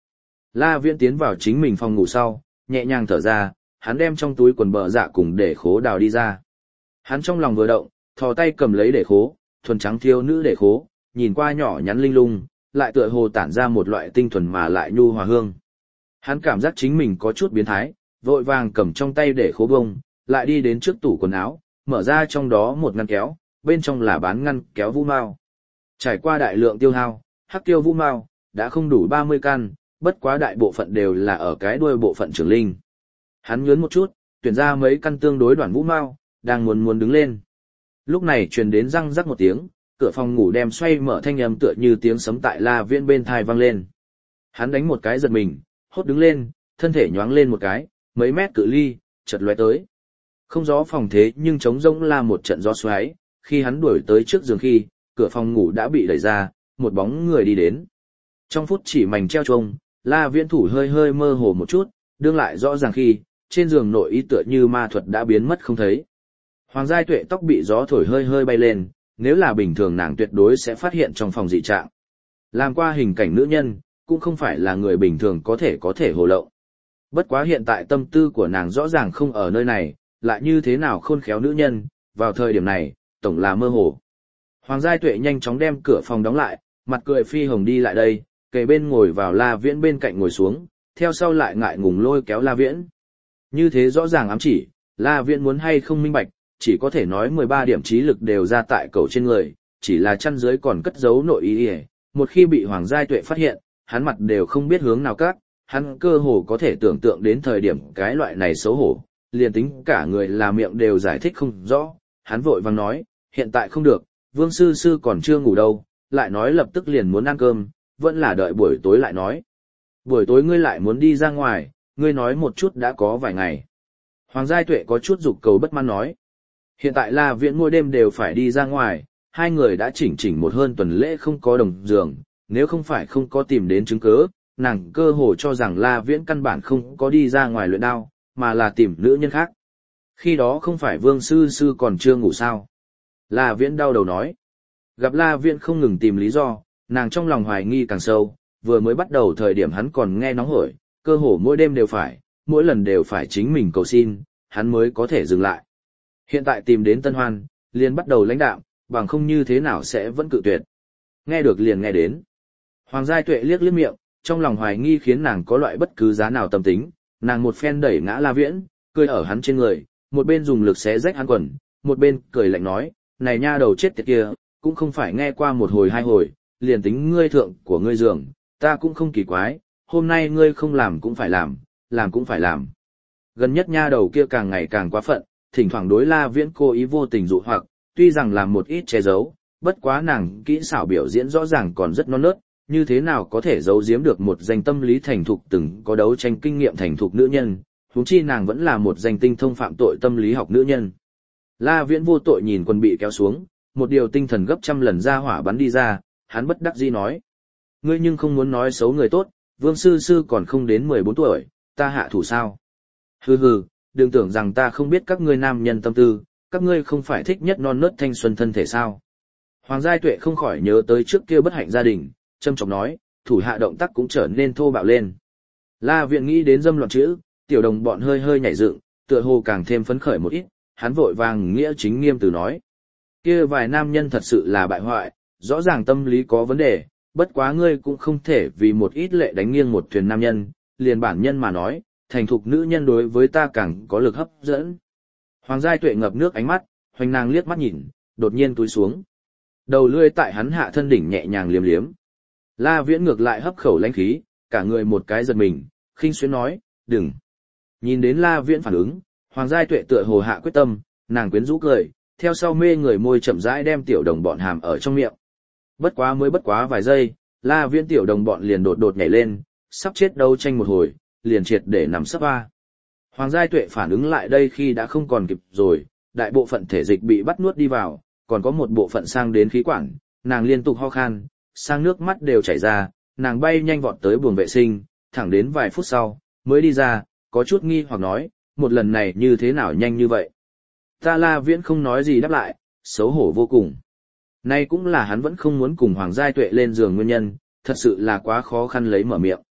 La Viễn tiến vào chính mình phòng ngủ sau, nhẹ nhàng thở ra, hắn đem trong túi quần bờ dạ cùng để khố đào đi ra. Hắn trong lòng vừa động, thò tay cầm lấy để khố, thuần trắng thiếu nữ để khố, nhìn qua nhỏ nhắn linh lung, lại tựa hồ tản ra một loại tinh thuần mà lại nhu hòa hương. Hắn cảm giác chính mình có chút biến thái, vội vàng cầm trong tay để khố bông, lại đi đến trước tủ quần áo, mở ra trong đó một ngăn kéo, bên trong là bán ngăn kéo vũ mao. Trải qua đại lượng tiêu hao, hắc tiêu vũ mao đã không đủ ba mươi căn, bất quá đại bộ phận đều là ở cái đuôi bộ phận trưởng linh. Hắn nhớn một chút, tuyển ra mấy căn tương đối đoạn vũ mao, đang muốn muốn đứng lên. Lúc này truyền đến răng rắc một tiếng, cửa phòng ngủ đem xoay mở thanh âm tựa như tiếng sấm tại La Viễn bên thai vang lên. Hắn đánh một cái giật mình, hốt đứng lên, thân thể nhoáng lên một cái, mấy mét cự ly, chợt lóe tới. Không gió phòng thế nhưng trống rỗng là một trận gió xoáy, khi hắn đuổi tới trước giường khi, cửa phòng ngủ đã bị đẩy ra, một bóng người đi đến. Trong phút chỉ mảnh treo chuông, La Viễn thủ hơi hơi mơ hồ một chút, đương lại rõ ràng khi, trên giường nội y tựa như ma thuật đã biến mất không thấy. Hoàng Giai Tuệ tóc bị gió thổi hơi hơi bay lên, nếu là bình thường nàng tuyệt đối sẽ phát hiện trong phòng dị trạng. Làm qua hình cảnh nữ nhân, cũng không phải là người bình thường có thể có thể hồ lộng. Bất quá hiện tại tâm tư của nàng rõ ràng không ở nơi này, lại như thế nào khôn khéo nữ nhân, vào thời điểm này, tổng là mơ hồ. Hoàng Giai Tuệ nhanh chóng đem cửa phòng đóng lại, mặt cười phi hồng đi lại đây, kề bên ngồi vào La Viễn bên cạnh ngồi xuống, theo sau lại ngại ngùng lôi kéo La Viễn. Như thế rõ ràng ám chỉ, La Viễn muốn hay không minh bạch, chỉ có thể nói mười ba điểm trí lực đều ra tại cầu trên người, chỉ là chăn dưới còn cất giấu nội ý ỉa. Một khi bị Hoàng Giai Tuệ phát hiện, hắn mặt đều không biết hướng nào cắt, hắn cơ hồ có thể tưởng tượng đến thời điểm cái loại này xấu hổ, liền tính cả người là miệng đều giải thích không rõ, hắn vội vàng nói, hiện tại không được, Vương Sư Sư còn chưa ngủ đâu, lại nói lập tức liền muốn ăn cơm, vẫn là đợi buổi tối lại nói. Buổi tối ngươi lại muốn đi ra ngoài, ngươi nói một chút đã có vài ngày. Hoàng Giai Tuệ có chút dục cầu bất mãn nói. Hiện tại La Viễn mỗi đêm đều phải đi ra ngoài, hai người đã chỉnh chỉnh một hơn tuần lễ không có đồng giường, nếu không phải không có tìm đến chứng cớ, nàng cơ hồ cho rằng La Viễn căn bản không có đi ra ngoài luyện đao, mà là tìm nữ nhân khác. Khi đó không phải Vương Sư Sư còn chưa ngủ sao. La Viễn đau đầu nói. Gặp La Viễn không ngừng tìm lý do, nàng trong lòng hoài nghi càng sâu, vừa mới bắt đầu thời điểm hắn còn nghe nóng hổi, cơ hồ mỗi đêm đều phải, mỗi lần đều phải chính mình cầu xin, hắn mới có thể dừng lại. Hiện tại tìm đến Tân Hoan, liền bắt đầu lãnh đạm, bằng không như thế nào sẽ vẫn cự tuyệt. Nghe được liền nghe đến. Hoàng Giai Tuệ liếc liếc miệng, trong lòng hoài nghi khiến nàng có loại bất cứ giá nào tâm tính, nàng một phen đẩy ngã La Viễn, cười ở hắn trên người, một bên dùng lực xé rách hắn quần, một bên cười lạnh nói, này nha đầu chết tiệt kia, cũng không phải nghe qua một hồi hai hồi, liền tính ngươi thượng của ngươi giường, ta cũng không kỳ quái, hôm nay ngươi không làm cũng phải làm, làm cũng phải làm. Gần nhất nha đầu kia càng ngày càng quá phận, thỉnh thoảng đối La Viễn cố ý vô tình dụ hoặc, tuy rằng làm một ít che giấu, bất quá nàng kỹ xảo biểu diễn rõ ràng còn rất non nớt, như thế nào có thể giấu giếm được một danh tâm lý thành thục từng có đấu tranh kinh nghiệm thành thục nữ nhân, huống chi nàng vẫn là một danh tinh thông phạm tội tâm lý học nữ nhân. La Viễn vô tội nhìn quần bị kéo xuống, một điều tinh thần gấp trăm lần ra hỏa bắn đi ra, hắn bất đắc dĩ nói. Ngươi nhưng không muốn nói xấu người tốt, Vương Sư Sư còn không đến mười bốn tuổi, ta hạ thủ sao? Hừ hừ, đừng tưởng rằng ta không biết các ngươi nam nhân tâm tư, các ngươi không phải thích nhất non nớt thanh xuân thân thể sao? Hoàng Giai Tuệ không khỏi nhớ tới trước kia bất hạnh gia đình, châm chọc nói, thủ hạ động tác cũng trở nên thô bạo lên. La Viễn nghĩ đến dâm loạn chữ, tiểu đồng bọn hơi hơi nhảy dựng, tựa hồ càng thêm phấn khởi một ít, hắn vội vàng nghĩa chính nghiêm từ nói. Kia vài nam nhân thật sự là bại hoại, rõ ràng tâm lý có vấn đề, bất quá ngươi cũng không thể vì một ít lệ đánh nghiêng một thuyền nam nhân, liền bản nhân mà nói, thành thục nữ nhân đối với ta càng có lực hấp dẫn. Hoàng Giai Tuệ ngập nước ánh mắt, hoành nàng liếc mắt nhìn, đột nhiên túi xuống. Đầu lưỡi tại hắn hạ thân đỉnh nhẹ nhàng liếm liếm. La Viễn ngược lại hấp khẩu lãnh khí, cả người một cái giật mình, khinh xuyến nói, đừng. Nhìn đến La Viễn phản ứng, Hoàng Giai Tuệ tựa hồ hạ quyết tâm, nàng quyến rũ cười, theo sau mê người môi chậm rãi đem tiểu đồng bọn hàm ở trong miệng. Bất quá mới bất quá vài giây, La Viễn tiểu đồng bọn liền đột đột nhảy lên, sắp chết đấu tranh một hồi, liền triệt để nằm sấp va. Hoàng Giai Tuệ phản ứng lại đây khi đã không còn kịp rồi, đại bộ phận thể dịch bị bắt nuốt đi vào, còn có một bộ phận sang đến khí quản, nàng liên tục ho khan, sang nước mắt đều chảy ra, nàng bay nhanh vọt tới buồng vệ sinh, thẳng đến vài phút sau, mới đi ra, có chút nghi hoặc nói, một lần này như thế nào nhanh như vậy. Ta La Viễn không nói gì đáp lại, xấu hổ vô cùng. Nay cũng là hắn vẫn không muốn cùng Hoàng Giai Tuệ lên giường nguyên nhân, thật sự là quá khó khăn lấy mở miệng.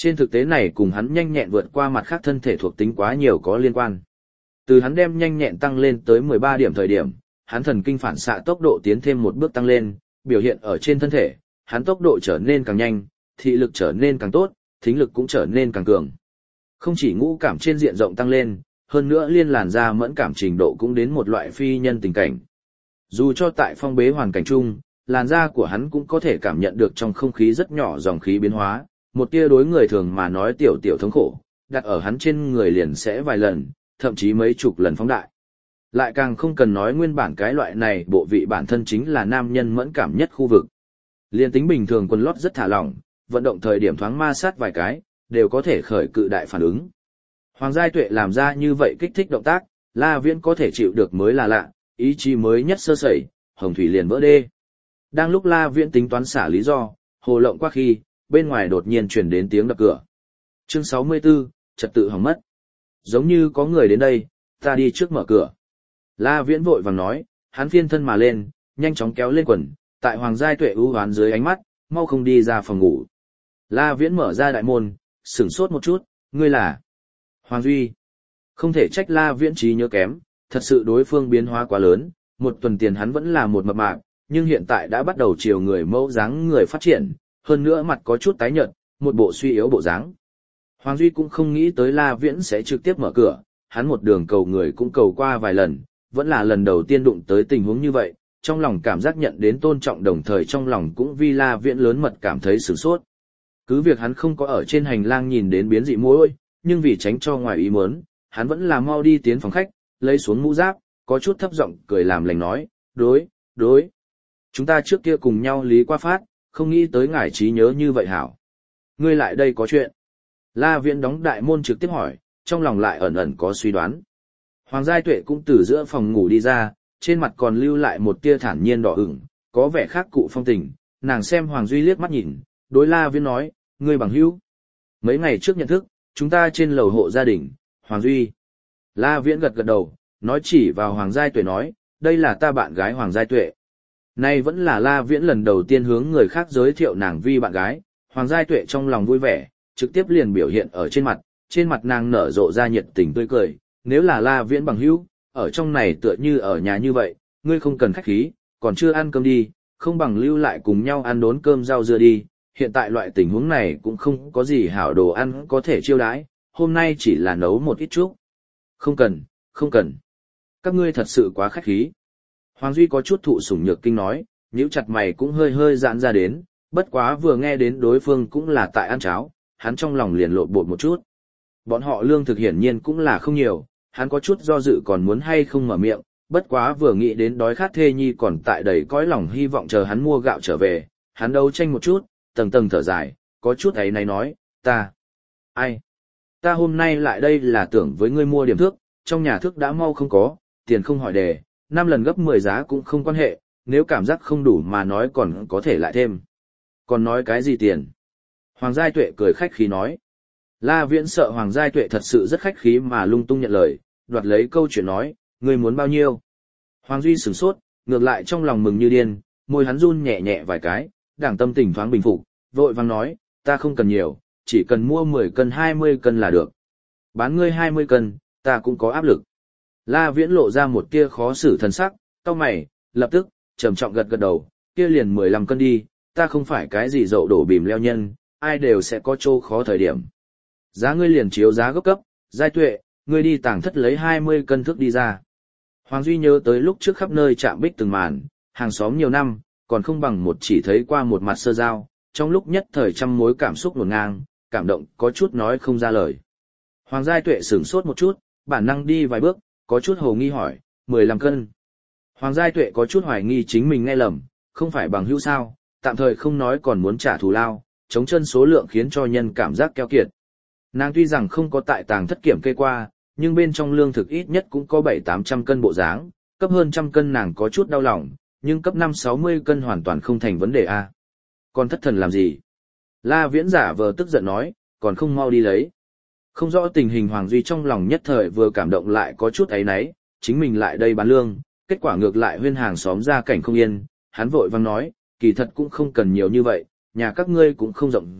Trên thực tế này cùng hắn nhanh nhẹn vượt qua mặt khác thân thể thuộc tính quá nhiều có liên quan. Từ hắn đem nhanh nhẹn tăng lên tới mười ba điểm thời điểm, hắn thần kinh phản xạ tốc độ tiến thêm một bước tăng lên, biểu hiện ở trên thân thể, hắn tốc độ trở nên càng nhanh, thị lực trở nên càng tốt, thính lực cũng trở nên càng cường. Không chỉ ngũ cảm trên diện rộng tăng lên, hơn nữa liên làn da mẫn cảm trình độ cũng đến một loại phi nhân tình cảnh. Dù cho tại phong bế hoàn cảnh chung, làn da của hắn cũng có thể cảm nhận được trong không khí rất nhỏ dòng khí biến hóa, một tia đối người thường mà nói tiểu tiểu thống khổ, đặt ở hắn trên người liền sẽ vài lần, thậm chí mấy chục lần phóng đại. Lại càng không cần nói nguyên bản cái loại này bộ vị bản thân chính là nam nhân mẫn cảm nhất khu vực. Liên tính bình thường quần lót rất thả lỏng, vận động thời điểm thoáng ma sát vài cái, đều có thể khởi cự đại phản ứng. Hoàng Giai Tuệ làm ra như vậy kích thích động tác, La Viễn có thể chịu được mới là lạ, ý chí mới nhất sơ sẩy, hồng thủy liền vỡ đê. Đang lúc La Viễn tính toán xả lý do, hồ lộng qua khi, bên ngoài đột nhiên truyền đến tiếng đập cửa. Chương sáu mươi tư, trật tự hỏng mất. Giống như có người đến đây, ta đi trước mở cửa. La Viễn vội vàng nói, hắn phiên thân mà lên, nhanh chóng kéo lên quần, tại Hoàng Giai Tuệ ưu hoán dưới ánh mắt, mau không đi ra phòng ngủ. La Viễn mở ra đại môn, sửng sốt một chút, ngươi là Hoàng Duy. Không thể trách La Viễn trí nhớ kém, thật sự đối phương biến hóa quá lớn, một tuần tiền hắn vẫn là một mập mạp, nhưng hiện tại đã bắt đầu chiều người mẫu dáng người phát triển, hơn nữa mặt có chút tái nhợt, một bộ suy yếu bộ dáng. Hoàng Duy cũng không nghĩ tới La Viễn sẽ trực tiếp mở cửa, hắn một đường cầu người cũng cầu qua vài lần, vẫn là lần đầu tiên đụng tới tình huống như vậy, trong lòng cảm giác nhận đến tôn trọng đồng thời trong lòng cũng vì La Viễn lớn mật cảm thấy sửng sốt. Cứ việc hắn không có ở trên hành lang nhìn đến biến dị mối, nhưng vì tránh cho ngoài ý muốn, hắn vẫn là mau đi tiến phòng khách, lấy xuống mũ giáp, có chút thấp giọng cười làm lành nói, đối, đối. Chúng ta trước kia cùng nhau lý qua phát, không nghĩ tới ngài trí nhớ như vậy hảo. Ngươi lại đây có chuyện. La Viễn đóng đại môn trực tiếp hỏi, trong lòng lại ẩn ẩn có suy đoán. Hoàng Giai Tuệ cũng từ giữa phòng ngủ đi ra, trên mặt còn lưu lại một tia thản nhiên đỏ ửng, có vẻ khác cụ phong tình, nàng xem Hoàng Duy liếc mắt nhìn, đối La Viễn nói, ngươi bằng hữu. Mấy ngày trước nhận thức, chúng ta trên lầu hộ gia đình, Hoàng Duy. La Viễn gật gật đầu, nói chỉ vào Hoàng Giai Tuệ nói, đây là ta bạn gái Hoàng Giai Tuệ. Nay vẫn là La Viễn lần đầu tiên hướng người khác giới thiệu nàng vi bạn gái, Hoàng Giai Tuệ trong lòng vui vẻ, trực tiếp liền biểu hiện ở trên mặt, trên mặt nàng nở rộ ra nhiệt tình tươi cười, nếu là La Viễn bằng hữu, ở trong này tựa như ở nhà như vậy, ngươi không cần khách khí, còn chưa ăn cơm đi, không bằng lưu lại cùng nhau ăn đốn cơm rau dưa đi, hiện tại loại tình huống này cũng không có gì hảo đồ ăn có thể chiêu đãi, hôm nay chỉ là nấu một ít chút. Không cần, không cần. Các ngươi thật sự quá khách khí. Hoàng Duy có chút thụ sủng nhược kinh nói, nhíu chặt mày cũng hơi hơi giãn ra đến, bất quá vừa nghe đến đối phương cũng là tại ăn cháo, hắn trong lòng liền lộn bột một chút. Bọn họ lương thực hiển nhiên cũng là không nhiều, hắn có chút do dự còn muốn hay không mở miệng, bất quá vừa nghĩ đến đói khát thê nhi còn tại đầy cõi lòng hy vọng chờ hắn mua gạo trở về, hắn đấu tranh một chút, tầng tầng thở dài, có chút ấy này nói, ta, ai, ta hôm nay lại đây là tưởng với ngươi mua điểm thước, trong nhà thước đã mau không có, tiền không hỏi đề, năm lần gấp mười giá cũng không quan hệ, nếu cảm giác không đủ mà nói còn có thể lại thêm. Còn nói cái gì tiền? Hoàng Giai Tuệ cười khách khí nói. La Viễn sợ Hoàng Giai Tuệ thật sự rất khách khí mà lung tung nhận lời, đoạt lấy câu chuyện nói, ngươi muốn bao nhiêu? Hoàng Duy sửng sốt, ngược lại trong lòng mừng như điên, môi hắn run nhẹ nhẹ vài cái, đảng tâm tình thoáng bình phục, vội vàng nói, ta không cần nhiều, chỉ cần mua mười cân hai mươi cân là được. Bán ngươi hai mươi cân, ta cũng có áp lực. La Viễn lộ ra một tia khó xử thần sắc, cau mày, lập tức, trầm trọng gật gật đầu, kia liền mười lăm cân đi, ta không phải cái gì dậu đổ bìm leo nhân, ai đều sẽ có chỗ khó thời điểm. Giá ngươi liền chiếu giá gấp cấp, Giai Tuệ, ngươi đi tàng thất lấy hai mươi cân thước đi ra. Hoàng Duy nhớ tới lúc trước khắp nơi chạm bích từng màn, hàng xóm nhiều năm, còn không bằng một chỉ thấy qua một mặt sơ giao, trong lúc nhất thời trăm mối cảm xúc ngổn ngang, cảm động có chút nói không ra lời. Hoàng Giai Tuệ sửng sốt một chút, bản năng đi vài bước, có chút hồ nghi hỏi, mười lăm cân. Hoàng Giai Tuệ có chút hoài nghi chính mình nghe lầm, không phải bằng hữu sao, tạm thời không nói còn muốn trả thù lao, chống chân số lượng khiến cho nhân cảm giác keo kiệt. Nàng tuy rằng không có tại tàng thất kiểm kê qua, nhưng bên trong lương thực ít nhất cũng có bảy tám trăm cân bộ dáng, cấp hơn trăm cân nàng có chút đau lòng, nhưng cấp năm sáu mươi cân hoàn toàn không thành vấn đề a. Còn thất thần làm gì? La Viễn giả vờ tức giận nói, còn không mau đi lấy. Không rõ tình hình Hoàng Duy trong lòng nhất thời vừa cảm động lại có chút áy náy, chính mình lại đây bán lương, kết quả ngược lại huyên hàng xóm ra cảnh không yên, hắn vội vang nói, kỳ thật cũng không cần nhiều như vậy, nhà các ngươi cũng không rộng dụ,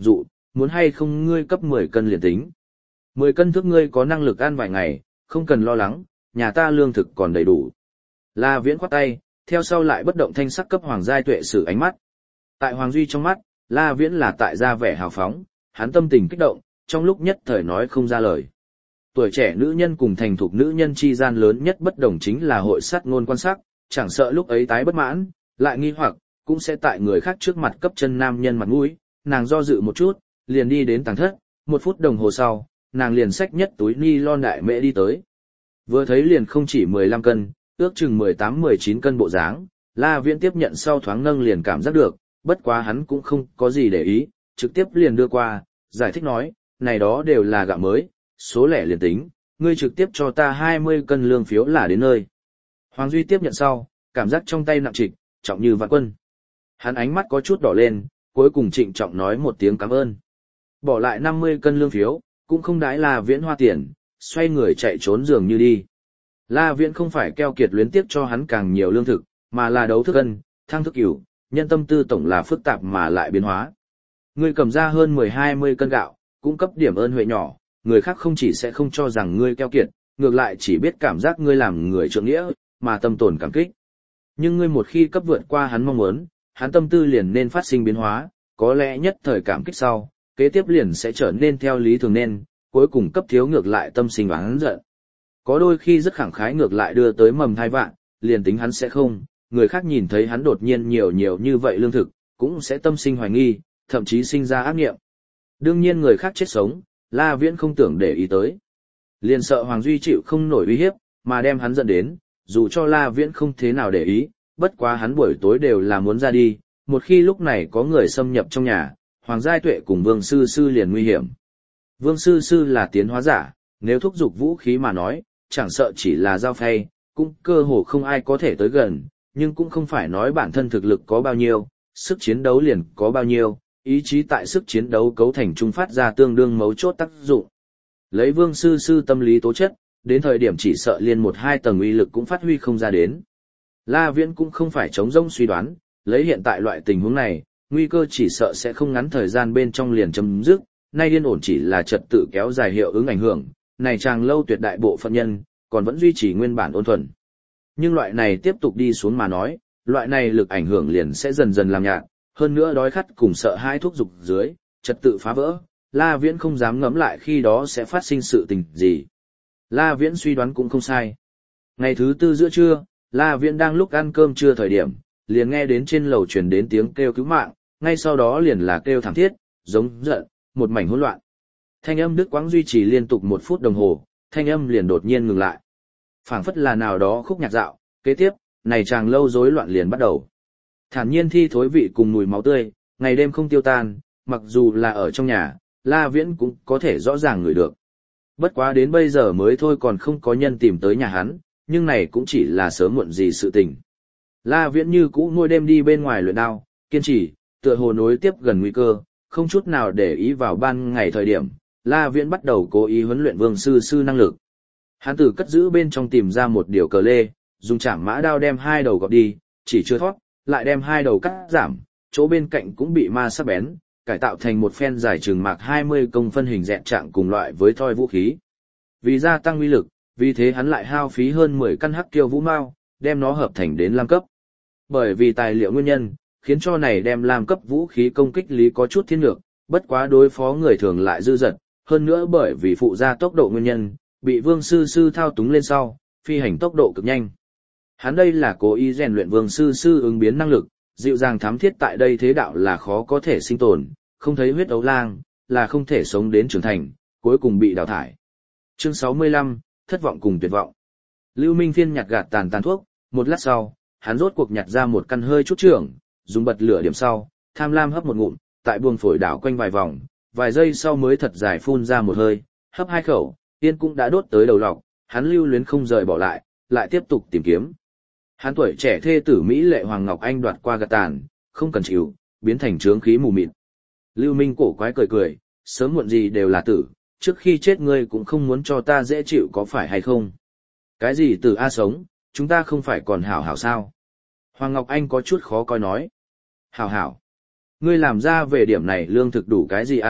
muốn hay không ngươi cấp mười cân liền tính. mười cân thức ngươi có năng lực ăn vài ngày, không cần lo lắng, nhà ta lương thực còn đầy đủ. La Viễn khoát tay, theo sau lại bất động thanh sắc cấp Hoàng Giai Tuệ sử ánh mắt. Tại Hoàng Duy trong mắt, La Viễn là tại ra vẻ hào phóng, hắn tâm tình kích động, trong lúc nhất thời nói không ra lời. Tuổi trẻ nữ nhân cùng thành thục nữ nhân chi gian lớn nhất bất đồng chính là hội sát ngôn quan sắc, chẳng sợ lúc ấy tái bất mãn, lại nghi hoặc, cũng sẽ tại người khác trước mặt cấp chân nam nhân mặt mũi, nàng do dự một chút, liền đi đến tàng thất, một phút đồng hồ sau, nàng liền xách nhất túi ni lon đại mễ đi tới. Vừa thấy liền không chỉ mười lăm cân, ước chừng mười tám mười chín cân bộ dáng, La Viễn tiếp nhận sau thoáng nâng liền cảm giác được, bất quá hắn cũng không có gì để ý, trực tiếp liền đưa qua, giải thích nói, này đó đều là gạo mới, số lẻ liền tính, ngươi trực tiếp cho ta hai mươi cân lương phiếu là đến nơi. Hoàng Duy tiếp nhận sau, cảm giác trong tay nặng trịch, trọng như vạn quân. Hắn ánh mắt có chút đỏ lên, cuối cùng trịnh trọng nói một tiếng cảm ơn. Bỏ lại năm mươi cân lương phiếu, cũng không đãi La Viễn hoa tiền, xoay người chạy trốn dường như đi. La Viễn không phải keo kiệt luyến tiếc cho hắn càng nhiều lương thực, mà là đấu thức cân, thăng thức cửu, nhân tâm tư tổng là phức tạp mà lại biến hóa. Ngươi cầm ra hơn mười hai mươi cân gạo, cũng cấp điểm ơn huệ nhỏ, người khác không chỉ sẽ không cho rằng ngươi keo kiệt, ngược lại chỉ biết cảm giác ngươi làm người trượng nghĩa, mà tâm tổn cảm kích. Nhưng ngươi một khi cấp vượt qua hắn mong muốn, hắn tâm tư liền nên phát sinh biến hóa, có lẽ nhất thời cảm kích sau, kế tiếp liền sẽ trở nên theo lý thường nên, cuối cùng cấp thiếu ngược lại tâm sinh oán giận. Có đôi khi rất khẳng khái ngược lại đưa tới mầm thai vạn, liền tính hắn sẽ không, người khác nhìn thấy hắn đột nhiên nhiều nhiều như vậy lương thực, cũng sẽ tâm sinh hoài nghi, thậm chí sinh ra ác nghiệm. Đương nhiên người khác chết sống, La Viễn không tưởng để ý tới. Liền sợ Hoàng Duy chịu không nổi uy hiếp, mà đem hắn dẫn đến, dù cho La Viễn không thế nào để ý, bất quá hắn buổi tối đều là muốn ra đi, một khi lúc này có người xâm nhập trong nhà, Hoàng Giai Tuệ cùng Vương Sư Sư liền nguy hiểm. Vương Sư Sư là tiến hóa giả, nếu thúc giục vũ khí mà nói, chẳng sợ chỉ là dao phay, cũng cơ hồ không ai có thể tới gần, nhưng cũng không phải nói bản thân thực lực có bao nhiêu, sức chiến đấu liền có bao nhiêu, ý chí tại sức chiến đấu cấu thành trung phát ra tương đương mấu chốt tác dụng. Lấy Vương Sư Sư tâm lý tố chất, đến thời điểm chỉ sợ liền một hai tầng uy lực cũng phát huy không ra đến. La Viễn cũng không phải chống rông suy đoán, lấy hiện tại loại tình huống này, nguy cơ chỉ sợ sẽ không ngắn thời gian bên trong liền chấm dứt, nay yên ổn chỉ là trật tự kéo dài hiệu ứng ảnh hưởng, này chàng lâu tuyệt đại bộ phận nhân, còn vẫn duy trì nguyên bản ôn thuần. Nhưng loại này tiếp tục đi xuống mà nói, loại này lực ảnh hưởng liền sẽ dần dần làm nhạt, hơn nữa đói khát cùng sợ hãi thúc dục dưới, trật tự phá vỡ, La Viễn không dám ngẫm lại khi đó sẽ phát sinh sự tình gì. La Viễn suy đoán cũng không sai. Ngày thứ tư giữa trưa, La Viễn đang lúc ăn cơm trưa thời điểm, liền nghe đến trên lầu truyền đến tiếng kêu cứu mạng, ngay sau đó liền là kêu thảm thiết, giống giận, một mảnh hỗn loạn. Thanh âm đứt quãng duy trì liên tục một phút đồng hồ, thanh âm liền đột nhiên ngừng lại. Phảng phất là nào đó khúc nhạc dạo, kế tiếp, này chàng lâu rối loạn liền bắt đầu. Thản nhiên thi thối vị cùng mùi máu tươi, ngày đêm không tiêu tan, mặc dù là ở trong nhà, La Viễn cũng có thể rõ ràng ngửi được. Bất quá đến bây giờ mới thôi còn không có nhân tìm tới nhà hắn, nhưng này cũng chỉ là sớm muộn gì sự tình. La Viễn như cũ mỗi đêm đi bên ngoài luyện đao, kiên trì, tựa hồ nối tiếp gần nguy cơ, không chút nào để ý vào ban ngày thời điểm, La Viễn bắt đầu cố ý huấn luyện Vương Sư Sư năng lực. Hắn từ cất giữ bên trong tìm ra một điều cờ lê, dùng chảm mã đao đem hai đầu gọt đi, chỉ chưa thoát, lại đem hai đầu cắt giảm, chỗ bên cạnh cũng bị ma sắc bén, cải tạo thành một phen dài chừng mạc hai mươi công phân hình dẹn trạng cùng loại với thoi vũ khí. Vì gia tăng uy lực, vì thế hắn lại hao phí hơn mười căn hắc kiêu vũ mao, đem nó hợp thành đến lam cấp. Bởi vì tài liệu nguyên nhân, khiến cho này đem lam cấp vũ khí công kích lý có chút thiên lược, bất quá đối phó người thường lại dư dật, hơn nữa bởi vì phụ gia tốc độ nguyên nhân, bị Vương Sư Sư thao túng lên sau, phi hành tốc độ cực nhanh. Hắn đây là cố ý rèn luyện Vương Sư Sư ứng biến năng lực, dịu dàng thám thiết tại đây thế đạo là khó có thể sinh tồn, không thấy huyết ấu lang, là không thể sống đến trưởng thành, cuối cùng bị đào thải. Chương sáu mươi lăm, thất vọng cùng tuyệt vọng. Lưu Minh Phiên nhặt gạt tàn tàn thuốc, một lát sau, hắn rốt cuộc nhặt ra một căn hơi chút trưởng, dùng bật lửa điểm sau, tham lam hấp một ngụm, tại buồng phổi đảo quanh vài vòng, vài giây sau mới thật dài phun ra một hơi, hấp hai khẩu, yên cũng đã đốt tới đầu lọc, hắn lưu luyến không rời bỏ lại, lại tiếp tục tìm kiếm. Hắn tuổi trẻ thê tử Mỹ lệ Hoàng Ngọc Anh đoạt qua gạt tàn, không cần chịu, biến thành trướng khí mù mịt. Lưu Minh cổ quái cười cười, sớm muộn gì đều là tử, trước khi chết ngươi cũng không muốn cho ta dễ chịu có phải hay không? Cái gì tử a sống, chúng ta không phải còn hảo hảo sao? Hoàng Ngọc Anh có chút khó coi nói. Hảo hảo. Ngươi làm ra về điểm này lương thực đủ cái gì ăn,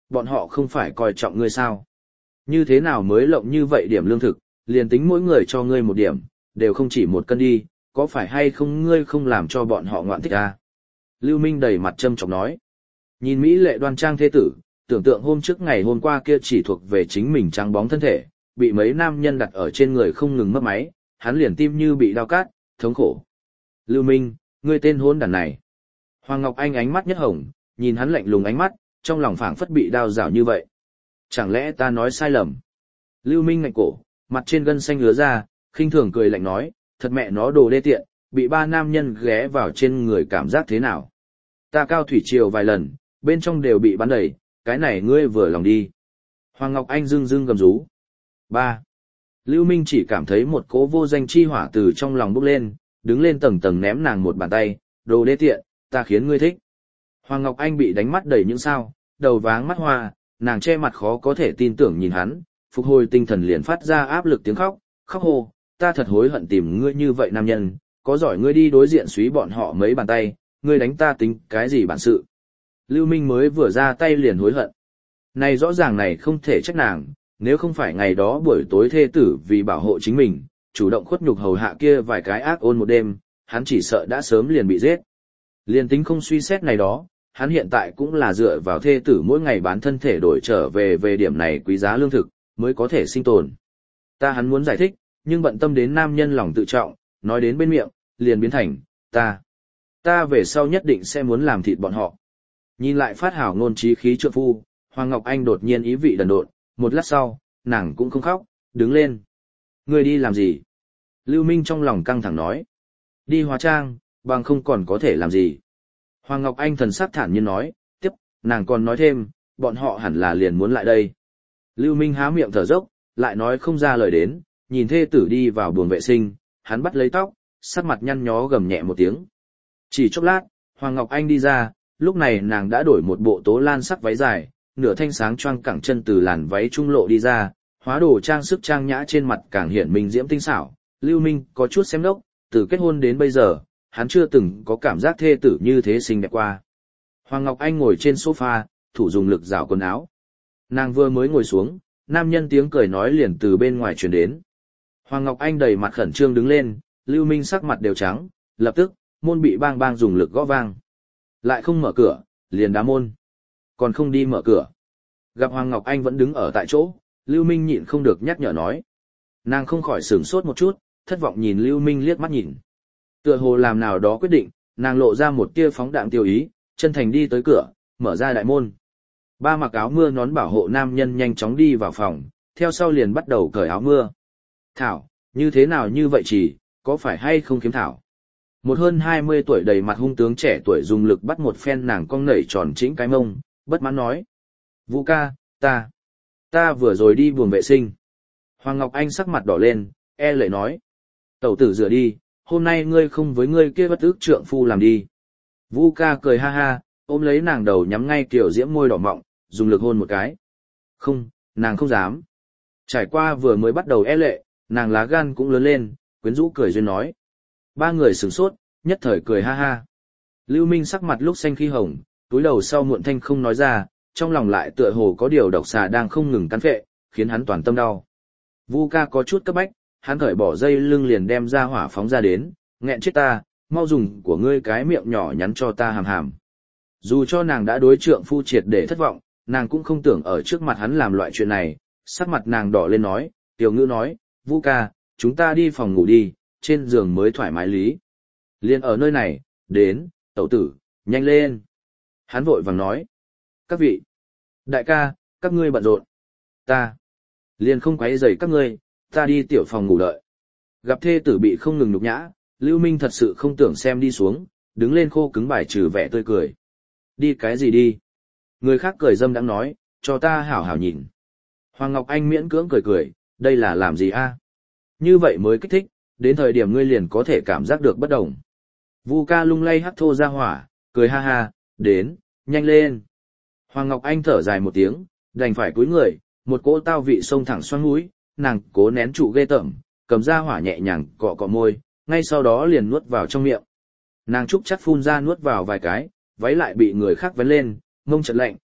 bọn họ không phải coi trọng ngươi sao? Như thế nào mới lộng như vậy điểm lương thực, liền tính mỗi người cho ngươi một điểm, đều không chỉ một cân đi, có phải hay không ngươi không làm cho bọn họ ngoạn thích à? Lưu Minh đầy mặt châm chọc nói. Nhìn Mỹ lệ đoan trang thế tử, tưởng tượng hôm trước ngày hôm qua kia chỉ thuộc về chính mình trắng bóng thân thể, bị mấy nam nhân đặt ở trên người không ngừng mất máy, hắn liền tim như bị đau cát, thống khổ. Lưu Minh, ngươi tên hôn đàn này. Hoàng Ngọc Anh ánh mắt nhất hồng, nhìn hắn lạnh lùng ánh mắt, trong lòng phảng phất bị đau rào như vậy. Chẳng lẽ ta nói sai lầm? Lưu Minh ngạnh cổ, mặt trên gân xanh ngứa ra, khinh thường cười lạnh nói, thật mẹ nó đồ đê tiện, bị ba nam nhân ghé vào trên người cảm giác thế nào? Ta cao thủy triều vài lần, bên trong đều bị bắn đầy, cái này ngươi vừa lòng đi. Hoàng Ngọc Anh dưng dưng gầm rú. Ba. Lưu Minh chỉ cảm thấy một cỗ vô danh chi hỏa từ trong lòng bốc lên, đứng lên tầng tầng ném nàng một bàn tay, đồ đê tiện, ta khiến ngươi thích. Hoàng Ngọc Anh bị đánh mắt đầy những sao, đầu váng mắt hoa, nàng che mặt khó có thể tin tưởng nhìn hắn, phục hồi tinh thần liền phát ra áp lực tiếng khóc, khóc hô, ta thật hối hận tìm ngươi như vậy nam nhân, có giỏi ngươi đi đối diện suý bọn họ mấy bàn tay, ngươi đánh ta tính cái gì bản sự. Lưu Minh mới vừa ra tay liền hối hận. Này rõ ràng này không thể trách nàng, nếu không phải ngày đó buổi tối thê tử vì bảo hộ chính mình, chủ động khuất nhục hầu hạ kia vài cái ác ôn một đêm, hắn chỉ sợ đã sớm liền bị giết. Liền tính không suy xét này đó, hắn hiện tại cũng là dựa vào thê tử mỗi ngày bán thân thể đổi trở về về điểm này quý giá lương thực, mới có thể sinh tồn. Ta hắn muốn giải thích, nhưng bận tâm đến nam nhân lòng tự trọng, nói đến bên miệng, liền biến thành, ta. Ta về sau nhất định sẽ muốn làm thịt bọn họ. Nhìn lại phát hảo ngôn trí khí trượng phu, Hoàng Ngọc Anh đột nhiên ý vị đần độn, một lát sau, nàng cũng không khóc, đứng lên. Người đi làm gì? Lưu Minh trong lòng căng thẳng nói. Đi hóa trang, bằng không còn có thể làm gì. Hoàng Ngọc Anh thần sắc thản nhiên nói, tiếp, nàng còn nói thêm, bọn họ hẳn là liền muốn lại đây. Lưu Minh há miệng thở dốc, lại nói không ra lời đến, nhìn thê tử đi vào buồng vệ sinh, hắn bắt lấy tóc, sắc mặt nhăn nhó gầm nhẹ một tiếng. Chỉ chốc lát, Hoàng Ngọc Anh đi ra, lúc này nàng đã đổi một bộ tố lan sắc váy dài, nửa thanh sáng choang cẳng chân từ làn váy trung lộ đi ra, hóa đồ trang sức trang nhã trên mặt càng hiển minh diễm tinh xảo. Lưu Minh có chút xem đốc, từ kết hôn đến bây giờ, hắn chưa từng có cảm giác thê tử như thế xinh đẹp qua. Hoàng Ngọc Anh ngồi trên sofa, thủ dùng lực rảo quần áo. Nàng vừa mới ngồi xuống, nam nhân tiếng cười nói liền từ bên ngoài truyền đến. Hoàng Ngọc Anh đầy mặt khẩn trương đứng lên, Lưu Minh sắc mặt đều trắng, lập tức, môn bị bang bang dùng lực gõ vang. Lại không mở cửa, liền đá môn. Còn không đi mở cửa. Gặp Hoàng Ngọc Anh vẫn đứng ở tại chỗ, Lưu Minh nhịn không được nhắc nhở nói. Nàng không khỏi sửng sốt một chút, thất vọng nhìn Lưu Minh liếc mắt nhìn. Tựa hồ làm nào đó quyết định, nàng lộ ra một tia phóng đạm tiêu ý, chân thành đi tới cửa, mở ra đại môn. Ba mặc áo mưa nón bảo hộ nam nhân nhanh chóng đi vào phòng, theo sau liền bắt đầu cởi áo mưa. Thảo, như thế nào như vậy chỉ, có phải hay không kiếm Thảo? Một hơn hai mươi tuổi đầy mặt hung tướng trẻ tuổi dùng lực bắt một phen nàng cong nảy tròn chỉnh cái mông, bất mãn nói. Vũ ca, ta, ta vừa rồi đi buồng vệ sinh. Hoàng Ngọc Anh sắc mặt đỏ lên, e lệ nói. Tẩu tử rửa đi, hôm nay ngươi không với ngươi kia bất ức trượng phu làm đi. Vũ ca cười ha ha, ôm lấy nàng đầu nhắm ngay kiểu diễm môi đỏ mọng, dùng lực hôn một cái. Không, nàng không dám. Trải qua vừa mới bắt đầu e lệ, nàng lá gan cũng lớn lên, quyến rũ cười duyên nói. Ba người sửng sốt, nhất thời cười ha ha. Lưu Minh sắc mặt lúc xanh khi hồng, túi đầu sau muộn thanh không nói ra, trong lòng lại tựa hồ có điều độc xà đang không ngừng cắn phệ, khiến hắn toàn tâm đau. Vu ca có chút cấp bách, hắn cởi bỏ dây lưng liền đem ra hỏa phóng ra đến, nghẹn chết ta, mau dùng của ngươi cái miệng nhỏ nhắn cho ta hàm hàm. Dù cho nàng đã đối trượng phu triệt để thất vọng, nàng cũng không tưởng ở trước mặt hắn làm loại chuyện này, sắc mặt nàng đỏ lên nói, tiểu ngữ nói, Vu ca, chúng ta đi phòng ngủ đi, trên giường mới thoải mái lý. Liên ở nơi này, đến, tẩu tử, nhanh lên. Hắn vội vàng nói, các vị, đại ca, các ngươi bận rộn, ta, liền không quấy rầy các ngươi, ta đi tiểu phòng ngủ đợi. Gặp thê tử bị không ngừng nhục nhã, Lưu Minh thật sự không tưởng xem đi xuống, đứng lên khô cứng bài trừ vẻ tươi cười. Đi cái gì đi? Người khác cười dâm đãng nói, cho ta hảo hảo nhìn. Hoàng Ngọc Anh miễn cưỡng cười cười, đây là làm gì a? Như vậy mới kích thích, đến thời điểm ngươi liền có thể cảm giác được bất đồng. Vu ca lung lay hắc thô ra hỏa, cười ha ha, đến, nhanh lên. Hoàng Ngọc Anh thở dài một tiếng, đành phải cúi người, một cỗ tao vị xông thẳng xoắn mũi, nàng cố nén trụ ghê tởm, cầm ra hỏa nhẹ nhàng cọ cọ môi, ngay sau đó liền nuốt vào trong miệng. Nàng trúc chắc phun ra nuốt vào vài cái, váy lại bị người khác vén lên, mông chật lạnh,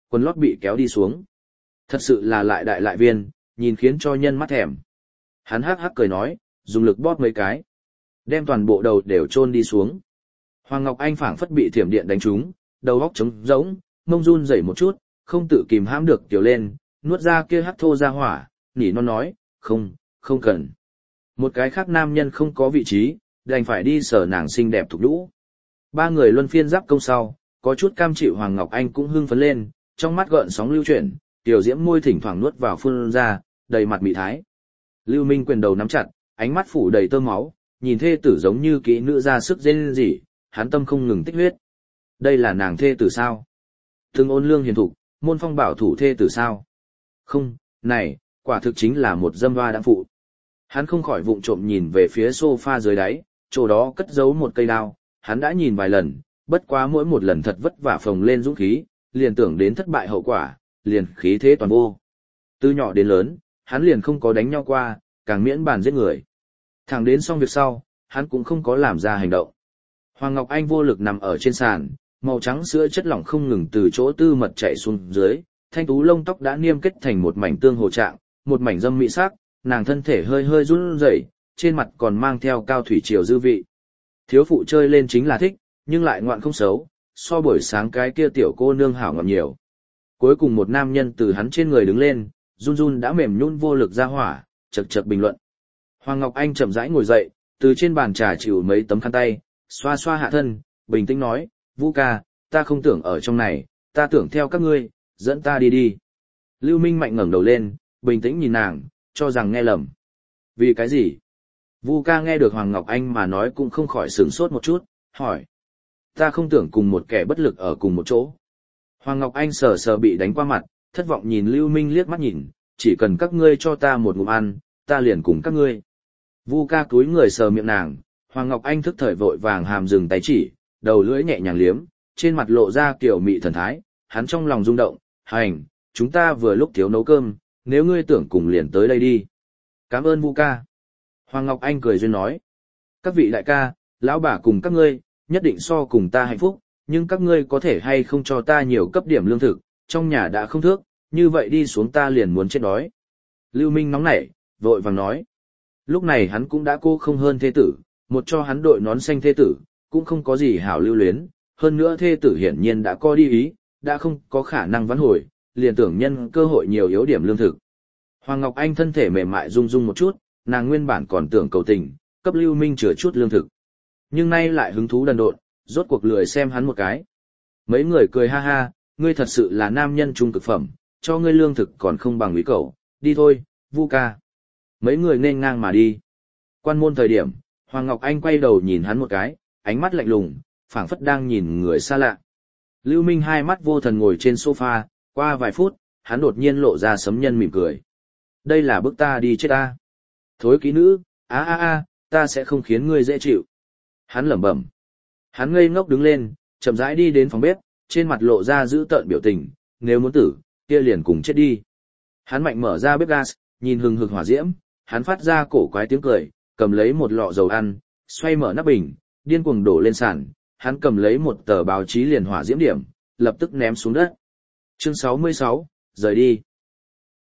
quần lót bị kéo đi xuống. Thật sự là lại đại lại viên, nhìn khiến cho nhân mắt thèm. Hắn hắc hắc cười nói, dùng lực bóp mấy cái, đem toàn bộ đầu đều chôn đi xuống. Hoàng Ngọc Anh phảng phất bị thiểm điện đánh trúng, đầu óc trống rỗng, mông run rẩy một chút, không tự kìm hãm được tiểu lên, nuốt ra kia hắc thô ra hỏa, nỉ non nói, không, không cần. Một cái khác nam nhân không có vị trí, đành phải đi sở nàng xinh đẹp thục lũ. Ba người luân phiên giáp công sau, có chút cam chịu Hoàng Ngọc Anh cũng hưng phấn lên, trong mắt gợn sóng lưu chuyển, tiểu diễm môi thỉnh thoảng nuốt vào phun ra, đầy mặt mị thái. Lưu Minh quyền đầu nắm chặt, ánh mắt phủ đầy tơ máu, nhìn thê tử giống như kỹ nữ ra sức rên rỉ, hắn tâm không ngừng tích huyết. Đây là nàng thê tử sao? Từng ôn lương hiền thục, môn phong bảo thủ thê tử sao? Không, này, quả thực chính là một dâm hoa đãng phụ. Hắn không khỏi vụng trộm nhìn về phía sofa dưới đáy, chỗ đó cất giấu một cây đao, hắn đã nhìn vài lần, bất quá mỗi một lần thật vất vả phồng lên dũng khí, liền tưởng đến thất bại hậu quả, liền khí thế toàn vô. Từ nhỏ đến lớn, hắn liền không có đánh nhau qua, càng miễn bàn giết người. Thẳng đến xong việc sau, hắn cũng không có làm ra hành động. Hoàng Ngọc Anh vô lực nằm ở trên sàn, màu trắng sữa chất lỏng không ngừng từ chỗ tư mật chảy xuống dưới, thanh tú lông tóc đã niêm kết thành một mảnh tương hồ trạng, một mảnh dâm mỹ sắc, nàng thân thể hơi hơi run rẩy, trên mặt còn mang theo cao thủy triều dư vị. Thiếu phụ chơi lên chính là thích, nhưng lại ngoạn không xấu, so buổi sáng cái kia tiểu cô nương hảo ngọt nhiều. Cuối cùng một nam nhân từ hắn trên người đứng lên, run run đã mềm nhũn vô lực ra hỏa, chật chật bình luận. Hoàng Ngọc Anh chậm rãi ngồi dậy, từ trên bàn trà chịu mấy tấm khăn tay, xoa xoa hạ thân, bình tĩnh nói, Vũ ca, ta không tưởng ở trong này, ta tưởng theo các ngươi, dẫn ta đi đi. Lưu Minh Mạnh ngẩng đầu lên, bình tĩnh nhìn nàng, cho rằng nghe lầm. Vì cái gì? Vu ca nghe được Hoàng Ngọc Anh mà nói cũng không khỏi sửng sốt một chút, hỏi. Ta không tưởng cùng một kẻ bất lực ở cùng một chỗ. Hoàng Ngọc Anh sờ sờ bị đánh qua mặt, thất vọng nhìn Lưu Minh liếc mắt nhìn, chỉ cần các ngươi cho ta một ngụm ăn, ta liền cùng các ngươi. Vu ca cúi người sờ miệng nàng, Hoàng Ngọc Anh thức thời vội vàng hàm dừng tay chỉ, đầu lưỡi nhẹ nhàng liếm, trên mặt lộ ra kiểu mị thần thái, hắn trong lòng rung động, hành, chúng ta vừa lúc thiếu nấu cơm, nếu ngươi tưởng cùng liền tới đây đi. Cảm ơn Vu ca. Hoàng Ngọc Anh cười duyên nói, các vị đại ca, lão bà cùng các ngươi, nhất định so cùng ta hạnh phúc, nhưng các ngươi có thể hay không cho ta nhiều cấp điểm lương thực, trong nhà đã không thước, như vậy đi xuống ta liền muốn chết đói. Lưu Minh nóng nảy, vội vàng nói. Lúc này hắn cũng đã cô không hơn thê tử, một cho hắn đội nón xanh thê tử, cũng không có gì hảo lưu luyến, hơn nữa thê tử hiển nhiên đã có đi ý, đã không có khả năng vãn hồi, liền tưởng nhân cơ hội nhiều yếu điểm lương thực. Hoàng Ngọc Anh thân thể mềm mại rung rung một chút, nàng nguyên bản còn tưởng cầu tình, cấp Lưu Minh chừa chút lương thực. Nhưng nay lại hứng thú đần độn, rốt cuộc lười xem hắn một cái. Mấy người cười ha ha, ngươi thật sự là nam nhân trung cực phẩm, cho ngươi lương thực còn không bằng quý cậu, đi thôi, Vu ca. Mấy người nên ngang mà đi. Quan môn thời điểm, Hoàng Ngọc Anh quay đầu nhìn hắn một cái, ánh mắt lạnh lùng, phảng phất đang nhìn người xa lạ. Lưu Minh hai mắt vô thần ngồi trên sofa, qua vài phút, hắn đột nhiên lộ ra sấm nhân mỉm cười. Đây là bức ta đi chết ta. Thối kỹ nữ, a a a, ta sẽ không khiến ngươi dễ chịu. Hắn lẩm bẩm. Hắn ngây ngốc đứng lên, chậm rãi đi đến phòng bếp, trên mặt lộ ra dữ tợn biểu tình, nếu muốn tử, kia liền cùng chết đi. Hắn mạnh mở ra bếp gas, nhìn hừng hực hỏa diễm, hắn phát ra cổ quái tiếng cười, cầm lấy một lọ dầu ăn, xoay mở nắp bình, điên cuồng đổ lên sàn, hắn cầm lấy một tờ báo chí liền hỏa diễm điểm, lập tức ném xuống đất. Chương sáu mươi sáu, rời đi.